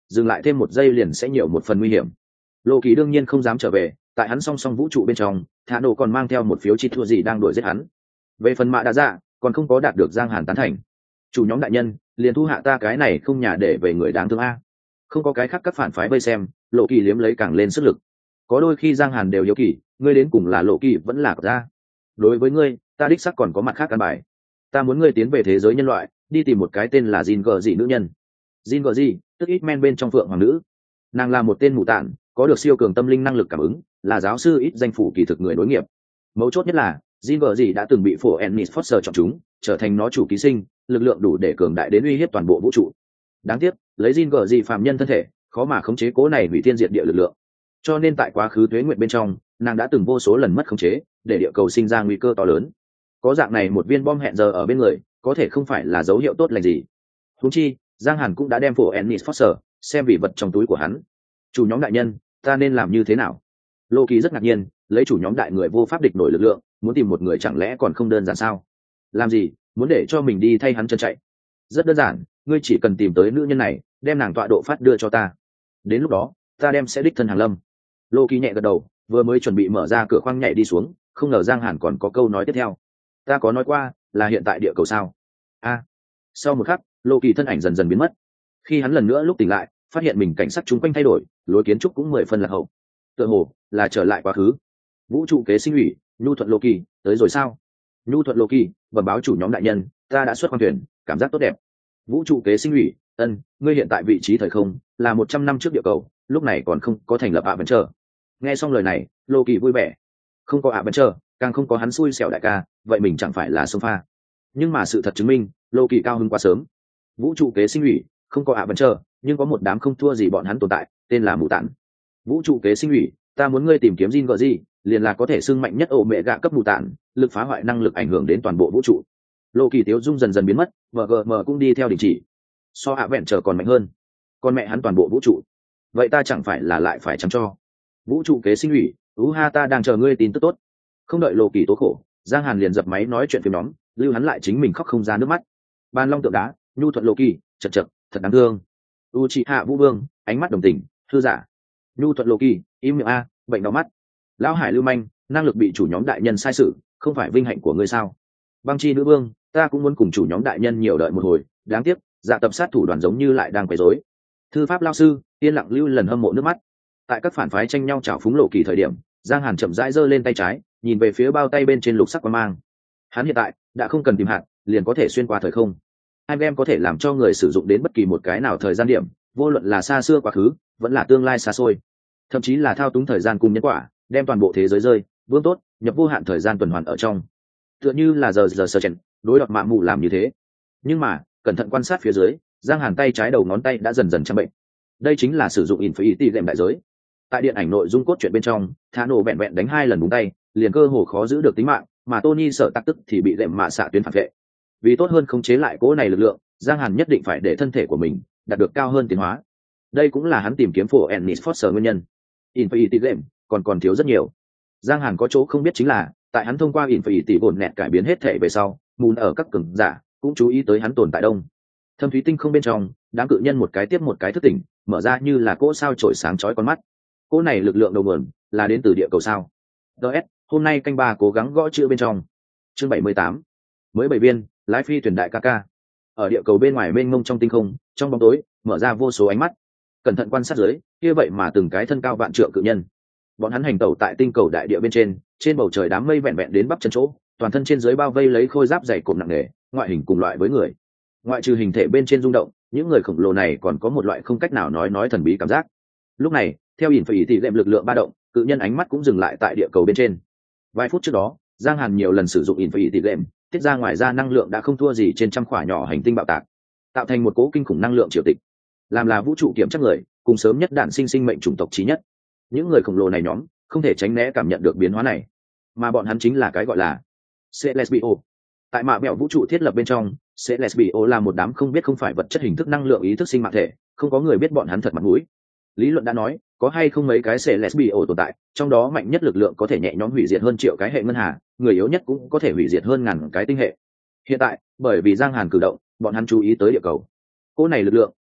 dừng lại thêm một giây liền sẽ nhiều một phần nguy hiểm. Lộ Kỳ đương nhiên không dám trở về, tại hắn song song vũ trụ bên trong, Thả Nổ còn mang theo một phiếu chi thua gì đang đuổi giết hắn. Về phần Mạ Đa Dạ, còn không có đạt được Giang Hàn tán thành. Chủ nhóm đại nhân, liền thu hạ ta cái này không nhà để về người đáng thương a. Không có cái khác các phản phái vây xem, Lộ Kỳ liếm lấy càng lên sức lực. Có đôi khi Giang Hàn đều hiếu kỳ, ngươi đến cùng là Lộ Kỳ vẫn là ra. Đối với ngươi, ta đích xác còn có mặt khác căn bài. Ta muốn ngươi tiến về thế giới nhân loại, đi tìm một cái tên là Jin Gờ dị nữ nhân. Jin Gờ dị, tức ít men bên trong phượng hoàng nữ. Nàng là một tên mù tản, có được siêu cường tâm linh năng lực cảm ứng, là giáo sư ít danh phủ kỳ thực người nối nghiệp. Mấu chốt nhất là Jin Gờ dị đã từng bị phổ Ennis Foster chọn chúng, trở thành nó chủ ký sinh, lực lượng đủ để cường đại đến uy hiếp toàn bộ vũ trụ. Đáng tiếc, lấy Jin Gờ dị phàm nhân thân thể, khó mà khống chế cố này hủy thiên diệt địa lực lượng. Cho nên tại quá khứ tuế nguyện bên trong, nàng đã từng vô số lần mất khống chế, để địa cầu sinh ra nguy cơ to lớn. Có dạng này một viên bom hẹn giờ ở bên người, có thể không phải là dấu hiệu tốt lành gì. Huống chi, Giang Hàn cũng đã đem phổ Ennis Foster xem vì vật trong túi của hắn. Chủ nhóm đại nhân, ta nên làm như thế nào? Lô Kỳ rất ngạc nhiên, lấy chủ nhóm đại người vô pháp địch nổi lực lượng, muốn tìm một người chẳng lẽ còn không đơn giản sao? Làm gì, muốn để cho mình đi thay hắn chân chạy? Rất đơn giản, ngươi chỉ cần tìm tới nữ nhân này, đem nàng tọa độ phát đưa cho ta. Đến lúc đó, ta đem sẽ đích thân hàng lâm. Lô Kỳ nhẹ gật đầu, vừa mới chuẩn bị mở ra cửa khoang nhảy đi xuống, không ngờ Giang Hàn còn có câu nói tiếp theo. Ta có nói qua, là hiện tại địa cầu sao? A. À. Sau một khắc, Lô Kỳ thân ảnh dần dần biến mất. Khi hắn lần nữa lúc tỉnh lại, phát hiện mình cảnh sắc chung quanh thay đổi, lối kiến trúc cũng mười phân lạc hậu. Tựa hồ là trở lại quá khứ. Vũ trụ kế sinh ủy, Nhu Thuận Lô Kỳ, tới rồi sao? Nhu Thuận Lô Kỳ, bẩm báo chủ nhóm đại nhân, ta đã xuất khoang thuyền, cảm giác tốt đẹp. Vũ trụ kế sinh ủy, ân, ngươi hiện tại vị trí thời không là một trăm năm trước địa cầu, lúc này còn không có thành lập ạ vẫn chờ. Nghe xong lời này, Lô Kỳ vui vẻ. Không có ạ vẫn chờ, càng không có hắn xui xẻo đại ca, vậy mình chẳng phải là sông pha. Nhưng mà sự thật chứng minh, Lô Kỳ cao hứng quá sớm. Vũ trụ kế sinh ủy, không có ạ vẫn chờ, nhưng có một đám không thua gì bọn hắn tồn tại, tên là mù tản. Vũ trụ kế sinh ủy, ta muốn ngươi tìm kiếm Jin gọi gì, liền là có thể xưng mạnh nhất ổ mẹ gạ cấp mù tản, lực phá hoại năng lực ảnh hưởng đến toàn bộ vũ trụ. Lô Kỳ tiếu dung dần dần biến mất, và gờ mờ cũng đi theo đình chỉ. So ạ vẹn trở còn mạnh hơn, con mẹ hắn toàn bộ vũ trụ. Vậy ta chẳng phải là lại phải chăm cho vũ trụ kế sinh ủy, ú ha, ta đang chờ ngươi tin tức tốt. Không đợi Lô Kỳ tố khổ, Giang Hàn liền dập máy nói chuyện phim nhóm, lưu hắn lại chính mình khóc không ra nước mắt. Ban long tượng đá, Nhu Thuận Lô Kỳ, chật chật, thật đáng thương. U chị hạ vũ vương, ánh mắt đồng tình, thư giả. Nhu Thuận Lô Kỳ, im miệng a, bệnh đau mắt. Lão Hải lưu manh, năng lực bị chủ nhóm đại nhân sai sự, không phải vinh hạnh của ngươi sao? Băng chi nữ vương, ta cũng muốn cùng chủ nhóm đại nhân nhiều đợi một hồi, đáng tiếc, dạ tập sát thủ đoàn giống như lại đang quấy rối. Thư pháp lao sư, yên lặng lưu lần hâm mộ nước mắt. Tại các phản phái tranh nhau chảo phúng Lộ Kỳ thời điểm, Giang Hàn chậm rãi giơ lên tay trái, nhìn về phía bao tay bên trên lục sắc quang mang. Hắn hiện tại đã không cần tìm hạt, liền có thể xuyên qua thời không. Hai game có thể làm cho người sử dụng đến bất kỳ một cái nào thời gian điểm, vô luận là xa xưa quá khứ, vẫn là tương lai xa xôi, thậm chí là thao túng thời gian cùng nhân quả, đem toàn bộ thế giới rơi, vương tốt, nhập vô hạn thời gian tuần hoàn ở trong. Tựa như là giờ giờ sờ chèn, đối đọt mạng mù làm như thế. Nhưng mà, cẩn thận quan sát phía dưới, Giang Hàn tay trái đầu ngón tay đã dần dần trăm bệnh. Đây chính là sử dụng Infinity Gem đại giới. Tại điện ảnh nội dung cốt truyện bên trong, Thả Nổ vẹn vẹn đánh hai lần búng tay, liền cơ hồ khó giữ được tính mạng, mà Tony sợ tắc tức thì bị gệm mạ xạ tuyến phản vệ. Vì tốt hơn khống chế lại cỗ này lực lượng, Giang Hàn nhất định phải để thân thể của mình đạt được cao hơn tiến hóa. Đây cũng là hắn tìm kiếm phổ Ennis Foster nguyên nhân. Infinity Gem còn còn thiếu rất nhiều. Giang Hàn có chỗ không biết chính là, tại hắn thông qua Infinity Gauntlet nẹt cải biến hết thể về sau, mùn ở các cường giả cũng chú ý tới hắn tồn tại đông. Thâm thúy tinh không bên trong, đám cự nhân một cái tiếp một cái thức tỉnh, mở ra như là cỗ sao chổi sáng chói con mắt. Cỗ này lực lượng đầu nguồn là đến từ địa cầu sao. ds hôm nay canh ba cố gắng gõ chữ bên trong. Chương bảy mươi tám, mới bảy viên lái phi thuyền đại ca ca. Ở địa cầu bên ngoài mênh mông trong tinh không, trong bóng tối mở ra vô số ánh mắt, cẩn thận quan sát dưới, kia vậy mà từng cái thân cao vạn trượng cự nhân. Bọn hắn hành tẩu tại tinh cầu đại địa bên trên, trên bầu trời đám mây vẹn vẹn đến bắp chân chỗ, toàn thân trên dưới bao vây lấy khôi giáp dày cộm nặng nề, ngoại hình cùng loại với người. Ngoại trừ hình thể bên trên rung động, những người khổng lồ này còn có một loại không cách nào nói nói thần bí cảm giác. Lúc này, theo ỉn phải tỷ lệm lực lượng ba động, cự nhân ánh mắt cũng dừng lại tại địa cầu bên trên. Vài phút trước đó, Giang Hàn nhiều lần sử dụng ỉn phải tỷ lệm, tiết ra ngoài ra năng lượng đã không thua gì trên trăm khỏa nhỏ hành tinh bạo tạc, tạo thành một cỗ kinh khủng năng lượng triều tịch, làm là vũ trụ kiểm chắc người cùng sớm nhất đản sinh sinh mệnh chủng tộc chí nhất. Những người khổng lồ này nhóm không thể tránh né cảm nhận được biến hóa này, mà bọn hắn chính là cái gọi là Celestio. Tại mạ mẹo vũ trụ thiết lập bên trong, Celestio là một đám không biết không phải vật chất hình thức năng lượng ý thức sinh mạng thể, không có người biết bọn hắn thật mặt mũi. Lý luận đã nói, có hay không mấy cái Celestio tồn tại, trong đó mạnh nhất lực lượng có thể nhẹ nhõm hủy diệt hơn triệu cái hệ ngân hà, người yếu nhất cũng có thể hủy diệt hơn ngàn cái tinh hệ. Hiện tại, bởi vì Giang Hàn cử động, bọn hắn chú ý tới địa cầu. Cỗ này lực lượng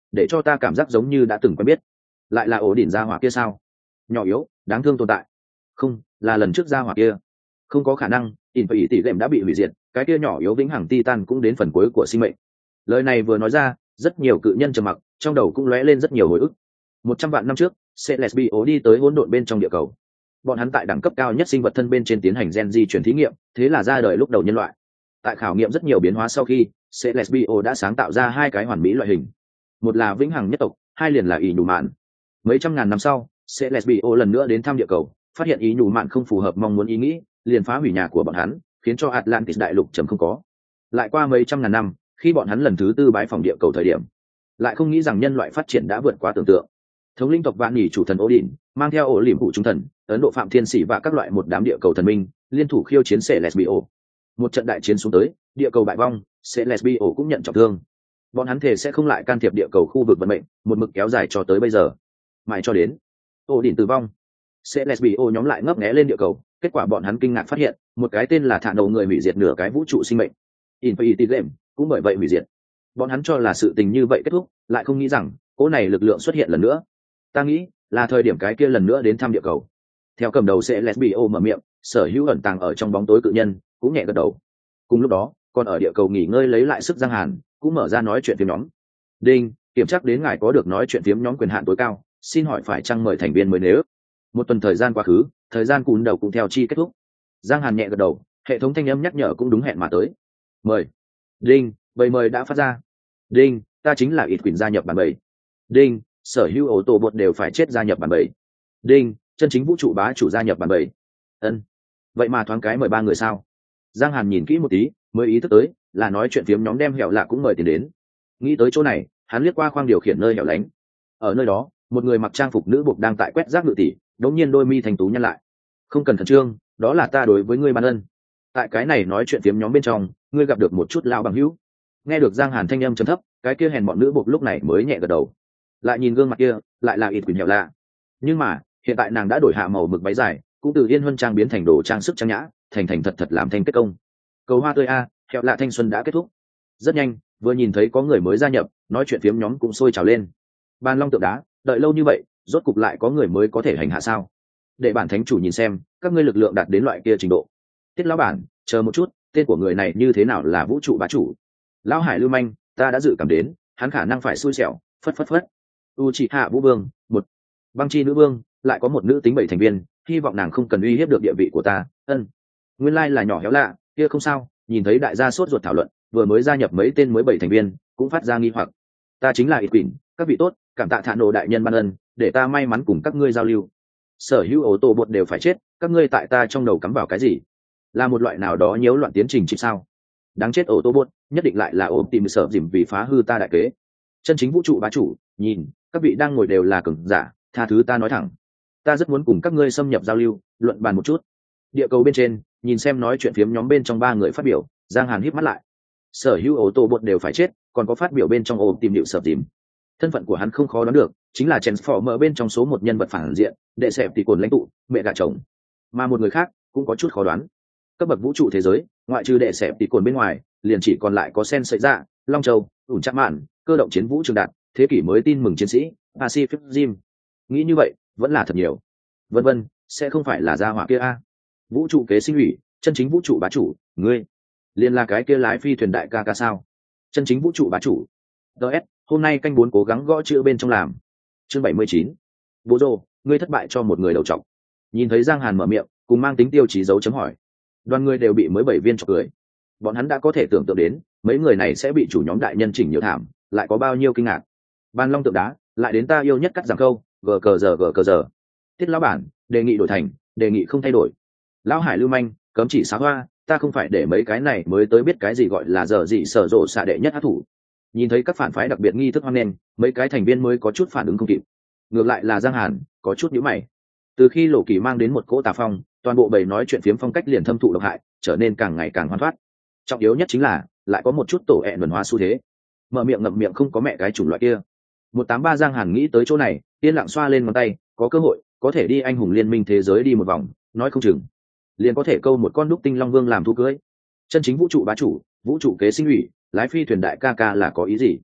để cho ta cảm giác giống như đã từng quen biết. Lại là ổ đỉnh gia hỏa kia sao? Nhỏ yếu đáng thương tồn tại. Không, là lần trước gia hỏa kia. Không có khả năng, in phải tỷ lệm đã bị hủy diệt, cái kia nhỏ yếu vĩnh hằng titan cũng đến phần cuối của sinh mệnh. Lời này vừa nói ra, rất nhiều cự nhân trầm mặc, trong đầu cũng lóe lên rất nhiều hồi ức. Một trăm vạn năm trước, Celestio đi tới hỗn độn bên trong địa cầu. Bọn hắn tại đẳng cấp cao nhất sinh vật thân bên trên tiến hành gen di chuyển thí nghiệm, thế là ra đời lúc đầu nhân loại. Tại khảo nghiệm rất nhiều biến hóa sau khi, Celestio đã sáng tạo ra hai cái hoàn mỹ loại hình. Một là vĩnh hằng nhất tộc, hai liền là ý nhủ mạn. Mấy trăm ngàn năm sau, Celestio lần nữa đến thăm địa cầu, phát hiện ý nhủ mạn không phù hợp mong muốn ý nghĩ, liền phá hủy nhà của bọn hắn, khiến cho Atlantis đại lục trầm không có. Lại qua mấy trăm ngàn năm, khi bọn hắn lần thứ tư bái phỏng địa cầu thời điểm, lại không nghĩ rằng nhân loại phát triển đã vượt quá tưởng tượng. Thống lĩnh tộc vạn nhì chủ thần Odin mang theo ổ liềm phụ trung thần, ấn độ phạm thiên sĩ và các loại một đám địa cầu thần minh liên thủ khiêu chiến Celestio. Một trận đại chiến xuống tới, địa cầu bại vong, Celestio cũng nhận trọng thương. Bọn hắn thể sẽ không lại can thiệp địa cầu khu vực vận mệnh, một mực kéo dài cho tới bây giờ, mãi cho đến Odin tử vong. Celestio nhóm lại ngấp nghé lên địa cầu, kết quả bọn hắn kinh ngạc phát hiện, một cái tên là Thạ Đầu người hủy diệt nửa cái vũ trụ sinh mệnh. Infinity Game cũng bởi vậy hủy diệt. Bọn hắn cho là sự tình như vậy kết thúc, lại không nghĩ rằng cỗ này lực lượng xuất hiện lần nữa. Ta nghĩ là thời điểm cái kia lần nữa đến thăm địa cầu. Theo cầm đầu Celestio mở miệng, sở hữu ẩn tàng ở trong bóng tối cự nhân cũng nhẹ gật đầu. Cùng lúc đó, còn ở địa cầu nghỉ ngơi lấy lại sức Giang Hàn cũng mở ra nói chuyện phiếm nhóm. Đinh, kiểm tra đến ngài có được nói chuyện phiếm nhóm quyền hạn tối cao, xin hỏi phải chăng mời thành viên mới nếu. Một tuần thời gian quá khứ, thời gian cún đầu cũng theo chi kết thúc. Giang Hàn nhẹ gật đầu, hệ thống thanh âm nhắc nhở cũng đúng hẹn mà tới. Mời. Đinh, bầy mời đã phát ra. Đinh, ta chính là ít quyền gia nhập bản bầy. Đinh, sở hữu ổ tổ bột đều phải chết gia nhập bản bầy. Đinh, chân chính vũ trụ bá chủ gia nhập bản bầy. Ân, vậy mà thoáng cái mời ba người sao? Giang Hàn nhìn kỹ một tí, mới ý thức tới là nói chuyện phiếm nhóm đem hẻo lạ cũng mời tiền đến. Nghĩ tới chỗ này, hắn liếc qua khoang điều khiển nơi hẻo lánh. Ở nơi đó, một người mặc trang phục nữ buộc đang tại quét rác ngự tỷ, đống nhiên đôi mi thành tú nhăn lại. Không cần khẩn trương, đó là ta đối với ngươi ban ân. Tại cái này nói chuyện phiếm nhóm bên trong, ngươi gặp được một chút lao bằng hữu. Nghe được Giang Hàn thanh âm trầm thấp, cái kia hèn bọn nữ buộc lúc này mới nhẹ gật đầu. Lại nhìn gương mặt kia, lại là ít quỷ hẻo lạ. Nhưng mà hiện tại nàng đã đổi hạ màu mực váy dài, cũng từ yên huân trang biến thành đồ trang sức trang nhã, thành thành thật thật làm thanh kết công. Cầu hoa tươi a, hẻo lạ thanh xuân đã kết thúc. Rất nhanh, vừa nhìn thấy có người mới gia nhập, nói chuyện phiếm nhóm cũng sôi trào lên. Bàn long tượng đá, đợi lâu như vậy, rốt cục lại có người mới có thể hành hạ sao? Để bản thánh chủ nhìn xem, các ngươi lực lượng đạt đến loại kia trình độ. Tiết lão bản, chờ một chút, tên của người này như thế nào là vũ trụ bá chủ? Lão Hải lưu manh, ta đã dự cảm đến, hắn khả năng phải xui xẻo, phất phất phất. Uchiha Vũ Vương, một băng chi nữ vương, lại có một nữ tính bảy thành viên, hy vọng nàng không cần uy hiếp được địa vị của ta. Ân, nguyên lai là nhỏ héo lạ, kia không sao. Nhìn thấy đại gia sốt ruột thảo luận, vừa mới gia nhập mấy tên mới bảy thành viên, cũng phát ra nghi hoặc. Ta chính là ít quỷ, các vị tốt, cảm tạ Thạ Nổ đại nhân ban ân, để ta may mắn cùng các ngươi giao lưu. Sở hữu ô tô bột đều phải chết, các ngươi tại ta trong đầu cắm vào cái gì? Là một loại nào đó nhiễu loạn tiến trình chip sao? Đáng chết ô tô bột, nhất định lại là ôm tìm sở dìm vì phá hư ta đại kế. Chân chính vũ trụ bá chủ, nhìn, các vị đang ngồi đều là cường giả, tha thứ ta nói thẳng. Ta rất muốn cùng các ngươi xâm nhập giao lưu, luận bàn một chút. Địa cầu bên trên, nhìn xem nói chuyện phiếm nhóm bên trong ba người phát biểu, Giang Hàn híp mắt lại. Sở hữu ô tô bột đều phải chết, còn có phát biểu bên trong ôm tìm điệu sở dìm. Thân phận của hắn không khó đoán được, chính là Transformer bên trong số một nhân vật phản diện, đệ sẹp tỷ cồn lãnh tụ, mẹ gà chồng. Mà một người khác cũng có chút khó đoán. Cấp bậc vũ trụ thế giới, ngoại trừ đệ sẹp tỷ cồn bên ngoài, liền chỉ còn lại có Sen Sợi Dạ, Long Châu, ủn chắc mạn, cơ động chiến vũ trường đạt, thế kỷ mới tin mừng chiến sĩ, Pacific Rim. Nghĩ như vậy, vẫn là thật nhiều. Vân vân, sẽ không phải là gia hỏa kia a? Vũ trụ kế sinh ủy, chân chính vũ trụ bá chủ, ngươi, liền là cái kia lái phi thuyền đại ca ca sao? Chân chính vũ trụ bá chủ. ds hôm nay canh bốn cố gắng gõ chữ bên trong làm. Chương bảy mươi chín. Bố rồ, ngươi thất bại cho một người đầu trọc. Nhìn thấy Giang Hàn mở miệng, cùng mang tính tiêu chí dấu chấm hỏi. Đoàn người đều bị mới bảy viên chọc cười. Bọn hắn đã có thể tưởng tượng đến, mấy người này sẽ bị chủ nhóm đại nhân chỉnh nhiều thảm, lại có bao nhiêu kinh ngạc. Ban long tượng đá, lại đến ta yêu nhất cắt giảm câu, gờ cờ giờ gờ cờ giờ. Tiết lão bản, đề nghị đổi thành, đề nghị không thay đổi. Lão Hải lưu manh, cấm chỉ xá hoa, ta không phải để mấy cái này mới tới biết cái gì gọi là giờ gì sở rộ xạ đệ nhất hát thủ. Nhìn thấy các phản phái đặc biệt nghi thức hoan nghênh, mấy cái thành viên mới có chút phản ứng không kịp. Ngược lại là Giang Hàn có chút nhíu mày. Từ khi Lộ Kỳ mang đến một cỗ tà phong, toàn bộ bầy nói chuyện phiếm phong cách liền thâm thụ độc hại, trở nên càng ngày càng hoan thoát. Trọng yếu nhất chính là lại có một chút tổ ẹ luân hóa xu thế. Mở miệng ngậm miệng không có mẹ cái chủng loại kia. một tám ba Giang Hàn nghĩ tới chỗ này, yên lặng xoa lên ngón tay, có cơ hội có thể đi anh hùng liên minh thế giới đi một vòng, nói không chừng liền có thể câu một con đúc tinh long vương làm thú cưới. Chân chính vũ trụ bá chủ, vũ trụ kế sinh ủy, lái phi thuyền đại ca ca là có ý gì?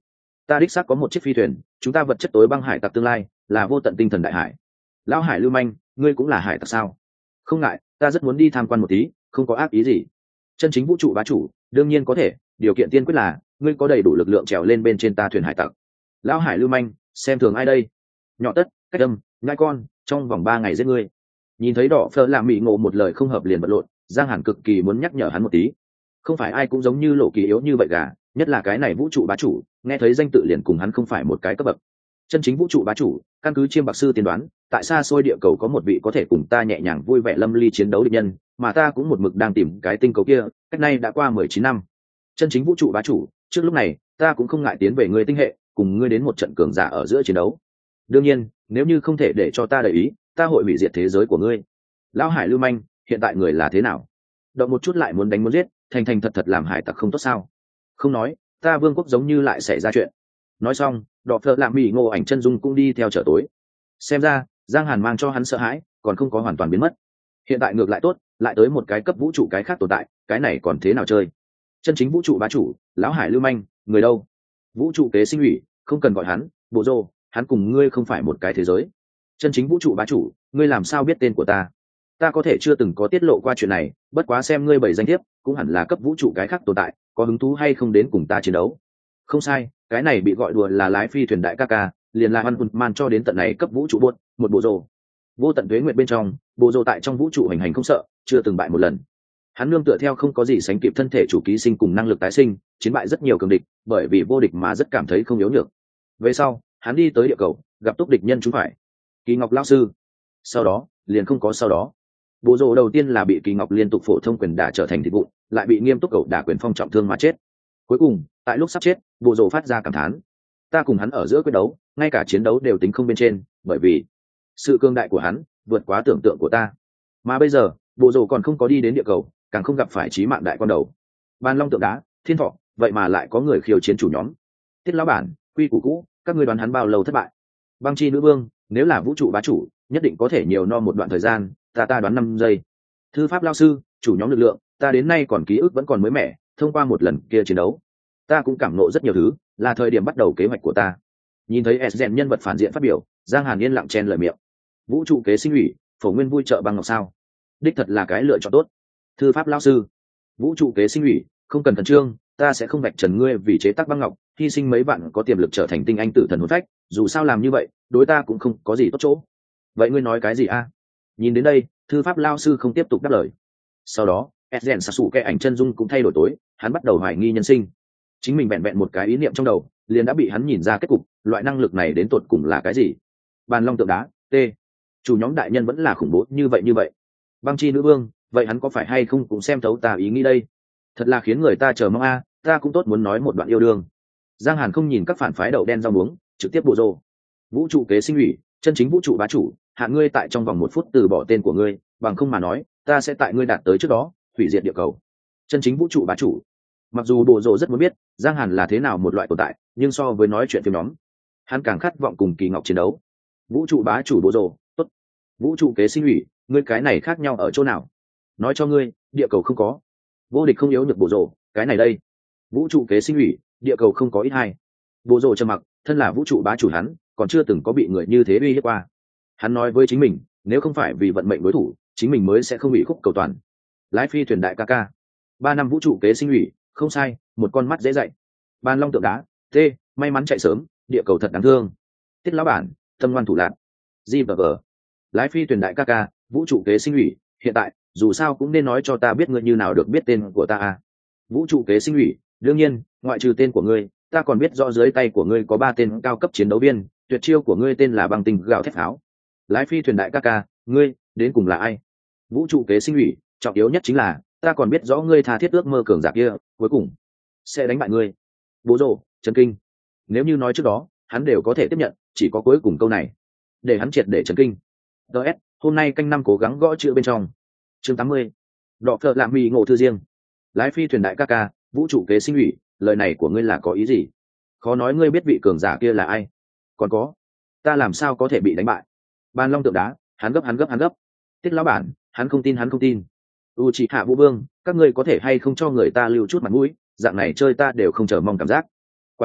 ta đích xác có một chiếc phi thuyền, chúng ta vật chất tối băng hải tặc tương lai là vô tận tinh thần đại hải. Lão Hải lưu manh, ngươi cũng là hải tặc sao? Không ngại, ta rất muốn đi tham quan một tí, không có ác ý gì. Chân chính vũ trụ bá chủ đương nhiên có thể, điều kiện tiên quyết là ngươi có đầy đủ lực lượng trèo lên bên trên ta thuyền hải tặc. Lão Hải lưu manh, xem thường ai đây? Nhỏ tất, cách âm, nhai con, trong vòng ba ngày giết ngươi. Nhìn thấy đỏ phơ làm mị ngộ một lời không hợp liền bật lộn, Giang Hàn cực kỳ muốn nhắc nhở hắn một tí. Không phải ai cũng giống như Lộ Kỳ yếu như vậy gà, nhất là cái này vũ trụ bá chủ, nghe thấy danh tự liền cùng hắn không phải một cái cấp bậc. Chân chính vũ trụ bá chủ, căn cứ chiêm bạc sư tiên đoán, tại xa xôi địa cầu có một vị có thể cùng ta nhẹ nhàng vui vẻ lâm ly chiến đấu địch nhân, mà ta cũng một mực đang tìm cái tinh cầu kia, cách nay đã qua mười chín năm. Chân chính vũ trụ bá chủ, trước lúc này, ta cũng không ngại tiến về ngươi tinh hệ, cùng ngươi đến một trận cường giả ở giữa chiến đấu. Đương nhiên, nếu như không thể để cho ta để ý, ta hội hủy diệt thế giới của ngươi. Lão Hải lưu manh, hiện tại người là thế nào? Động một chút lại muốn đánh muốn giết, thành thành thật thật làm hải tặc không tốt sao? Không nói, ta vương quốc giống như lại xảy ra chuyện. Nói xong, đọ phợ lạ mỹ ngộ ảnh chân dung cũng đi theo trở tối. Xem ra Giang Hàn mang cho hắn sợ hãi còn không có hoàn toàn biến mất. Hiện tại ngược lại tốt, lại tới một cái cấp vũ trụ cái khác tồn tại, cái này còn thế nào chơi? Chân chính vũ trụ bá chủ, Lão Hải lưu manh, người đâu? Vũ trụ kế sinh ủy, không cần gọi hắn bộ rô, hắn cùng ngươi không phải một cái thế giới. Chân chính vũ trụ bá chủ, ngươi làm sao biết tên của ta? Ta có thể chưa từng có tiết lộ qua chuyện này, bất quá xem ngươi bảy danh thiếp cũng hẳn là cấp vũ trụ cái khác tồn tại, có hứng thú hay không đến cùng ta chiến đấu? Không sai, cái này bị gọi đùa là lái phi thuyền đại ca ca, liền là Văn Man cho đến tận này cấp vũ trụ buốt, một bộ rồ. Vô tận tuế nguyệt bên trong, bộ rồ tại trong vũ trụ hành hành không sợ, chưa từng bại một lần. Hắn nương tựa theo không có gì sánh kịp thân thể chủ ký sinh cùng năng lực tái sinh, chiến bại rất nhiều cường địch, bởi vì vô địch mà rất cảm thấy không yếu nhược. Về sau, hắn đi tới địa cầu, gặp túc địch nhân chúng phải. Kỳ Ngọc lão sư. Sau đó, liền không có sau đó. Bộ rồ đầu tiên là bị Kỳ Ngọc liên tục phổ thông quyền đả trở thành thịt vụn, lại bị nghiêm túc cậu đả quyền phong trọng thương mà chết. Cuối cùng, tại lúc sắp chết, bộ rồ phát ra cảm thán: ta cùng hắn ở giữa quyết đấu, ngay cả chiến đấu đều tính không bên trên, bởi vì sự cương đại của hắn vượt quá tưởng tượng của ta. Mà bây giờ, bộ rồ còn không có đi đến địa cầu, càng không gặp phải chí mạng đại quan đầu. Ban Long tượng đá, Thiên Thọ, vậy mà lại có người khiêu chiến chủ nhóm. Tiết lão bản, quy củ cũ, các ngươi đoán hắn bao lâu thất bại? Băng Chi nữ vương, nếu là vũ trụ bá chủ, nhất định có thể nhiều no một đoạn thời gian, ta ta đoán năm giây. Thư pháp lao sư, chủ nhóm lực lượng, ta đến nay còn ký ức vẫn còn mới mẻ, thông qua một lần kia chiến đấu, ta cũng cảm nộ rất nhiều thứ, là thời điểm bắt đầu kế hoạch của ta. Nhìn thấy s nhân vật phản diện phát biểu, Giang Hàn yên lặng chen lời miệng. Vũ trụ kế sinh ủy, phổ nguyên vui trợ băng ngọc sao? Đích thật là cái lựa chọn tốt. Thư pháp lao sư, vũ trụ kế sinh ủy, không cần khẩn trương, ta sẽ không vạch trần ngươi vì chế tác băng ngọc, hy sinh mấy bạn có tiềm lực trở thành tinh anh tử thần hồn phách, dù sao làm như vậy, đối ta cũng không có gì tốt chỗ. Vậy ngươi nói cái gì a? Nhìn đến đây, thư pháp lao sư không tiếp tục đáp lời. Sau đó, Esgen Sasu cái ảnh chân dung cũng thay đổi tối, hắn bắt đầu hoài nghi nhân sinh. Chính mình vẹn vẹn một cái ý niệm trong đầu, liền đã bị hắn nhìn ra kết cục, loại năng lực này đến tột cùng là cái gì? Bàn Long tượng đá, T. Chủ nhóm đại nhân vẫn là khủng bố như vậy như vậy. Băng Chi nữ vương, vậy hắn có phải hay không cũng xem thấu ta ý nghĩ đây? Thật là khiến người ta chờ mong a, ta cũng tốt muốn nói một đoạn yêu đương. Giang Hàn không nhìn các phản phái đậu đen rau muống, trực tiếp bộ rồ. Vũ trụ kế sinh ủy, chân chính vũ trụ bá chủ, hạ ngươi tại trong vòng một phút từ bỏ tên của ngươi, bằng không mà nói, ta sẽ tại ngươi đạt tới trước đó, hủy diệt địa cầu. Chân chính vũ trụ bá chủ. Mặc dù bộ rồ rất muốn biết Giang Hàn là thế nào một loại tồn tại, nhưng so với nói chuyện phim nhóm, hắn càng khát vọng cùng Kỳ Ngọc chiến đấu. Vũ trụ bá chủ bộ rồ, tốt. Vũ trụ kế sinh ủy, ngươi cái này khác nhau ở chỗ nào? Nói cho ngươi, địa cầu không có vô địch không yếu được bộ rồ, cái này đây. Vũ trụ kế sinh ủy, địa cầu không có ít hai. Bộ rồ trầm mặc, thân là vũ trụ bá chủ hắn, còn chưa từng có bị người như thế uy hiếp qua. Hắn nói với chính mình, nếu không phải vì vận mệnh đối thủ, chính mình mới sẽ không bị khúc cầu toàn. Lái phi thuyền đại ca ca, ba năm vũ trụ kế sinh ủy, không sai, một con mắt dễ dạy. Ban Long tượng đá, T. May mắn chạy sớm, địa cầu thật đáng thương. Tiết lão bản, tâm ngoan thủ lạc. G và G. Lái phi thuyền đại ca ca, vũ trụ kế sinh ủy, hiện tại dù sao cũng nên nói cho ta biết ngươi như nào được biết tên của ta à? Vũ trụ kế sinh ủy, đương nhiên, ngoại trừ tên của ngươi, ta còn biết rõ dưới tay của ngươi có ba tên cao cấp chiến đấu viên, tuyệt chiêu của ngươi tên là băng tinh gạo thép pháo. Lái phi thuyền đại ca ca, ngươi đến cùng là ai? Vũ trụ kế sinh ủy, trọng yếu nhất chính là ta còn biết rõ ngươi tha thiết ước mơ cường giả kia, cuối cùng sẽ đánh bại ngươi. Bố rồ, chấn kinh. Nếu như nói trước đó, hắn đều có thể tiếp nhận, chỉ có cuối cùng câu này, để hắn triệt để chấn kinh. ds hôm nay canh năm cố gắng gõ chữ bên trong. Chương tám mươi. Đọ phợ lạm mì ngộ thư riêng. Lái phi thuyền đại ca ca, vũ trụ kế sinh ủy, lời này của ngươi là có ý gì? Khó nói ngươi biết vị cường giả kia là ai? Còn có, ta làm sao có thể bị đánh bại? Ban Long tượng đá, hắn gấp hắn gấp hắn gấp. Tiết lão bản, hắn không tin hắn không tin. U chị hạ vũ vương, các ngươi có thể hay không cho người ta lưu chút mặt mũi, dạng này chơi ta đều không chờ mong cảm giác. Quả nhiên,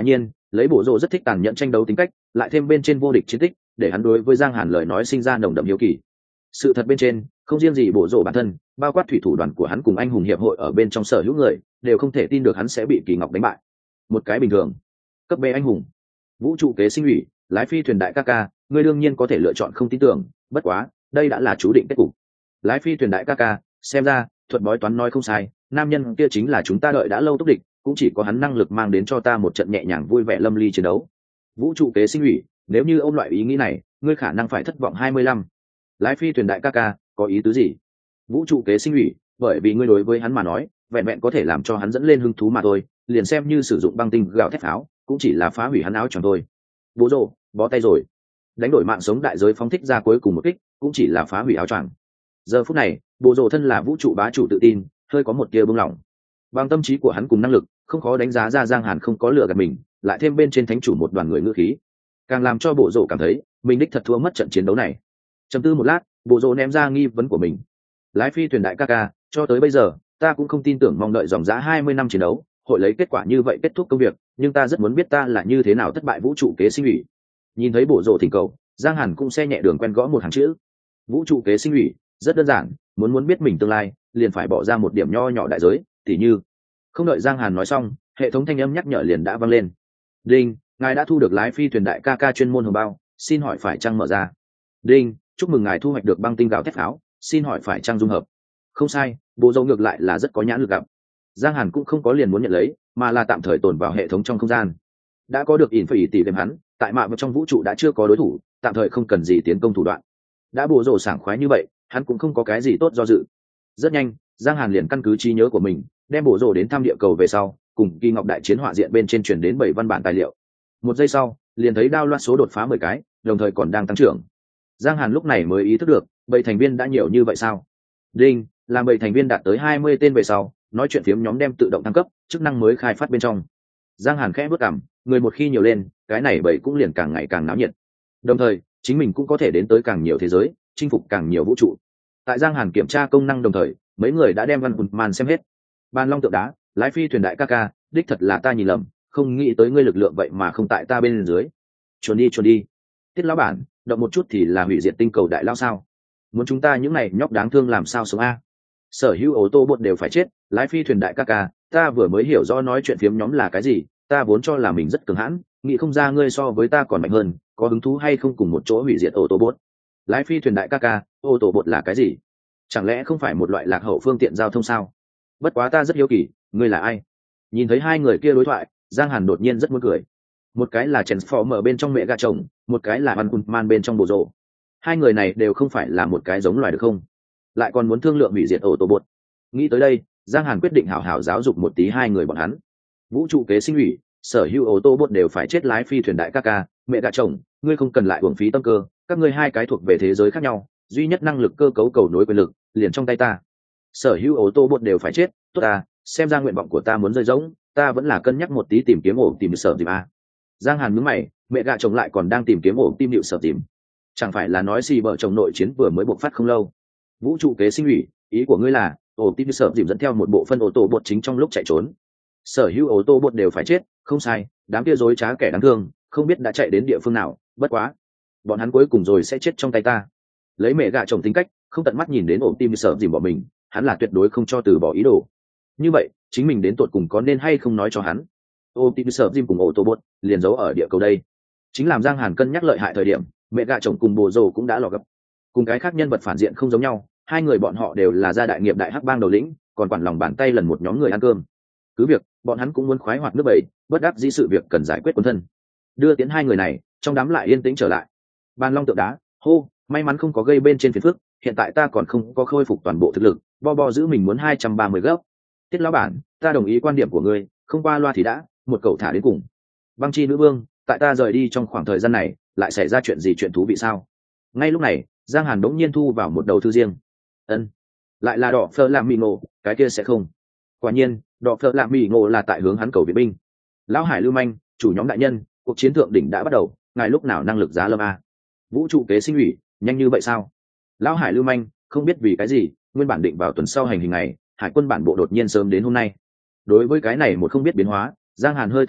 lấy bổ rộ rất thích tàn nhẫn tranh đấu tính cách, lại thêm bên trên vô địch chiến tích, để hắn đối với Giang Hàn lời nói sinh ra nồng đậm hiếu kỳ. Sự thật bên trên, không riêng gì bổ rộ bản thân, bao quát thủy thủ đoàn của hắn cùng anh hùng hiệp hội ở bên trong sở hữu người, đều không thể tin được hắn sẽ bị Kỳ Ngọc đánh bại. Một cái bình thường, cấp B anh hùng, vũ trụ kế sinh ủy, lái phi thuyền đại ca ca, ngươi đương nhiên có thể lựa chọn không tin tưởng, bất quá, đây đã là chú định kết cục. Lái phi thuyền đại ca ca, xem ra, thuật bói toán nói không sai, nam nhân kia chính là chúng ta đợi đã lâu túc địch, cũng chỉ có hắn năng lực mang đến cho ta một trận nhẹ nhàng vui vẻ lâm ly chiến đấu. Vũ trụ kế sinh ủy, nếu như ôm loại ý nghĩ này, ngươi khả năng phải thất vọng hai mươi lăm. Lái phi thuyền đại ca ca, có ý tứ gì? Vũ trụ kế sinh ủy, bởi vì ngươi đối với hắn mà nói, vẹn vẹn có thể làm cho hắn dẫn lên hứng thú mà thôi, liền xem như sử dụng băng tinh gạo thép pháo, cũng chỉ là phá hủy hắn áo choàng thôi. Bố rồ, bó tay rồi. Đánh đổi mạng sống đại giới phóng thích ra cuối cùng một kích, cũng chỉ là phá hủy áo choàng. Giờ phút này, bố rồ thân là vũ trụ bá chủ tự tin, hơi có một tia bưng lỏng. Bằng tâm trí của hắn cùng năng lực, không khó đánh giá ra Giang Hàn không có lừa gạt mình, lại thêm bên trên thánh chủ một đoàn người ngữ khí, càng làm cho bộ rồ cảm thấy mình đích thật thua mất trận chiến đấu này. Trầm tư một lát, bộ rồ ném ra nghi vấn của mình. Lái phi thuyền đại ca ca, cho tới bây giờ, ta cũng không tin tưởng mong đợi dòng giá hai mươi năm chiến đấu, hội lấy kết quả như vậy kết thúc công việc, nhưng ta rất muốn biết ta là như thế nào thất bại vũ trụ kế sinh ủy. Nhìn thấy bộ rồ thỉnh cầu, Giang Hàn cũng xe nhẹ đường quen gõ một hàng chữ. Vũ trụ kế sinh ủy, rất đơn giản, muốn muốn biết mình tương lai, liền phải bỏ ra một điểm nho nhỏ đại giới, tỉ như. Không đợi Giang Hàn nói xong, hệ thống thanh âm nhắc nhở liền đã vang lên. Đinh, ngài đã thu được lái phi thuyền đại ca ca chuyên môn hồng bao, xin hỏi phải chăng mở ra. Đinh, chúc mừng ngài thu hoạch được băng tinh gạo thép pháo, xin hỏi phải chăng dung hợp. Không sai, bộ dâu ngược lại là rất có nhãn lực gặp. Giang Hàn cũng không có liền muốn nhận lấy, mà là tạm thời tồn vào hệ thống trong không gian. Đã có được ỉn phải tỷ đem hắn, tại mạ vào trong vũ trụ đã chưa có đối thủ, tạm thời không cần gì tiến công thủ đoạn. Đã bộ rồ sảng khoái như vậy, hắn cũng không có cái gì tốt do dự. Rất nhanh, Giang Hàn liền căn cứ trí nhớ của mình, đem bộ rồ đến thăm địa cầu về sau, cùng Kỳ Ngọc đại chiến họa diện bên trên truyền đến bảy văn bản tài liệu. Một giây sau, liền thấy đao loạt số đột phá mười cái, đồng thời còn đang tăng trưởng. Giang Hàn lúc này mới ý thức được, bảy thành viên đã nhiều như vậy sao? Đinh, làm bảy thành viên đạt tới hai mươi tên về sau, nói chuyện phiếm nhóm đem tự động thăng cấp, chức năng mới khai phát bên trong. Giang Hàn khẽ bước cằm, người một khi nhiều lên, cái này bảy cũng liền càng ngày càng náo nhiệt. Đồng thời, chính mình cũng có thể đến tới càng nhiều thế giới, chinh phục càng nhiều vũ trụ. Tại Giang Hàn kiểm tra công năng đồng thời, mấy người đã đem văn hùn màn xem hết. Bàn long tượng đá, lái phi thuyền đại ca ca, đích thật là ta nhìn lầm, không nghĩ tới ngươi lực lượng vậy mà không tại ta bên dưới. Chuồn đi chuồn đi. Tiết lão bản, động một chút thì là hủy diệt tinh cầu đại lao sao? Muốn chúng ta những này nhóc đáng thương làm sao sống a? Sở hữu ô tô bột đều phải chết, lái phi thuyền đại ca ca, ta vừa mới hiểu rõ nói chuyện phiếm nhóm là cái gì, ta vốn cho là mình rất cường hãn, nghĩ không ra ngươi so với ta còn mạnh hơn, có hứng thú hay không cùng một chỗ hủy diệt ô tô bột? Lái phi thuyền đại ca ca, ô tô bột là cái gì? Chẳng lẽ không phải một loại lạc hậu phương tiện giao thông sao? Bất quá ta rất hiếu kỳ, ngươi là ai? Nhìn thấy hai người kia đối thoại, Giang Hàn đột nhiên rất muốn cười. Một cái là Transformer bên trong mẹ gà chồng, một cái là Van Man bên trong bộ rộ. Hai người này đều không phải là một cái giống loài được không? Lại còn muốn thương lượng hủy diệt ổ tổ bột. Nghĩ tới đây, Giang Hàn quyết định hảo hảo giáo dục một tí hai người bọn hắn. Vũ trụ kế sinh ủy, sở hữu ô tô bột đều phải chết, lái phi thuyền đại ca ca, mẹ gà chồng, ngươi không cần lại uổng phí tâm cơ, các ngươi hai cái thuộc về thế giới khác nhau, duy nhất năng lực cơ cấu cầu nối quyền lực liền trong tay ta. Sở hữu ô tô bột đều phải chết, tốt à, xem ra nguyện vọng của ta muốn rơi rỗng, ta vẫn là cân nhắc một tí tìm kiếm ổ tìm sở tìm a. Giang Hàn nhướng mày, mẹ gà chồng lại còn đang tìm kiếm ổ tim điệu sở tìm, chẳng phải là nói xì bở chồng nội chiến vừa mới bộc phát không lâu? Vũ trụ kế sinh ủy, ý của ngươi là ổ tim sở tìm dẫn theo một bộ phân ô tô bột chính trong lúc chạy trốn? Sở hữu ô tô bột đều phải chết, không sai, đám kia dối trá kẻ đáng thương, không biết đã chạy đến địa phương nào, bất quá, bọn hắn cuối cùng rồi sẽ chết trong tay ta. Lấy mẹ gà chồng tính cách, không tận mắt nhìn đến ổ tim sở tìm bỏ mình, hắn là tuyệt đối không cho từ bỏ ý đồ. Như vậy, chính mình đến tột cùng có nên hay không nói cho hắn? Ô tim sở tìm cùng ô tô bột liền giấu ở địa cầu đây. Chính làm Giang Hàn cân nhắc lợi hại thời điểm, mẹ gà chồng cùng bồ rồ cũng đã lò gấp. Cùng cái khác nhân vật phản diện không giống nhau, hai người bọn họ đều là gia đại nghiệp đại hắc bang đầu lĩnh, còn quản lòng bàn tay lần một nhóm người ăn cơm. Cứ việc bọn hắn cũng muốn khoái hoạt nước bầy, bất đắc dĩ sự việc cần giải quyết quân thân. Đưa tiến hai người này, trong đám lại yên tĩnh trở lại. Bàn long tượng đá, hô, may mắn không có gây bên trên phiền phức, hiện tại ta còn không có khôi phục toàn bộ thực lực, bo bo giữ mình muốn hai trăm ba mươi gấp. Tiết lão bản, ta đồng ý quan điểm của ngươi, không qua loa thì đã, một cậu thả đến cùng. Băng chi nữ vương, tại ta rời đi trong khoảng thời gian này, lại xảy ra chuyện gì chuyện thú vị sao? Ngay lúc này, Giang Hàn đống nhiên thu vào một đầu thư riêng. Ân, lại là đỏ phơ làm mì ngộ, cái kia sẽ không? Quả nhiên, đỏ phơ làm mì ngộ là tại hướng hắn cầu viện binh. Lão Hải Lưu Manh, chủ nhóm đại nhân, cuộc chiến thượng đỉnh đã bắt đầu, ngài lúc nào năng lực giá lâm a? Vũ trụ kế sinh ủy, nhanh như vậy sao? Lão Hải Lưu Manh, không biết vì cái gì, nguyên bản định vào tuần sau hành hình này, hải quân bản bộ đột nhiên sớm đến hôm nay. Đối với cái này một không biết biến hóa, Giang Hàn hơi tưởng tượng,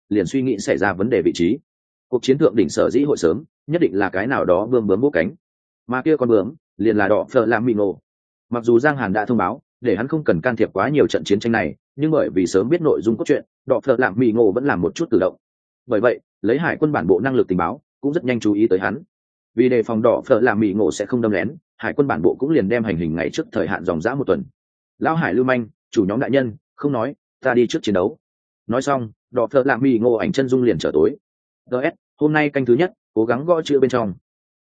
liền suy nghĩ xảy ra vấn đề vị trí. Cuộc chiến thượng đỉnh sở dĩ hội sớm, nhất định là cái nào đó bươm bướm bố cánh, mà kia con bướm liền là đỏ phở làm mì ngộ. Mặc dù Giang Hàn đã thông báo để hắn không cần can thiệp quá nhiều trận chiến tranh này, nhưng bởi vì sớm biết nội dung cốt truyện, đỏ phở làm mì ngộ vẫn làm một chút tự động. Bởi vậy, lấy hải quân bản bộ năng lực tình báo cũng rất nhanh chú ý tới hắn. Vì đề phòng đỏ phở làm mì ngộ sẽ không đâm lén, hải quân bản bộ cũng liền đem hành hình ngày trước thời hạn dòng dã một tuần. Lão Hải lưu manh, chủ nhóm đại nhân, không nói, ta đi trước chiến đấu. Nói xong, đỏ phở làm mì ngộ ảnh chân dung liền trở tối. ds hôm nay canh thứ nhất, cố gắng gõ chữ bên trong.